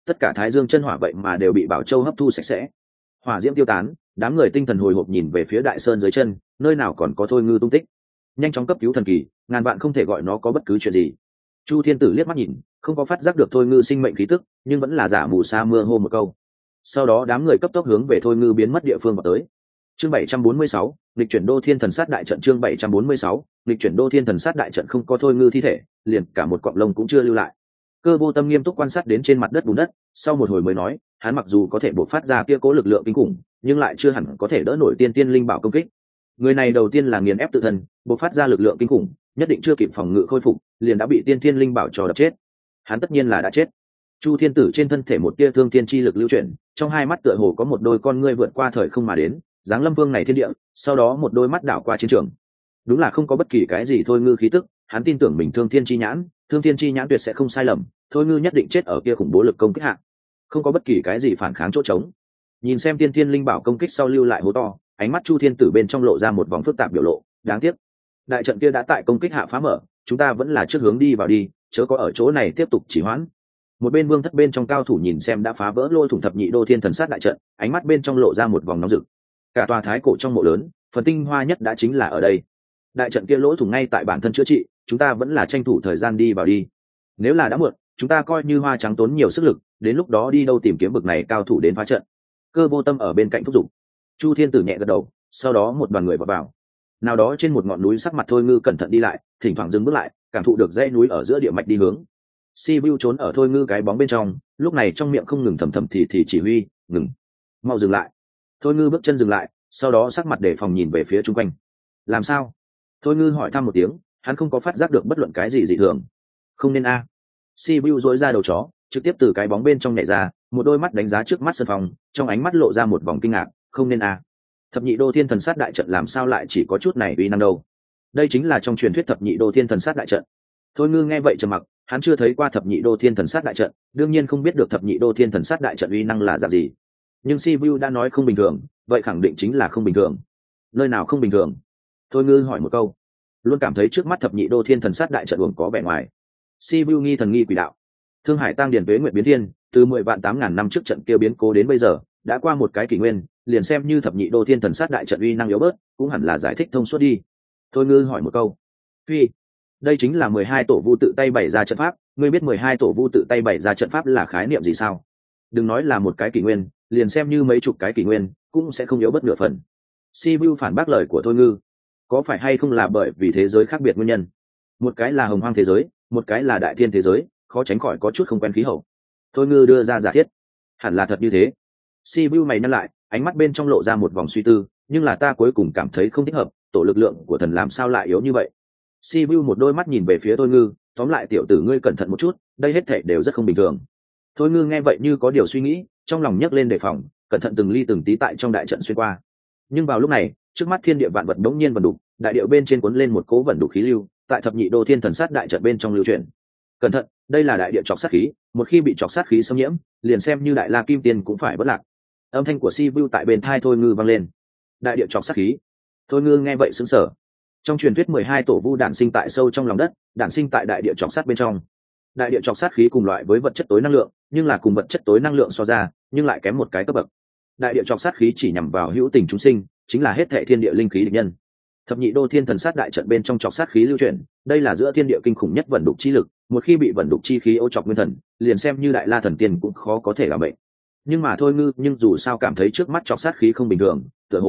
tất cả thái dương chân hỏa vậy mà đều bị bảo châu hấp thu sạch sẽ. Hỏa diễm tiêu tán, đám người tinh thần hồi hộp nhìn về phía đại sơn dưới chân, nơi nào còn có thôi ngư tung tích. Nhanh chóng cấp cứu thần kỳ, ngàn vạn không thể gọi nó có bất cứ chuyện gì. Chu Thiên Tử liếc mắt nhìn, không có phát giác được thôi ngư sinh mệnh khí tức, nhưng vẫn là giả mù sa mưa hô một câu. Sau đó đám người cấp tốc hướng về thôi ngư biến mất địa phương vào tới. Chương 746, lịch chuyển đô thiên thần sát đại trận. Chương 746, lịch chuyển đô thiên thần sát đại trận. Không có thôi ngư thi thể, liền cả một cọng lông cũng chưa lưu lại. Cơ Vô Tâm nghiêm túc quan sát đến trên mặt đất bùn đất, sau một hồi mới nói, hắn mặc dù có thể bộc phát ra kia cố lực lượng kinh khủng, nhưng lại chưa hẳn có thể đỡ nổi tiên tiên linh bảo công kích. Người này đầu tiên là nghiền ép tự thân, bộc phát ra lực lượng kinh khủng, nhất định chưa kịp phòng ngự khôi phục, liền đã bị tiên tiên linh bảo cho đập chết. Hắn tất nhiên là đã chết. Chu Thiên Tử trên thân thể một tia thương tiên chi lực lưu chuyển, trong hai mắt tựa hồ có một đôi con ngươi vượt qua thời không mà đến, giáng lâm vương này thiên địa, sau đó một đôi mắt đảo qua chiến trường. Đúng là không có bất kỳ cái gì thôi ngư khí tức, hắn tin tưởng mình thương thiên chi nhãn tuyệt sẽ không sai lầm, thôi ngư nhất định chết ở kia khủng bố lực công kích hạ, không có bất kỳ cái gì phản kháng chỗ trống. Nhìn xem tiên thiên linh bảo công kích sau lưu lại hố to, ánh mắt Chu Thiên Tử bên trong lộ ra một vòng phức tạp biểu lộ. Đáng tiếc đại trận kia đã tại công kích hạ phá mở, chúng ta vẫn là trước hướng đi vào đi, chớ có ở chỗ này tiếp tục trì hoãn. Một bên vương thất bên trong cao thủ nhìn xem đã phá vỡ lôi thủng thập nhị đô thiên thần sát đại trận, ánh mắt bên trong lộ ra một vòng nóng rực. Cả tòa thái cổ trong mộ lớn, phần tinh hoa nhất đã chính là ở đây. Đại trận kia lỗ thủng ngay tại bản thân chữa trị, chúng ta vẫn là tranh thủ thời gian đi vào đi. Nếu là đã muộn, chúng ta coi như hoa trắng tốn nhiều sức lực, đến lúc đó đi đâu tìm kiếm bực này cao thủ đến phá trận. Cơ Vô Tâm ở bên cạnh thúc giục. Chu Thiên Tử nhẹ gật đầu, sau đó một đoàn người vào. Nào đó trên một ngọn núi, sắc mặt thôi ngư cẩn thận đi lại, thỉnh thoảng dừng bước lại, cảm thụ được dãy núi ở giữa địa mạch đi hướng. Sibiu trốn ở thôi ngư cái bóng bên trong, lúc này trong miệng không ngừng thầm thầm thì chỉ huy, ngừng, mau dừng lại. Thôi ngư bước chân dừng lại, sau đó sắc mặt đề phòng nhìn về phía chung quanh. Làm sao? Thôi ngư hỏi thăm một tiếng, hắn không có phát giác được bất luận cái gì dị thường. Không nên a. Sibiu dối ra đầu chó, trực tiếp từ cái bóng bên trong nhảy ra, một đôi mắt đánh giá trước mắt sân phòng, trong ánh mắt lộ ra một vòng kinh ngạc. Không nên a. Thập nhị đô thiên thần sát đại trận làm sao lại chỉ có chút này uy năng đâu? Đây chính là trong truyền thuyết thập nhị đô thiên thần sát đại trận. Thôi ngư nghe vậy trầm mặc, hắn chưa thấy qua thập nhị đô thiên thần sát đại trận, đương nhiên không biết được thập nhị đô thiên thần sát đại trận uy năng là dạng gì. Nhưng Sibiu đã nói không bình thường, vậy khẳng định chính là không bình thường. Nơi nào không bình thường? Thôi ngư hỏi một câu, luôn cảm thấy trước mắt thập nhị đô thiên thần sát đại trận uổng có vẻ ngoài. Sibiu nghi thần nghi quỷ đạo. Thương Hải tăng điển tuế nguyện biến thiên, từ 10.800.000 năm trước trận kia biến cố đến bây giờ, đã qua một cái kỷ nguyên, liền xem như thập nhị đô thiên thần sát đại trận uy năng yếu bớt, cũng hẳn là giải thích thông suốt đi. Thôi ngư hỏi một câu, phi, đây chính là 12 tổ vu tự tay bày ra trận pháp, ngươi biết 12 tổ vu tự tay bày ra trận pháp là khái niệm gì sao? Đừng nói là một cái kỷ nguyên, liền xem như mấy chục cái kỷ nguyên, cũng sẽ không yếu bớt nửa phần. Sibiu phản bác lời của thôi ngư. Có phải hay không là bởi vì thế giới khác biệt nguyên nhân? Một cái là hồng hoang thế giới, một cái là đại thiên thế giới, khó tránh khỏi có chút không quen khí hậu. Thôi ngư đưa ra giả thiết. Hẳn là thật như thế. Sibiu mày nhăn lại, ánh mắt bên trong lộ ra một vòng suy tư, nhưng là ta cuối cùng cảm thấy không thích hợp, tổ lực lượng của thần làm sao lại yếu như vậy? Sibiu một đôi mắt nhìn về phía thôi ngư, tóm lại tiểu tử ngươi cẩn thận một chút, đây hết thảy đều rất không bình thường. Thôi ngư nghe vậy như có điều suy nghĩ, trong lòng nhấc lên đề phòng, cẩn thận từng ly từng tí tại trong đại trận xuyên qua. Nhưng vào lúc này, trước mắt thiên địa vạn vật đống nhiên vần đục, đại điệu bên trên cuốn lên một cố vẩn đục khí lưu, tại thập nhị đô thiên thần sát đại trận bên trong lưu chuyển. Cẩn thận, đây là đại địa chọc sát khí, một khi bị chọc sát khí xâm nhiễm, liền xem như đại la kim tiên cũng phải bất lạc. Âm thanh của Sibiu tại bên tai thôi ngư vang lên. Đại địa chọc sát khí. Thôi ngư nghe vậy sững sờ. Trong truyền thuyết 12 tổ vu đản sinh tại sâu trong lòng đất, đản sinh tại đại địa chọc sát bên trong. Đại địa chọc sát khí cùng loại với vật chất tối năng lượng, nhưng là cùng vật chất tối năng lượng so ra, nhưng lại kém một cái cấp bậc. Đại địa chọc sát khí chỉ nhằm vào hữu tình chúng sinh, chính là hết thảy thiên địa linh khí địch nhân. Thập nhị đô thiên thần sát đại trận bên trong chọc sát khí lưu chuyển, đây là giữa thiên địa kinh khủng nhất vận đục chi lực, một khi bị vận đục chi khí ô chọc nguyên thần, liền xem như đại la thần tiên cũng khó có thể làm bệnh. Nhưng mà thôi ngư, nhưng dù sao cảm thấy trước mắt chọc sát khí không bình thường,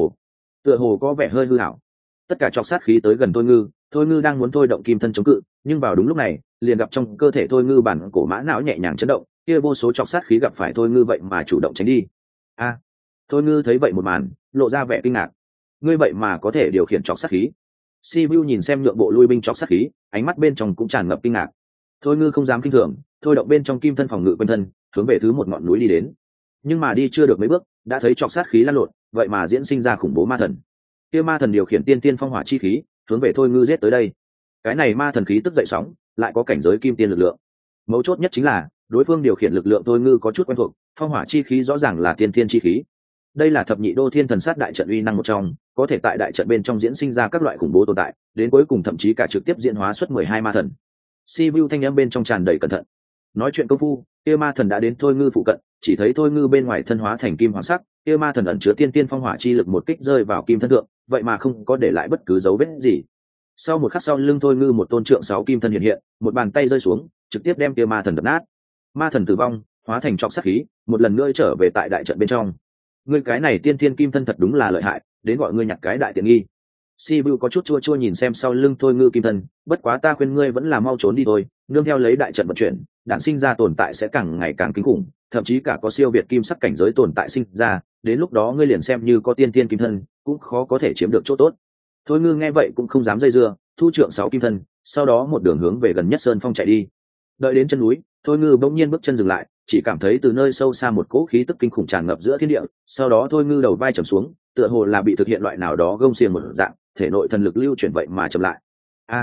tựa hồ có vẻ hơi hư ảo. Tất cả chọc sát khí tới gần thôi ngư đang muốn thôi động kim thân chống cự, nhưng vào đúng lúc này, liền gặp trong cơ thể thôi ngư bản cổ mã não nhẹ nhàng chấn động, kia vô số chọc sát khí gặp phải thôi ngư vậy mà chủ động tránh đi. A, thôi ngư thấy vậy một màn, lộ ra vẻ kinh ngạc. Ngươi vậy mà có thể điều khiển chọc sát khí? Sibiu nhìn xem nhượng bộ lui binh chọc sát khí, ánh mắt bên trong cũng tràn ngập kinh ngạc. Thôi ngư không dám kinh thường, thôi động bên trong kim thân phòng ngự quanh thân, hướng về thứ một ngọn núi đi đến. Nhưng mà đi chưa được mấy bước, đã thấy chọc sát khí lăn lộn, vậy mà diễn sinh ra khủng bố ma thần. Kia ma thần điều khiển tiên tiên phong hỏa chi khí, hướng về thôi ngư giết tới đây. Cái này ma thần khí tức dậy sóng, lại có cảnh giới kim tiên lực lượng. Mấu chốt nhất chính là, đối phương điều khiển lực lượng thôi ngư có chút quen thuộc, phong hỏa chi khí rõ ràng là tiên tiên chi khí. Đây là thập nhị đô thiên thần sát đại trận uy năng một trong, có thể tại đại trận bên trong diễn sinh ra các loại khủng bố tồn tại, đến cuối cùng thậm chí cả trực tiếp diễn hóa xuất 12 ma thần. Sibiu thanh âm bên trong tràn đầy cẩn thận. nói chuyện công phu, kia ma thần đã đến thôi ngư phụ cận, chỉ thấy thôi ngư bên ngoài thân hóa thành kim hoàng sắc, kia ma thần ẩn chứa tiên tiên phong hỏa chi lực một kích rơi vào kim thân thượng, vậy mà không có để lại bất cứ dấu vết gì. Sau một khắc sau lưng thôi ngư một tôn trượng 6 kim thân hiện hiện, một bàn tay rơi xuống, trực tiếp đem kia ma thần đập nát. Ma thần tử vong, hóa thành trọc sát khí, một lần nữa trở về tại đại trận bên trong. Ngươi cái này tiên thiên kim thân thật đúng là lợi hại, đến gọi ngươi nhặt cái đại tiện nghi. Sibiu có chút chua chua nhìn xem sau lưng thôi ngư kim thân, bất quá ta khuyên ngươi vẫn là mau trốn đi thôi, nương theo lấy đại trận vận chuyển, đạn sinh ra tồn tại sẽ càng ngày càng kinh khủng, thậm chí cả có siêu việt kim sắc cảnh giới tồn tại sinh ra, đến lúc đó ngươi liền xem như có tiên thiên kim thân, cũng khó có thể chiếm được chỗ tốt. Thôi ngư nghe vậy cũng không dám dây dưa, thu trượng 6 kim thân, sau đó một đường hướng về gần nhất sơn phong chạy đi. Đợi đến chân núi, thôi ngư bỗng nhiên bước chân dừng lại, chỉ cảm thấy từ nơi sâu xa một cỗ khí tức kinh khủng tràn ngập giữa thiên địa, sau đó thôi ngư đầu vai trầm xuống, tựa hồ là bị thực hiện loại nào đó gông xiềng một dạng, thể nội thần lực lưu chuyển vậy mà chậm lại.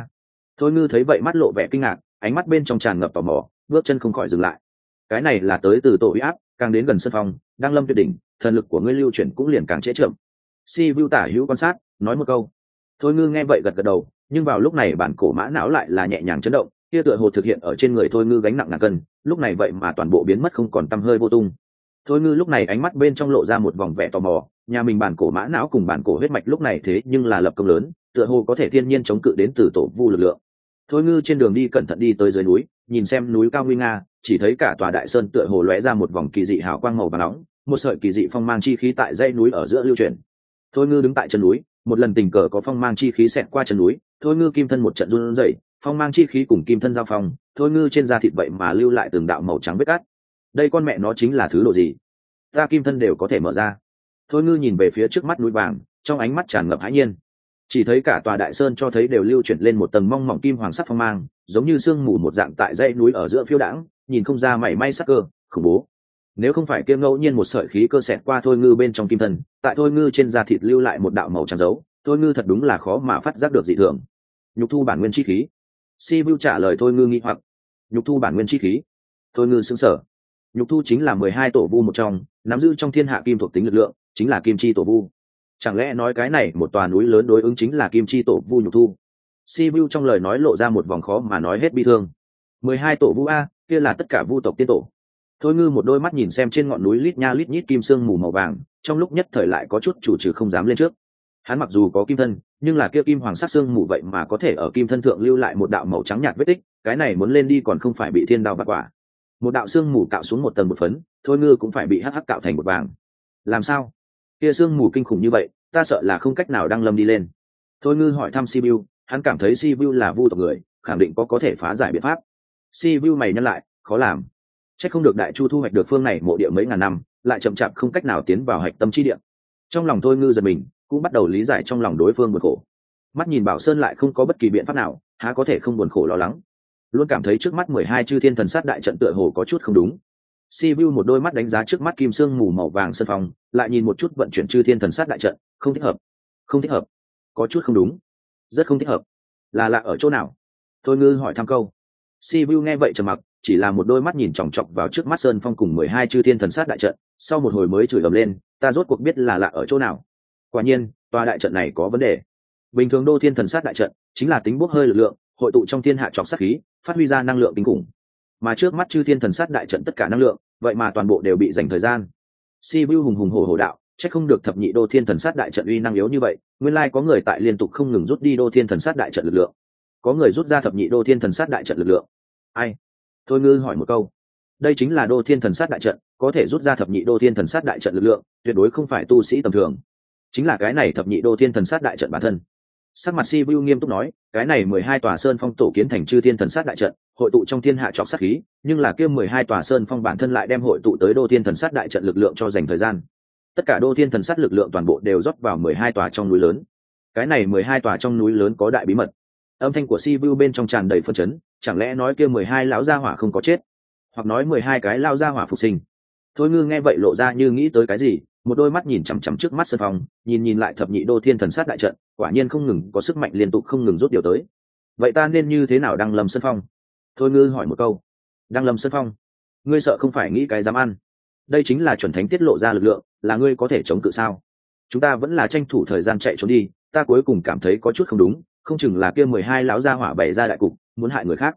Thôi ngư thấy vậy mắt lộ vẻ kinh ngạc, ánh mắt bên trong tràn ngập tò mò, bước chân không khỏi dừng lại. Cái này là tới từ tổ uy áp, càng đến gần sân phong, đang lâm tuyệt đỉnh, thần lực của ngươi lưu chuyển cũng liền càng trễ chậm. Si Vu tả hữu quan sát, nói một câu. Thôi ngư nghe vậy gật gật đầu, nhưng vào lúc này bản cổ mã não lại là nhẹ nhàng chấn động, kia tựa hồ thực hiện ở trên người thôi ngư gánh nặng ngàn cân, lúc này vậy mà toàn bộ biến mất không còn tăm hơi vô tung. Thôi ngư lúc này ánh mắt bên trong lộ ra một vòng vẻ tò mò, nhà mình bản cổ mã não cùng bản cổ huyết mạch lúc này thế nhưng là lập công lớn, tựa hồ có thể thiên nhiên chống cự đến từ tổ vu lực lượng. Thôi ngư trên đường đi cẩn thận đi tới dưới núi, nhìn xem núi cao nguy nga, chỉ thấy cả tòa đại sơn tựa hồ lóe ra một vòng kỳ dị hào quang màu vàng nóng, một sợi kỳ dị phong mang chi khí tại dãy núi ở giữa lưu chuyển. Thôi ngư đứng tại chân núi, một lần tình cờ có phong mang chi khí xẹt qua chân núi, thôi ngư kim thân một trận run rẩy, phong mang chi khí cùng kim thân giao phong, thôi ngư trên da thịt vậy mà lưu lại từng đạo màu trắng vết cắt. Đây con mẹ nó chính là thứ độ gì? Ta kim thân đều có thể mở ra. Thôi ngư nhìn về phía trước mắt núi vàng, trong ánh mắt tràn ngập hãi nhiên. Chỉ thấy cả tòa đại sơn cho thấy đều lưu chuyển lên một tầng mong mỏng kim hoàng sắc phong mang, giống như sương mù một dạng tại dãy núi ở giữa phiêu đãng, nhìn không ra mảy may sắc cơ, khủng bố. Nếu không phải kia ngẫu nhiên một sợi khí cơ xẹt qua thôi ngư bên trong kim thân, tại thôi ngư trên da thịt lưu lại một đạo màu trắng dấu, thôi ngư thật đúng là khó mà phát giác được dị thường. Nhục thu bản nguyên chi khí. Sibiu trả lời thôi ngư nghi hoặc. Nhục thu bản nguyên chi khí. Thôi ngư sững sờ. Nhục thu chính là 12 tổ vu một trong, nắm giữ trong thiên hạ kim thuộc tính lực lượng, chính là kim chi tổ vu. Chẳng lẽ nói cái này một tòa núi lớn đối ứng chính là kim chi tổ vu nhục thu? Sibiu trong lời nói lộ ra một vòng khó mà nói hết bi thương. 12 tổ vu a, kia là tất cả vu tộc tiên tổ. Thôi ngư một đôi mắt nhìn xem trên ngọn núi lít nha lít nhít kim sương mù màu vàng, trong lúc nhất thời lại có chút chủ trừ không dám lên trước. Hắn mặc dù có kim thân, nhưng là kia kim hoàng sắc sương mù vậy mà có thể ở kim thân thượng lưu lại một đạo màu trắng nhạt vết tích, cái này muốn lên đi còn không phải bị thiên đao bạt quả. Một đạo sương mù cạo xuống một tầng một phấn, thôi ngư cũng phải bị hắc hắc cạo thành một vàng. Làm sao? Kia sương mù kinh khủng như vậy, ta sợ là không cách nào đăng lâm đi lên. Thôi ngư hỏi thăm Sibiu, hắn cảm thấy Sibiu là vu tộc người, khẳng định có thể phá giải biện pháp. Sibiu mày nhăn lại, khó làm. Chắc không được Đại Chu thu hoạch được phương này mộ địa mấy ngàn năm, lại chậm chạp không cách nào tiến vào hạch tâm chi địa. Trong lòng thôi ngư giật mình, cũng bắt đầu lý giải trong lòng đối phương buồn khổ. Mắt nhìn Bảo Sơn lại không có bất kỳ biện pháp nào, há có thể không buồn khổ lo lắng. Luôn cảm thấy trước mắt 12 chư thiên thần sát đại trận tựa hồ có chút không đúng. Sibiu một đôi mắt đánh giá trước mắt kim sương mù màu vàng sơn phong, lại nhìn một chút vận chuyển chư thiên thần sát đại trận, không thích hợp, không thích hợp, có chút không đúng, rất không thích hợp. Là lạ ở chỗ nào? Thôi ngư hỏi thăm câu. Sibiu nghe vậy trầm mặc, chỉ là một đôi mắt nhìn chòng chọc vào trước mắt sơn phong cùng 12 chư thiên thần sát đại trận, sau một hồi mới chửi ầm lên, ta rốt cuộc biết là lạ ở chỗ nào. Quả nhiên, tòa đại trận này có vấn đề. Bình thường đô thiên thần sát đại trận chính là tính bốc hơi lực lượng, hội tụ trong thiên hạ chọc sát khí, phát huy ra năng lượng kinh khủng. Mà trước mắt chư thiên thần sát đại trận tất cả năng lượng, vậy mà toàn bộ đều bị dành thời gian. Sibiu hùng hùng hổ hổ đạo, chắc không được thập nhị đô thiên thần sát đại trận uy năng yếu như vậy, nguyên lai có người tại liên tục không ngừng rút đi đô thiên thần sát đại trận lực lượng. Có người rút ra thập nhị đô thiên thần sát đại trận lực lượng. Ai? Thôi ngư hỏi một câu. Đây chính là đô thiên thần sát đại trận, có thể rút ra thập nhị đô thiên thần sát đại trận lực lượng, tuyệt đối không phải tu sĩ tầm thường. Chính là cái này thập nhị đô thiên thần sát đại trận bản thân. Sắc mặt Sibiu nghiêm túc nói, cái này 12 tòa sơn phong tổ kiến thành chư thiên thần sát đại trận, hội tụ trong thiên hạ chọc sát khí, nhưng là kia 12 tòa sơn phong bản thân lại đem hội tụ tới đô thiên thần sát đại trận lực lượng cho dành thời gian. Tất cả đô thiên thần sát lực lượng toàn bộ đều rót vào 12 tòa trong núi lớn. Cái này 12 tòa trong núi lớn có đại bí mật. Âm thanh của Sibiu bên trong tràn đầy phân chấn, chẳng lẽ nói kia 12 lão gia hỏa không có chết, hoặc nói 12 cái lao gia hỏa phục sinh. Thôi ngư nghe vậy lộ ra như nghĩ tới cái gì, một đôi mắt nhìn chằm chằm trước mắt sân phong, nhìn lại thập nhị đô thiên thần sát đại trận, quả nhiên không ngừng có sức mạnh liên tục không ngừng rút điều tới. Vậy ta nên như thế nào đăng lâm sân phong? Thôi ngư hỏi một câu. Đăng lâm sân phong? Ngươi sợ không phải nghĩ cái dám ăn? Đây chính là chuẩn thánh tiết lộ ra lực lượng, là ngươi có thể chống cự sao? Chúng ta vẫn là tranh thủ thời gian chạy trốn đi, ta cuối cùng cảm thấy có chút không đúng, không chừng là kia 12 lão gia hỏa bày ra đại cục, muốn hại người khác.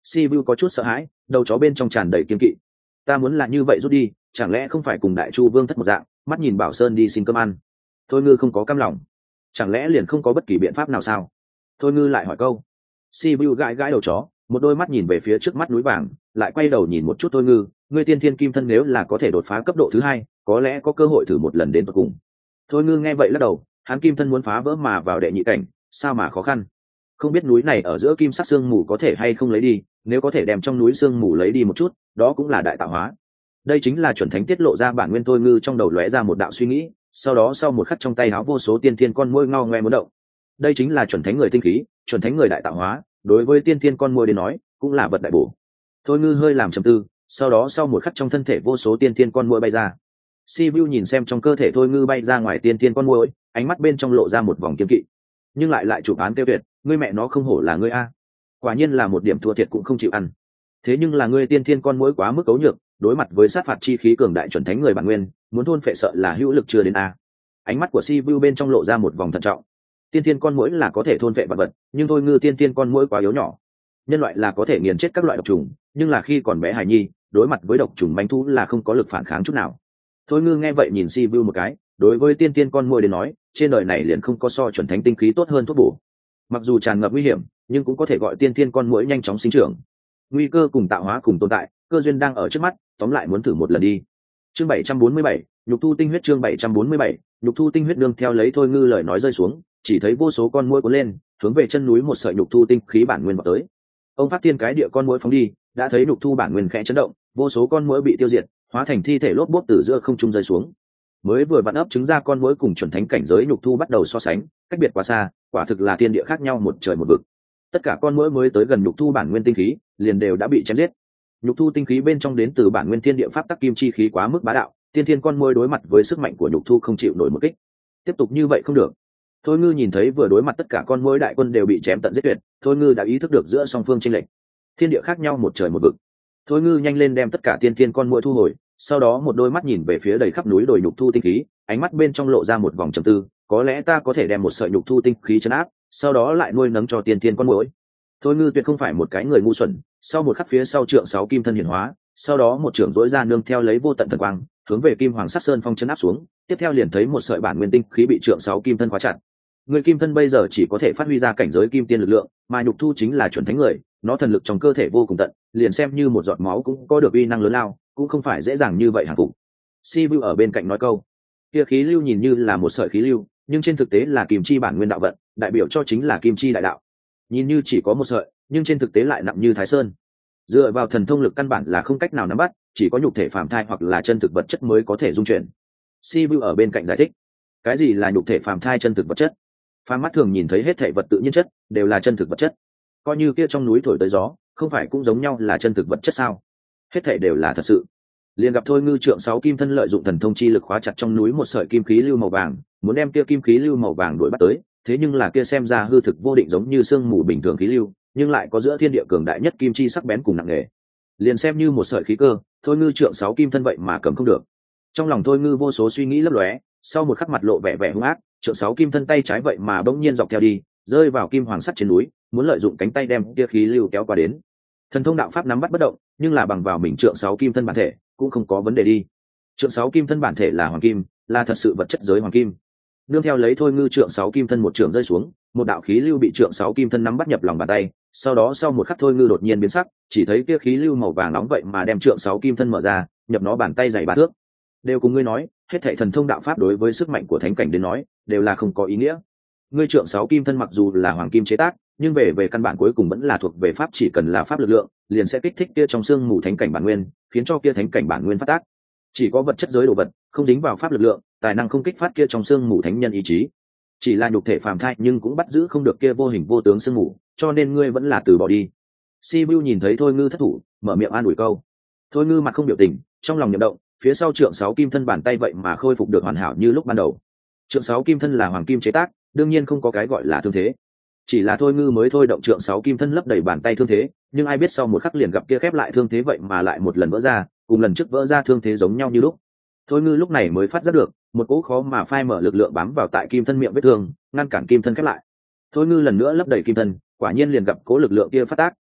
Sivu có chút sợ hãi, đầu chó bên trong tràn đầy kiên kỵ. Ta muốn là như vậy rút đi, chẳng lẽ không phải cùng đại chu vương thất một dạng, mắt nhìn Bảo Sơn đi xin cơm ăn? Thôi Ngư không có cam lòng, chẳng lẽ liền không có bất kỳ biện pháp nào sao? Thôi Ngư lại hỏi câu. Sivu gãi gãi đầu chó, một đôi mắt nhìn về phía trước mắt núi vàng, lại quay đầu nhìn một chút Thôi Ngư. Ngươi tiên thiên kim thân nếu là có thể đột phá cấp độ thứ 2, có lẽ có cơ hội thử một lần đến tận cùng. Thôi Ngư nghe vậy lắc đầu, hắn kim thân muốn phá vỡ mà vào đệ nhị cảnh, sao mà khó khăn? Không biết núi này ở giữa kim sắc sương mù có thể hay không lấy đi, nếu có thể đem trong núi sương mù lấy đi một chút, đó cũng là đại tạo hóa. Đây chính là chuẩn thánh tiết lộ ra bản nguyên. Thôi Ngư trong đầu lóe ra một đạo suy nghĩ, sau đó sau một khắc trong tay háo vô số tiên thiên con muỗi ngao ngoe muốn động. Đây chính là chuẩn thánh người tinh khí, chuẩn thánh người đại tạo hóa, đối với tiên thiên con muỗi đến nói cũng là vật đại bổ. Thôi Ngư hơi làm trầm tư, sau đó sau một khắc trong thân thể vô số tiên thiên con muỗi bay ra. Sivu nhìn xem trong cơ thể Thôi Ngư bay ra ngoài tiên thiên con muỗi, ánh mắt bên trong lộ ra một vòng kiên kỵ, nhưng lại chụp án tiêu tuyệt. Ngươi mẹ nó không hổ là ngươi a, quả nhiên là một điểm thua thiệt cũng không chịu ăn. Thế nhưng là ngươi tiên thiên con muỗi quá mức cấu nhược, đối mặt với sát phạt chi khí cường đại chuẩn thánh người bản nguyên, muốn thôn phệ sợ là hữu lực chưa đến a. Ánh mắt của Sivu bên trong lộ ra một vòng thận trọng. Tiên thiên con muỗi là có thể thôn phệ vật vật, nhưng Thôi Ngư tiên thiên con muỗi quá yếu nhỏ. Nhân loại là có thể nghiền chết các loại độc trùng, nhưng là khi còn bé hài nhi, đối mặt với độc trùng manh thú là không có lực phản kháng chút nào. Thôi Ngư nghe vậy nhìn Sivu một cái, đối với tiên thiên con muỗi đến nói, trên đời này liền không có so chuẩn thánh tinh khí tốt hơn thuốc bổ. Mặc dù tràn ngập nguy hiểm, nhưng cũng có thể gọi tiên thiên con muỗi nhanh chóng sinh trưởng. Nguy cơ cùng tạo hóa cùng tồn tại, cơ duyên đang ở trước mắt, tóm lại muốn thử một lần đi. Chương 747, nhục thu tinh huyết. Chương 747, nhục thu tinh huyết. Nương theo lấy Thôi Ngư lời nói rơi xuống, chỉ thấy vô số con muỗi cuốn lên, hướng về chân núi một sợi nhục thu tinh khí bản nguyên vào tới. Ông phát thiên cái địa con muỗi phóng đi, đã thấy nhục thu bản nguyên khẽ chấn động, vô số con muỗi bị tiêu diệt, hóa thành thi thể lốp bốp từ giữa không trung rơi xuống. Mới vừa vặn ấp trứng ra con muỗi cùng chuẩn thánh cảnh giới nhục thu bắt đầu so sánh, cách biệt quá xa, quả thực là thiên địa khác nhau một trời một vực. Tất cả con muỗi mới tới gần nhục thu bản nguyên tinh khí, liền đều đã bị chém giết. Nhục thu tinh khí bên trong đến từ bản nguyên thiên địa pháp tắc kim chi khí quá mức bá đạo, tiên thiên con muỗi đối mặt với sức mạnh của nhục thu không chịu nổi một kích. Tiếp tục như vậy không được. Thôi Ngư nhìn thấy vừa đối mặt tất cả con muỗi đại quân đều bị chém tận giết tuyệt, Thôi Ngư đã ý thức được giữa song phương chênh lệch, thiên địa khác nhau một trời một vực. Thôi Ngư nhanh lên đem tất cả tiên thiên con muỗi thu hồi, sau đó một đôi mắt nhìn về phía đầy khắp núi đồi nhục thu tinh khí, ánh mắt bên trong lộ ra một vòng trầm tư. Có lẽ ta có thể đem một sợi nhục thu tinh khí trấn áp, sau đó lại nuôi nấng cho tiên thiên con muỗi. Thôi Ngư tuyệt không phải một cái người ngu xuẩn, sau một khắc phía sau trượng 6 kim thân hiển hóa, sau đó một trưởng dỗi ra nương theo lấy vô tận thần quang, hướng về Kim Hoàng Sát Sơn phong chấn áp xuống, tiếp theo liền thấy một sợi bản nguyên tinh khí bị trượng 6 kim thân khóa chặt. Người kim thân bây giờ chỉ có thể phát huy ra cảnh giới kim tiên lực lượng, mà nhục thu chính là chuẩn thánh người, nó thần lực trong cơ thể vô cùng tận, liền xem như một giọt máu cũng có được uy năng lớn lao, cũng không phải dễ dàng như vậy hàng phục. Sivu ở bên cạnh nói câu, kia khí lưu nhìn như là một sợi khí lưu, nhưng trên thực tế là kim chi bản nguyên đạo vận, đại biểu cho chính là kim chi đại đạo. Nhìn như chỉ có một sợi, nhưng trên thực tế lại nặng như Thái Sơn. Dựa vào thần thông lực căn bản là không cách nào nắm bắt, chỉ có nhục thể phàm thai hoặc là chân thực vật chất mới có thể dung chuyển. Sivu ở bên cạnh giải thích, cái gì là nhục thể phàm thai chân thực vật chất? Phàm mắt thường nhìn thấy hết thể vật tự nhiên chất đều là chân thực vật chất, coi như kia trong núi thổi tới gió, không phải cũng giống nhau là chân thực vật chất sao? Hết thể đều là thật sự. Liền gặp Thôi Ngư trượng 6 kim thân lợi dụng thần thông chi lực khóa chặt trong núi một sợi kim khí lưu màu vàng, muốn đem kia kim khí lưu màu vàng đuổi bắt tới. Thế nhưng là kia xem ra hư thực vô định, giống như sương mù bình thường khí lưu, nhưng lại có giữa thiên địa cường đại nhất kim chi sắc bén cùng nặng nề. Liền xem như một sợi khí cơ, Thôi Ngư trượng 6 kim thân vậy mà cầm không được. Trong lòng Thôi Ngư vô số suy nghĩ lấp lóe, sau một khắc mặt lộ vẻ hung ác, trượng 6 kim thân tay trái vậy mà bỗng nhiên dọc theo đi, rơi vào kim hoàng sắt trên núi, muốn lợi dụng cánh tay đem kia khí lưu kéo qua đến. Thần thông đạo pháp nắm bắt bất động, nhưng là bằng vào mình trượng 6 kim thân bản thể, cũng không có vấn đề đi. Trượng 6 kim thân bản thể là hoàng kim, là thật sự vật chất giới hoàng kim. Nương theo lấy Thôi Ngư trượng 6 kim thân một trường rơi xuống, một đạo khí lưu bị trượng 6 kim thân nắm bắt nhập lòng bàn tay, sau đó sau một khắc Thôi Ngư đột nhiên biến sắc, chỉ thấy kia khí lưu màu vàng nóng vậy mà đem trượng 6 kim thân mở ra, nhập nó bàn tay dày 3 thước. Đều cùng ngươi nói, hết thảy thần thông đạo pháp đối với sức mạnh của thánh cảnh đến nói, đều là không có ý nghĩa. Ngươi trượng 6 kim thân mặc dù là hoàng kim chế tác, nhưng về căn bản cuối cùng vẫn là thuộc về pháp, chỉ cần là pháp lực lượng, liền sẽ kích thích kia trong xương mù thánh cảnh bản nguyên, khiến cho kia thánh cảnh bản nguyên phát tác. Chỉ có vật chất giới đồ vật, không dính vào pháp lực lượng, tài năng không kích phát kia trong xương mù thánh nhân ý chí. Chỉ là nhục thể phàm thai nhưng cũng bắt giữ không được kia vô hình vô tướng xương mù, cho nên ngươi vẫn là từ bỏ đi. Sibiu nhìn thấy Thôi Ngư thất thủ, mở miệng an ủi câu. Thôi Ngư mặt không biểu tình, trong lòng niệm động, phía sau trượng 6 kim thân bàn tay vậy mà khôi phục được hoàn hảo như lúc ban đầu. Trượng 6 kim thân là hoàng kim chế tác, đương nhiên không có cái gọi là thương thế. Chỉ là Thôi Ngư mới thôi động trượng 6 kim thân lấp đầy bàn tay thương thế, nhưng ai biết sau một khắc liền gặp kia khép lại thương thế vậy mà lại một lần vỡ ra, cùng lần trước vỡ ra thương thế giống nhau như lúc. Thôi Ngư lúc này mới phát giác được, một cỗ khó mà phai mở lực lượng bám vào tại kim thân miệng vết thương, ngăn cản kim thân khép lại. Thôi Ngư lần nữa lấp đầy kim thân, quả nhiên liền gặp cỗ lực lượng kia phát tác,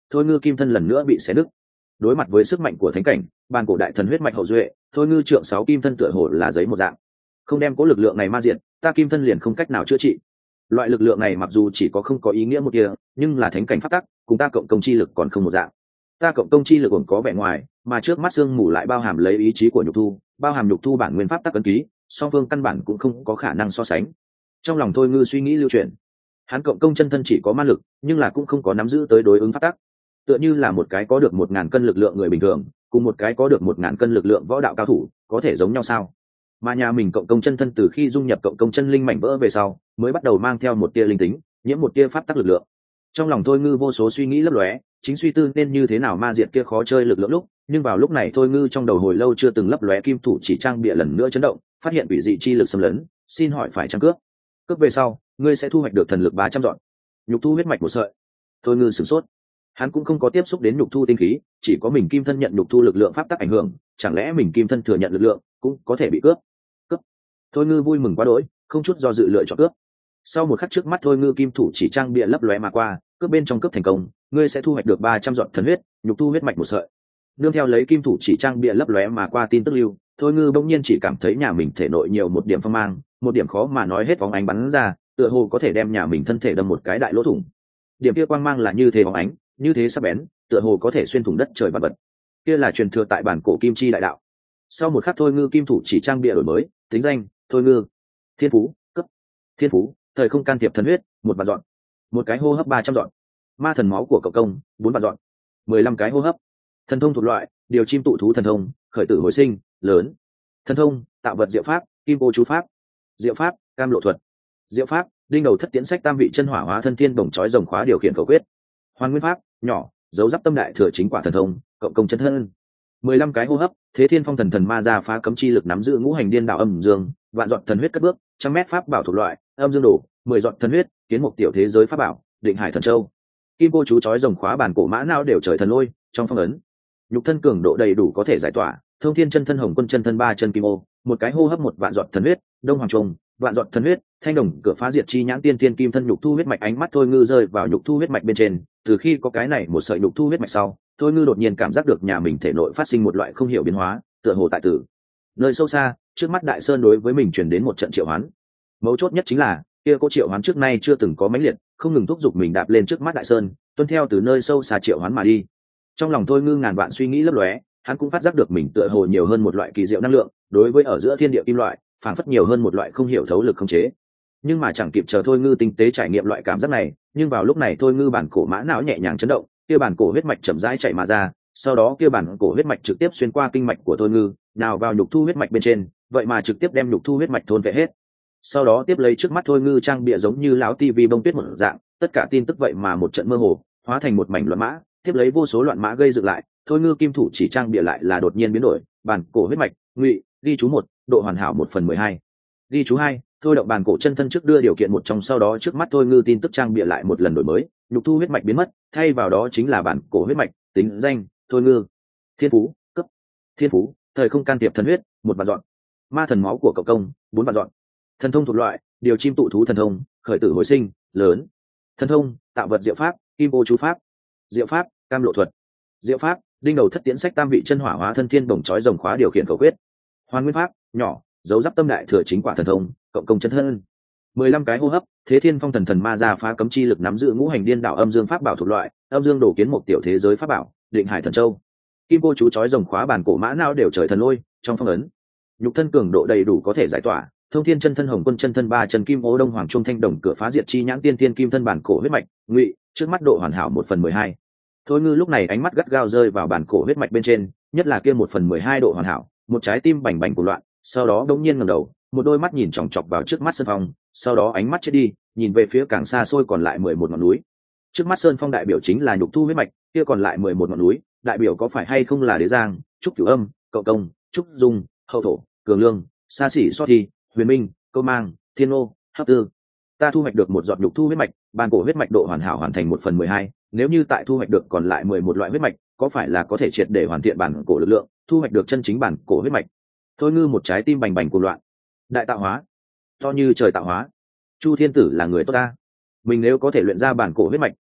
thôi ngư kim thân lần nữa bị xé nứt. Đối mặt với sức mạnh của thánh cảnh, bàn cổ đại thần huyết mạch hậu duệ, thôi ngư trượng 6 kim thân tựa hồ là giấy một dạng. Không đem cố lực lượng này ma diệt, ta kim thân liền không cách nào chữa trị. Loại lực lượng này mặc dù chỉ có không có ý nghĩa một kia, nhưng là thánh cảnh pháp tắc, cùng ta cộng công chi lực còn không một dạng. Ta cộng công chi lực còn có vẻ ngoài, mà trước mắt xương mù lại bao hàm lấy ý chí của nhục thu, bao hàm nhục thu bản nguyên pháp tắc ấn ký, song phương căn bản cũng không có khả năng so sánh. Trong lòng thôi ngư suy nghĩ lưu chuyển, hắn cộng công chân thân chỉ có ma lực, nhưng là cũng không có nắm giữ tới đối ứng pháp tắc. Tựa như là một cái có được 1000 cân lực lượng người bình thường, cùng một cái có được 1000 cân lực lượng võ đạo cao thủ, có thể giống nhau sao? Mà nhà mình cộng công chân thân từ khi dung nhập cộng công chân linh mảnh vỡ về sau, mới bắt đầu mang theo một tia linh tính, nhiễm một tia pháp tắc lực lượng. Trong lòng thôi ngư vô số suy nghĩ lấp lóe, chính suy tư nên như thế nào ma diệt kia khó chơi lực lượng lúc, nhưng vào lúc này thôi ngư trong đầu hồi lâu chưa từng lấp lóe kim thủ chỉ trang bịa lần nữa chấn động, phát hiện quỷ dị chi lực xâm lấn, xin hỏi phải trang cướp? Cướp về sau, ngươi sẽ thu hoạch được thần lực 300 dọn, nhục thu huyết mạch một sợi. Thôi ngư sửng sốt, hắn cũng không có tiếp xúc đến nhục thu tinh khí, chỉ có mình kim thân nhận nhục thu lực lượng pháp tắc ảnh hưởng, chẳng lẽ mình kim thân thừa nhận lực lượng cũng có thể bị cướp? Cướp. Thôi ngư vui mừng quá đỗi, không chút do dự lựa chọn cướp. Sau một khắc trước mắt thôi ngư kim thủ chỉ trang bịa lấp lóe mà qua, cướp bên trong cướp thành công, ngươi sẽ thu hoạch được 300 dọn thần huyết, nhục thu huyết mạch một sợi. Nương theo lấy kim thủ chỉ trang bịa lấp lóe mà qua tin tức lưu, thôi ngư bỗng nhiên chỉ cảm thấy nhà mình thể nội nhiều một điểm phong mang, một điểm khó mà nói hết phóng ánh bắn ra, tựa hồ có thể đem nhà mình thân thể đâm một cái đại lỗ thủng. Điểm kia quang mang là như thế phóng ánh, như thế sắc bén, tựa hồ có thể xuyên thủng đất trời vạn vật. Kia là truyền thừa tại bản cổ kim chi đại đạo. Sau một khắc thôi ngư kim thủ chỉ trang bịa đổi mới, tính danh thôi ngư, thiên phú cấp thiên phú thời không can thiệp thần huyết 1 vạn dọn, một cái hô hấp 300 dọn, ma thần máu của cậu công 4 vạn dọn, 15 cái hô hấp. Thần thông thuộc loại điều chim tụ thú thần thông, khởi tử hồi sinh lớn. Thần thông tạo vật diệu pháp, kim ô chú pháp. Diệu pháp cam lộ thuật. Diệu pháp đinh đầu thất tiễn sách tam vị chân hỏa hóa thân thiên bổng chói rồng khóa điều khiển cầu quyết. Hoàn nguyên pháp nhỏ dấu giáp tâm đại thừa chính quả thần thông, cộng công chân thân. 15 cái hô hấp, thế thiên phong thần thần ma ra phá cấm chi lực nắm giữ ngũ hành điên đạo âm dương, vạn dọn thần huyết cất bước, 100 mét pháp bảo thuộc loại âm dương đổ, 10 dọn thần huyết kiến một tiểu thế giới pháp bảo định hải thần châu. Kim cô chú chói rồng khóa bản cổ mã não đều trời thần lôi trong phong ấn. Nhục thân cường độ đầy đủ có thể giải tỏa, thông thiên chân thân hồng quân chân thân 3 chân kim ô, một cái hô hấp 1 vạn dọn thần huyết, đông hoàng trùng, vạn dọn thần huyết, thanh đồng cửa phá diệt chi nhãn tiên tiên kim thân nhục thu huyết mạch. Ánh mắt thôi ngư rơi vào nhục thu huyết mạch bên trên, từ khi có cái này một sợi nhục thu huyết mạch sau, thôi ngư đột nhiên cảm giác được nhà mình thể nội phát sinh một loại không hiểu biến hóa, tựa hồ tại tử nơi sâu xa trước mắt đại sơn đối với mình truyền đến một trận triệu hoán. Mấu chốt nhất chính là kia có triệu hoán trước nay chưa từng có mãnh liệt, không ngừng thúc giục mình đạp lên trước mắt đại sơn, tuân theo từ nơi sâu xa triệu hoán mà đi. Trong lòng thôi ngư ngàn vạn suy nghĩ lấp lóe, hắn cũng phát giác được mình tựa hồ nhiều hơn một loại kỳ diệu năng lượng, đối với ở giữa thiên địa kim loại phảng phất nhiều hơn một loại không hiểu thấu lực không chế. Nhưng mà chẳng kịp chờ thôi ngư tinh tế trải nghiệm loại cảm giác này, nhưng vào lúc này thôi ngư bản cổ mã não nhẹ nhàng chấn động, kia bản cổ huyết mạch chậm rãi chạy mà ra, sau đó kia bản cổ huyết mạch trực tiếp xuyên qua kinh mạch của thôi ngư, nào vào nhục thu huyết mạch bên trên, vậy mà trực tiếp đem nhục thu huyết mạch thôn vệ hết. Sau đó tiếp lấy trước mắt thôi ngư trang bịa giống như lão tivi bông tuyết một dạng, tất cả tin tức vậy mà một trận mơ hồ, hóa thành một mảnh loạn mã, tiếp lấy vô số loạn mã gây dựng lại, thôi ngư kim thủ chỉ trang bịa lại là đột nhiên biến đổi, bản cổ huyết mạch, ngụy, ghi chú 1, độ hoàn hảo 1/12. Ghi chú 2, thôi động bản cổ chân thân trước đưa điều kiện một trong, sau đó trước mắt thôi ngư tin tức trang bịa lại một lần đổi mới, nhục thu huyết mạch biến mất, thay vào đó chính là bản cổ huyết mạch, tính danh thôi ngư, thiên phú cấp thiên phú thời không can thiệp thần huyết 1 vạn dọn, ma thần máu của cậu công 4 vạn dọn. Thần thông thuộc loại điều chim tụ thú thần thông, khởi tử hồi sinh lớn. Thần thông tạo vật diệu pháp, kim ô chú pháp. Diệu pháp cam lộ thuật. Diệu pháp đinh đầu thất tiễn sách tam vị chân hỏa hóa thân thiên bổng chói rồng khóa điều khiển cầu quyết. Hoàn nguyên pháp nhỏ dấu giáp tâm đại thừa chính quả thần thông, cộng công chân thân. 15 cái hô hấp, thế thiên phong thần thần ma ra phá cấm chi lực nắm giữ ngũ hành điên đạo âm dương pháp bảo thuộc loại âm dương đổ kiến một tiểu thế giới pháp bảo định hải thần châu. Kim cô chú chói rồng khóa bản cổ mã não đều trời thần lôi trong phong ấn. Nhục thân cường độ đầy đủ có thể giải tỏa, thông thiên chân thân hồng quân chân thân 3 chân kim ô đông hoàng trung thanh đồng cửa phá diệt chi nhãn tiên tiên kim thân bản cổ huyết mạch ngụy, trước mắt độ hoàn hảo 1/12. Thôi ngư lúc này ánh mắt gắt gao rơi vào bản cổ huyết mạch bên trên, nhất là kia 1/12 độ hoàn hảo, một trái tim bành bành của loạn, sau đó đống nhiên ngẩng đầu, một đôi mắt nhìn chòng chọc vào trước mắt sơn phong, sau đó ánh mắt chết đi, nhìn về phía càng xa xôi còn lại 11 ngọn núi. Trước mắt sơn phong đại biểu chính là nhục thu huyết mạch, kia còn lại 11 ngọn núi, đại biểu có phải hay không là Đế Giang, Trúc Cửu Âm, Cậu Công, Trúc Dung, Hậu Thổ, Cường Lương, Sa Sĩ So Thi, Huyền Minh, Câu Mang, Thiên Ô, Hấp Tư. Ta thu hoạch được một giọt nhục thu huyết mạch, bản cổ huyết mạch độ hoàn hảo hoàn thành 1/12, nếu như tại thu hoạch được còn lại 11 loại huyết mạch, có phải là có thể triệt để hoàn thiện bản cổ lực lượng, thu hoạch được chân chính bản cổ huyết mạch. Thôi ngư một trái tim bành bành cuồng loạn. Đại tạo hóa, to như trời tạo hóa. Chu Thiên Tử là người tốt ta. Mình nếu có thể luyện ra bản cổ huyết mạch,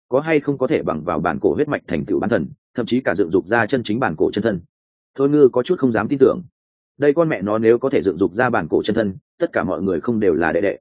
có hay không có thể bằng vào bản cổ huyết mạch thành tựu bán thần, thậm chí cả dựng dục ra chân chính bản cổ chân thân. Thôi Ngư có chút không dám tin tưởng. Đây con mẹ nó nếu có thể dựng dục ra bản cổ chân thân, tất cả mọi người không đều là đệ đệ.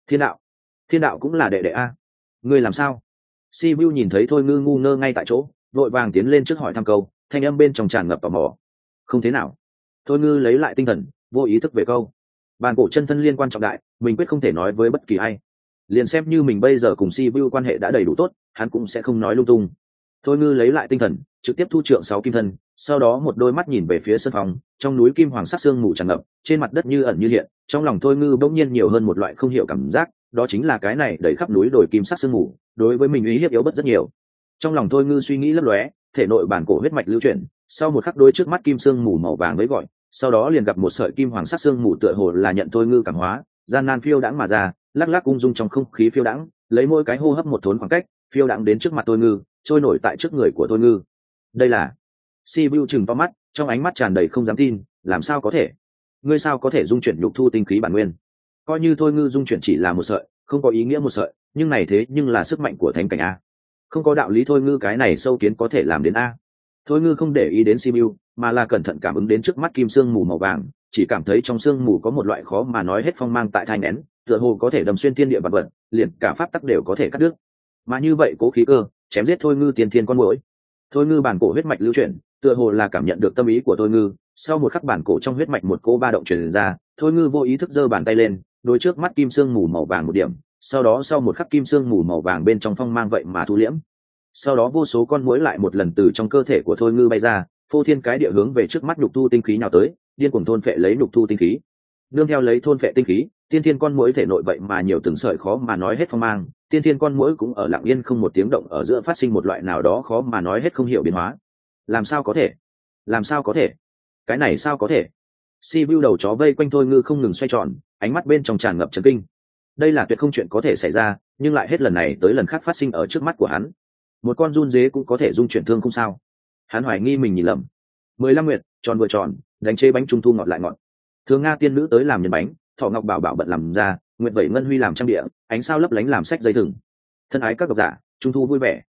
Thiên đạo cũng là đệ đệ a. Ngươi làm sao? Sibiu nhìn thấy Thôi Ngư ngu ngơ ngay tại chỗ, vội vàng tiến lên trước hỏi thăm câu, thanh âm bên trong tràn ngập tò mò. Không thế nào. Thôi Ngư lấy lại tinh thần, vô ý thức về câu. Bản cổ chân thân liên quan trọng đại, mình quyết không thể nói với bất kỳ ai. Liền xem như mình bây giờ cùng Sibiu quan hệ đã đầy đủ tốt, hắn cũng sẽ không nói lung tung. Thôi Ngư lấy lại tinh thần, trực tiếp thu trượng 6 kim thân, sau đó một đôi mắt nhìn về phía sân phòng, trong núi kim hoàng sắc sương mù tràn ngập, trên mặt đất như ẩn như hiện, trong lòng Thôi Ngư bỗng nhiên nhiều hơn một loại không hiểu cảm giác, đó chính là cái này đầy khắp núi đồi kim sắc sương mù, đối với mình uy hiếp yếu bớt rất nhiều. Trong lòng Thôi Ngư suy nghĩ lấp lóe, thể nội bản cổ huyết mạch lưu chuyển, sau một khắc đôi trước mắt kim sương mù màu vàng mới gọi, sau đó liền gặp một sợi kim hoàng sắc sương mù tựa hồ là nhận Thôi Ngư cảm hóa, gian nan phiêu đãng mà ra, lắc lắc ung dung trong không khí phiêu đãng, lấy mỗi cái hô hấp một thốn khoảng cách, phiêu đãng đến trước mặt Thôi Ngư, trôi nổi tại trước người của Thôi Ngư. Đây là Sibiu chừng to mắt, trong ánh mắt tràn đầy không dám tin, làm sao có thể? Ngươi sao có thể dung chuyển nhục thu tinh khí bản nguyên? Coi như Thôi Ngư dung chuyển chỉ là một sợi, không có ý nghĩa một sợi, nhưng này thế nhưng là sức mạnh của thánh cảnh a. Không có đạo lý Thôi Ngư cái này sâu kiến có thể làm đến a. Thôi Ngư không để ý đến Sibiu, mà là cẩn thận cảm ứng đến trước mắt kim sương mù màu vàng, chỉ cảm thấy trong sương mù có một loại khó mà nói hết phong mang tại thai nén, tựa hồ có thể đâm xuyên thiên địa vạn vật, liền cả pháp tắc đều có thể cắt đứt. Mà như vậy cố khí cơ, chém giết Thôi Ngư tiên thiên con muỗi. Thôi Ngư bản cổ huyết mạch lưu chuyển, tựa hồ là cảm nhận được tâm ý của Thôi Ngư, sau một khắc bản cổ trong huyết mạch một cỗ ba động truyền ra, Thôi Ngư vô ý thức giơ bàn tay lên, đối trước mắt kim sương mù màu vàng một điểm, sau đó sau một khắc kim sương mù màu vàng bên trong phong mang vậy mà thu liễm. Sau đó vô số con muỗi lại một lần từ trong cơ thể của Thôi Ngư bay ra, phô thiên cái địa hướng về trước mắt nhục thu tinh khí nào tới, điên cuồng thôn phệ lấy nhục thu tinh khí. Nương theo lấy thôn phệ tinh khí, tiên thiên con muỗi thể nội vậy mà nhiều từng sợi khó mà nói hết phong mang, tiên thiên con muỗi cũng ở lặng yên không một tiếng động ở giữa phát sinh một loại nào đó khó mà nói hết không hiểu biến hóa. Làm sao có thể? Làm sao có thể? Cái này sao có thể? Sibiu đầu chó vây quanh Thôi Ngư không ngừng xoay tròn, ánh mắt bên trong tràn ngập chấn kinh. Đây là tuyệt không chuyện có thể xảy ra, nhưng lại hết lần này tới lần khác phát sinh ở trước mắt của hắn. Một con run dế cũng có thể dung chuyển thương không sao? Hắn hoài nghi mình nhìn lầm. 15 nguyệt, tròn vừa tròn, đánh chế bánh trung thu ngọt lại ngọt. Thường Nga tiên nữ tới làm nhân bánh, Thọ Ngọc bảo bảo bận làm ra, nguyệt vẩy ngân huy làm trang địa, ánh sao lấp lánh làm sách dây thừng. Thân ái các độc giả, trung thu vui vẻ,